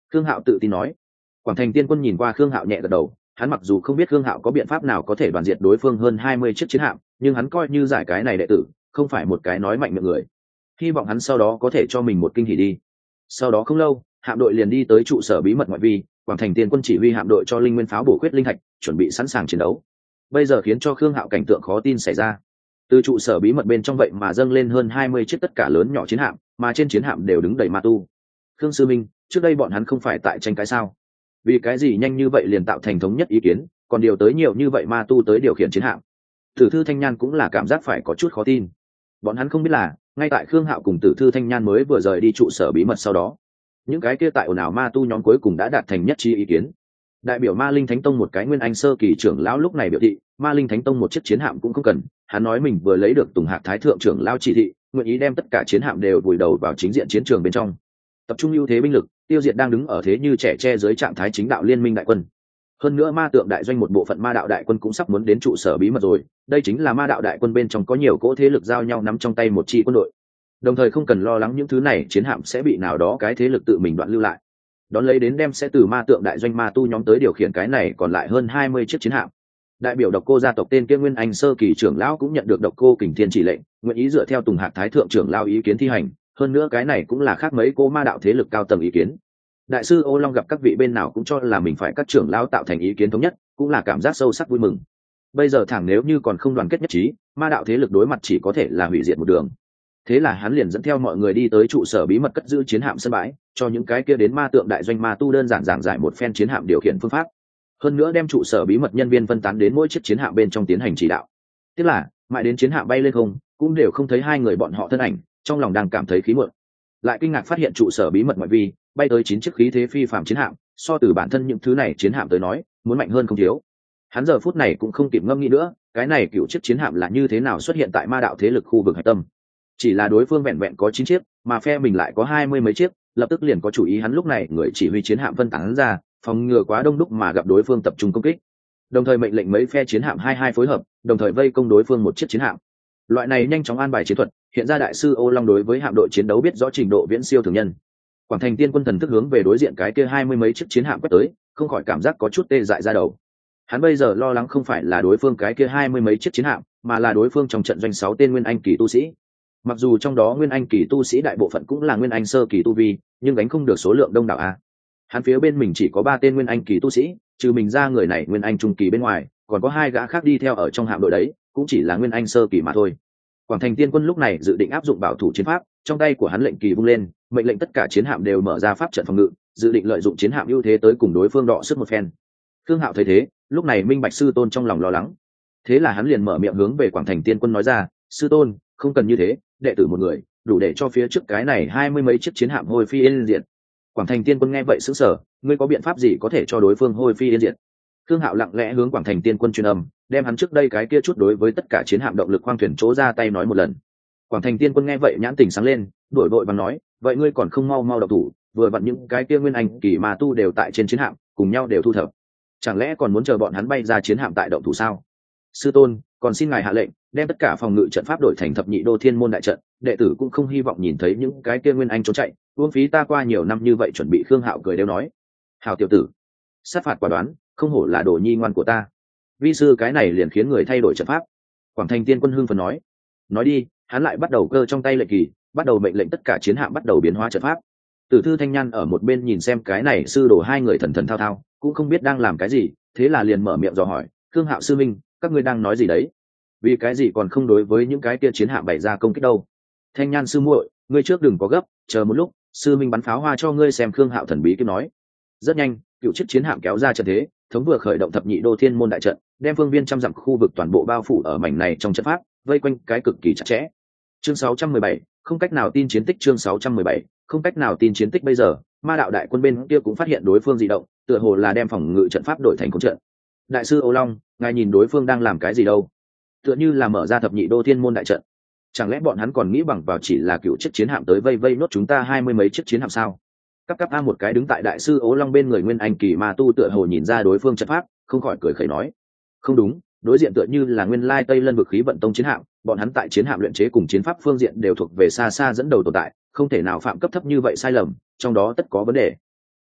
Khương Hạo tự tin nói. Quảng Thành Tiên Quân nhìn qua Khương Hạo nhẹ gật đầu, hắn mặc dù không biết Khương Hạo có biện pháp nào có thể đoàn diệt đối phương hơn hai mươi chiếc chiến hạm, nhưng hắn coi như giải cái này đệ tử, không phải một cái nói mạnh miệng người. Hy vọng hắn sau đó có thể cho mình một kinh hỉ đi. Sau đó không lâu, hạm đội liền đi tới trụ sở bí mật ngoại vi, Quảng Thành Tiên Quân chỉ huy hạm đội cho linh nguyên pháo bổ khuyết linh hạch, chuẩn bị sẵn sàng chiến đấu. Bây giờ khiến cho Khương Hạo cảnh tượng khó tin xảy ra. Từ trụ sở bí mật bên trong vậy mà dâng lên hơn hai mươi chiếc tất cả lớn nhỏ chiến hạm, mà trên chiến hạm đều đứng đầy ma tu. Khương sư minh, trước đây bọn hắn không phải tại tranh cái sao? Vì cái gì nhanh như vậy liền tạo thành thống nhất ý kiến, còn điều tới nhiều như vậy ma tu tới điều khiển chiến hạm? Tử Thư Thanh Nhan cũng là cảm giác phải có chút khó tin. Bọn hắn không biết là, ngay tại Khương Hạo cùng Tử Thư Thanh Nhan mới vừa rời đi trụ sở bí mật sau đó, những cái kia tại ồn ào ma tu nhóm cuối cùng đã đạt thành nhất trí ý kiến. Đại biểu Ma Linh Thánh Tông một cái nguyên anh sơ kỳ trưởng lão lúc này biểu thị, Ma Linh Thánh Tông một chiếc chiến hạm cũng không cần, hắn nói mình vừa lấy được Tùng Hạc Thái thượng trưởng lão chỉ thị, nguyện ý đem tất cả chiến hạm đều vùi đầu vào chính diện chiến trường bên trong, tập trung ưu thế binh lực, tiêu diệt đang đứng ở thế như trẻ tre dưới trạng thái chính đạo liên minh đại quân. Hơn nữa ma tượng đại doanh một bộ phận ma đạo đại quân cũng sắp muốn đến trụ sở bí mật rồi, đây chính là ma đạo đại quân bên trong có nhiều cỗ thế lực giao nhau nắm trong tay một chi quân đội, đồng thời không cần lo lắng những thứ này chiến hạm sẽ bị nào đó cái thế lực tự mình đoạn lưu lại, đón lấy đến đem sẽ từ ma tượng đại doanh ma tu nhóm tới điều khiển cái này còn lại hơn hai mươi chiếc chiến hạm. Đại biểu Độc Cô gia tộc tên kia nguyên anh sơ kỳ trưởng lão cũng nhận được Độc Cô Kình Thiên chỉ lệnh, nguyện ý dựa theo Tùng Hạc Thái thượng trưởng lão ý kiến thi hành, hơn nữa cái này cũng là khác mấy cô ma đạo thế lực cao tầng ý kiến. Đại sư Ô Long gặp các vị bên nào cũng cho là mình phải các trưởng lão tạo thành ý kiến thống nhất, cũng là cảm giác sâu sắc vui mừng. Bây giờ thẳng nếu như còn không đoàn kết nhất trí, ma đạo thế lực đối mặt chỉ có thể là hủy diệt một đường. Thế là hắn liền dẫn theo mọi người đi tới trụ sở bí mật cất giữ chiến hạm sân bãi, cho những cái kia đến ma tượng đại doanh ma tu đơn giản giảng giải một phen chiến hạm điều khiển phương pháp, hơn nữa đem trụ sở bí mật nhân viên phân tán đến mỗi chiếc chiến hạm bên trong tiến hành chỉ đạo. Tức là mãi đến chiến hạm bay lên không, cũng đều không thấy hai người bọn họ thân ảnh, trong lòng đang cảm thấy khí mượn, lại kinh ngạc phát hiện trụ sở bí mật ngoại vi bay tới chín chiếc khí thế phi phàm chiến hạm, so từ bản thân những thứ này chiến hạm tới nói muốn mạnh hơn không thiếu. Hắn giờ phút này cũng không kịp ngâm nghĩ nữa, cái này cựu chiếc chiến hạm là như thế nào xuất hiện tại ma đạo thế lực khu vực hạch tâm. Chỉ là đối phương vẹn vẹn có chín chiếc, mà phe mình lại có hai mươi mấy chiếc, lập tức liền có chủ ý hắn lúc này người chỉ huy chiến hạm phân tán ra, phòng ngừa quá đông đúc mà gặp đối phương tập trung công kích. Đồng thời mệnh lệnh mấy phe chiến hạm hai hai phối hợp, đồng thời vây công đối phương một chiếc chiến hạm. Loại này nhanh chóng an bài chiến thuật, hiện ra đại sư Ô Long đối với hạm đội chiến đấu biết rõ trình độ viễn siêu thường nhân. Quảng Thành Tiên Quân thần thức hướng về đối diện cái kia hai mươi mấy chiếc chiến hạm quét tới, không khỏi cảm giác có chút tê dại ra đầu. Hắn bây giờ lo lắng không phải là đối phương cái kia hai mươi mấy chiếc chiến hạm, mà là đối phương trong trận doanh sáu tên nguyên anh kỳ tu sĩ. Mặc dù trong đó nguyên anh kỳ tu sĩ đại bộ phận cũng là nguyên anh sơ kỳ tu vi, nhưng gánh không được số lượng đông đảo a. Hắn phía bên mình chỉ có ba tên nguyên anh kỳ tu sĩ, trừ mình ra người này nguyên anh trung kỳ bên ngoài, còn có hai gã khác đi theo ở trong hạm đội đấy, cũng chỉ là nguyên anh sơ kỳ mà thôi. Quảng Thành Tiên Quân lúc này dự định áp dụng bảo thủ chiến pháp, trong tay của hắn lệnh kỳ vung lên, mệnh lệnh tất cả chiến hạm đều mở ra pháp trận phòng ngự, dự định lợi dụng chiến hạm ưu thế tới cùng đối phương đọ sức một phen. Khương Hạo thấy thế, lúc này minh bạch sư tôn trong lòng lo lắng, thế là hắn liền mở miệng hướng về Quảng Thành Tiên Quân nói ra, sư tôn, không cần như thế, đệ tử một người đủ để cho phía trước cái này hai mươi mấy chiếc chiến hạm hôi phi yên diệt. Quảng Thành Tiên Quân nghe vậy sững sờ, ngươi có biện pháp gì có thể cho đối phương hôi phi yên diệt? Khương Hạo lặng lẽ hướng Quảng Thành Tiên Quân truyền âm, đem hắn trước đây cái kia chút đối với tất cả chiến hạm động lực khoang thuyền chỗ ra tay nói một lần. Quảng Thành Tiên Quân nghe vậy nhãn tình sáng lên, đổi vội bằng nói, vậy ngươi còn không mau mau động thủ, vừa vặn những cái kia nguyên anh kỳ ma tu đều tại trên chiến hạm, cùng nhau đều thu thập, chẳng lẽ còn muốn chờ bọn hắn bay ra chiến hạm tại động thủ sao? Sư tôn, còn xin ngài hạ lệnh đem tất cả phòng ngự trận pháp đổi thành thập nhị đô thiên môn đại trận, đệ tử cũng không hy vọng nhìn thấy những cái kia nguyên anh trốn chạy, uổng phí ta qua nhiều năm như vậy chuẩn bị. Khương Hạo cười đều nói, hào tiểu tử, sát phạt quả đoán, không hổ là đồ nhi ngoan của ta. Vi sư cái này liền khiến người thay đổi trận pháp. Quảng Thành Tiên Quân hưng phấn nói. Nói đi, hắn lại bắt đầu cơ trong tay lệnh kỳ, bắt đầu mệnh lệnh tất cả chiến hạm bắt đầu biến hóa trận pháp. Tử Thư Thanh Nhan ở một bên nhìn xem cái này sư đồ hai người thần thần thao thao, cũng không biết đang làm cái gì, thế là liền mở miệng dò hỏi, Khương Hạo sư minh, các ngươi đang nói gì đấy? Vì cái gì còn không đối với những cái kia chiến hạm bày ra công kích đâu? Thanh Nhan sư muội, ngươi trước đừng có gấp, chờ một lúc, sư minh bắn pháo hoa cho ngươi xem. Khương Hạo thần bí kiếm nói. Rất nhanh, cựu chiếc chiến hạm kéo ra trận thế, thống vừa khởi động thập nhị đô thiên môn đại trận, đem phương viên trăm dặm khu vực toàn bộ bao phủ ở mảnh này trong trận pháp, vây quanh cái cực kỳ chặt chẽ. Chương sáu trăm mười bảy, không cách nào tin chiến tích. Chương sáu trăm mười bảy, không cách nào tin chiến tích. Bây giờ, ma đạo đại quân bên kia cũng phát hiện đối phương dị động, tựa hồ là đem phòng ngự trận pháp đổi thành công trận. Đại sư Ô Long, ngài nhìn đối phương đang làm cái gì đâu? Tựa như là mở ra thập nhị đô thiên môn đại trận. Chẳng lẽ bọn hắn còn nghĩ bằng vào chỉ là cựu chiếc chiến hạm tới vây vây nốt chúng ta hai mươi mấy chiếc chiến hạm sao? Cấp cấp a một cái đứng tại đại sư Ô Long bên người nguyên anh kỳ ma tu tựa hồ nhìn ra đối phương trận pháp, không khỏi cười khẩy nói, không đúng, đối diện tựa như là nguyên lai Tây Lân vực khí vận tông chiến hạm, bọn hắn tại chiến hạm luyện chế cùng chiến pháp phương diện đều thuộc về xa xa dẫn đầu tồn tại, không thể nào phạm cấp thấp như vậy sai lầm, trong đó tất có vấn đề.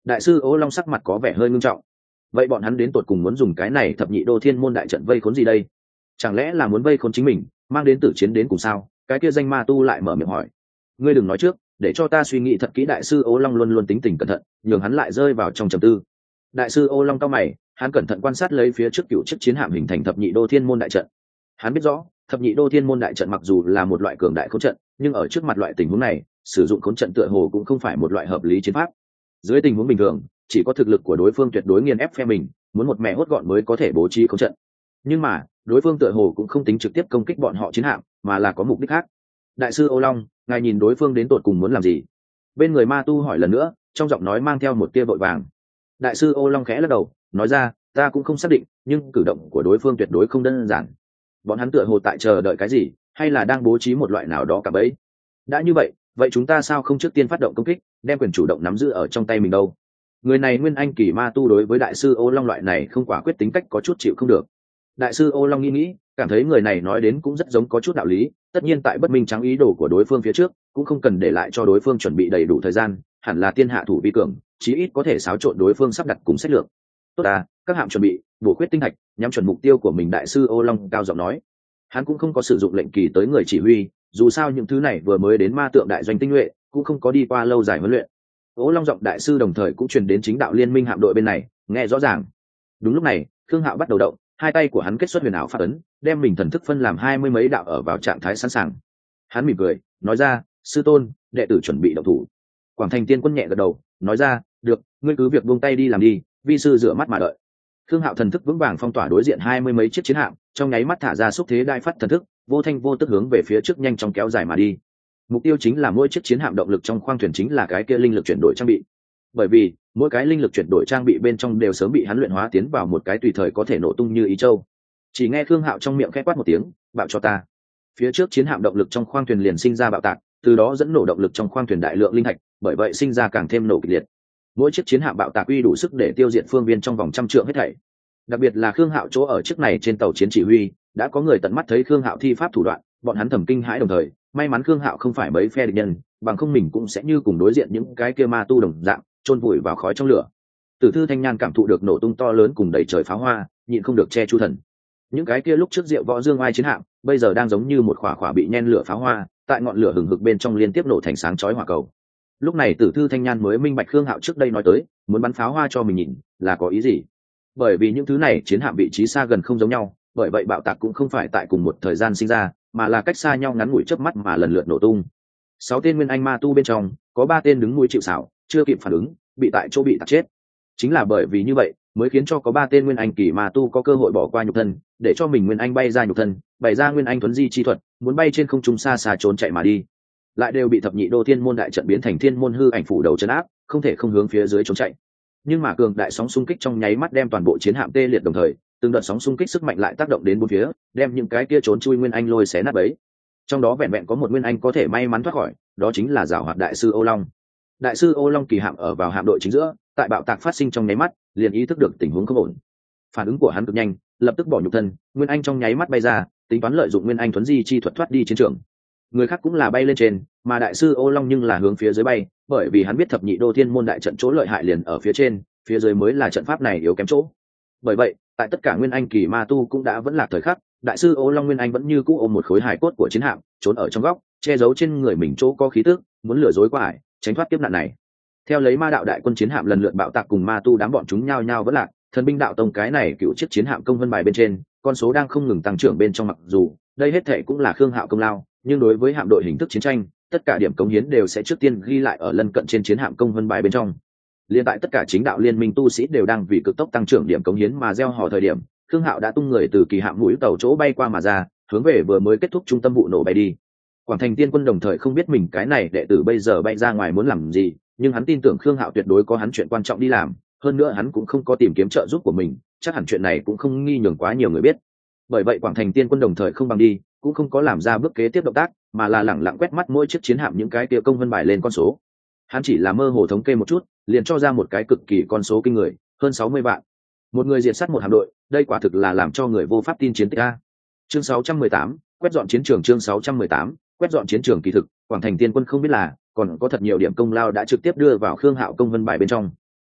Đại sư Ô Long sắc mặt có vẻ hơi ngưng trọng. Vậy bọn hắn đến tột cùng muốn dùng cái này thập nhị đô thiên môn đại trận vây khốn gì đây? Chẳng lẽ là muốn vây khốn chính mình, mang đến tử chiến đến cùng sao? Cái kia danh ma tu lại mở miệng hỏi. Ngươi đừng nói trước, để cho ta suy nghĩ thật kỹ. Đại sư Ô Long luôn luôn tính tình cẩn thận, nhường hắn lại rơi vào trong trầm tư. Đại sư Ô Long cau mày, hắn cẩn thận quan sát lấy phía trước cựu chiếc chiến hạm hình thành thập nhị đô thiên môn đại trận. Hắn biết rõ, thập nhị đô thiên môn đại trận mặc dù là một loại cường đại khốn trận, nhưng ở trước mặt loại tình huống này, sử dụng khốn trận tựa hồ cũng không phải một loại hợp lý chiến pháp. Dưới tình huống bình thường, chỉ có thực lực của đối phương tuyệt đối nghiền ép phe mình, muốn một mẹ hốt gọn mới có thể bố trí khốn trận. Nhưng mà, đối phương tựa hồ cũng không tính trực tiếp công kích bọn họ chiến hạm, mà là có mục đích khác. Đại sư Ô Long, ngài nhìn đối phương đến tột cùng muốn làm gì? Bên người ma tu hỏi lần nữa, trong giọng nói mang theo một tia vội vàng. Đại sư Ô Long khẽ lắc đầu, nói ra, ta cũng không xác định, nhưng cử động của đối phương tuyệt đối không đơn giản. Bọn hắn tựa hồ tại chờ đợi cái gì, hay là đang bố trí một loại nào đó cả bấy. Đã như vậy, vậy chúng ta sao không trước tiên phát động công kích, đem quyền chủ động nắm giữ ở trong tay mình đâu? Người này nguyên anh kỳ ma tu đối với đại sư Ô Long loại này không quả quyết tính cách có chút chịu không được. Đại sư Ô Long nghĩ nghĩ, cảm thấy người này nói đến cũng rất giống có chút đạo lý. Tất nhiên tại bất minh trắng ý đồ của đối phương phía trước, cũng không cần để lại cho đối phương chuẩn bị đầy đủ thời gian, hẳn là tiên hạ thủ vi cường, chí ít có thể xáo trộn đối phương sắp đặt cùng sách lược. Tốt à, các hạm chuẩn bị, bổ khuyết tinh hạch, nhắm chuẩn mục tiêu của mình. Đại sư Ô Long cao giọng nói. Hắn cũng không có sử dụng lệnh kỳ tới người chỉ huy, dù sao những thứ này vừa mới đến ma tượng đại doanh tinh nhuệ, cũng không có đi qua lâu dài huấn luyện. Ô Long giọng đại sư đồng thời cũng truyền đến chính đạo liên minh hạm đội bên này, nghe rõ ràng. Đúng lúc này, Khương Hạo bắt đầu động, hai tay của hắn kết xuất huyền ảo phát ấn, đem mình thần thức phân làm hai mươi mấy đạo ở vào trạng thái sẵn sàng. Hắn mỉm cười, nói ra, sư tôn, đệ tử chuẩn bị động thủ. Quảng Thành Tiên Quân nhẹ gật đầu, nói ra, được, ngươi cứ việc buông tay đi làm đi, vi sư rửa mắt mà đợi. Khương Hạo thần thức vững vàng phong tỏa đối diện hai mươi mấy chiếc chiến hạm, trong nháy mắt thả ra xúc thế đai phát thần thức, vô thanh vô tức hướng về phía trước nhanh chóng kéo dài mà đi. Mục tiêu chính là mỗi chiếc chiến hạm động lực trong khoang thuyền chính là cái kia linh lực chuyển đổi trang bị. Bởi vì mỗi cái linh lực chuyển đổi trang bị bên trong đều sớm bị hắn luyện hóa tiến vào một cái tùy thời có thể nổ tung như ý châu. Chỉ nghe Khương Hạo trong miệng khẽ quát một tiếng, bạo cho ta. Phía trước chiến hạm động lực trong khoang thuyền liền sinh ra bạo tạc, từ đó dẫn nổ động lực trong khoang thuyền đại lượng linh thạch, bởi vậy sinh ra càng thêm nổ kịch liệt. Mỗi chiếc chiến hạm bạo tạc uy đủ sức để tiêu diệt phương viên trong vòng trăm trượng hết thảy. Đặc biệt là Khương Hạo chỗ ở chiếc này trên tàu chiến chỉ huy, đã có người tận mắt thấy Khương Hạo thi pháp thủ đoạn, bọn hắn thầm kinh hãi đồng thời, may mắn Khương Hạo không phải mấy phe địch nhân, bằng không mình cũng sẽ như cùng đối diện những cái kia ma tu đồng dạng, chôn vùi vào khói trong lửa. Tử Thư Thanh Nhan cảm thụ được nổ tung to lớn cùng đầy trời pháo hoa, nhịn không được che chu thần. Những cái kia lúc trước Diệu Võ Dương Ai chiến hạm, bây giờ đang giống như một quả quả bị nhen lửa pháo hoa, tại ngọn lửa hừng hực bên trong liên tiếp nổ thành sáng chói hỏa cầu. Lúc này Tử Thư Thanh Nhan mới minh bạch Khương Hạo trước đây nói tới, muốn bắn pháo hoa cho mình nhìn, là có ý gì? Bởi vì những thứ này chiến hạm vị trí xa gần không giống nhau, bởi vậy bạo tạc cũng không phải tại cùng một thời gian sinh ra, mà là cách xa nhau ngắn ngủi chớp mắt mà lần lượt nổ tung. Sáu tên nguyên anh ma tu bên trong, có ba tên đứng mũi chịu sào, chưa kịp phản ứng, bị tại chỗ bị tạc chết. Chính là bởi vì như vậy, mới khiến cho có ba tên nguyên anh kỳ ma tu có cơ hội bỏ qua nhục thân, để cho mình nguyên anh bay ra nhục thân, bày ra nguyên anh thuấn di chi thuật, muốn bay trên không trung xa xa trốn chạy mà đi. Lại đều bị thập nhị đô thiên môn đại trận biến thành thiên môn hư ảnh phủ đầu trấn áp, không thể không hướng phía dưới trốn chạy. Nhưng mà cường đại sóng xung kích trong nháy mắt đem toàn bộ chiến hạm tê liệt, đồng thời từng đợt sóng xung kích sức mạnh lại tác động đến bốn phía, đem những cái kia trốn chui nguyên anh lôi xé nát bấy. Trong đó vẹn vẹn có một nguyên anh có thể may mắn thoát khỏi, đó chính là giảo hoạt đại sư Ô Long. Đại sư Ô Long kỳ hạm ở vào hạm đội chính giữa, tại bạo tạc phát sinh trong nháy mắt, liền ý thức được tình huống không ổn. Phản ứng của hắn cực nhanh, lập tức bỏ nhục thân, nguyên anh trong nháy mắt bay ra, tính toán lợi dụng nguyên anh thuấn di chi thuật thoát đi chiến trường. Người khác cũng là bay lên trên, mà đại sư Ô Long nhưng là hướng phía dưới bay, bởi vì hắn biết thập nhị đô thiên môn đại trận chỗ lợi hại liền ở phía trên, phía dưới mới là trận pháp này yếu kém chỗ. Bởi vậy, tại tất cả nguyên anh kỳ ma tu cũng đã vẫn là thời khắc, đại sư Ô Long nguyên anh vẫn như cũ ôm một khối hài cốt của chiến hạm, trốn ở trong góc, che giấu trên người mình chỗ có khí tức, muốn lừa dối qua ải, tránh thoát kiếp nạn này. Theo lấy ma đạo đại quân chiến hạm lần lượt bạo tạc cùng ma tu đám bọn chúng nhao nhao vẫn lạc, thần binh đạo tông cái này cựu chiếc chiến hạm công vân bài bên trên, con số đang không ngừng tăng trưởng bên trong, mặc dù đây hết thệ cũng là Khương Hạo công lao, nhưng đối với hạm đội hình thức chiến tranh, tất cả điểm cống hiến đều sẽ trước tiên ghi lại ở lân cận trên chiến hạm công vân bài bên trong. Liên tại tất cả chính đạo liên minh tu sĩ đều đang vì cực tốc tăng trưởng điểm cống hiến mà gieo hò thời điểm, Khương Hạo đã tung người từ kỳ hạm mũi tàu chỗ bay qua mà ra, hướng về vừa mới kết thúc trung tâm vụ nổ bay đi. Quảng Thành Tiên Quân đồng thời không biết mình cái này đệ tử bây giờ bay ra ngoài muốn làm gì, nhưng hắn tin tưởng Khương Hạo tuyệt đối có hắn chuyện quan trọng đi làm, hơn nữa hắn cũng không có tìm kiếm trợ giúp của mình, chắc hẳn chuyện này cũng không nghi nhường quá nhiều người biết. Bởi vậy Quảng Thành Tiên Quân đồng thời không bằng đi, cũng không có làm ra bước kế tiếp động tác, mà là lẳng lặng quét mắt mỗi chiếc chiến hạm những cái kia công vân bài lên con số. Hắn chỉ là mơ hồ thống kê một chút, liền cho ra một cái cực kỳ con số kinh người, hơn sáu mươi vạn. Một người diệt sát một hạm đội, đây quả thực là làm cho người vô pháp tin chiến tích a. Chương sáu trăm mười tám, quét dọn chiến trường. Chương sáu trăm mười tám, quét dọn chiến trường. Kỳ thực, Quảng Thành Tiên Quân không biết là, còn có thật nhiều điểm công lao đã trực tiếp đưa vào Khương Hạo công vân bài bên trong.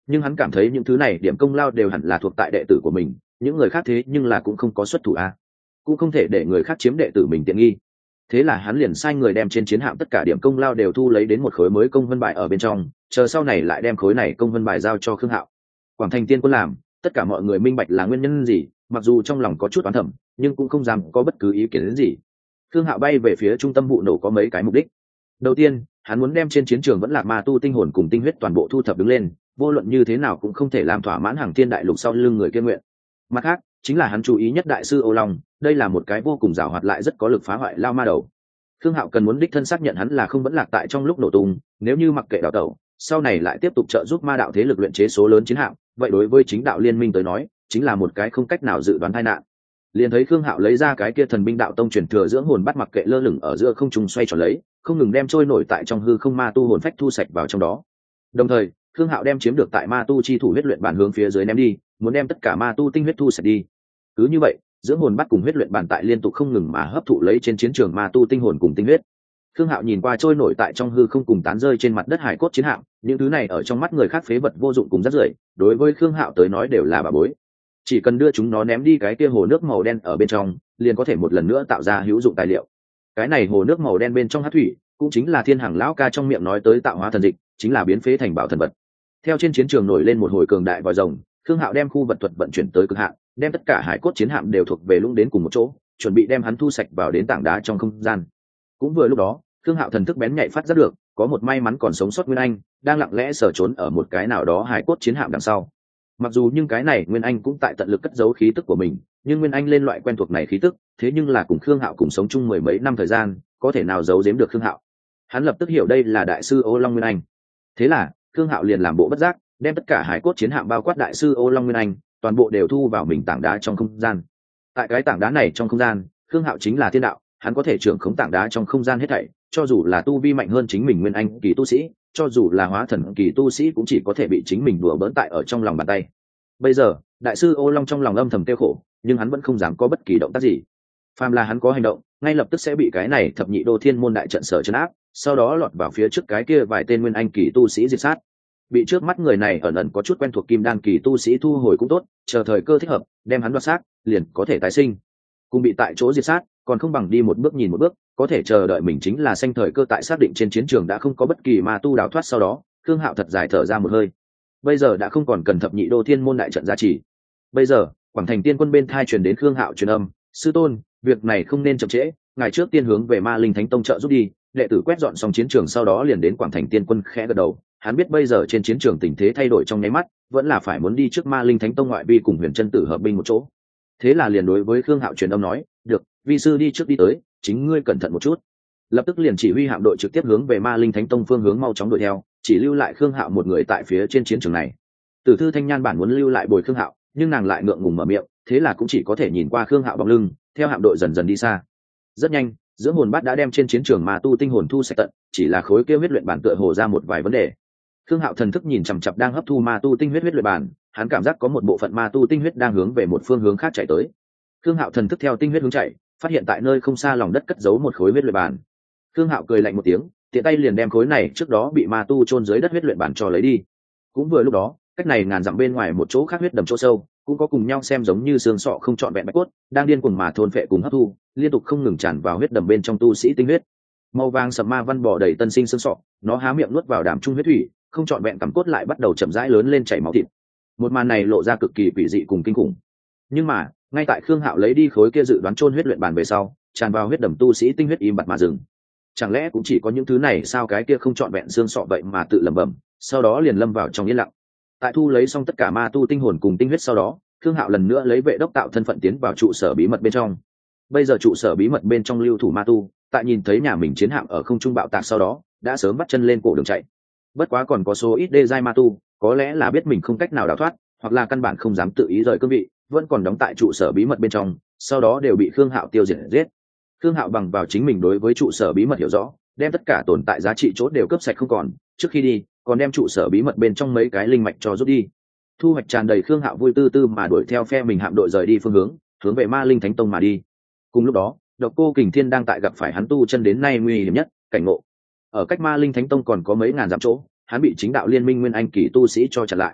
nhưng hắn cảm thấy những thứ này điểm công lao đều hẳn là thuộc tại đệ tử của mình, những người khác thế nhưng là cũng không có xuất thủ a, cũng không thể để người khác chiếm đệ tử mình tiện nghi. Thế là hắn liền sai người đem trên chiến hạm tất cả điểm công lao đều thu lấy đến một khối mới công vân bài ở bên trong, chờ sau này lại đem khối này công vân bài giao cho Khương Hạo. Quảng Thành Tiên Quân làm, tất cả mọi người minh bạch là nguyên nhân gì, mặc dù trong lòng có chút oán thầm, nhưng cũng không dám có bất cứ ý kiến đến gì. Khương Hạo bay về phía trung tâm vụ nổ có mấy cái mục đích. Đầu tiên, hắn muốn đem trên chiến trường vẫn là ma tu tinh hồn cùng tinh huyết toàn bộ thu thập đứng lên, vô luận như thế nào cũng không thể làm thỏa mãn Hằng Thiên Đại Lục sau lưng người kia nguyện. Mặt khác, chính là hắn chú ý nhất đại sư Ô Long, đây là một cái vô cùng giàu hoạt lại rất có lực phá hoại lao ma đầu. Khương Hạo cần muốn đích thân xác nhận hắn là không vẫn lạc tại trong lúc nổ tung, nếu như mặc kệ đào tẩu, sau này lại tiếp tục trợ giúp ma đạo thế lực luyện chế số lớn chiến hạm, vậy đối với chính đạo liên minh tới nói, chính là một cái không cách nào dự đoán tai nạn. Liền thấy Khương Hạo lấy ra cái kia thần binh đạo tông truyền thừa dưỡng hồn bắt mặc kệ lơ lửng ở giữa không trung xoay tròn lấy, không ngừng đem trôi nổi tại trong hư không ma tu hồn phách thu sạch vào trong đó. Đồng thời, Khương Hạo đem chiếm được tại ma tu chi thủ huyết luyện bản hướng phía dưới ném đi, muốn đem tất cả ma tu tinh huyết thu sạch đi. Cứ như vậy, dưỡng hồn bắt cùng huyết luyện bản tại liên tục không ngừng mà hấp thụ lấy trên chiến trường ma tu tinh hồn cùng tinh huyết. Khương Hạo nhìn qua trôi nổi tại trong hư không cùng tán rơi trên mặt đất hải cốt chiến hạm, những thứ này ở trong mắt người khác phế vật vô dụng cùng rất rưởi, đối với Khương Hạo tới nói đều là bà bối. Chỉ cần đưa chúng nó ném đi cái kia hồ nước màu đen ở bên trong, liền có thể một lần nữa tạo ra hữu dụng tài liệu. Cái này hồ nước màu đen bên trong hắc thủy, cũng chính là Thiên Hằng lão ca trong miệng nói tới tạo hóa thần dịch, chính là biến phế thành bảo thần vật. Theo trên chiến trường nổi lên một hồi cường đại vòi rồng, Khương Hạo đem khu vật thuật vận chuyển tới cực hạn, đem tất cả hải cốt chiến hạm đều thuộc về lũng đến cùng một chỗ, chuẩn bị đem hắn thu sạch vào đến tảng đá trong không gian. Cũng vừa lúc đó, Khương Hạo thần thức bén nhạy phát giác được, có một may mắn còn sống sót Nguyên Anh, đang lặng lẽ sờ trốn ở một cái nào đó hải cốt chiến hạm đằng sau. Mặc dù nhưng cái này Nguyên Anh cũng tại tận lực cất giấu khí tức của mình, nhưng Nguyên Anh lên loại quen thuộc này khí tức, thế nhưng là cùng Khương Hạo cùng sống chung mười mấy năm thời gian, có thể nào giấu giếm được Khương Hạo. Hắn lập tức hiểu đây là đại sư Ô Long Nguyên Anh. Thế là, Khương Hạo liền làm bộ bất giác, đem tất cả hải cốt chiến hạm bao quát đại sư Ô Long Nguyên Anh, toàn bộ đều thu vào mình tảng đá trong không gian. Tại cái tảng đá này trong không gian, Khương Hạo chính là thiên đạo, hắn có thể trưởng khống tảng đá trong không gian hết thảy, cho dù là tu vi mạnh hơn chính mình Nguyên Anh kỳ tu sĩ, cho dù là hóa thần kỳ tu sĩ cũng chỉ có thể bị chính mình đùa bỡn tại ở trong lòng bàn tay. Bây giờ, đại sư Ô Long trong lòng âm thầm tiêu khổ, nhưng hắn vẫn không dám có bất kỳ động tác gì. Phàm là hắn có hành động, ngay lập tức sẽ bị cái này thập nhị đô thiên môn đại trận sở trấn áp, sau đó lọt vào phía trước cái kia vài tên Nguyên Anh kỳ tu sĩ diệt sát. Bị trước mắt người này ẩn ẩn có chút quen thuộc kim đan kỳ tu sĩ thu hồi cũng tốt, chờ thời cơ thích hợp, đem hắn đoạt xác, liền có thể tái sinh. Cùng bị tại chỗ diệt sát, còn không bằng đi một bước nhìn một bước, có thể chờ đợi mình chính là sanh thời cơ tại xác định trên chiến trường đã không có bất kỳ ma tu đào thoát sau đó, Khương Hạo thật dài thở ra một hơi. Bây giờ đã không còn cần thập nhị đô thiên môn đại trận gia trì. Bây giờ, Quảng Thành Tiên Quân bên thai truyền đến Khương Hạo truyền âm, sư tôn, việc này không nên chậm trễ, ngài trước tiên hướng về Ma Linh Thánh Tông trợ giúp đi, đệ tử quét dọn xong chiến trường sau đó liền đến Quảng Thành Tiên Quân khẽ gật đầu, hắn biết bây giờ trên chiến trường tình thế thay đổi trong nháy mắt, vẫn là phải muốn đi trước Ma Linh Thánh Tông ngoại vi cùng Huyền Chân Tử hợp binh một chỗ. Thế là liền đối với Khương Hạo truyền âm nói, được, vi sư đi trước đi tới, chính ngươi cẩn thận một chút. Lập tức liền chỉ huy hạm đội trực tiếp hướng về Ma Linh Thánh Tông phương hướng mau chóng đuổi theo, chỉ lưu lại Khương Hạo một người tại phía trên chiến trường này. Tử Thư Thanh Nhan bản muốn lưu lại bồi Khương Hạo, nhưng nàng lại ngượng ngùng mở miệng, thế là cũng chỉ có thể nhìn qua Khương Hạo bóng lưng, theo hạm đội dần dần đi xa. Rất nhanh, dưỡng hồn bát đã đem trên chiến trường ma tu tinh hồn thu sạch tận, chỉ là khối kia huyết luyện bản tựa hồ ra một vài vấn đề. Khương Hạo thần thức nhìn chằm chằm đang hấp thu ma tu tinh huyết huyết luyện bản, hắn cảm giác có một bộ phận ma tu tinh huyết đang hướng về một phương hướng khác chạy tới. Khương Hạo thần thức theo tinh huyết hướng chạy, phát hiện tại nơi không xa lòng đất cất giấu một khối huyết luyện bản. Khương Hạo cười lạnh một tiếng, tiện tay liền đem khối này trước đó bị ma tu chôn dưới đất huyết luyện bản cho lấy đi. Cũng vừa lúc đó, cách này ngàn dặm bên ngoài một chỗ khác huyết đầm chỗ sâu, cũng có cùng nhau xem giống như xương sọ không trọn vẹn bạch cốt, đang điên cuồng mà thôn phệ cùng hấp thu, liên tục không ngừng tràn vào huyết đầm bên trong tu sĩ tinh huyết. Màu vàng sầm ma văn bò đầy tân sinh xương sọ, nó há miệng nuốt vào đàm trung huyết thủy, không trọn vẹn cắm cốt lại bắt đầu chậm rãi lớn lên chảy máu thịt. Một màn này lộ ra cực kỳ quỷ dị cùng kinh khủng. Nhưng mà, ngay tại Khương Hạo lấy đi khối kia dự đoán chôn huyết luyện bàn về sau, tràn vào huyết đầm tu sĩ tinh huyết im bặt mà dừng. Chẳng lẽ cũng chỉ có những thứ này sao, cái kia không trọn vẹn xương sọ vậy mà tự lẩm bẩm, sau đó liền lâm vào trong yên lặng. Tại thu lấy xong tất cả ma tu tinh hồn cùng tinh huyết sau đó, Khương Hạo lần nữa lấy vệ đốc tạo thân phận tiến vào trụ sở bí mật bên trong. Bây giờ trụ sở bí mật bên trong lưu thủ ma tu, tại nhìn thấy nhà mình chiến hạm ở không trung bạo tạc sau đó, đã sớm bắt chân lên cổ đường chạy. Bất quá còn có số ít đê giai ma tu, có lẽ là biết mình không cách nào đào thoát, hoặc là căn bản không dám tự ý rời cương vị, vẫn còn đóng tại trụ sở bí mật bên trong, sau đó đều bị Khương Hạo tiêu diệt giết. Khương Hạo bằng vào chính mình đối với trụ sở bí mật hiểu rõ, đem tất cả tồn tại giá trị chốt đều cướp sạch không còn, trước khi đi, còn đem trụ sở bí mật bên trong mấy cái linh mạch cho rút đi. Thu hoạch tràn đầy, Khương Hạo vui tư tư mà đuổi theo phe mình hạm đội rời đi phương hướng, hướng về Ma Linh Thánh Tông mà đi. Cùng lúc đó, Độc Cô Kình Thiên đang tại gặp phải hắn tu chân đến nay nguy hiểm nhất cảnh ngộ. Ở cách Ma Linh Thánh Tông còn có mấy ngàn dặm chỗ, hắn bị chính đạo liên minh nguyên anh kỳ tu sĩ cho chặn lại.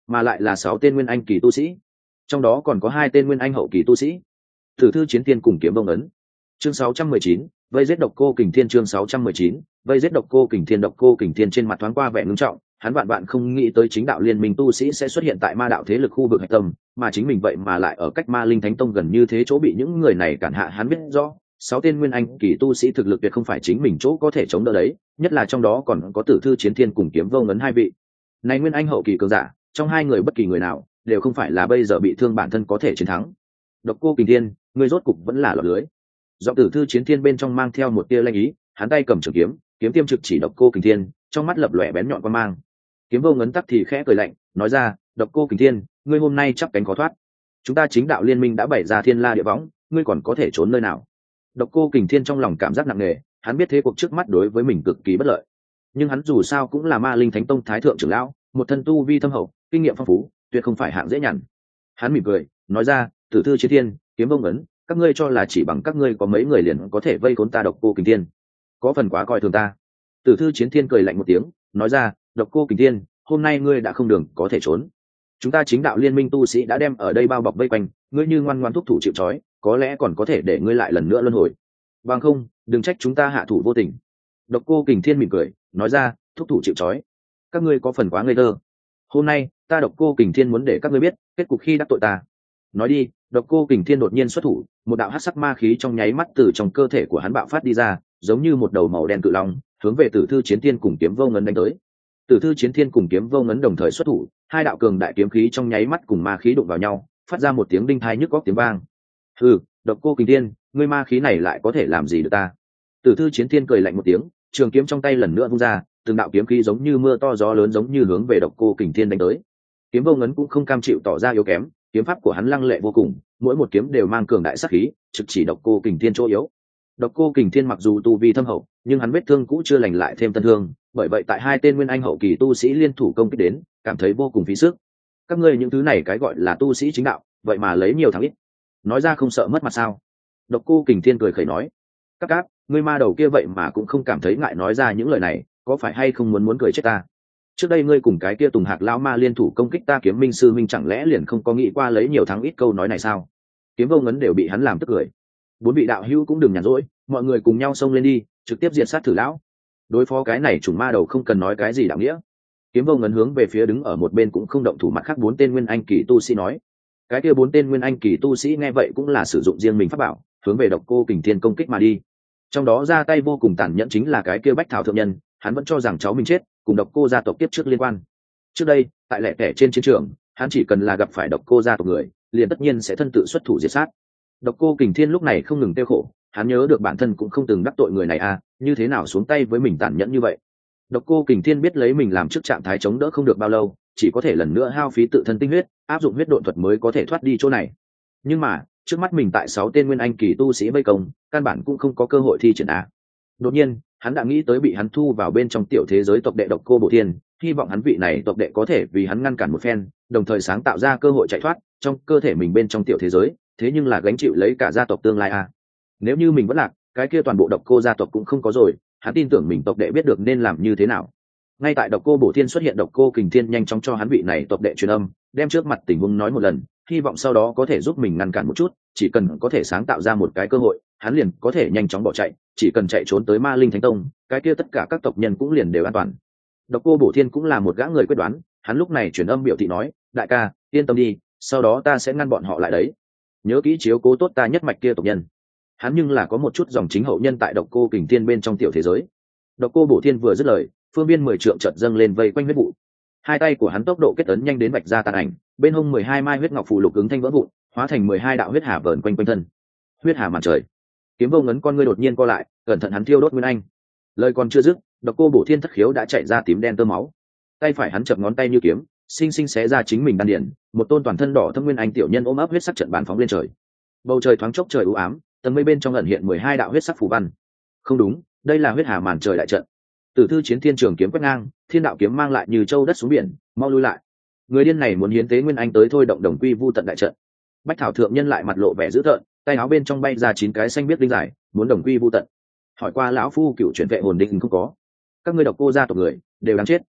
mà lại là sáu tên nguyên anh kỳ tu sĩ, trong đó còn có hai tên nguyên anh hậu kỳ tu sĩ. Tử thư chiến thiên cùng kiếm vông ấn. Chương sáu trăm mười chín, vây giết độc cô kình thiên. Chương sáu trăm mười chín, vây giết độc cô kình thiên. Độc cô kình thiên trên mặt thoáng qua vẻ ngưng trọng, hắn vạn vạn không nghĩ tới chính đạo liên minh tu sĩ sẽ xuất hiện tại ma đạo thế lực khu vực hạch tâm, mà chính mình vậy mà lại ở cách Ma Linh Thánh Tông gần như thế chỗ bị những người này cản hạ. Hắn biết rõ sáu tên nguyên anh kỳ tu sĩ thực lực tuyệt không phải chính mình chỗ có thể chống đỡ đấy, nhất là trong đó còn có Tử thư chiến thiên cùng kiếm vô ngấn hai vị này nguyên anh hậu kỳ cường giả, trong hai người bất kỳ người nào đều không phải là bây giờ bị thương bản thân có thể chiến thắng. Độc cô kình thiên, ngươi rốt cục vẫn là lọt lưới. Giọng Tử thư chiến thiên bên trong mang theo một tia lanh ý, hắn tay cầm trường kiếm, kiếm tiêm trực chỉ độc cô kình thiên, trong mắt lập lòe bén nhọn quan mang. Kiếm vô ngấn tắc thì khẽ cười lạnh, nói ra, độc cô kình thiên, ngươi hôm nay chắp cánh khó thoát. Chúng ta chính đạo liên minh đã bày ra thiên la địa võng, ngươi còn có thể trốn nơi nào? Độc cô kình thiên trong lòng cảm giác nặng nề, hắn biết thế cuộc trước mắt đối với mình cực kỳ bất lợi, nhưng hắn dù sao cũng là Ma Linh Thánh Tông thái thượng trưởng lão, một thân tu vi thâm hậu, kinh nghiệm phong phú, tuyệt không phải hạng dễ nhằn. Hắn mỉm cười, nói ra, Tử thư chiến thiên, kiếm vô ngấn, các ngươi cho là chỉ bằng các ngươi có mấy người liền có thể vây khốn ta độc cô kình thiên, có phần quá coi thường ta. Tử thư chiến thiên cười lạnh một tiếng, nói ra, độc cô kình thiên, hôm nay ngươi đã không đường có thể trốn. Chúng ta chính đạo liên minh tu sĩ đã đem ở đây bao bọc vây quanh, ngươi như ngoan ngoan thúc thủ chịu trói, có lẽ còn có thể để ngươi lại lần nữa luân hồi. Bằng không, đừng trách chúng ta hạ thủ vô tình. Độc cô kình thiên mỉm cười, nói ra, thúc thủ chịu trói, các ngươi có phần quá ngây thơ. Hôm nay ta độc cô kình thiên muốn để các ngươi biết kết cục khi đắc tội ta. Nói đi, độc cô kình thiên đột nhiên xuất thủ, một đạo hắc sắc ma khí trong nháy mắt từ trong cơ thể của hắn bạo phát đi ra, giống như một đầu màu đen cự long, hướng về Tử thư chiến thiên cùng kiếm vô ngấn đánh tới. Tử thư chiến thiên cùng kiếm vô ngấn đồng thời xuất thủ, hai đạo cường đại kiếm khí trong nháy mắt cùng ma khí đụng vào nhau, phát ra một tiếng đinh thai nhức góc tiếng vang. Hừ, độc cô kình thiên, ngươi ma khí này lại có thể làm gì được ta? Tử thư chiến thiên cười lạnh một tiếng, trường kiếm trong tay lần nữa vung ra, từng đạo kiếm khí giống như mưa to gió lớn giống như hướng về độc cô kình thiên đánh tới. Kiếm vô ngấn cũng không cam chịu tỏ ra yếu kém, kiếm pháp của hắn lăng lệ vô cùng, mỗi một kiếm đều mang cường đại sát khí, trực chỉ độc cô kình thiên chỗ yếu. Độc cô kình thiên mặc dù tu vi thâm hậu, nhưng hắn vết thương cũ chưa lành lại thêm tân thương, bởi vậy tại hai tên nguyên anh hậu kỳ tu sĩ liên thủ công kích đến, cảm thấy vô cùng phí sức. Các ngươi những thứ này cái gọi là tu sĩ chính đạo, vậy mà lấy nhiều thắng ít, nói ra không sợ mất mặt sao? Độc cô kình thiên cười khẩy nói, các cáp, ngươi ma đầu kia vậy mà cũng không cảm thấy ngại nói ra những lời này, có phải hay không muốn muốn cười chết ta? Trước đây ngươi cùng cái kia Tùng Hạc lão ma liên thủ công kích ta Kiếm Minh sư minh, chẳng lẽ liền không có nghĩ qua lấy nhiều thắng ít câu nói này sao? Kiếm vô ngấn đều bị hắn làm tức cười. Bốn vị đạo hữu cũng đừng nhàn rỗi, mọi người cùng nhau xông lên đi, trực tiếp diệt sát thử lão. Đối phó cái này chủng ma đầu không cần nói cái gì đạo nghĩa. Kiếm vô ngấn hướng về phía đứng ở một bên cũng không động thủ mặt khác bốn tên nguyên anh kỳ tu sĩ nói. Cái kia bốn tên nguyên anh kỳ tu sĩ nghe vậy cũng là sử dụng riêng mình pháp bảo, hướng về độc cô kình thiên công kích mà đi. Trong đó ra tay vô cùng tàn nhẫn chính là cái kia Bách Thảo thượng nhân, hắn vẫn cho rằng cháu mình chết cùng độc cô gia tộc tiếp trước liên quan. Trước đây tại lẻ tẻ trên chiến trường, hắn chỉ cần là gặp phải độc cô gia tộc người, liền tất nhiên sẽ thân tự xuất thủ diệt sát. Độc cô kình thiên lúc này không ngừng tiêu khổ, hắn nhớ được bản thân cũng không từng đắc tội người này à, như thế nào xuống tay với mình tàn nhẫn như vậy. Độc cô kình thiên biết lấy mình làm trước trạng thái chống đỡ không được bao lâu, chỉ có thể lần nữa hao phí tự thân tinh huyết, áp dụng huyết độn thuật mới có thể thoát đi chỗ này. Nhưng mà trước mắt mình tại sáu tên nguyên anh kỳ tu sĩ vây công, căn bản cũng không có cơ hội thi triển á. Đột nhiên hắn đã nghĩ tới bị hắn thu vào bên trong tiểu thế giới tộc đệ độc cô Bổ Thiên, hy vọng hắn vị này tộc đệ có thể vì hắn ngăn cản một phen, đồng thời sáng tạo ra cơ hội chạy thoát trong cơ thể mình bên trong tiểu thế giới, thế nhưng là gánh chịu lấy cả gia tộc tương lai à. Nếu như mình vẫn lạc, cái kia toàn bộ độc cô gia tộc cũng không có rồi, hắn tin tưởng mình tộc đệ biết được nên làm như thế nào. Ngay tại độc cô Bổ Thiên xuất hiện, độc cô Kình Thiên nhanh chóng cho hắn vị này tộc đệ truyền âm, đem trước mặt tình huống nói một lần, hy vọng sau đó có thể giúp mình ngăn cản một chút, chỉ cần có thể sáng tạo ra một cái cơ hội, hắn liền có thể nhanh chóng bỏ chạy, chỉ cần chạy trốn tới Ma Linh Thánh Tông, cái kia tất cả các tộc nhân cũng liền đều an toàn. Độc cô Bổ Thiên cũng là một gã người quyết đoán, hắn lúc này truyền âm biểu thị nói, đại ca, yên tâm đi, sau đó ta sẽ ngăn bọn họ lại đấy. Nhớ kỹ chiếu cố tốt ta nhất mạch kia tộc nhân. Hắn nhưng là có một chút dòng chính hậu nhân tại độc cô Kình Thiên bên trong tiểu thế giới. Độc cô Bổ Thiên vừa dứt lời, phương biên mười trượng chợt dâng lên vây quanh huyết vụ. Hai tay của hắn tốc độ kết ấn nhanh đến vạch ra tàn ảnh, bên hông mười hai mai huyết ngọc phù lục ứng thanh vỡ vụn, hóa thành mười hai đạo huyết hà vờn quanh quanh thân. Huyết hà màn trời. Kiếm vô ngấn con ngươi đột nhiên co lại, cẩn thận hắn thiêu đốt nguyên anh. Lời còn chưa dứt, độc cô Bổ Thiên thất khiếu đã chạy ra tím đen tơ máu. Tay phải hắn chập ngón tay như kiếm, sinh sinh xé ra chính mình đan điền, một tôn toàn thân đỏ thâm nguyên anh tiểu nhân ôm ấp huyết sắc trận bán phóng lên trời. Bầu trời thoáng chốc trời u ám, tầng mây bên trong ẩn hiện mười hai đạo huyết sắc phù văn. Không đúng, đây là huyết hà màn trời đại trận. Tử thư chiến thiên trường kiếm quét ngang, thiên đạo kiếm mang lại như châu đất xuống biển, mau lui lại. Người điên này muốn hiến tế nguyên anh tới thôi động đồng quy vu tận đại trận. Bách Thảo thượng nhân lại mặt lộ vẻ dữ tợn, tay áo bên trong bay ra chín cái xanh biết đinh dài, muốn đồng quy vu tận. Hỏi qua lão phu cựu chuyển vệ hồn đinh không có, các ngươi độc cô gia tộc người đều đáng chết.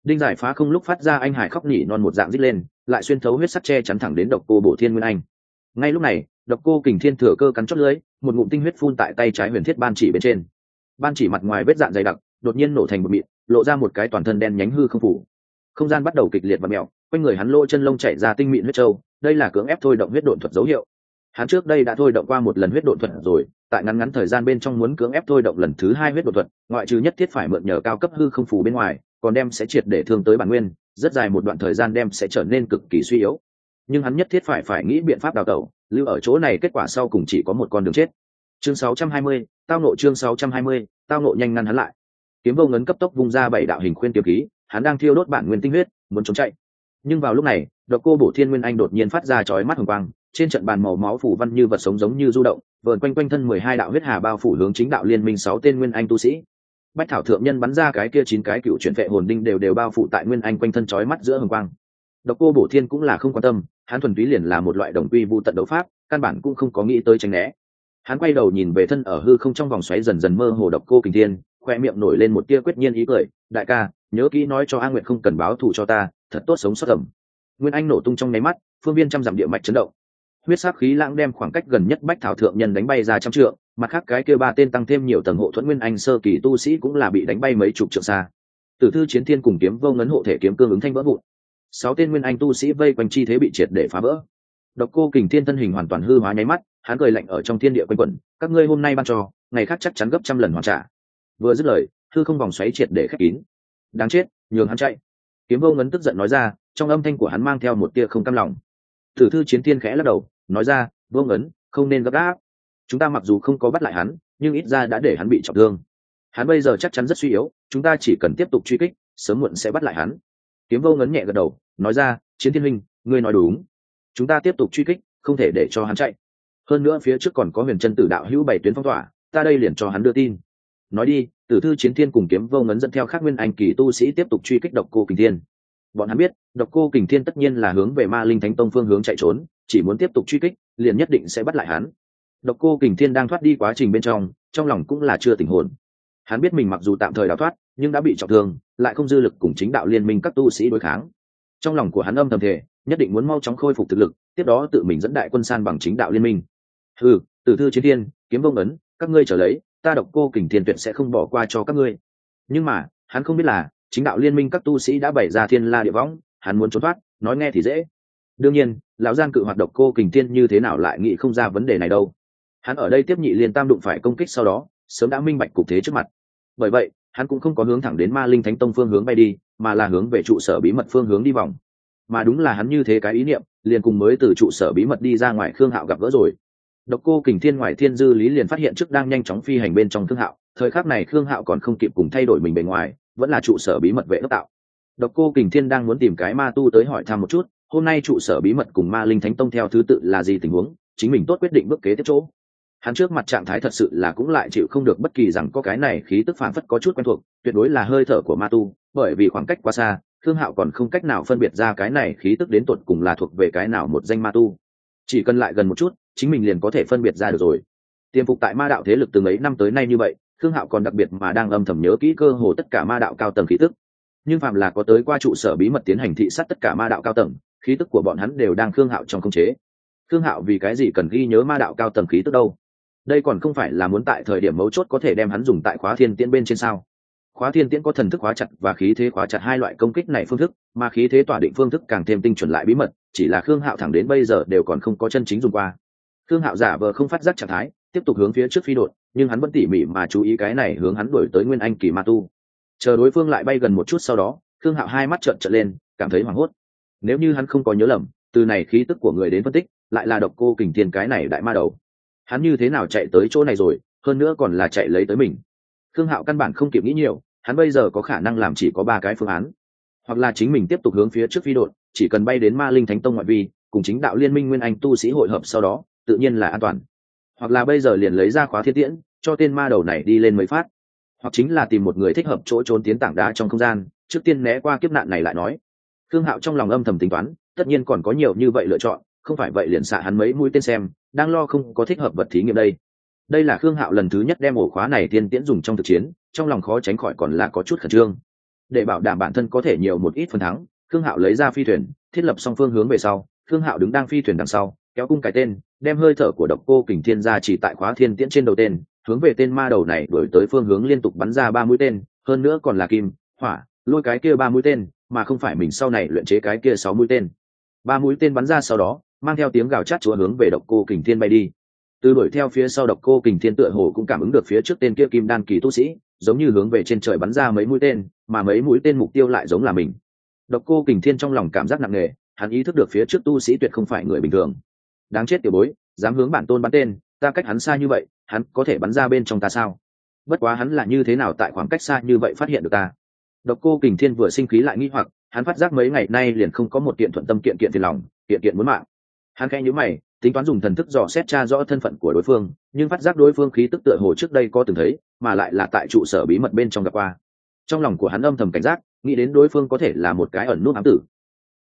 Đinh Giải Phá không lúc phát ra anh hải khóc nỉ non một dạng rít lên, lại xuyên thấu huyết sắc che chắn thẳng đến Độc Cô Bổ Thiên Nguyên Anh. Ngay lúc này, Độc Cô Kình Thiên thừa cơ cắn chót lưỡi, một ngụm tinh huyết phun tại tay trái Huyền Thiết Ban Chỉ bên trên. Ban Chỉ mặt ngoài vết dạn dày đặc, đột nhiên nổ thành một mịn, lộ ra một cái toàn thân đen nhánh hư không phủ. Không gian bắt đầu kịch liệt và mèo, quanh người hắn lỗ chân lông chảy ra tinh mịn huyết châu, đây là cưỡng ép thôi động huyết độn thuật dấu hiệu. Hắn trước đây đã thôi động qua một lần huyết độn thuật rồi, tại ngắn ngắn thời gian bên trong muốn cưỡng ép thôi động lần thứ hai huyết độn thuật, ngoại trừ nhất thiết phải mượn nhờ cao cấp hư không phủ bên ngoài, còn đem sẽ triệt để thương tới bản nguyên, rất dài một đoạn thời gian đem sẽ trở nên cực kỳ suy yếu. Nhưng hắn nhất thiết phải phải nghĩ biện pháp đào tẩu, lưu ở chỗ này kết quả sau cùng chỉ có một con đường chết. Chương sáu trăm hai mươi, tao nộ chương sáu trăm hai mươi, tao nộ nhanh ngăn hắn lại. Kiếm Vô Ngấn cấp tốc vung ra bảy đạo hình khuyên kiếm khí, hắn đang thiêu đốt bản nguyên tinh huyết, muốn trốn chạy. Nhưng vào lúc này, Độc Cô Bổ Thiên Nguyên Anh đột nhiên phát ra chói mắt hồng quang, trên trận bàn màu máu phủ văn như vật sống giống như du động, vờn quanh quanh thân mười hai đạo huyết hà bao phủ hướng chính đạo liên minh sáu tên Nguyên Anh tu sĩ. Bách Thảo thượng nhân bắn ra cái kia chín cái cựu chuyển vệ hồn đinh đều đều bao phủ tại Nguyên Anh quanh thân chói mắt giữa hồng quang. Độc Cô Bổ Thiên cũng là không quan tâm, hắn thuần túy liền là một loại đồng quy vu tận đấu pháp, căn bản cũng không có nghĩ tới tránh né. Hắn quay đầu nhìn về thân ở hư không trong vòng xoáy dần dần mơ hồ Độc Cô Kình Thiên, khoe miệng nổi lên một tia quyết nhiên ý cười, đại ca, nhớ kỹ nói cho A Nguyệt không cần báo thù cho ta, thật tốt sống sót ẩm. Nguyên Anh nổ tung trong nháy mắt, phương viên trăm dặm địa mạch chấn động. Huyết sắc khí lãng đem khoảng cách gần nhất Bách Thảo thượng nhân đánh bay ra trăm trượng, mặt khác cái kia ba tên tăng thêm nhiều tầng hộ thuẫn Nguyên Anh sơ kỳ tu sĩ cũng là bị đánh bay mấy chục trượng xa. Tử Thư Chiến Thiên cùng Kiếm Vô Ngấn hộ thể kiếm cương ứng thanh vỡ vụn. Sáu tên Nguyên Anh tu sĩ vây quanh chi thế bị triệt để phá vỡ. Độc Cô Kình Thiên thân hình hoàn toàn hư hóa nháy mắt, hắn cười lạnh ở trong thiên địa quanh quẩn, các ngươi hôm nay ban cho, ngày khác chắc chắn gấp trăm lần hoàn trả. Vừa dứt lời, hư không vòng xoáy triệt để khép kín. Đáng chết, nhường hắn chạy. Kiếm Vô Ngấn tức giận nói ra, trong âm thanh của hắn mang theo một tia không cam lòng. Tử Thư Chiến Thiên khẽ lắc đầu, nói ra, Vô Ngấn, không nên gấp gáp. Chúng ta mặc dù không có bắt lại hắn, nhưng ít ra đã để hắn bị trọng thương. Hắn bây giờ chắc chắn rất suy yếu, chúng ta chỉ cần tiếp tục truy kích, sớm muộn sẽ bắt lại hắn. Kiếm Vô Ngấn nhẹ gật đầu, nói ra, Chiến Thiên huynh, ngươi nói đúng. Chúng ta tiếp tục truy kích, không thể để cho hắn chạy. Hơn nữa phía trước còn có Huyền Chân Tử đạo hữu bảy tuyến phong tỏa, ta đây liền cho hắn đưa tin. Nói đi, Tử Thư Chiến Thiên cùng Kiếm Vô Ngấn dẫn theo các Nguyên Anh kỳ tu sĩ tiếp tục truy kích Độc Cô Kình Thiên. Bọn hắn biết, Độc Cô Kình Thiên tất nhiên là hướng về Ma Linh Thánh Tông phương hướng chạy trốn, chỉ muốn tiếp tục truy kích, liền nhất định sẽ bắt lại hắn. Độc Cô Kình Thiên đang thoát đi quá trình bên trong, trong lòng cũng là chưa tỉnh hồn. Hắn biết mình mặc dù tạm thời đào thoát, nhưng đã bị trọng thương, lại không dư lực cùng chính đạo liên minh các tu sĩ đối kháng. Trong lòng của hắn âm thầm thề, nhất định muốn mau chóng khôi phục thực lực, tiếp đó tự mình dẫn đại quân san bằng chính đạo liên minh. Hừ, Tử Thư Chiến Thiên, Kiếm Vô Ngấn, các ngươi trở lấy, ta Độc Cô Kình Thiên tuyệt sẽ không bỏ qua cho các ngươi. Nhưng mà, hắn không biết là, chính đạo liên minh các tu sĩ đã bày ra thiên la địa võng, hắn muốn trốn thoát, nói nghe thì dễ. Đương nhiên, lão gian cự hoạt Độc Cô Kình Thiên như thế nào lại nghĩ không ra vấn đề này đâu. Hắn ở đây tiếp nhị liên tam đụng phải công kích sau đó, sớm đã minh bạch cục thế trước mặt. Bởi vậy, hắn cũng không có hướng thẳng đến Ma Linh Thánh Tông phương hướng bay đi, mà là hướng về trụ sở bí mật phương hướng đi vòng. Mà đúng là hắn như thế cái ý niệm, liền cùng mới từ trụ sở bí mật đi ra ngoài Khương Hạo gặp gỡ rồi. Độc Cô Kình Thiên ngoài thiên dư lý liền phát hiện trước đang nhanh chóng phi hành bên trong Khương Hạo, thời khắc này Khương Hạo còn không kịp cùng thay đổi mình bề ngoài, vẫn là trụ sở bí mật vệ đốc tạo. Độc Cô Kình Thiên đang muốn tìm cái ma tu tới hỏi thăm một chút, hôm nay trụ sở bí mật cùng Ma Linh Thánh Tông theo thứ tự là gì tình huống, chính mình tốt quyết định bước kế tiếp chỗ. Hắn trước mặt trạng thái thật sự là cũng lại chịu không được bất kỳ rằng có cái này khí tức phản phất có chút quen thuộc, tuyệt đối là hơi thở của ma tu, bởi vì khoảng cách quá xa, Khương Hạo còn không cách nào phân biệt ra cái này khí tức đến tột cùng là thuộc về cái nào một danh ma tu. Chỉ cần lại gần một chút, chính mình liền có thể phân biệt ra được rồi. Tiềm phục tại ma đạo thế lực từng ấy năm tới nay như vậy, Khương Hạo còn đặc biệt mà đang âm thầm nhớ kỹ cơ hồ tất cả ma đạo cao tầng khí tức. Nhưng phạm là có tới qua trụ sở bí mật tiến hành thị sát tất cả ma đạo cao tầng, khí tức của bọn hắn đều đang Khương Hạo trong khống chế. Khương Hạo vì cái gì cần ghi nhớ ma đạo cao tầng khí tức đâu? Đây còn không phải là muốn tại thời điểm mấu chốt có thể đem hắn dùng tại khóa thiên tiễn bên trên sao? Khóa thiên tiễn có thần thức khóa chặt và khí thế khóa chặt hai loại công kích này phương thức, mà khí thế tỏa định phương thức càng thêm tinh chuẩn lại bí mật, chỉ là Khương Hạo thẳng đến bây giờ đều còn không có chân chính dùng qua. Khương Hạo giả vờ không phát giác trạng thái, tiếp tục hướng phía trước phi đột, nhưng hắn vẫn tỉ mỉ mà chú ý cái này hướng hắn đuổi tới Nguyên Anh kỳ ma tu. Chờ đối phương lại bay gần một chút sau đó, Khương Hạo hai mắt trợn trợn lên, cảm thấy hoảng hốt. Nếu như hắn không có nhớ lầm, từ này khí tức của người đến phân tích, lại là Độc Cô Kình Thiên cái này đại ma đầu. Hắn như thế nào chạy tới chỗ này rồi, hơn nữa còn là chạy lấy tới mình. Khương Hạo căn bản không kịp nghĩ nhiều, hắn bây giờ có khả năng làm chỉ có ba cái phương án. Hoặc là chính mình tiếp tục hướng phía trước phi đột, chỉ cần bay đến Ma Linh Thánh Tông ngoại vi, cùng chính đạo liên minh Nguyên Anh tu sĩ hội hợp sau đó, tự nhiên là an toàn. Hoặc là bây giờ liền lấy ra khóa thiên tiễn, cho tên ma đầu này đi lên mấy phát. Hoặc chính là tìm một người thích hợp chỗ trốn tiến tảng đá trong không gian, trước tiên né qua kiếp nạn này lại nói. Khương Hạo trong lòng âm thầm tính toán, tất nhiên còn có nhiều như vậy lựa chọn, không phải vậy liền xạ hắn mấy mũi tên xem, đang lo không có thích hợp vật thí nghiệm đây. Đây là Khương Hạo lần thứ nhất đem ổ khóa này thiên tiễn dùng trong thực chiến, trong lòng khó tránh khỏi còn là có chút khẩn trương. Để bảo đảm bản thân có thể nhiều một ít phần thắng, Khương Hạo lấy ra phi thuyền, thiết lập song phương hướng về sau. Khương Hạo đứng đang phi thuyền đằng sau, kéo cung cái tên, đem hơi thở của độc cô kình thiên ra chỉ tại khóa thiên tiễn trên đầu tên, hướng về tên ma đầu này đuổi tới phương hướng liên tục bắn ra ba mũi tên, hơn nữa còn là kim, hỏa, lôi cái kia ba mũi tên, mà không phải mình sau này luyện chế cái kia sáu mũi tên. Ba mũi tên bắn ra sau đó, mang theo tiếng gào chát chúa hướng về độc cô kình thiên bay đi. Từ đuổi theo phía sau độc cô kình thiên tựa hồ cũng cảm ứng được phía trước tên kia kim đan kỳ tu sĩ, giống như hướng về trên trời bắn ra mấy mũi tên, mà mấy mũi tên mục tiêu lại giống là mình. Độc cô kình thiên trong lòng cảm giác nặng nề, hắn ý thức được phía trước tu sĩ tuyệt không phải người bình thường. Đáng chết tiểu bối, dám hướng bản tôn bắn tên, ta cách hắn xa như vậy, hắn có thể bắn ra bên trong ta sao? Bất quá hắn là như thế nào tại khoảng cách xa như vậy phát hiện được ta? Độc cô kình thiên vừa sinh khí lại nghi hoặc, hắn phát giác mấy ngày nay liền không có một kiện thuận tâm kiện kiện phiền lòng, kiện kiện muốn mạng. Hắn khẽ nhíu mày, tính toán dùng thần thức dò xét tra rõ thân phận của đối phương, nhưng phát giác đối phương khí tức tựa hồ trước đây có từng thấy, mà lại là tại trụ sở bí mật bên trong gặp qua. Trong lòng của hắn âm thầm cảnh giác, nghĩ đến đối phương có thể là một cái ẩn nút ám tử,